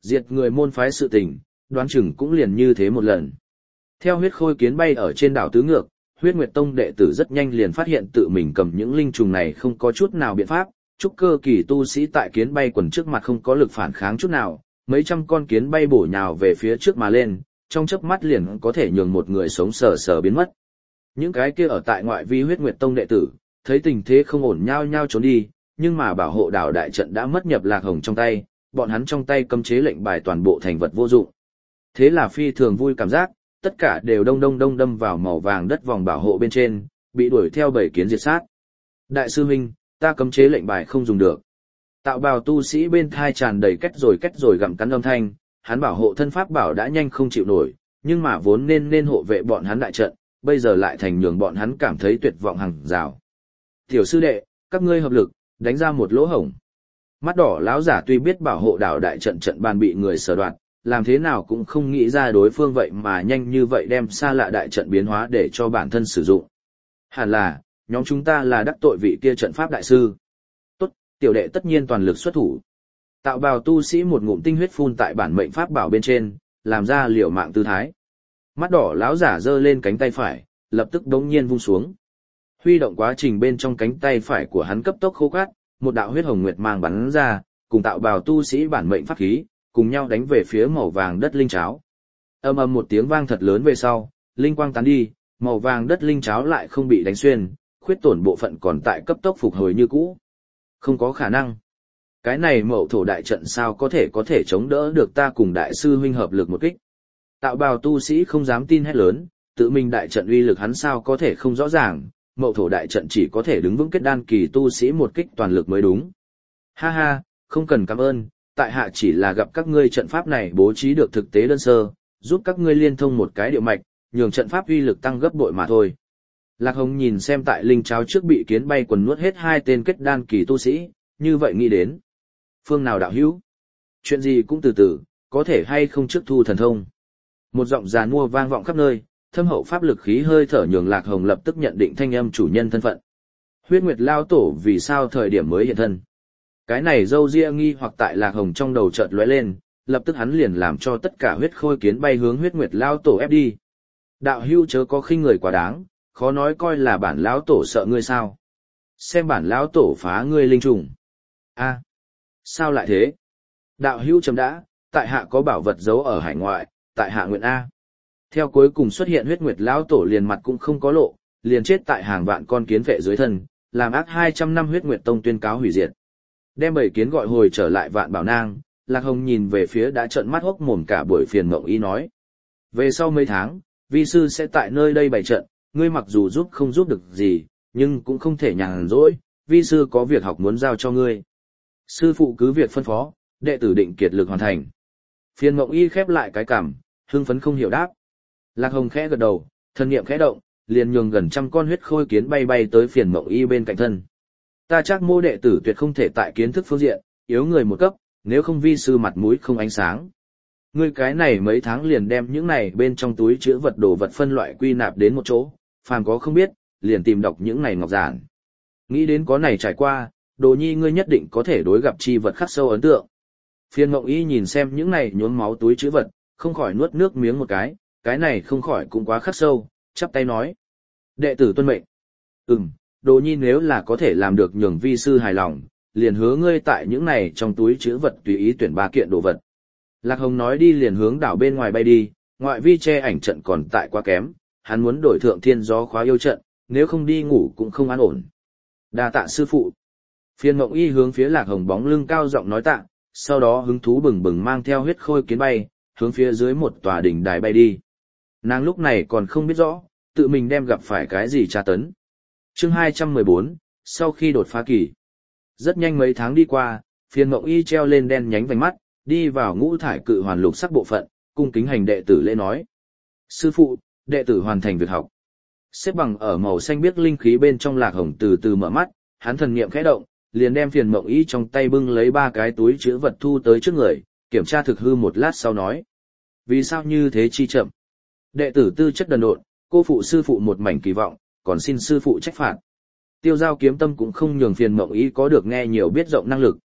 Diệt người môn phái sự tình, đoán chừng cũng liền như thế một lần. Theo huyết khôi kiến bay ở trên đảo tứ ngược, huyết nguyệt tông đệ tử rất nhanh liền phát hiện tự mình cầm những linh trùng này không có chút nào biện pháp, trúc cơ kỳ tu sĩ tại kiến bay quần trước mặt không có lực phản kháng chút nào, mấy trăm con kiến bay bổ nhào về phía trước mà lên, trong chớp mắt liền có thể nhường một người sống sờ sờ biến mất. Những cái kia ở tại ngoại vi huyết nguyệt tông đệ tử, thấy tình thế không ổn nhao nhao trốn đi, nhưng mà bảo hộ đảo đại trận đã mất nhập Lạc Hồng trong tay, bọn hắn trong tay cấm chế lệnh bài toàn bộ thành vật vô dụng. Thế là phi thường vui cảm giác, tất cả đều đông đông đông đâm vào màu vàng đất vòng bảo hộ bên trên, bị đuổi theo bảy kiến diệt sát. Đại sư huynh, ta cấm chế lệnh bài không dùng được. Tạo bào tu sĩ bên thai tràn đầy kết rồi kết rồi gặm cắn âm thanh, hắn bảo hộ thân pháp bảo đã nhanh không chịu nổi, nhưng mà vốn nên nên hộ vệ bọn hắn đại trận, bây giờ lại thành nhường bọn hắn cảm thấy tuyệt vọng hàng rào. Tiểu sư đệ, các ngươi hợp lực, đánh ra một lỗ hổng. Mắt đỏ lão giả tuy biết bảo hộ đảo đại trận trận bàn bị người sở đoạt, làm thế nào cũng không nghĩ ra đối phương vậy mà nhanh như vậy đem xa lạ đại trận biến hóa để cho bản thân sử dụng. Hẳn là, nhóm chúng ta là đắc tội vị kia trận pháp đại sư. Tốt, tiểu đệ tất nhiên toàn lực xuất thủ. Tạo bào tu sĩ một ngụm tinh huyết phun tại bản mệnh pháp bảo bên trên, làm ra liều mạng tư thái. Mắt đỏ lão giả giơ lên cánh tay phải, lập tức đống nhiên vung xuống. Huy động quá trình bên trong cánh tay phải của hắn cấp tốc khô cát, một đạo huyết hồng nguyệt mang bắn ra, cùng tạo bào tu sĩ bản mệnh pháp khí, cùng nhau đánh về phía màu vàng đất linh cháo. Ầm ầm một tiếng vang thật lớn về sau, linh quang tán đi, màu vàng đất linh cháo lại không bị đánh xuyên, khuyết tổn bộ phận còn tại cấp tốc phục hồi như cũ. Không có khả năng. Cái này mậu thổ đại trận sao có thể có thể chống đỡ được ta cùng đại sư huynh hợp lực một kích. Tạo bào tu sĩ không dám tin hét lớn, tự mình đại trận uy lực hắn sao có thể không rõ ràng, mậu thổ đại trận chỉ có thể đứng vững kết đan kỳ tu sĩ một kích toàn lực mới đúng. Ha ha, không cần cảm ơn, tại hạ chỉ là gặp các ngươi trận pháp này bố trí được thực tế đơn sơ, giúp các ngươi liên thông một cái điệu mạch, nhường trận pháp uy lực tăng gấp bội mà thôi. Lạc Hồng nhìn xem tại linh cháo trước bị kiến bay quần nuốt hết hai tên kết đan kỳ tu sĩ, như vậy nghĩ đến. Phương nào đạo hữu? Chuyện gì cũng từ từ, có thể hay không trước thu thần thông. Một giọng giàn mua vang vọng khắp nơi, thâm hậu pháp lực khí hơi thở nhường Lạc Hồng lập tức nhận định thanh âm chủ nhân thân phận. Huyết Nguyệt Lao Tổ vì sao thời điểm mới hiện thân? Cái này dâu ria nghi hoặc tại Lạc Hồng trong đầu chợt lóe lên, lập tức hắn liền làm cho tất cả huyết khôi kiến bay hướng Huyết Nguyệt Lao Tổ ép đi. Đạo hữu chớ có khinh người quá đáng, khó nói coi là bản lão tổ sợ ngươi sao? Xem bản lão tổ phá ngươi linh trùng. A, sao lại thế? Đạo hữu chấm đã, tại hạ có bảo vật giấu ở hải ngoại, tại hạ nguyện A. Theo cuối cùng xuất hiện Huyết Nguyệt lão tổ liền mặt cũng không có lộ, liền chết tại hàng vạn con kiến vệ dưới thân, làm ác hai trăm năm Huyết Nguyệt Tông tuyên cáo hủy diệt. Đem bảy kiến gọi hồi trở lại Vạn Bảo Nang, Lạc Hồng nhìn về phía đã trợn mắt hốc mồm cả buổi phiền mộng ý nói. Về sau mấy tháng, vi sư sẽ tại nơi đây bày trận, ngươi mặc dù giúp không giúp được gì, nhưng cũng không thể nhàn rỗi, vi sư có việc học muốn giao cho ngươi. Sư phụ cứ việc phân phó, đệ tử định kiệt lực hoàn thành. Phiền mộng y khép lại cái cằm, hưng phấn không hiểu đáp. Lạc Hồng khẽ gật đầu, thân niệm khẽ động, liền nhường gần trăm con huyết khôi kiến bay bay tới phiền mộng y bên cạnh thân. Ta chắc mô đệ tử tuyệt không thể tại kiến thức phương diện, yếu người một cấp, nếu không vi sư mặt mũi không ánh sáng. Ngươi cái này mấy tháng liền đem những này bên trong túi chứa vật đồ vật phân loại quy nạp đến một chỗ, phàm có không biết, liền tìm đọc những này ngọc giản. Nghĩ đến có này trải qua, Đồ Nhi ngươi nhất định có thể đối gặp chi vật khắc sâu ấn tượng. Phiên Ngộng Y nhìn xem những này nhuốm máu túi chứa vật, không khỏi nuốt nước miếng một cái, cái này không khỏi cũng quá khắc sâu, chắp tay nói: "Đệ tử tuân mệnh." "Ừm, Đồ Nhi nếu là có thể làm được nhường vi sư hài lòng, liền hứa ngươi tại những này trong túi chứa vật tùy ý tuyển ba kiện đồ vật." Lạc Hồng nói đi liền hướng đảo bên ngoài bay đi, ngoại vi che ảnh trận còn tại quá kém, hắn muốn đổi thượng thiên gió khóa yêu trận, nếu không đi ngủ cũng không an ổn. Đa tạ sư phụ. Phiên Mộng Y hướng phía Lạc Hồng bóng lưng cao giọng nói tạ, sau đó hứng thú bừng bừng mang theo huyết khôi kiến bay, hướng phía dưới một tòa đỉnh đài bay đi. Nàng lúc này còn không biết rõ, tự mình đem gặp phải cái gì tra tấn. Chương hai trăm mười bốn, sau khi đột phá kỳ. Rất nhanh mấy tháng đi qua, Phiên Mộng Y treo lên đen nhánh vành mắt, đi vào ngũ thải cự hoàn lục sắc bộ phận, cung kính hành đệ tử lễ nói: "Sư phụ, đệ tử hoàn thành việc học." Xếp bằng ở màu xanh biếc linh khí bên trong Lạc Hồng từ từ mở mắt, hắn thần niệm khẽ động, liền đem Phiền Mộng Y trong tay bưng lấy ba cái túi chứa vật thu tới trước người, kiểm tra thực hư một lát sau nói: "Vì sao như thế chi chậm? Đệ tử tư chất đần độn, cô phụ sư phụ một mảnh kỳ vọng, còn xin sư phụ trách phạt." Tiêu Giao kiếm tâm cũng không nhường Phiền Mộng Y có được nghe nhiều biết rộng năng lực,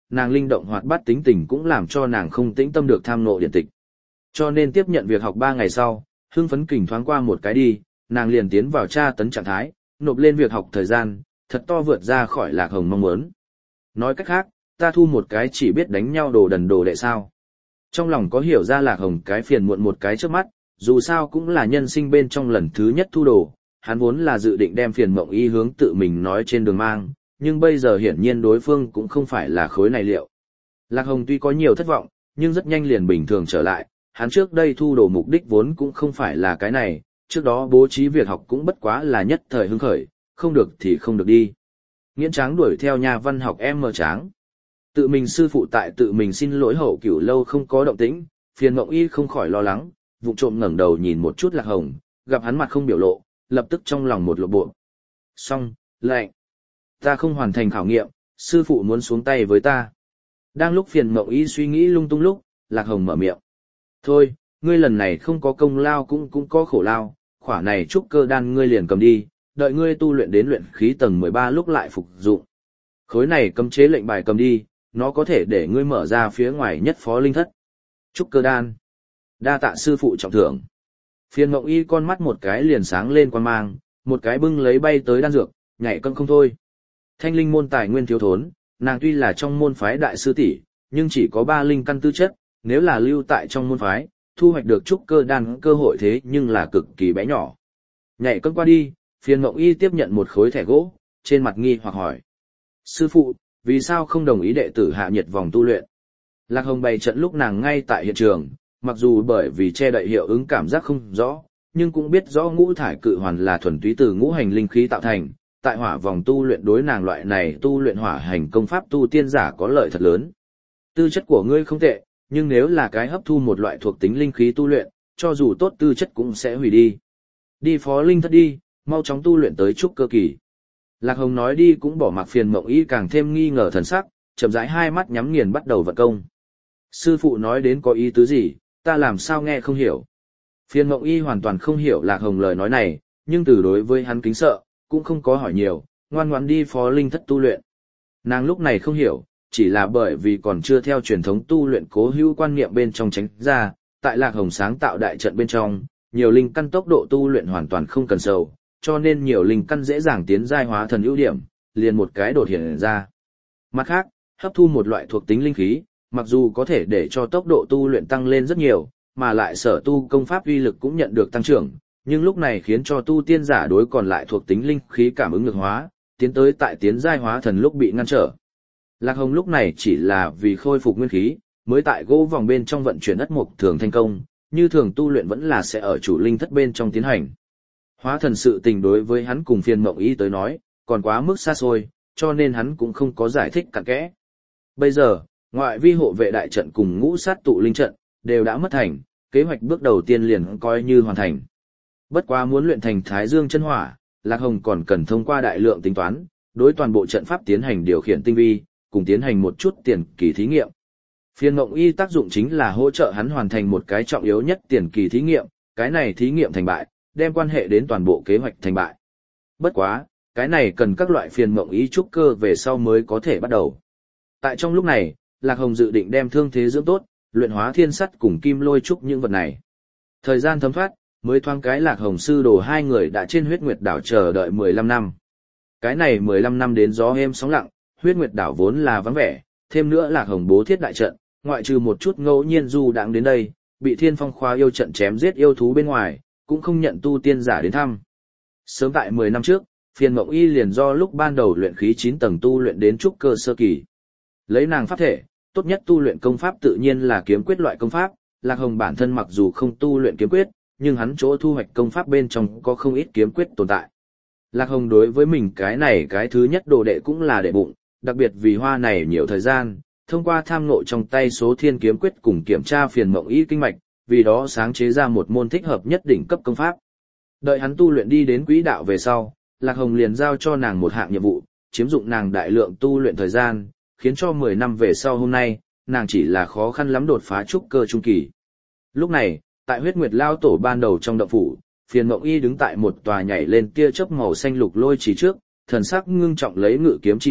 nàng linh động hoạt bát tính tình cũng làm cho nàng không tĩnh tâm được tham ngộ điện tịch. Cho nên tiếp nhận việc học ba ngày sau, hưng phấn kình thoáng qua một cái đi, nàng liền tiến vào tra tấn trạng thái, nộp lên việc học thời gian, thật to vượt ra khỏi Lạc Hồng mong muốn. Nói cách khác, ta thu một cái chỉ biết đánh nhau đồ đần đồ đệ sao. Trong lòng có hiểu ra Lạc Hồng cái phiền muộn một cái trước mắt, dù sao cũng là nhân sinh bên trong lần thứ nhất thu đồ, hắn vốn là dự định đem phiền mộng y hướng tự mình nói trên đường mang, nhưng bây giờ hiển nhiên đối phương cũng không phải là khối này liệu. Lạc Hồng tuy có nhiều thất vọng, nhưng rất nhanh liền bình thường trở lại, hắn trước đây thu đồ mục đích vốn cũng không phải là cái này, trước đó bố trí việc học cũng bất quá là nhất thời hứng khởi, không được thì không được đi. Nghiễn Tráng đuổi theo nhà văn học em mờ Tráng. Tự mình sư phụ tại tự mình xin lỗi hậu cửu lâu không có động tĩnh, phiền mộng y không khỏi lo lắng, vụng trộm ngẩng đầu nhìn một chút Lạc Hồng, gặp hắn mặt không biểu lộ, lập tức trong lòng một lộ bộ. Xong, lệnh. Ta không hoàn thành khảo nghiệm, sư phụ muốn xuống tay với ta. Đang lúc phiền mộng y suy nghĩ lung tung lúc, Lạc Hồng mở miệng. Thôi, ngươi lần này không có công lao cũng cũng có khổ lao, khỏa này trúc cơ đan ngươi liền cầm đi, đợi ngươi tu luyện đến luyện khí tầng mười ba lúc lại phục dụng. Khối này cấm chế lệnh bài cầm đi, nó có thể để ngươi mở ra phía ngoài nhất phó linh thất. Trúc cơ đan. Đa tạ sư phụ trọng thưởng. Phiền mộng y con mắt một cái liền sáng lên quan mang, một cái bưng lấy bay tới đan dược, nhảy cân không thôi. Thanh linh môn tài nguyên thiếu thốn, nàng tuy là trong môn phái đại sư tỷ, nhưng chỉ có ba linh căn tư chất, nếu là lưu tại trong môn phái, thu hoạch được trúc cơ đan cơ hội thế nhưng là cực kỳ bé nhỏ. Nhảy cân qua đi, phiền mộng y tiếp nhận một khối thẻ gỗ, trên mặt nghi hoặc hỏi. Sư phụ, vì sao không đồng ý đệ tử hạ nhiệt vòng tu luyện? Lạc Hồng bày trận lúc nàng ngay tại hiện trường, mặc dù bởi vì che đậy hiệu ứng cảm giác không rõ, nhưng cũng biết rõ ngũ thải cự hoàn là thuần túy từ ngũ hành linh khí tạo thành, tại hỏa vòng tu luyện đối nàng loại này tu luyện hỏa hành công pháp tu tiên giả có lợi thật lớn. Tư chất của ngươi không tệ, nhưng nếu là cái hấp thu một loại thuộc tính linh khí tu luyện, cho dù tốt tư chất cũng sẽ hủy đi. Đi phó linh thất đi, mau chóng tu luyện tới trúc cơ kỳ. Lạc Hồng nói đi cũng bỏ mặc phiền mộng y càng thêm nghi ngờ thần sắc, chậm rãi hai mắt nhắm nghiền bắt đầu vận công. Sư phụ nói đến có ý tứ gì, ta làm sao nghe không hiểu. Phiền mộng y hoàn toàn không hiểu Lạc Hồng lời nói này, nhưng từ đối với hắn kính sợ, cũng không có hỏi nhiều, ngoan ngoãn đi phó linh thất tu luyện. Nàng lúc này không hiểu, chỉ là bởi vì còn chưa theo truyền thống tu luyện cố hữu quan niệm bên trong tránh ra, tại Lạc Hồng sáng tạo đại trận bên trong, nhiều linh căn tốc độ tu luyện hoàn toàn không cần sầu, cho nên nhiều linh căn dễ dàng tiến giai hóa thần ưu điểm, liền một cái đột hiện ra. Mặt khác, hấp thu một loại thuộc tính linh khí, mặc dù có thể để cho tốc độ tu luyện tăng lên rất nhiều, mà lại sở tu công pháp uy lực cũng nhận được tăng trưởng, nhưng lúc này khiến cho tu tiên giả đối còn lại thuộc tính linh khí cảm ứng ngược hóa, tiến tới tại tiến giai hóa thần lúc bị ngăn trở. Lạc Hồng lúc này chỉ là vì khôi phục nguyên khí, mới tại gỗ vòng bên trong vận chuyển ất mục thường thành công, như thường tu luyện vẫn là sẽ ở chủ linh thất bên trong tiến hành. Hóa thần sự tình đối với hắn cùng phiền mộng ý tới nói, còn quá mức xa xôi, cho nên hắn cũng không có giải thích cặn kẽ. Bây giờ, ngoại vi hộ vệ đại trận cùng ngũ sát tụ linh trận, đều đã mất thành, kế hoạch bước đầu tiên liền coi như hoàn thành. Bất quá muốn luyện thành Thái Dương chân hỏa, Lạc Hồng còn cần thông qua đại lượng tính toán, đối toàn bộ trận pháp tiến hành điều khiển tinh vi, cùng tiến hành một chút tiền kỳ thí nghiệm. Phiền mộng y tác dụng chính là hỗ trợ hắn hoàn thành một cái trọng yếu nhất tiền kỳ thí nghiệm, cái này thí nghiệm thành bại, đem quan hệ đến toàn bộ kế hoạch thành bại. Bất quá, cái này cần các loại phiền mộng ý trúc cơ về sau mới có thể bắt đầu. Tại trong lúc này, Lạc Hồng dự định đem thương thế dưỡng tốt, luyện hóa thiên sắt cùng kim lôi trúc những vật này. Thời gian thấm thoát, mới thoáng cái Lạc Hồng sư đồ hai người đã trên huyết nguyệt đảo chờ đợi mười lăm năm. Cái này mười lăm năm đến gió êm sóng lặng, huyết nguyệt đảo vốn là vắng vẻ, thêm nữa Lạc Hồng bố thiết đại trận, ngoại trừ một chút ngẫu nhiên du đãng đến đây, bị Thiên Phong Khoa yêu trận chém giết yêu thú bên ngoài, cũng không nhận tu tiên giả đến thăm. Sớm tại mười năm trước, Phiền Mộng Y liền do lúc ban đầu luyện khí chín tầng tu luyện đến trúc cơ sơ kỳ. Lấy nàng pháp thể, tốt nhất tu luyện công pháp tự nhiên là kiếm quyết loại công pháp, Lạc Hồng bản thân mặc dù không tu luyện kiếm quyết, nhưng hắn chỗ thu hoạch công pháp bên trong có không ít kiếm quyết tồn tại. Lạc Hồng đối với mình cái này cái thứ nhất đồ đệ cũng là đệ bụng, đặc biệt vì hoa này nhiều thời gian, thông qua tham ngộ trong tay số thiên kiếm quyết cùng kiểm tra Phiền Mộng Y kinh mạch, vì đó sáng chế ra một môn thích hợp nhất đỉnh cấp công pháp. Đợi hắn tu luyện đi đến quỹ đạo về sau, Lạc Hồng liền giao cho nàng một hạng nhiệm vụ, chiếm dụng nàng đại lượng tu luyện thời gian, khiến cho mười năm về sau hôm nay, nàng chỉ là khó khăn lắm đột phá trúc cơ trung kỳ. Lúc này, tại huyết nguyệt lao tổ ban đầu trong động phủ, Phiền Mộng Y đứng tại một tòa nhảy lên tia chớp màu xanh lục lôi chỉ trước, thần sắc ngưng trọng lấy ngự kiếm chi thuật,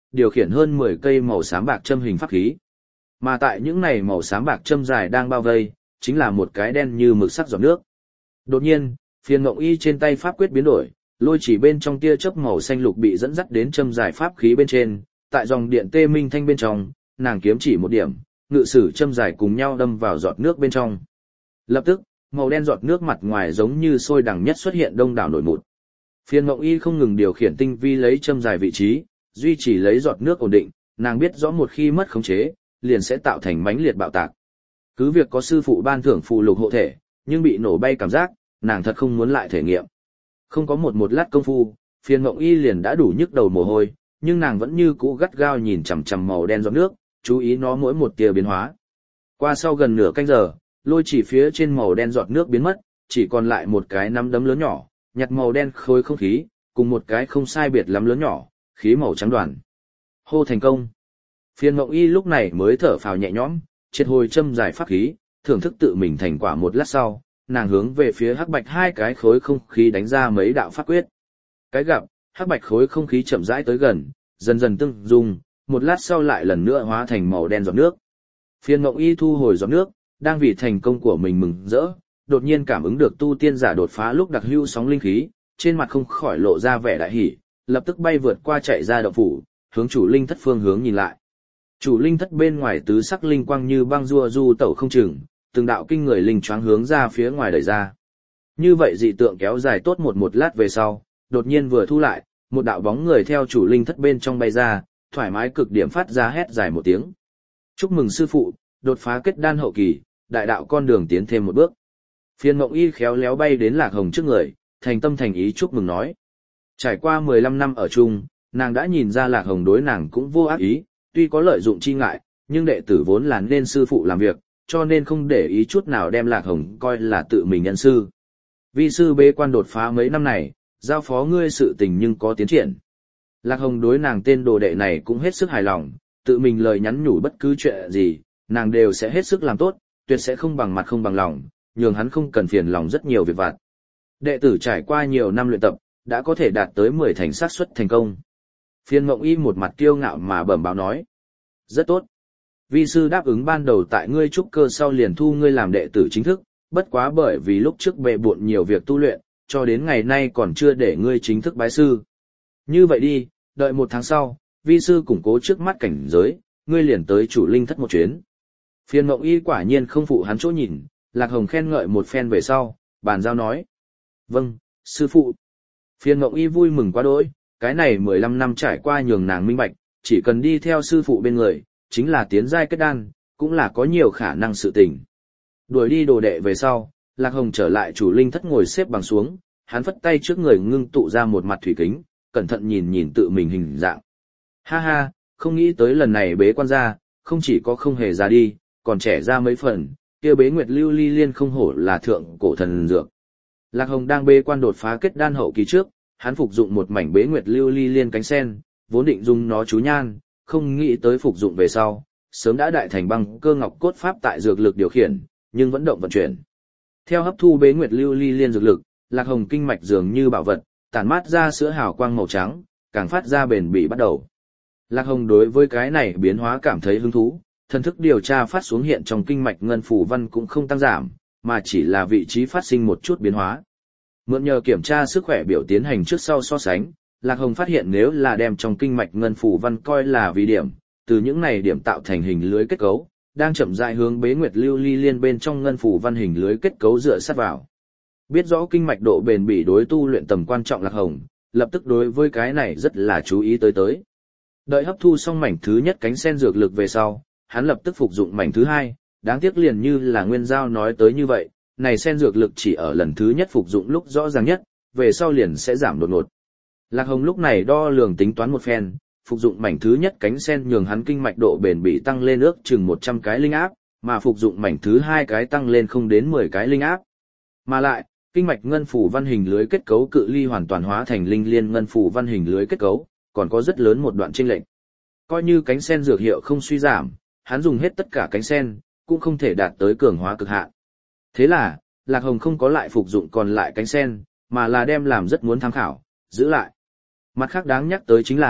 điều khiển hơn mười cây màu xám bạc châm hình pháp khí. Mà tại những này màu xám bạc châm dài đang bao vây, chính là một cái đen như mực sắc giọt nước. Đột nhiên, Phiền Mộng Y trên tay pháp quyết biến đổi, lôi chỉ bên trong tia chớp màu xanh lục bị dẫn dắt đến châm dài pháp khí bên trên, tại dòng điện tê minh thanh bên trong, nàng kiếm chỉ một điểm, ngự sử châm dài cùng nhau đâm vào giọt nước bên trong. Lập tức, màu đen giọt nước mặt ngoài giống như sôi đằng nhất xuất hiện đông đảo nổi mụn. Phiền Mộng Y không ngừng điều khiển tinh vi lấy châm dài vị trí, duy trì lấy giọt nước ổn định, nàng biết rõ một khi mất khống chế, liền sẽ tạo thành mãnh liệt bạo tạc. Cứ việc có sư phụ ban thưởng phù lục hộ thể, nhưng bị nổ bay cảm giác, nàng thật không muốn lại thể nghiệm. Không có một một lát công phu, Phiền Mộng Y liền đã đủ nhức đầu mồ hôi, nhưng nàng vẫn như cũ gắt gao nhìn chằm chằm màu đen giọt nước, chú ý nó mỗi một tia biến hóa. Qua sau gần nửa canh giờ, lôi chỉ phía trên màu đen giọt nước biến mất, chỉ còn lại một cái nắm đấm lớn nhỏ, nhặt màu đen khối không khí, cùng một cái không sai biệt lắm lớn nhỏ, khí màu trắng đoàn. Hô thành công. Phiền Mộng Y lúc này mới thở phào nhẹ nhõm, triệt hồi châm dài pháp khí, thưởng thức tự mình thành quả một lát sau, nàng hướng về phía hắc bạch hai cái khối không khí đánh ra mấy đạo pháp quyết. Cái gặp, hắc bạch khối không khí chậm rãi tới gần, dần dần tương dung, một lát sau lại lần nữa hóa thành màu đen giọt nước. Phiền Mộng Y thu hồi giọt nước, đang vì thành công của mình mừng rỡ, đột nhiên cảm ứng được tu tiên giả đột phá lúc đặc hữu sóng linh khí, trên mặt không khỏi lộ ra vẻ đại hỉ, lập tức bay vượt qua chạy ra động phủ, hướng chủ linh thất phương hướng nhìn lại. Chủ linh thất bên ngoài tứ sắc linh quang như băng rua du tẩu không chừng, từng đạo kinh người linh choáng hướng ra phía ngoài đẩy ra. Như vậy dị tượng kéo dài tốt một một lát về sau, đột nhiên vừa thu lại, một đạo bóng người theo chủ linh thất bên trong bay ra, thoải mái cực điểm phát ra hét dài một tiếng. Chúc mừng sư phụ, đột phá kết đan hậu kỳ, đại đạo con đường tiến thêm một bước. Phiền Mộng Y khéo léo bay đến Lạc Hồng trước người, thành tâm thành ý chúc mừng nói. Trải qua mười lăm năm ở chung, nàng đã nhìn ra Lạc Hồng đối nàng cũng vô ác ý, tuy có lợi dụng chi ngại, nhưng đệ tử vốn là nên sư phụ làm việc, cho nên không để ý chút nào đem Lạc Hồng coi là tự mình nhân sư. Vi sư bế quan đột phá mấy năm này, giao phó ngươi sự tình nhưng có tiến triển. Lạc Hồng đối nàng tên đồ đệ này cũng hết sức hài lòng, tự mình lời nhắn nhủ bất cứ chuyện gì, nàng đều sẽ hết sức làm tốt, tuyệt sẽ không bằng mặt không bằng lòng, nhường hắn không cần phiền lòng rất nhiều việc vặt. Đệ tử trải qua nhiều năm luyện tập, đã có thể đạt tới mười thành xác suất thành công. Phiền Mộng Y một mặt kiêu ngạo mà bẩm báo nói. Rất tốt. Vi sư đáp ứng ban đầu tại ngươi trúc cơ sau liền thu ngươi làm đệ tử chính thức, bất quá bởi vì lúc trước bệ bộn nhiều việc tu luyện, cho đến ngày nay còn chưa để ngươi chính thức bái sư. Như vậy đi, đợi một tháng sau, vi sư củng cố trước mắt cảnh giới, ngươi liền tới chủ linh thất một chuyến. Phiền Mộng Y quả nhiên không phụ hắn chỗ nhìn, Lạc Hồng khen ngợi một phen về sau, bàn giao nói. Vâng, sư phụ. Phiền Mộng Y vui mừng quá đỗi, cái này mười lăm năm trải qua nhường nàng minh bạch, chỉ cần đi theo sư phụ bên người, chính là tiến giai kết đan, cũng là có nhiều khả năng sự tình. Đuổi đi đồ đệ về sau, Lạc Hồng trở lại chủ linh thất ngồi xếp bằng xuống, hắn phất tay trước người ngưng tụ ra một mặt thủy kính, cẩn thận nhìn nhìn tự mình hình dạng. Ha ha, không nghĩ tới lần này bế quan ra, không chỉ có không hề ra đi, còn trẻ ra mấy phần, kia bế nguyệt lưu ly liên không hổ là thượng cổ thần dược. Lạc Hồng đang bế quan đột phá kết đan hậu kỳ trước, hắn phục dụng một mảnh bế nguyệt lưu ly liên cánh sen, vốn định dùng nó chú nhan, không nghĩ tới phục dụng về sau, sớm đã đại thành băng cơ ngọc cốt pháp tại dược lực điều khiển, nhưng vẫn động vận chuyển. Theo hấp thu bế nguyệt lưu ly liên dược lực, Lạc Hồng kinh mạch dường như bảo vật, tản mát ra sữa hào quang màu trắng, càng phát ra bền bỉ bắt đầu. Lạc Hồng đối với cái này biến hóa cảm thấy hứng thú, thần thức điều tra phát xuống hiện trong kinh mạch ngân phủ văn cũng không tăng giảm, mà chỉ là vị trí phát sinh một chút biến hóa. Mượn nhờ kiểm tra sức khỏe biểu tiến hành trước sau so sánh, Lạc Hồng phát hiện nếu là đem trong kinh mạch ngân phủ văn coi là vì điểm, từ những này điểm tạo thành hình lưới kết cấu, đang chậm rãi hướng bế nguyệt lưu ly liên bên trong ngân phủ văn hình lưới kết cấu dựa sát vào. Biết rõ kinh mạch độ bền bỉ đối tu luyện tầm quan trọng Lạc Hồng, lập tức đối với cái này rất là chú ý tới tới. Đợi hấp thu xong mảnh thứ nhất cánh sen dược lực về sau, hắn lập tức phục dụng mảnh thứ hai, đáng tiếc liền như là Nguyên Giao nói tới như vậy, này sen dược lực chỉ ở lần thứ nhất phục dụng lúc rõ ràng nhất, về sau liền sẽ giảm đột ngột. Lạc Hồng lúc này đo lường tính toán một phen, phục dụng mảnh thứ nhất cánh sen nhường hắn kinh mạch độ bền bỉ tăng lên ước chừng một trăm cái linh áp, mà phục dụng mảnh thứ hai cái tăng lên không đến mười cái linh áp. Mà lại, kinh mạch ngân phủ văn hình lưới kết cấu cự ly hoàn toàn hóa thành linh liên ngân phủ văn hình lưới kết cấu, còn có rất lớn một đoạn chênh lệch. Coi như cánh sen dược hiệu không suy giảm, hắn dùng hết tất cả cánh sen, cũng không thể đạt tới cường hóa cực hạn. Thế là, Lạc Hồng không có lại phục dụng còn lại cánh sen, mà là đem làm rất muốn tham khảo, giữ lại. Mặt khác đáng nhắc tới chính là,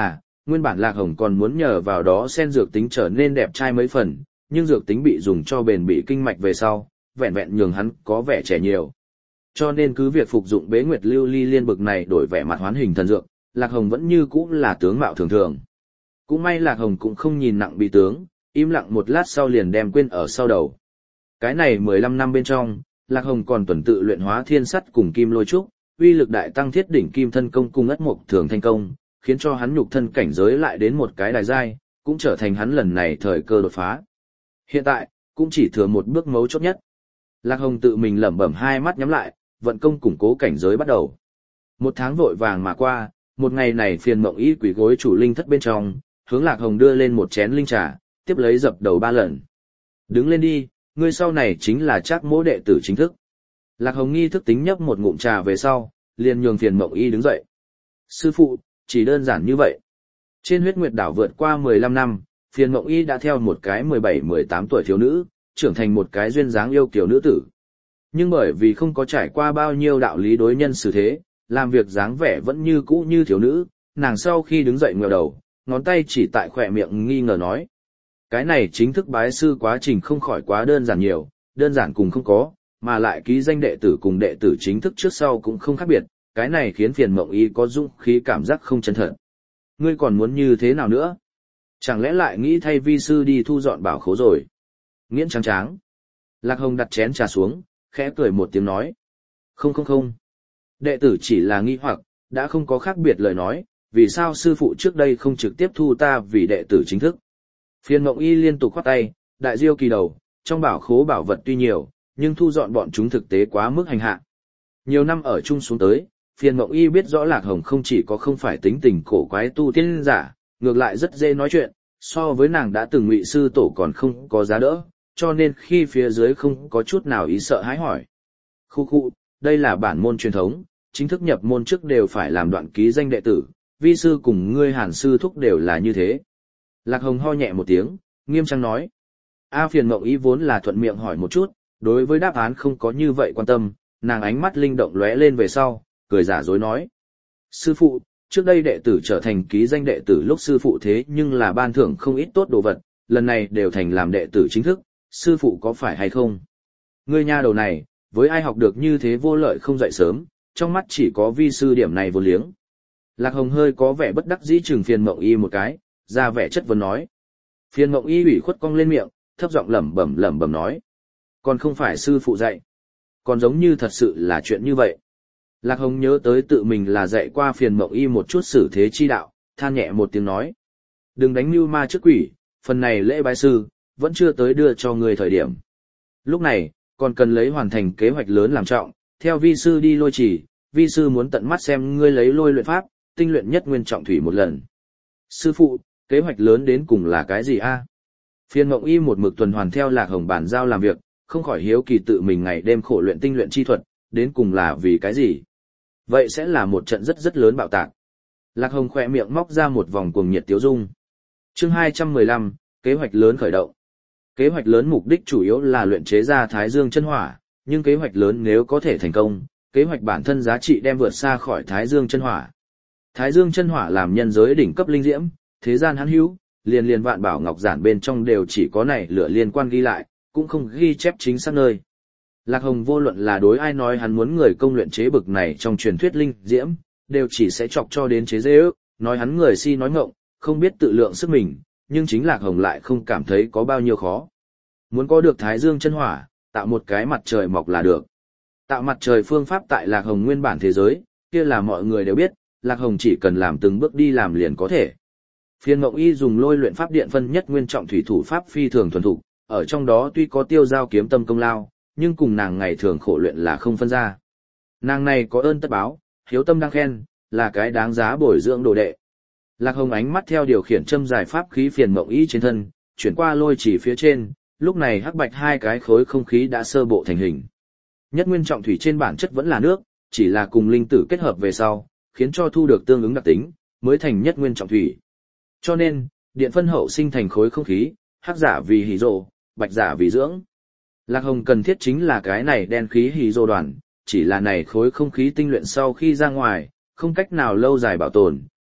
Nguyên bản Lạc Hồng còn muốn nhờ vào đó sen dược tính trở nên đẹp trai mấy phần, nhưng dược tính bị dùng cho bền bị kinh mạch về sau, vẹn vẹn nhường hắn có vẻ trẻ nhiều. Cho nên cứ việc phục dụng Bế Nguyệt Lưu Ly Liên bực này đổi vẻ mặt hoán hình thần dược, Lạc Hồng vẫn như cũ là tướng mạo thường thường. Cũng may Lạc Hồng cũng không nhìn nặng bị tướng, im lặng một lát sau liền đem quên ở sau đầu. Cái này mười lăm năm bên trong, Lạc Hồng còn tuần tự luyện hóa thiên sắt cùng kim lôi trúc, uy lực đại tăng thiết đỉnh kim thân công cùng ất mộc thường thanh công, khiến cho hắn nhục thân cảnh giới lại đến một cái đài giai, cũng trở thành hắn lần này thời cơ đột phá. Hiện tại, cũng chỉ thừa một bước mấu chốt nhất. Lạc Hồng tự mình lẩm bẩm hai mắt nhắm lại, vận công củng cố cảnh giới bắt đầu. Một tháng vội vàng mà qua, một ngày này Phiền Mộng Y quỳ gối chủ linh thất bên trong, hướng Lạc Hồng đưa lên một chén linh trà, tiếp lấy dập đầu ba lần. Đứng lên đi, ngươi sau này chính là Trác Mỗ đệ tử chính thức. Lạc Hồng nghi thức tính nhấp một ngụm trà về sau, liền nhường Phiền Mộng Y đứng dậy. Sư phụ, chỉ đơn giản như vậy. Trên huyết nguyệt đảo vượt qua mười lăm năm, Phiền Mộng Y đã theo một cái mười bảy mười tám tuổi thiếu nữ, trưởng thành một cái duyên dáng yêu kiều nữ tử. Nhưng bởi vì không có trải qua bao nhiêu đạo lý đối nhân xử thế, làm việc dáng vẻ vẫn như cũ như thiếu nữ, nàng sau khi đứng dậy ngửa đầu, ngón tay chỉ tại khỏe miệng nghi ngờ nói. Cái này chính thức bái sư quá trình không khỏi quá đơn giản nhiều, đơn giản cùng không có, mà lại ký danh đệ tử cùng đệ tử chính thức trước sau cũng không khác biệt, cái này khiến Phiền Mộng Y có dũng khí cảm giác không chân thật. Ngươi còn muốn như thế nào nữa? Chẳng lẽ lại nghĩ thay vi sư đi thu dọn bảo khố rồi? Nghiễn trắng tráng. Lạc Hồng đặt chén trà xuống, khẽ cười một tiếng nói. Không không không. Đệ tử chỉ là nghi hoặc, đã không có khác biệt lời nói, vì sao sư phụ trước đây không trực tiếp thu ta vì đệ tử chính thức? Phiền Mộng Y liên tục khoát tay, đại diêu kỳ đầu, trong bảo khố bảo vật tuy nhiều, nhưng thu dọn bọn chúng thực tế quá mức hành hạ. Nhiều năm ở chung xuống tới, Phiền Mộng Y biết rõ Lạc Hồng không chỉ có không phải tính tình cổ quái tu tiên giả, ngược lại rất dễ nói chuyện, so với nàng đã từng ngụy sư tổ còn không có giá đỡ, cho nên khi phía dưới không có chút nào ý sợ hãi hỏi. Khu khu, đây là bản môn truyền thống, chính thức nhập môn trước đều phải làm đoạn ký danh đệ tử, vi sư cùng ngươi Hàn sư thúc đều là như thế. Lạc Hồng ho nhẹ một tiếng, nghiêm trang nói. A Phiền Mộng Y vốn là thuận miệng hỏi một chút, đối với đáp án không có như vậy quan tâm, nàng ánh mắt linh động lóe lên về sau, cười giả dối nói. Sư phụ, trước đây đệ tử trở thành ký danh đệ tử lúc sư phụ thế nhưng là ban thưởng không ít tốt đồ vật, lần này đều thành làm đệ tử chính thức, sư phụ có phải hay không? Ngươi nha đầu này, với ai học được như thế vô lợi không dậy sớm, trong mắt chỉ có vi sư điểm này vô liếng. Lạc Hồng hơi có vẻ bất đắc dĩ chừng Phiền Mộng Y một cái, ra vẻ chất vấn nói. Phiền Mộng Y ủy khuất cong lên miệng, thấp giọng lẩm bẩm lẩm bẩm nói. Còn không phải sư phụ dạy. Còn giống như thật sự là chuyện như vậy. Lạc Hồng nhớ tới tự mình là dạy qua Phiền Mộng Y một chút xử thế chi đạo, than nhẹ một tiếng nói. Đừng đánh mưu ma trước quỷ, phần này lễ bái sư, vẫn chưa tới đưa cho người thời điểm. Lúc này, còn cần lấy hoàn thành kế hoạch lớn làm trọng, theo vi sư đi lôi trì, vi sư muốn tận mắt xem ngươi lấy lôi luyện pháp, tinh luyện nhất nguyên trọng thủy một lần. Sư phụ, kế hoạch lớn đến cùng là cái gì a? Phiền Mộng Y một mực tuần hoàn theo Lạc Hồng bản giao làm việc, không khỏi hiếu kỳ tự mình ngày đêm khổ luyện tinh luyện chi thuật, đến cùng là vì cái gì? Vậy sẽ là một trận rất rất lớn bạo tạc. Lạc Hồng khỏe miệng móc ra một vòng cuồng nhiệt tiếu dung. Chương hai trăm mười lăm, kế hoạch lớn khởi động. Kế hoạch lớn mục đích chủ yếu là luyện chế ra Thái Dương chân hỏa, nhưng kế hoạch lớn nếu có thể thành công, kế hoạch bản thân giá trị đem vượt xa khỏi Thái Dương chân hỏa. Thái Dương chân hỏa làm nhân giới đỉnh cấp linh diễm, thế gian hắn hữu, liền liền vạn bảo ngọc giản bên trong đều chỉ có này lửa liên quan ghi lại, cũng không ghi chép chính xác nơi. Lạc Hồng vô luận là đối ai nói hắn muốn người công luyện chế bực này trong truyền thuyết linh diễm, đều chỉ sẽ chọc cho đến chế dễ ước, nói hắn người si nói ngọng, không biết tự lượng sức mình, nhưng chính Lạc Hồng lại không cảm thấy có bao nhiêu khó. Muốn có được Thái Dương chân hỏa, tạo một cái mặt trời mọc là được. Tạo mặt trời phương pháp tại Lạc Hồng nguyên bản thế giới, kia là mọi người đều biết, Lạc Hồng chỉ cần làm từng bước đi làm liền có thể. Phiền Mộng Y dùng lôi luyện pháp điện phân nhất nguyên trọng thủy thủ pháp phi thường thuần thục, ở trong đó tuy có tiêu giao kiếm tâm công lao, nhưng cùng nàng ngày thường khổ luyện là không phân ra. Nàng này có ơn tất báo, hiếu tâm đang khen, là cái đáng giá bồi dưỡng đồ đệ. Lạc Hồng ánh mắt theo điều khiển châm giải pháp khí Phiền Mộng Y trên thân, chuyển qua lôi chỉ phía trên, lúc này hắc bạch hai cái khối không khí đã sơ bộ thành hình. Nhất nguyên trọng thủy trên bản chất vẫn là nước, chỉ là cùng linh tử kết hợp về sau, khiến cho thu được tương ứng đặc tính, mới thành nhất nguyên trọng thủy. Cho nên, điện phân hậu sinh thành khối không khí, hắc giả vì hỉ rồ, bạch giả vì dưỡng. Lạc Hồng cần thiết chính là cái này đen khí hỉ rồ đoàn, chỉ là này khối không khí tinh luyện sau khi ra ngoài, không cách nào lâu dài bảo tồn,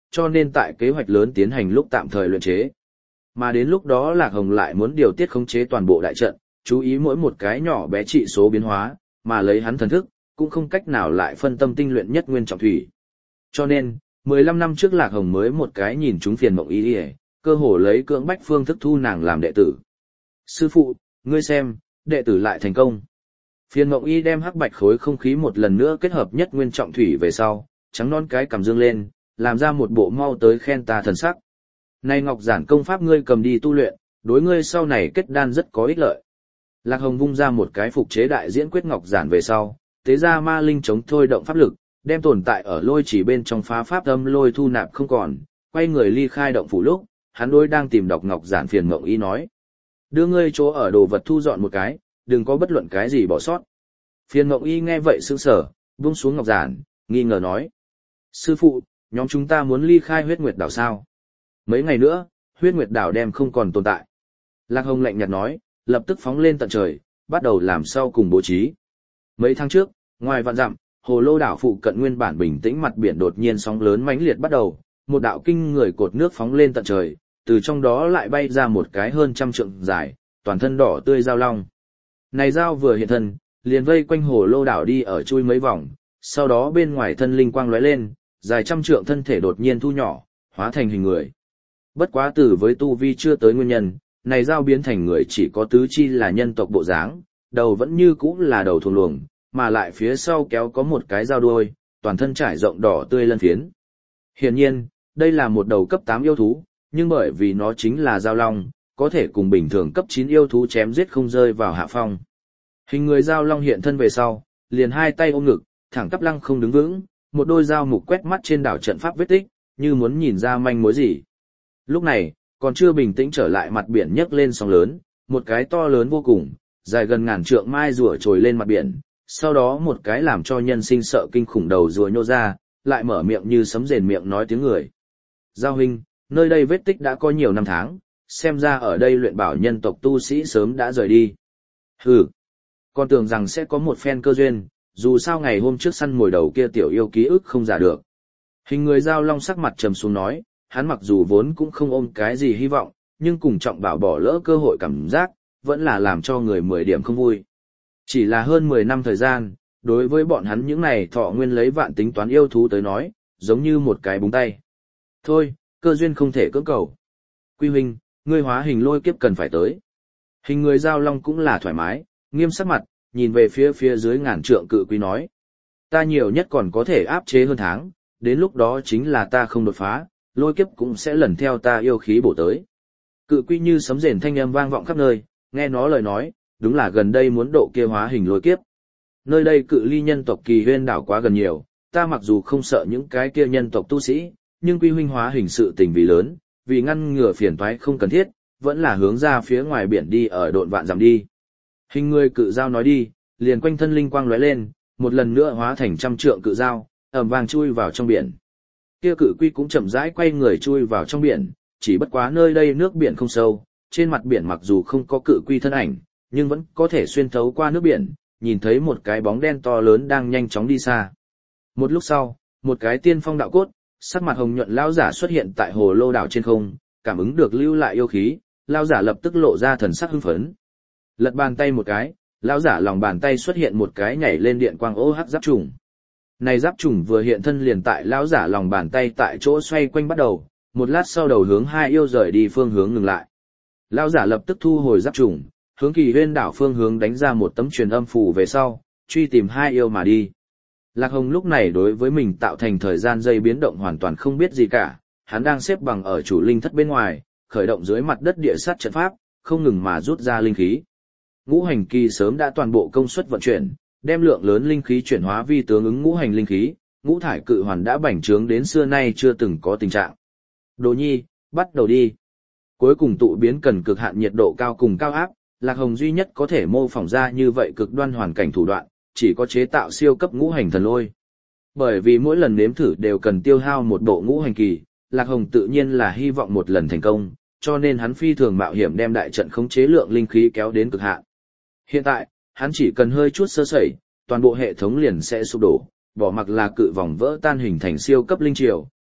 cho nên tại kế hoạch lớn tiến hành lúc tạm thời luyện chế. Mà đến lúc đó Lạc Hồng lại muốn điều tiết khống chế toàn bộ đại trận, chú ý mỗi một cái nhỏ bé trị số biến hóa, mà lấy hắn thần thức, cũng không cách nào lại phân tâm tinh luyện nhất nguyên trọng thủy. Cho nên, mười lăm năm trước Lạc Hồng mới một cái nhìn chúng phiền mộng ý đi, cơ hồ lấy cưỡng bách phương thức thu nàng làm đệ tử. Sư phụ, ngươi xem, đệ tử lại thành công. Phiền mộng y đem hắc bạch khối không khí một lần nữa kết hợp nhất nguyên trọng thủy về sau, trắng non cái cầm dương lên, làm ra một bộ mau tới khen ta thần sắc. Này ngọc giản công pháp ngươi cầm đi tu luyện, đối ngươi sau này kết đan rất có ích lợi. Lạc Hồng vung ra một cái phục chế đại diễn quyết ngọc giản về sau, tế ra ma linh chống thôi động pháp lực, đem tồn tại ở lôi chỉ bên trong phá pháp âm lôi thu nạp không còn, quay người ly khai động phủ lúc, hắn đối đang tìm đọc ngọc giản phiền mộng y nói. Đưa ngươi chỗ ở đồ vật thu dọn một cái, đừng có bất luận cái gì bỏ sót. Phiền mộng y nghe vậy sững sờ, buông xuống ngọc giản, nghi ngờ nói. Sư phụ, nhóm chúng ta muốn ly khai huyết nguyệt đảo sao? Mấy ngày nữa, huyết nguyệt đảo đem không còn tồn tại. Lạc Hồng lạnh nhạt nói, lập tức phóng lên tận trời, bắt đầu làm sau cùng bố trí. Mấy tháng trước, ngoài vạn dặm, hồ lô đảo phụ cận nguyên bản bình tĩnh mặt biển đột nhiên sóng lớn mãnh liệt bắt đầu, một đạo kinh người cột nước phóng lên tận trời, từ trong đó lại bay ra một cái hơn trăm trượng dài, toàn thân đỏ tươi dao long. Này dao vừa hiện thân, liền vây quanh hồ lô đảo đi ở chui mấy vòng, sau đó bên ngoài thân linh quang lóe lên, dài trăm trượng thân thể đột nhiên thu nhỏ, hóa thành hình người. Bất quá từ với tu vi chưa tới nguyên nhân, này dao biến thành người chỉ có tứ chi là nhân tộc bộ dáng, đầu vẫn như cũ là đầu thuồng luồng, mà lại phía sau kéo có một cái dao đuôi, toàn thân trải rộng đỏ tươi lân phiến. Hiển nhiên, đây là một đầu cấp tám yêu thú, nhưng bởi vì nó chính là dao long, có thể cùng bình thường cấp chín yêu thú chém giết không rơi vào hạ phong. Hình người dao long hiện thân về sau, liền hai tay ôm ngực, thẳng tắp lăng không đứng vững, một đôi dao mục quét mắt trên đảo trận pháp vết tích, như muốn nhìn ra manh mối gì. Lúc này, còn chưa bình tĩnh trở lại mặt biển nhấc lên sóng lớn, một cái to lớn vô cùng, dài gần ngàn trượng mai rùa trồi lên mặt biển, sau đó một cái làm cho nhân sinh sợ kinh khủng đầu rùa nhô ra, lại mở miệng như sấm rền miệng nói tiếng người. Giao huynh, nơi đây vết tích đã có nhiều năm tháng, xem ra ở đây luyện bảo nhân tộc tu sĩ sớm đã rời đi. Hừ, con tưởng rằng sẽ có một phen cơ duyên, dù sao ngày hôm trước săn mồi đầu kia tiểu yêu ký ức không giả được. Hình người dao long sắc mặt trầm xuống nói, hắn mặc dù vốn cũng không ôm cái gì hy vọng, nhưng cùng trọng bảo bỏ lỡ cơ hội cảm giác, vẫn là làm cho người mười điểm không vui. Chỉ là hơn mười năm thời gian, đối với bọn hắn những này thọ nguyên lấy vạn tính toán yêu thú tới nói, giống như một cái búng tay. Thôi, cơ duyên không thể cưỡng cầu. Quy huynh, ngươi hóa hình lôi kiếp cần phải tới. Hình người dao long cũng là thoải mái, nghiêm sắc mặt, nhìn về phía phía dưới ngàn trượng cự quy nói. Ta nhiều nhất còn có thể áp chế hơn tháng, đến lúc đó chính là ta không đột phá, lôi kiếp cũng sẽ lần theo ta yêu khí bổ tới. Cự quy như sấm rền thanh âm vang vọng khắp nơi, nghe nó lời nói, đúng là gần đây muốn độ kia hóa hình lôi kiếp. Nơi đây cự ly nhân tộc Kỳ Huyên đảo quá gần nhiều, ta mặc dù không sợ những cái kia nhân tộc tu sĩ, nhưng quy huynh hóa hình sự tình vì lớn, vì ngăn ngừa phiền toái không cần thiết, vẫn là hướng ra phía ngoài biển đi ở độn vạn dặm đi. Hình người cự dao nói đi, liền quanh thân linh quang lóe lên, một lần nữa hóa thành trăm trượng cự dao, ầm vang chui vào trong biển. Kia cự quy cũng chậm rãi quay người chui vào trong biển, chỉ bất quá nơi đây nước biển không sâu, trên mặt biển mặc dù không có cự quy thân ảnh, nhưng vẫn có thể xuyên thấu qua nước biển, nhìn thấy một cái bóng đen to lớn đang nhanh chóng đi xa. Một lúc sau, một cái tiên phong đạo cốt, sắc mặt hồng nhuận lão giả xuất hiện tại hồ lô đảo trên không, cảm ứng được lưu lại yêu khí, lão giả lập tức lộ ra thần sắc hưng phấn. Lật bàn tay một cái, lão giả lòng bàn tay xuất hiện một cái nhảy lên điện quang ô hắc giáp trùng. Này giáp trùng vừa hiện thân liền tại lão giả lòng bàn tay tại chỗ xoay quanh bắt đầu, một lát sau đầu hướng hai yêu rời đi phương hướng ngừng lại. Lão giả lập tức thu hồi giáp trùng, hướng Kỳ Huyên đảo phương hướng đánh ra một tấm truyền âm phù về sau, truy tìm hai yêu mà đi. Lạc Hồng lúc này đối với mình tạo thành thời gian dây biến động hoàn toàn không biết gì cả, hắn đang xếp bằng ở chủ linh thất bên ngoài, khởi động dưới mặt đất địa sát trận pháp, không ngừng mà rút ra linh khí. Ngũ hành kỳ sớm đã toàn bộ công suất vận chuyển, đem lượng lớn linh khí chuyển hóa vi tương ứng ngũ hành linh khí, ngũ thải cự hoàn đã bành trướng đến xưa nay chưa từng có tình trạng. Đồ nhi, bắt đầu đi. Cuối cùng tụ biến cần cực hạn nhiệt độ cao cùng cao áp, Lạc Hồng duy nhất có thể mô phỏng ra như vậy cực đoan hoàn cảnh thủ đoạn, chỉ có chế tạo siêu cấp ngũ hành thần lôi. Bởi vì mỗi lần nếm thử đều cần tiêu hao một bộ ngũ hành kỳ, Lạc Hồng tự nhiên là hy vọng một lần thành công, cho nên hắn phi thường mạo hiểm đem đại trận khống chế lượng linh khí kéo đến cực hạn. Hiện tại, hắn chỉ cần hơi chút sơ sẩy, toàn bộ hệ thống liền sẽ sụp đổ, bỏ mặc là cự vòng vỡ tan hình thành siêu cấp linh triều,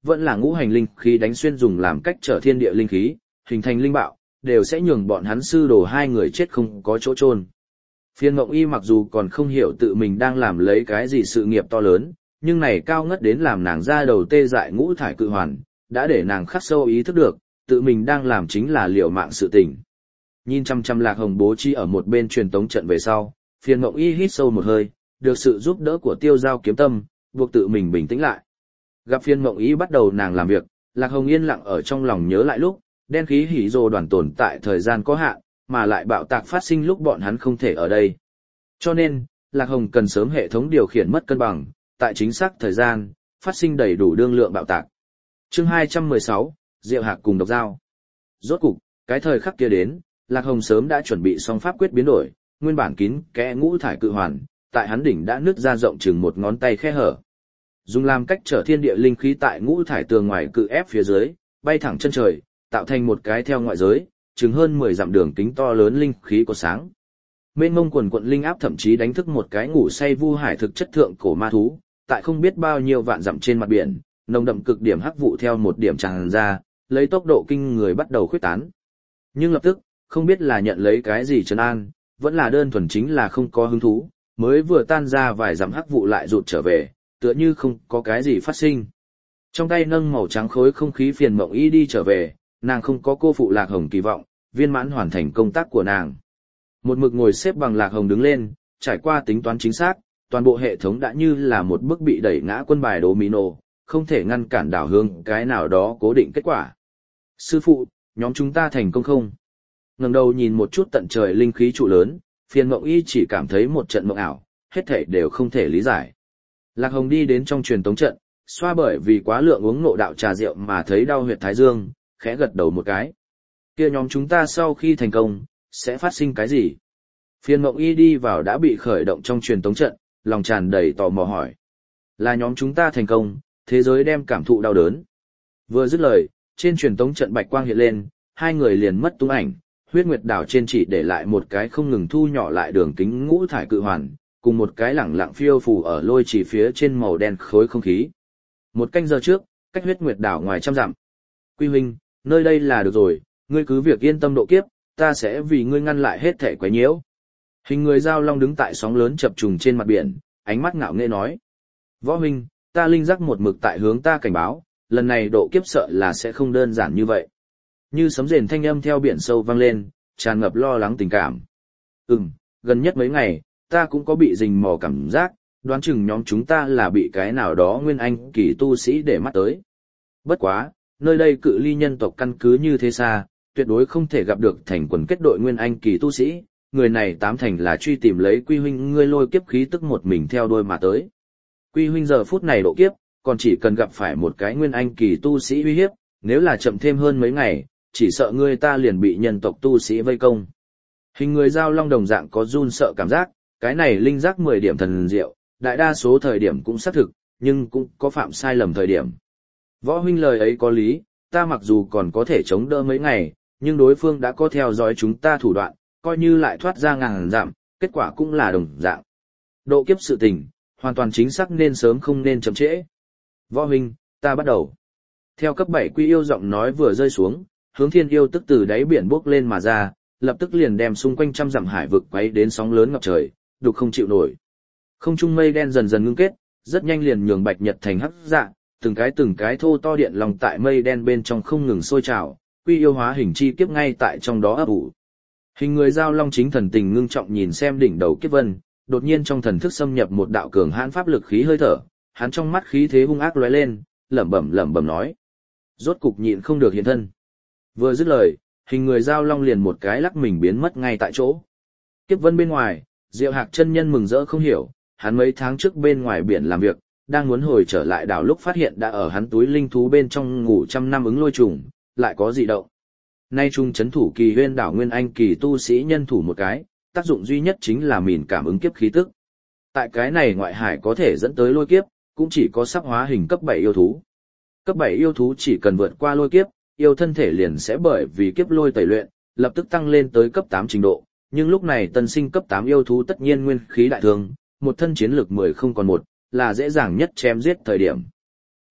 vẫn là ngũ hành linh khí đánh xuyên dùng làm cách trở thiên địa linh khí, hình thành linh bạo, đều sẽ nhường bọn hắn sư đồ hai người chết không có chỗ chôn. Phiên Mộng Y mặc dù còn không hiểu tự mình đang làm lấy cái gì sự nghiệp to lớn, nhưng này cao ngất đến làm nàng ra đầu tê dại ngũ thải cự hoàn, đã để nàng khắc sâu ý thức được, tự mình đang làm chính là liều mạng sự tình. Nhìn chăm chăm Lạc Hồng bố trí ở một bên truyền tống trận về sau, Phiên Mộng Y hít sâu một hơi, được sự giúp đỡ của Tiêu Giao kiếm tâm, buộc tự mình bình tĩnh lại. Gặp Phiên Mộng Y bắt đầu nàng làm việc, Lạc Hồng yên lặng ở trong lòng nhớ lại lúc, đen khí hỉ rồ đoàn tồn tại thời gian có hạn, mà lại bạo tạc phát sinh lúc bọn hắn không thể ở đây. Cho nên, Lạc Hồng cần sớm hệ thống điều khiển mất cân bằng, tại chính xác thời gian, phát sinh đầy đủ đương lượng bạo tạc. Chương hai trăm mười sáu, Diệu Hạc cùng độc dao. Rốt cục, cái thời khắc kia đến, Lạc Hồng sớm đã chuẩn bị xong pháp quyết biến đổi, nguyên bản kín kẽ ngũ thải cự hoàn, tại hắn đỉnh đã nứt ra rộng chừng một ngón tay khe hở. Dùng làm cách trở thiên địa linh khí tại ngũ thải tường ngoài cự ép phía dưới, bay thẳng chân trời, tạo thành một cái theo ngoại giới, chừng hơn mười dặm đường kính to lớn linh khí có sáng. Mênh mông quần quận linh áp thậm chí đánh thức một cái ngủ say vu hải thực chất thượng cổ ma thú, tại không biết bao nhiêu vạn dặm trên mặt biển, nồng đậm cực điểm hắc vụ theo một điểm tràn ra, lấy tốc độ kinh người bắt đầu khuếch tán. Nhưng lập tức, không biết là nhận lấy cái gì trấn an, vẫn là đơn thuần chính là không có hứng thú, mới vừa tan ra vài dặm hắc vụ lại rụt trở về, tựa như không có cái gì phát sinh. Trong tay nâng màu trắng khối không khí Phiền Mộng Y đi trở về, nàng không có cô phụ Lạc Hồng kỳ vọng, viên mãn hoàn thành công tác của nàng. Một mực ngồi xếp bằng Lạc Hồng đứng lên, trải qua tính toán chính xác, toàn bộ hệ thống đã như là một bức bị đẩy ngã quân bài domino, không thể ngăn cản đảo hướng cái nào đó cố định kết quả. Sư phụ, nhóm chúng ta thành công không? Ngẩng đầu nhìn một chút tận trời linh khí trụ lớn, Phiền Mộng Y chỉ cảm thấy một trận mộng ảo, hết thảy đều không thể lý giải. Lạc Hồng đi đến trong truyền tống trận, xoa bởi vì quá lượng uống ngộ đạo trà rượu mà thấy đau huyệt thái dương, khẽ gật đầu một cái. Kia nhóm chúng ta sau khi thành công, sẽ phát sinh cái gì? Phiên Mộng Y đi vào đã bị khởi động trong truyền tống trận, lòng tràn đầy tò mò hỏi. Là nhóm chúng ta thành công, thế giới đem cảm thụ đau đớn. Vừa dứt lời, trên truyền tống trận bạch quang hiện lên, hai người liền mất tung ảnh, huyết nguyệt đảo trên chỉ để lại một cái không ngừng thu nhỏ lại đường kính ngũ thải cự hoàn, cùng một cái lẳng lặng phiêu phù ở lôi chỉ phía trên màu đen khối không khí. Một canh giờ trước, cách huyết nguyệt đảo ngoài trăm dặm. Quy huynh, nơi đây là được rồi, ngươi cứ việc yên tâm độ kiếp, ta sẽ vì ngươi ngăn lại hết thể quấy nhiễu. Hình người Giao Long đứng tại sóng lớn chập trùng trên mặt biển, ánh mắt ngạo nghễ nói. Võ huynh, ta linh giác một mực tại hướng ta cảnh báo, lần này độ kiếp sợ là sẽ không đơn giản như vậy. Như sấm rền thanh âm theo biển sâu vang lên, tràn ngập lo lắng tình cảm. Ừm, gần nhất mấy ngày, ta cũng có bị rình mò cảm giác, đoán chừng nhóm chúng ta là bị cái nào đó nguyên anh kỳ tu sĩ để mắt tới. Bất quá, nơi đây cự ly nhân tộc căn cứ như thế xa, tuyệt đối không thể gặp được thành quần kết đội nguyên anh kỳ tu sĩ, người này tám thành là truy tìm lấy Quy huynh ngươi lôi kiếp khí tức một mình theo đuôi mà tới. Quy huynh giờ phút này độ kiếp, còn chỉ cần gặp phải một cái nguyên anh kỳ tu sĩ uy hiếp, nếu là chậm thêm hơn mấy ngày, chỉ sợ ngươi ta liền bị nhân tộc tu sĩ vây công. Hình người Giao Long đồng dạng có run sợ cảm giác, cái này linh giác mười điểm thần diệu, đại đa số thời điểm cũng xác thực, nhưng cũng có phạm sai lầm thời điểm. Võ huynh lời ấy có lý, ta mặc dù còn có thể chống đỡ mấy ngày, nhưng đối phương đã có theo dõi chúng ta thủ đoạn, coi như lại thoát ra ngàn dặm, kết quả cũng là đồng dạng. Độ kiếp sự tình, hoàn toàn chính xác nên sớm không nên chậm trễ. Võ huynh, ta bắt đầu. Theo cấp bảy quy yêu giọng nói vừa rơi xuống, hướng thiên yêu tức từ đáy biển bốc lên mà ra, lập tức liền đem xung quanh trăm dặm hải vực quấy đến sóng lớn ngập trời, đục không chịu nổi. Không trung mây đen dần dần ngưng kết, rất nhanh liền nhường bạch nhật thành hắc dạ, từng cái từng cái thô to điện lòng tại mây đen bên trong không ngừng sôi trào, quy yêu hóa hình chi kiếp ngay tại trong đó ấp ủ. Hình người Giao Long chính thần tình ngưng trọng nhìn xem đỉnh đầu kiếp vân, đột nhiên trong thần thức xâm nhập một đạo cường hãn pháp lực khí hơi thở, hắn trong mắt khí thế hung ác lóe lên, lẩm bẩm lẩm bẩm nói: rốt cục nhịn không được hiện thân. Vừa dứt lời, hình người Giao Long liền một cái lắc mình biến mất ngay tại chỗ. Kiếp vân bên ngoài, Diệu Hạc chân nhân mừng rỡ không hiểu, hắn mấy tháng trước bên ngoài biển làm việc, đang muốn hồi trở lại đảo lúc phát hiện đã ở hắn túi linh thú bên trong ngủ trăm năm ứng lôi trùng, lại có dị động. Nay trung chấn thủ kỳ huyên đảo nguyên anh kỳ tu sĩ nhân thủ một cái, tác dụng duy nhất chính là mìn cảm ứng kiếp khí tức. Tại cái này ngoại hải có thể dẫn tới lôi kiếp, cũng chỉ có sắp hóa hình cấp bảy yêu thú. Cấp bảy yêu thú chỉ cần vượt qua lôi kiếp, yêu thân thể liền sẽ bởi vì kiếp lôi tẩy luyện, lập tức tăng lên tới cấp tám trình độ, nhưng lúc này tân sinh cấp tám yêu thú tất nhiên nguyên khí đại thương, một thân chiến lực mười không còn một, là dễ dàng nhất chém giết thời điểm.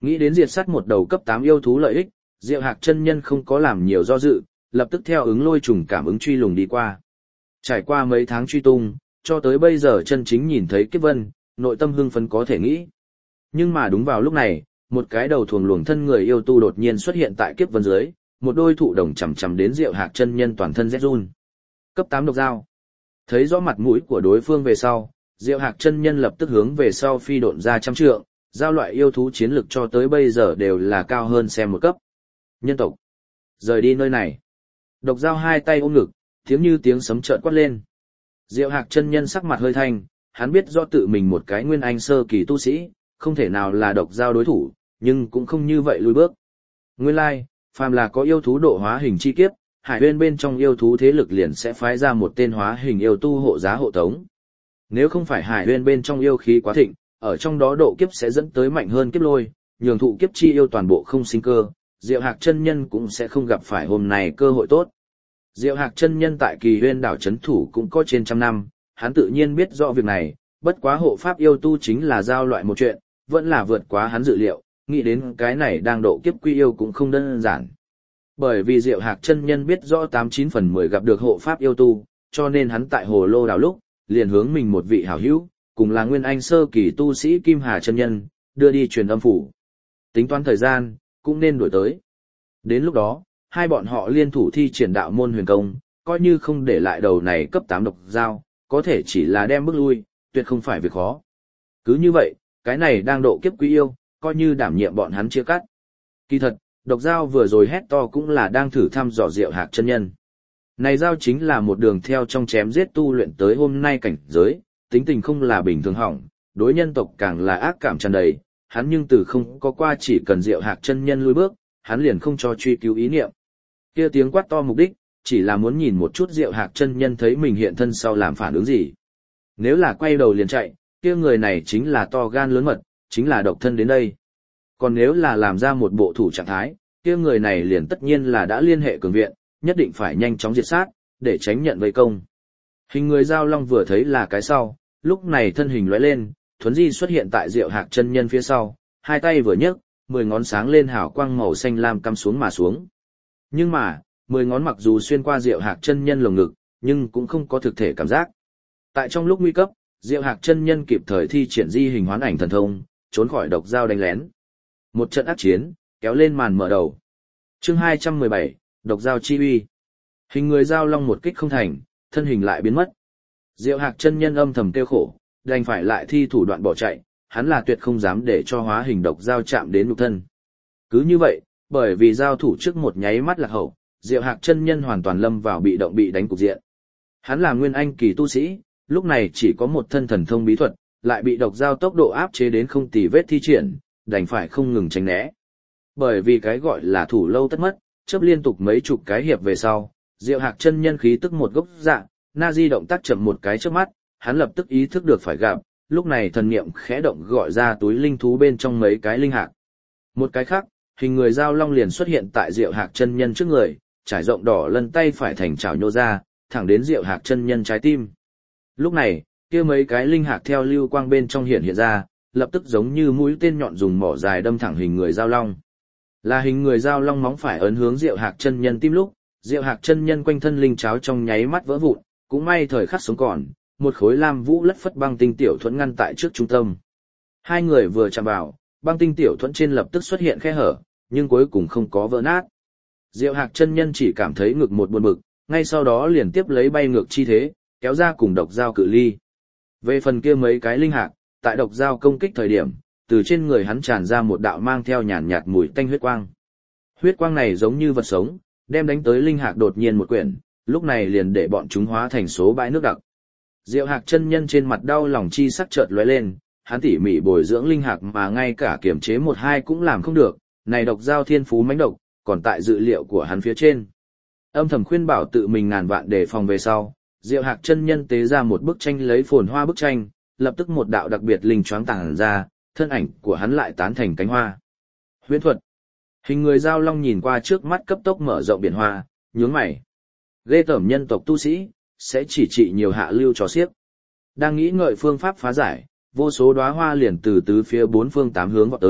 Nghĩ đến diệt sát một đầu cấp tám yêu thú lợi ích, Diệu Hạc chân nhân không có làm nhiều do dự, lập tức theo ứng lôi trùng cảm ứng truy lùng đi qua. Trải qua mấy tháng truy tung, cho tới bây giờ chân chính nhìn thấy kiếp vân, nội tâm hưng phấn có thể nghĩ. Nhưng mà đúng vào lúc này, một cái đầu thuồng luồng thân người yêu tu đột nhiên xuất hiện tại kiếp vân dưới, một đôi thụ đồng chầm chầm đến Diệu Hạc chân nhân toàn thân rét run. Cấp tám độc dao. Thấy rõ mặt mũi của đối phương về sau, Diệu Hạc chân nhân lập tức hướng về sau phi độn ra trăm trượng, giao loại yêu thú chiến lực cho tới bây giờ đều là cao hơn xem một cấp. Nhân tộc, rời đi nơi này. Độc dao hai tay ôm ngực, tiếng như tiếng sấm chợt quát lên. Diệu Hạc chân nhân sắc mặt hơi thanh, hắn biết rõ tự mình một cái nguyên anh sơ kỳ tu sĩ, không thể nào là độc dao đối thủ, nhưng cũng không như vậy lùi bước. Nguyên lai, phàm là có yêu thú độ hóa hình chi kiếp, hải nguyên bên trong yêu thú thế lực liền sẽ phái ra một tên hóa hình yêu tu hộ giá hộ tống. Nếu không phải hải nguyên bên trong yêu khí quá thịnh, ở trong đó độ kiếp sẽ dẫn tới mạnh hơn kiếp lôi, nhường thụ kiếp chi yêu toàn bộ không sinh cơ, Diệu Hạc chân nhân cũng sẽ không gặp phải hôm nay cơ hội tốt. Diệu Hạc chân nhân tại Kỳ Huyên đảo trấn thủ cũng có trên trăm năm, hắn tự nhiên biết rõ việc này, bất quá hộ pháp yêu tu chính là giao loại một chuyện, vẫn là vượt quá hắn dự liệu, nghĩ đến cái này đang độ kiếp quy yêu cũng không đơn giản. Bởi vì Diệu Hạc chân nhân biết rõ tám chín phần mười gặp được hộ pháp yêu tu, cho nên hắn tại Hồ Lô đảo lúc, liền hướng mình một vị hảo hữu, cùng là nguyên anh sơ kỳ tu sĩ Kim Hà chân nhân, đưa đi truyền âm phủ. Tính toán thời gian, cũng nên đổi tới. Đến lúc đó, hai bọn họ liên thủ thi triển đạo môn huyền công, coi như không để lại đầu này cấp tám độc dao, có thể chỉ là đem bước lui, tuyệt không phải việc khó. Cứ như vậy, cái này đang độ kiếp quý yêu, coi như đảm nhiệm bọn hắn chia cắt. Kỳ thật, độc dao vừa rồi hét to cũng là đang thử thăm dò Diệu Hạc chân nhân. Này dao chính là một đường theo trong chém giết tu luyện tới hôm nay cảnh giới, tính tình không là bình thường hỏng, đối nhân tộc càng là ác cảm tràn đầy, hắn nhưng từ không có qua chỉ cần Diệu Hạc chân nhân lui bước, hắn liền không cho truy cứu ý niệm. Kia tiếng quát to mục đích, chỉ là muốn nhìn một chút Diệu Hạc chân nhân thấy mình hiện thân sau làm phản ứng gì. Nếu là quay đầu liền chạy, kia người này chính là to gan lớn mật, chính là độc thân đến đây. Còn nếu là làm ra một bộ thủ trạng thái, kia người này liền tất nhiên là đã liên hệ cường viện, nhất định phải nhanh chóng diệt sát, để tránh nhận vây công. Hình người giao long vừa thấy là cái sau, lúc này thân hình lóe lên, thuấn di xuất hiện tại Diệu Hạc chân nhân phía sau, hai tay vừa nhấc, mười ngón sáng lên hào quang màu xanh lam cắm xuống mà xuống. Nhưng mà, mười ngón mặc dù xuyên qua Diệu Hạc chân nhân lồng ngực, nhưng cũng không có thực thể cảm giác. Tại trong lúc nguy cấp, Diệu Hạc chân nhân kịp thời thi triển di hình hoán ảnh thần thông, trốn khỏi độc dao đánh lén. Một trận ác chiến, kéo lên màn mở đầu. Chương hai trăm mười bảy, độc dao chi uy. Hình người giao long một kích không thành, thân hình lại biến mất. Diệu Hạc chân nhân âm thầm tiêu khổ, đành phải lại thi thủ đoạn bỏ chạy, hắn là tuyệt không dám để cho hóa hình độc dao chạm đến nhục thân. Cứ như vậy, bởi vì giao thủ trước một nháy mắt lạc hậu, Diệu Hạc chân nhân hoàn toàn lâm vào bị động bị đánh cục diện. Hắn là nguyên anh kỳ tu sĩ, lúc này chỉ có một thân thần thông bí thuật, lại bị độc dao tốc độ áp chế đến không tì vết thi triển, đành phải không ngừng tránh né. Bởi vì cái gọi là thủ lâu tất mất, chớp liên tục mấy chục cái hiệp về sau, Diệu Hạc chân nhân khí tức một gốc dạ, na di động tác chậm một cái trước mắt, hắn lập tức ý thức được phải gặp, lúc này thần niệm khẽ động gọi ra túi linh thú bên trong mấy cái linh hạc. Một cái khác, hình người giao long liền xuất hiện tại Diệu Hạc chân nhân trước người, trải rộng đỏ lân tay phải thành chảo nhô ra, thẳng đến Diệu Hạc chân nhân trái tim. Lúc này, kia mấy cái linh hạc theo lưu quang bên trong hiện hiện ra, lập tức giống như mũi tên nhọn dùng mỏ dài đâm thẳng hình người giao long. Là hình người giao long móng phải ấn hướng Diệu Hạc chân nhân tim lúc, Diệu Hạc chân nhân quanh thân linh cháo trong nháy mắt vỡ vụn, cũng may thời khắc sống còn, một khối lam vũ lất phất băng tinh tiểu thuẫn ngăn tại trước trung tâm. Hai người vừa chạm vào, băng tinh tiểu thuẫn trên lập tức xuất hiện khe hở, nhưng cuối cùng không có vỡ nát. Diệu Hạc chân nhân chỉ cảm thấy ngực một buồn bực, ngay sau đó liền tiếp lấy bay ngược chi thế, kéo ra cùng độc dao cự ly. Về phần kia mấy cái linh hạc, tại độc dao công kích thời điểm, từ trên người hắn tràn ra một đạo mang theo nhàn nhạt mùi tanh huyết quang. Huyết quang này giống như vật sống, đem đánh tới linh hạc đột nhiên một quyển, lúc này liền để bọn chúng hóa thành số bãi nước đặc. Diệu Hạc chân nhân trên mặt đau lòng chi sắc chợt lóe lên, hắn tỉ mỉ bồi dưỡng linh hạc mà ngay cả kiểm chế một hai cũng làm không được, này độc dao thiên phú mãnh độc, còn tại dự liệu của hắn phía trên. Âm thầm khuyên bảo tự mình ngàn vạn đề phòng về sau, Diệu Hạc chân nhân tế ra một bức tranh lấy phồn hoa bức tranh, lập tức một đạo đặc biệt linh choáng tàng ra, thân ảnh của hắn lại tán thành cánh hoa. Huyễn thuật. Hình người giao long nhìn qua trước mắt cấp tốc mở rộng biển hoa, nhướng mày. Ghê tởm nhân tộc tu sĩ, sẽ chỉ trị nhiều hạ lưu trò xiếc. Đang nghĩ ngợi phương pháp phá giải, vô số đóa hoa liền từ tứ phía bốn phương tám hướng vọt tới,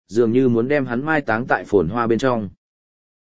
dường như muốn đem hắn mai táng tại phồn hoa bên trong.